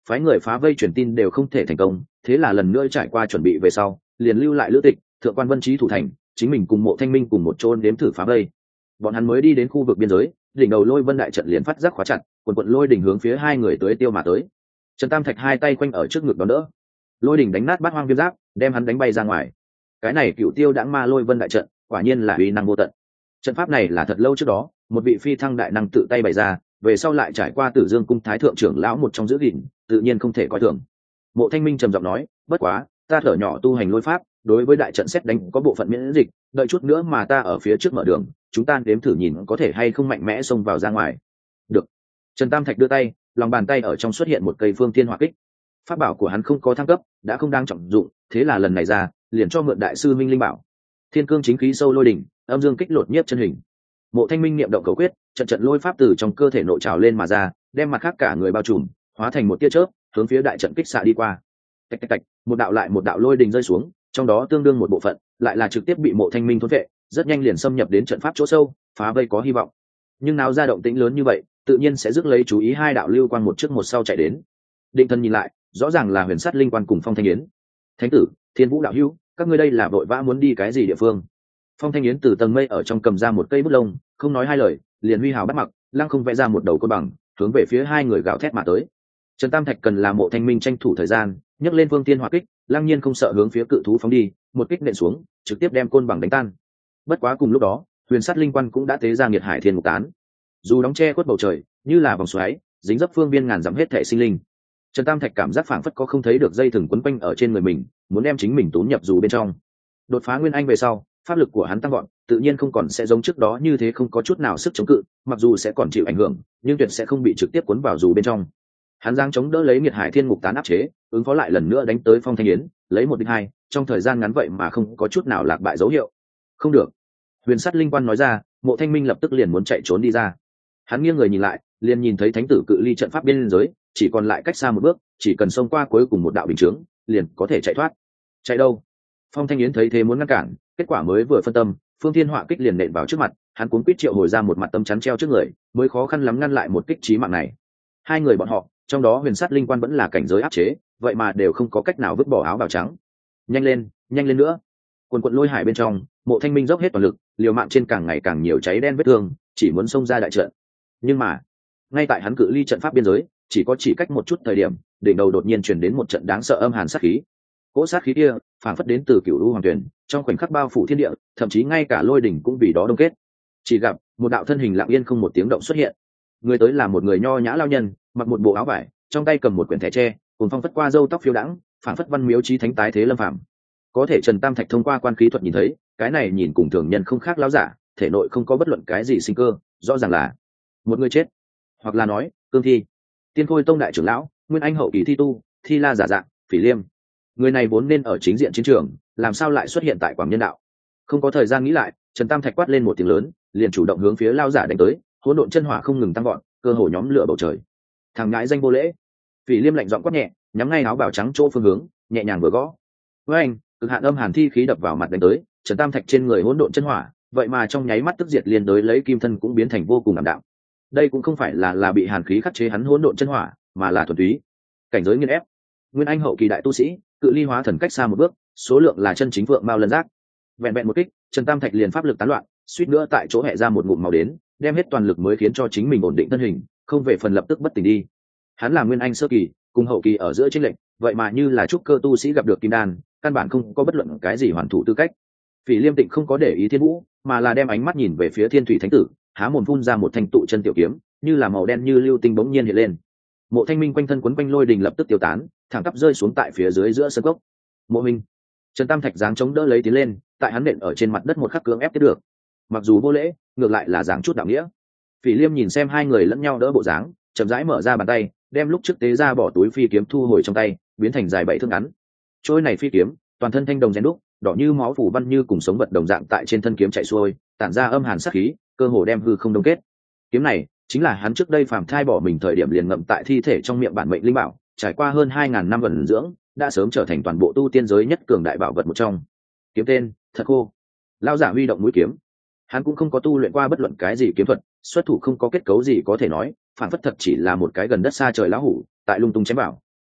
phái người phá vây truyền tin đều không thể thành công, thế là lần nữa trải qua chuẩn bị về sau liền lưu lại lữ tịch, thượng quan vân trí thủ thành, chính mình cùng Mộ Thanh Minh cùng một chỗ đếm thử phá vây. Bọn hắn mới đi đến khu vực biên giới, đỉnh đầu lôi vân đại trận liền phát giác khóa chặt, quần quận lôi đỉnh hướng phía hai người tới tiêu mà tới. Trần Tam Thạch hai tay quanh ở trước ngực đón đỡ, lôi đỉnh đánh nát bát hoang viêm giáp, đem hắn đánh bay ra ngoài. Cái này cựu tiêu đãng ma lôi vân đại trận quả nhiên là uy năng vô tận. Trận pháp này là thật lâu trước đó một vị phi thăng đại năng tự tay bày ra, về sau lại trải qua Tử Dương cung thái thượng trưởng lão một trong giữ gìn, tự nhiên không thể coi thường. Mộ Thanh Minh trầm giọng nói, bất quá ta thở nhỏ tu hành lôi pháp, đối với đại trận xét đánh có bộ phận miễn dịch, đợi chút nữa mà ta ở phía trước mở đường, chúng ta đếm thử nhìn có thể hay không mạnh mẽ xông vào ra ngoài. Được. Trần Tam Thạch đưa tay, lòng bàn tay ở trong xuất hiện một cây phương thiên hỏa kích. Pháp bảo của hắn không có thăng cấp, đã không đang trọng dụng, thế là lần này ra liền cho mượn đại sư minh linh bảo. Thiên cương chính khí sâu lôi đỉnh, âm dương kích lột nhiếp chân hình. Mộ Thanh Minh niệm động cầu quyết, trận trận lôi pháp từ trong cơ thể nội trào lên mà ra, đem mặt khác cả người bao trùm, hóa thành một tia chớp, hướng phía đại trận kích xạ đi qua. Tạch tạch tạch, một đạo lại một đạo lôi đình rơi xuống, trong đó tương đương một bộ phận lại là trực tiếp bị Mộ Thanh Minh thôn vệ, rất nhanh liền xâm nhập đến trận pháp chỗ sâu, phá vây có hy vọng. Nhưng nào ra động tĩnh lớn như vậy, tự nhiên sẽ rước lấy chú ý hai đạo lưu quang một trước một sau chạy đến. Định Thần nhìn lại, rõ ràng là Huyền Sát Linh Quan cùng Phong Thanh Yến. Thánh tử, Thiên Vũ đạo hữu, các ngươi đây là vội vã muốn đi cái gì địa phương? Phong Thanh Yến từ tầng mây ở trong cầm ra một cây bút lông, không nói hai lời, liền huy hào bắt mặc, lăng không vẽ ra một đầu côn bằng, hướng về phía hai người gào thét mà tới. Trần Tam Thạch cần là Mộ Thanh Minh tranh thủ thời gian, nhấc lên Phương Thiên Hỏa Kích, lăng nhiên không sợ hướng phía cự thú phóng đi, một kích nện xuống, trực tiếp đem côn bằng đánh tan. Bất quá cùng lúc đó, Huyền Sát Linh Quan cũng đã tế ra Nghiệt Hải Thiên Mục Tán, dù đóng che khuất bầu trời, như là vòng xoáy, dính dấp phương viên ngàn dặm hết thảy sinh linh. Trần Tam Thạch cảm giác phảng phất có không thấy được dây thừng quấn quanh ở trên người mình, muốn đem chính mình tốn nhập dù bên trong. Đột phá nguyên anh về sau, pháp lực của hắn tăng gọn, tự nhiên không còn sẽ giống trước đó như thế không có chút nào sức chống cự, mặc dù sẽ còn chịu ảnh hưởng, nhưng tuyệt sẽ không bị trực tiếp cuốn vào dù bên trong. Hắn giang chống đỡ lấy Nghiệt Hải Thiên Mục Tán áp chế, ứng phó lại lần nữa đánh tới Phong Thanh Yến, lấy một địch hai, trong thời gian ngắn vậy mà không có chút nào lạc bại dấu hiệu. Không được. Huyền Sát Linh Quan nói ra, Mộ Thanh Minh lập tức liền muốn chạy trốn đi ra. Hắn nghiêng người nhìn lại, liền nhìn thấy thánh tử cự ly trận pháp biên giới, chỉ còn lại cách xa một bước, chỉ cần xông qua cuối cùng một đạo bình chướng, liền có thể chạy thoát. Chạy đâu? Phong Thanh Yến thấy thế muốn ngăn cản, kết quả mới vừa phân tâm, Phương Thiên Hỏa Kích liền nện vào trước mặt, hắn cuống quýt triệu hồi ra một mặt tấm chắn treo trước người, mới khó khăn lắm ngăn lại một kích chí mạng này. Hai người bọn họ, trong đó Huyền Sát Linh Quan vẫn là cảnh giới áp chế, vậy mà đều không có cách nào vứt bỏ áo bào trắng. Nhanh lên, nhanh lên nữa! Quần quần lôi hải bên trong, Mộ Thanh Minh dốc hết toàn lực, liều mạng trên càng ngày càng nhiều cháy đen vết thương, chỉ muốn xông ra đại trận. Nhưng mà, ngay tại hắn cự ly trận pháp biên giới, chỉ có chỉ cách một chút thời điểm, đỉnh đầu đột nhiên truyền đến một trận đáng sợ âm hàn sát khí. Cỗ sát khí kia, phảng phất đến từ Cửu U Hoàng Tuyển, trong khoảnh khắc bao phủ thiên địa, thậm chí ngay cả lôi đỉnh cũng vì đó đông kết. Chỉ gặp một đạo thân hình lặng yên không một tiếng động xuất hiện. Người tới là một người nho nhã lao nhân, mặc một bộ áo vải, trong tay cầm một quyển thẻ tre, cùng phong phất qua râu tóc phiêu đãng, phảng phất văn miếu chí thánh tái thế lâm phàm. Có thể Trần Tam Thạch thông qua quan khí thuật nhìn thấy, cái này nhìn cùng thường nhân không khác lão giả, thể nội không có bất luận cái gì sinh cơ, rõ ràng là một người chết, hoặc là nói cương thi. Tiên Khôi Tông đại trưởng lão, nguyên anh hậu kỳ thi tu, thi la giả dạng, Phỉ Liêm. Người này vốn nên ở chính diện chiến trường, làm sao lại xuất hiện tại Quảng Nhân đạo? Không có thời gian nghĩ lại, Trần Tam Thạch quát lên một tiếng lớn, liền chủ động hướng phía lao giả đánh tới, hỗn độn chân hỏa không ngừng tăng gọn, cơ hồ nhóm lửa bầu trời. Thằng ngãi danh vô lễ! Phỉ Liêm lạnh giọng quát nhẹ, nhắm ngay áo bào trắng chỗ phương hướng, nhẹ nhàng vừa gõ. Với anh, cực hạn âm hàn thi khí đập vào mặt đánh tới, Trần Tam Thạch trên người hỗn độn chân hỏa, vậy mà trong nháy mắt tức diệt liên đối lấy kim thân cũng biến thành vô cùng ảm đạm. Đây cũng không phải là là bị hàn khí khắc chế hắn hỗn độn chân hỏa, mà là thuần túy cảnh giới nghiền ép. Nguyên anh hậu kỳ đại tu sĩ, cự ly hóa thần cách xa một bước, số lượng là chân chính vượng mao lân giác. Vẹn vẹn một kích, Trần Tam Thạch liền pháp lực tán loạn, suýt nữa tại chỗ hẹ ra một ngụm máu đến, đem hết toàn lực mới khiến cho chính mình ổn định thân hình, không về phần lập tức bất tỉnh đi. Hắn là nguyên anh sơ kỳ, cùng hậu kỳ ở giữa chênh lệch, vậy mà như là trúc cơ tu sĩ gặp được kim đan, căn bản không có bất luận cái gì hoàn thủ tư cách. Phỉ Liêm Tịnh không có để ý Thiên Vũ, mà là đem ánh mắt nhìn về phía Thiên Thủy Thánh Tử, há mồm phun ra một thanh tụ chân tiểu kiếm, như là màu đen như lưu tinh bỗng nhiên hiện lên. Mộ Thanh Minh quanh thân quấn quanh lôi đình lập tức tiêu tán, thẳng tắp rơi xuống tại phía dưới giữa sân cốc. Mộ Minh, Trần Tam Thạch giáng chống đỡ lấy tiến lên, tại hắn nện ở trên mặt đất một khắc cưỡng ép tiếp được. Mặc dù vô lễ, ngược lại là dáng chút đạo nghĩa. Phỉ Liêm nhìn xem hai người lẫn nhau đỡ bộ dáng, chậm rãi mở ra bàn tay, đem lúc trước tế ra bỏ túi phi kiếm thu hồi trong tay, biến thành dài bảy thước ngắn. Trôi này phi kiếm, toàn thân thanh đồng rèn đúc, đỏ như máu phủ văn như cùng sống vật đồng dạng tại trên thân kiếm chạy xuôi, tản ra âm hàn sát khí, cơ hồ đem hư không đông kết. Kiếm này chính là hắn trước đây phàm thai bỏ mình thời điểm liền ngậm tại thi thể trong miệng bản mệnh linh bảo, trải qua hơn hai ngàn năm vận dưỡng, đã sớm trở thành toàn bộ tu tiên giới nhất cường đại bảo vật một trong. Kiếm tên Thật Khô. Lão giả huy động mũi kiếm, hắn cũng không có tu luyện qua bất luận cái gì kiếm thuật, xuất thủ không có kết cấu gì có thể nói, phản phất thật chỉ là một cái gần đất xa trời lão hủ, tại lung tung chém bảo.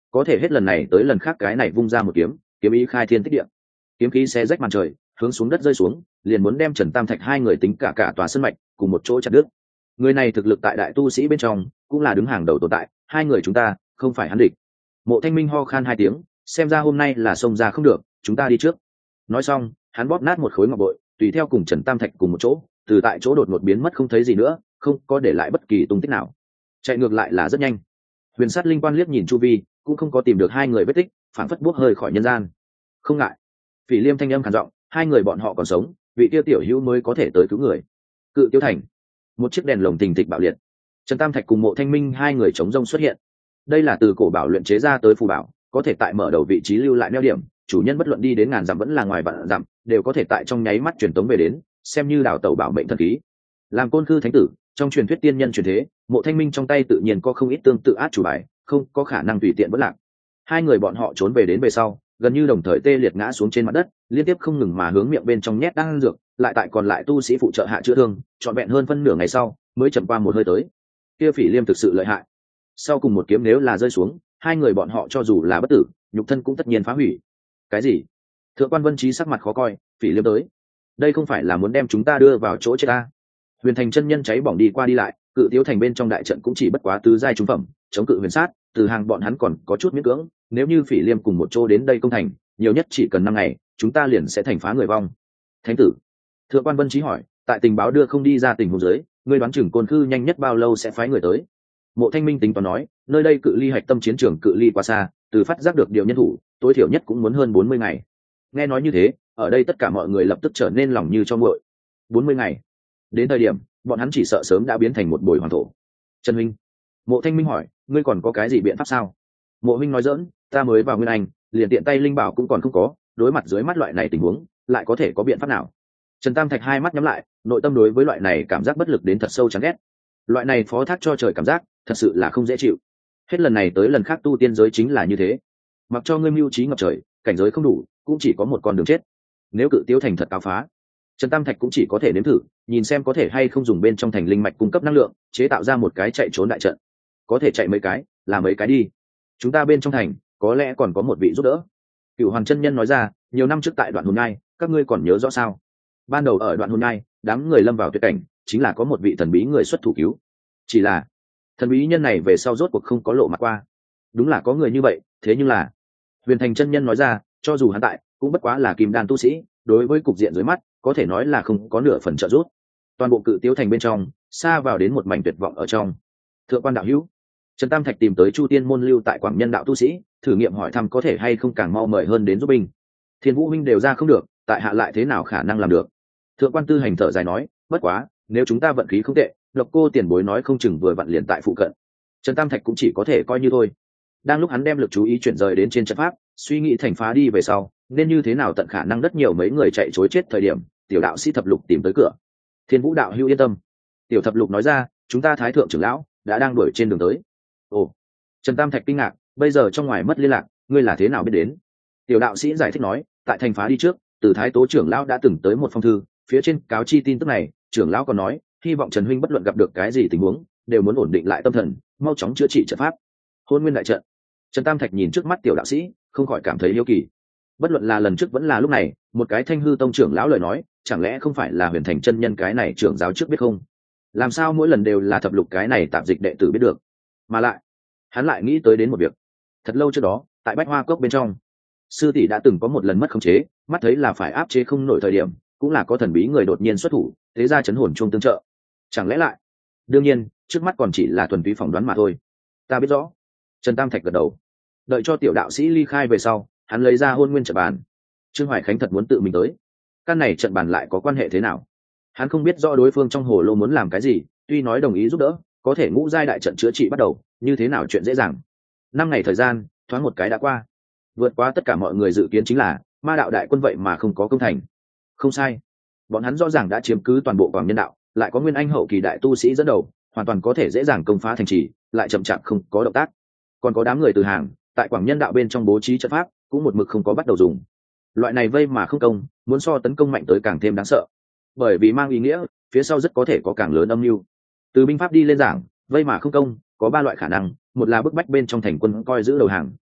có thể hết lần này tới lần khác cái này vung ra một kiếm, kiếm ý khai thiên tích địa, kiếm khí xé rách màn trời, hướng xuống đất rơi xuống, liền muốn đem Trần Tam Thạch hai người tính cả cả tòa sân mạch cùng một chỗ chặt đứt. Người này thực lực tại đại tu sĩ bên trong cũng là đứng hàng đầu tồn tại, hai người chúng ta không phải hắn địch. Mộ Thanh Minh ho khan hai tiếng, xem ra hôm nay là xông ra không được, chúng ta đi trước. Nói xong, hắn bóp nát một khối ngọc bội, tùy theo cùng Trần Tam Thạch cùng một chỗ, từ tại chỗ đột ngột biến mất không thấy gì nữa, không có để lại bất kỳ tung tích nào. Chạy ngược lại là rất nhanh. Huyền Sát Linh Quan liếc nhìn chu vi, cũng không có tìm được hai người vết tích, phản phất buốc hơi khỏi nhân gian. Không ngại. Phỉ Liêm thanh âm khàn giọng, hai người bọn họ còn sống, vị tiêu tiểu hữu mới có thể tới cứu người. Cự Tiêu Thành, một chiếc đèn lồng tình thịch bạo liệt. Trần Tam Thạch cùng Mộ Thanh Minh hai người chống rông xuất hiện. Đây là từ cổ bảo luyện chế ra tới phù bảo, có thể tại mở đầu vị trí lưu lại neo điểm, chủ nhân bất luận đi đến ngàn dặm vẫn là ngoài vạn dặm, đều có thể tại trong nháy mắt truyền tống về đến, xem như đảo tẩu bảo mệnh thần khí. Làm côn khư thánh tử, trong truyền thuyết tiên nhân truyền thế, Mộ Thanh Minh trong tay tự nhiên có không ít tương tự át chủ bài, không có khả năng tùy tiện bất lạc. Hai người bọn họ trốn về đến về sau, gần như đồng thời tê liệt ngã xuống trên mặt đất, liên tiếp không ngừng mà hướng miệng bên trong nhét đan dược, lại tại còn lại tu sĩ phụ trợ hạ chữa thương, trọn vẹn hơn phân nửa ngày sau, mới chậm qua một hơi tới. Kia Phỉ Liêm thực sự lợi hại. Sau cùng một kiếm nếu là rơi xuống, hai người bọn họ cho dù là bất tử, nhục thân cũng tất nhiên phá hủy. Cái gì? Thượng quan Vân Trí sắc mặt khó coi, Phỉ Liêm tới, đây không phải là muốn đem chúng ta đưa vào chỗ chết ta? Huyền Thành chân nhân cháy bỏng đi qua đi lại, Cự Tiếu Thành bên trong đại trận cũng chỉ bất quá tứ giai trung phẩm, chống cự huyền sát, từ hàng bọn hắn còn có chút miễn cưỡng, nếu như Phỉ Liêm cùng một chỗ đến đây công thành, nhiều nhất chỉ cần năm ngày, chúng ta liền sẽ thành phá người vong. Thánh tử, Thượng quan Vân Trí hỏi, tại tình báo đưa không đi ra tình huống dưới, ngươi đoán chừng côn khư nhanh nhất bao lâu sẽ phái người tới? Mộ Thanh Minh tính toán nói, nơi đây cự ly hạch tâm chiến trường cự ly quá xa, từ phát giác được điều nhân thủ, tối thiểu nhất cũng muốn hơn bốn mươi ngày. Nghe nói như thế, ở đây tất cả mọi người lập tức trở nên lòng như cho nguội. bốn mươi ngày, đến thời điểm bọn hắn chỉ sợ sớm đã biến thành một bồi hoàng thổ. Trần huynh, Mộ Thanh Minh hỏi, ngươi còn có cái gì biện pháp sao? Mộ huynh nói dỡn, ta mới vào Nguyên Anh, liền tiện tay linh bảo cũng còn không có, đối mặt dưới mắt loại này tình huống, lại có thể có biện pháp nào? Trần Tam Thạch hai mắt nhắm lại, nội tâm đối với loại này cảm giác bất lực đến thật sâu chán ghét. Loại này phó thác cho trời cảm giác, thật sự là không dễ chịu. Hết lần này tới lần khác tu tiên giới chính là như thế. Mặc cho ngươi mưu trí ngập trời, cảnh giới không đủ, cũng chỉ có một con đường chết. Nếu Cự Tiếu Thành thật táo phá, Trần Tam Thạch cũng chỉ có thể nếm thử, nhìn xem có thể hay không dùng bên trong thành linh mạch cung cấp năng lượng, chế tạo ra một cái chạy trốn đại trận. Có thể chạy mấy cái, là mấy cái đi. Chúng ta bên trong thành, có lẽ còn có một vị giúp đỡ. Cửu Hoàn chân nhân nói ra, nhiều năm trước tại Đoạn Hồn Nhai, các ngươi còn nhớ rõ sao? Ban đầu ở Đoạn Hồn Nhai, đám người lâm vào tuyệt cảnh, chính là có một vị thần bí người xuất thủ cứu. Chỉ là thần bí nhân này về sau rốt cuộc không có lộ mặt qua. Đúng là có người như vậy, thế nhưng là Huyền Thành chân nhân nói ra, cho dù hắn tại, cũng bất quá là kim đan tu sĩ, đối với cục diện dưới mắt, có thể nói là không có nửa phần trợ giúp. Toàn bộ Cự Tiếu Thành bên trong, xa vào đến một mảnh tuyệt vọng ở trong. Thượng quan đạo hữu, Trần Tam Thạch tìm tới Chu Tiên môn lưu tại Quảng Nhân đạo tu sĩ, thử nghiệm hỏi thăm có thể hay không càng mau mời hơn đến giúp binh. Thiên Vũ huynh đều ra không được, tại hạ lại thế nào khả năng làm được? Thượng quan Tư Hành thở dài nói, bất quá, nếu chúng ta vận khí không tệ, Độc Cô tiền bối nói không chừng vừa vặn liền tại phụ cận. Trần Tam Thạch cũng chỉ có thể coi như thôi. Đang lúc hắn đem lực chú ý chuyển rời đến trên trận pháp, suy nghĩ thành phá đi về sau, nên như thế nào tận khả năng rất nhiều mấy người chạy chối chết thời điểm, tiểu đạo sĩ Thập Lục tìm tới cửa. Thiên Vũ đạo hữu yên tâm. Tiểu Thập Lục nói ra, chúng ta Thái thượng trưởng lão đã đang đuổi trên đường tới. Ồ. Trần Tam Thạch kinh ngạc, bây giờ trong ngoài mất liên lạc, ngươi là thế nào biết đến? Tiểu đạo sĩ giải thích nói, tại thành phá đi trước, từ Thái Tố trưởng lão đã từng tới một phong thư, phía trên cáo chi tin tức này, trưởng lão còn nói, hy vọng Trần huynh bất luận gặp được cái gì tình huống, đều muốn ổn định lại tâm thần, mau chóng chữa trị trận pháp. Hôn Nguyên đại trận. Trần Tam Thạch nhìn trước mắt tiểu đạo sĩ, không khỏi cảm thấy hiếu kỳ. Bất luận là lần trước vẫn là lúc này, một cái Thanh Hư tông trưởng lão lời nói, chẳng lẽ không phải là Huyền Thành chân nhân cái này trưởng giáo trước biết không? Làm sao mỗi lần đều là Thập Lục cái này tạp dịch đệ tử biết được? Mà lại, hắn lại nghĩ tới đến một việc. Thật lâu trước đó, tại Bách Hoa Cốc bên trong, sư tỷ đã từng có một lần mất khống chế, mắt thấy là phải áp chế không nổi thời điểm, cũng là có thần bí người đột nhiên xuất thủ, thế ra chấn hồn chuông tương trợ. Chẳng lẽ lại? Đương nhiên, trước mắt còn chỉ là thuần túy phỏng đoán mà thôi. Ta biết rõ. Trần Tam Thạch gật đầu. Đợi cho tiểu đạo sĩ ly khai về sau, hắn lấy ra Hôn Nguyên trận bàn. Trương Hoài Khánh thật muốn tự mình tới. Căn này trận bàn lại có quan hệ thế nào? Hắn không biết rõ đối phương trong hồ lô muốn làm cái gì, tuy nói đồng ý giúp đỡ, có thể ngũ giai đại trận chữa trị bắt đầu, như thế nào chuyện dễ dàng. Năm ngày thời gian, thoáng một cái đã qua. Vượt qua tất cả mọi người dự kiến chính là Ma đạo đại quân vậy mà không có công thành. Không sai, bọn hắn rõ ràng đã chiếm cứ toàn bộ Quảng Nhân đạo, lại có Nguyên Anh hậu kỳ đại tu sĩ dẫn đầu, hoàn toàn có thể dễ dàng công phá thành trì, lại chậm chạp không có động tác. Còn có đám người từ hàng, tại Quảng Nhân đạo bên trong bố trí trận pháp, cũng một mực không có bắt đầu dùng. Loại này vây mà không công, muốn so tấn công mạnh tới càng thêm đáng sợ. Bởi vì mang ý nghĩa, phía sau rất có thể có càng lớn âm mưu. Từ binh pháp đi lên giảng, vây mà không công, có ba loại khả năng, một là bức bách bên trong thành quân coi giữ đầu hàng,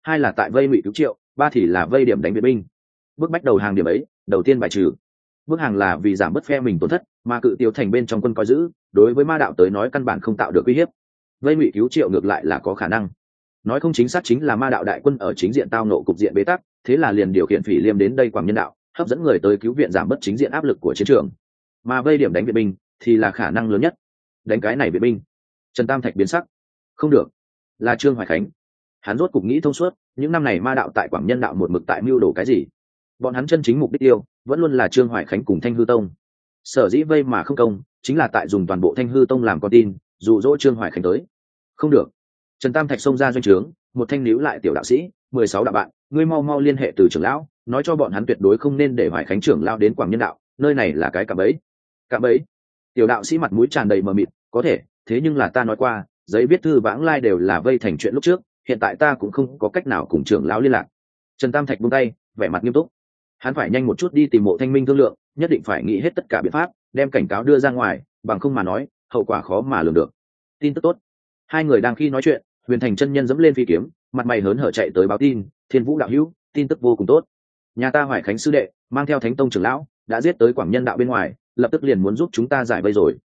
hai là tại vây ngụy cứu triệu, ba thì là vây điểm đánh viện binh. Bước bách đầu hàng điểm ấy, đầu tiên bài trừ. Bước hàng là vì giảm bớt phe mình tổn thất, mà cự tiêu thành bên trong quân coi giữ, đối với ma đạo tới nói căn bản không tạo được uy hiếp. Vây ngụy cứu triệu ngược lại là có khả năng. Nói không chính xác chính là ma đạo đại quân ở chính diện tao nộ cục diện bế tắc, thế là liền điều khiển Phỉ Liêm đến đây Quảng Nhân đạo, hấp dẫn người tới cứu viện giảm bớt chính diện áp lực của chiến trường. Mà vây điểm đánh viện binh thì là khả năng lớn nhất. Đánh cái này viện binh, Trần Tam Thạch biến sắc. Không được, là Trương Hoài Khánh. Hắn rốt cục nghĩ thông suốt, những năm này ma đạo tại Quảng Nhân đạo một mực tại mưu đồ cái gì? Bọn hắn chân chính mục đích yêu vẫn luôn là Trương Hoài Khánh cùng Thanh Hư Tông. Sở dĩ vây mà không công, chính là tại dùng toàn bộ Thanh Hư Tông làm con tin, dụ dỗ Trương Hoài Khánh tới. Không được. Trần Tam Thạch xông ra doanh trướng, một thanh níu lại tiểu đạo sĩ, mười sáu đạo bạn, ngươi mau mau liên hệ từ trưởng lão, nói cho bọn hắn tuyệt đối không nên để Hoài Khánh trưởng lão đến Quảng Nhân đạo, nơi này là cái cạm bẫy. Cạm bẫy? Tiểu đạo sĩ mặt mũi tràn đầy mờ mịt, có thể, thế nhưng là ta nói qua, giấy viết thư vãng lai đều là vây thành chuyện lúc trước, hiện tại ta cũng không có cách nào cùng trưởng lão liên lạc. Trần Tam Thạch buông tay, vẻ mặt nghiêm túc. Hắn phải nhanh một chút đi tìm Mộ Thanh Minh thương lượng, nhất định phải nghĩ hết tất cả biện pháp, đem cảnh cáo đưa ra ngoài, bằng không mà nói, hậu quả khó mà lường được. Tin tức tốt. Hai người đang khi nói chuyện, Huyền Thành chân nhân dẫm lên phi kiếm, mặt mày hớn hở chạy tới báo tin, Thiên Vũ đạo hữu, tin tức vô cùng tốt. Nhà ta Hoài Khánh sư đệ, mang theo Thánh Tông trưởng lão, đã giết tới Quảng Nhân đạo bên ngoài, lập tức liền muốn giúp chúng ta giải vây rồi.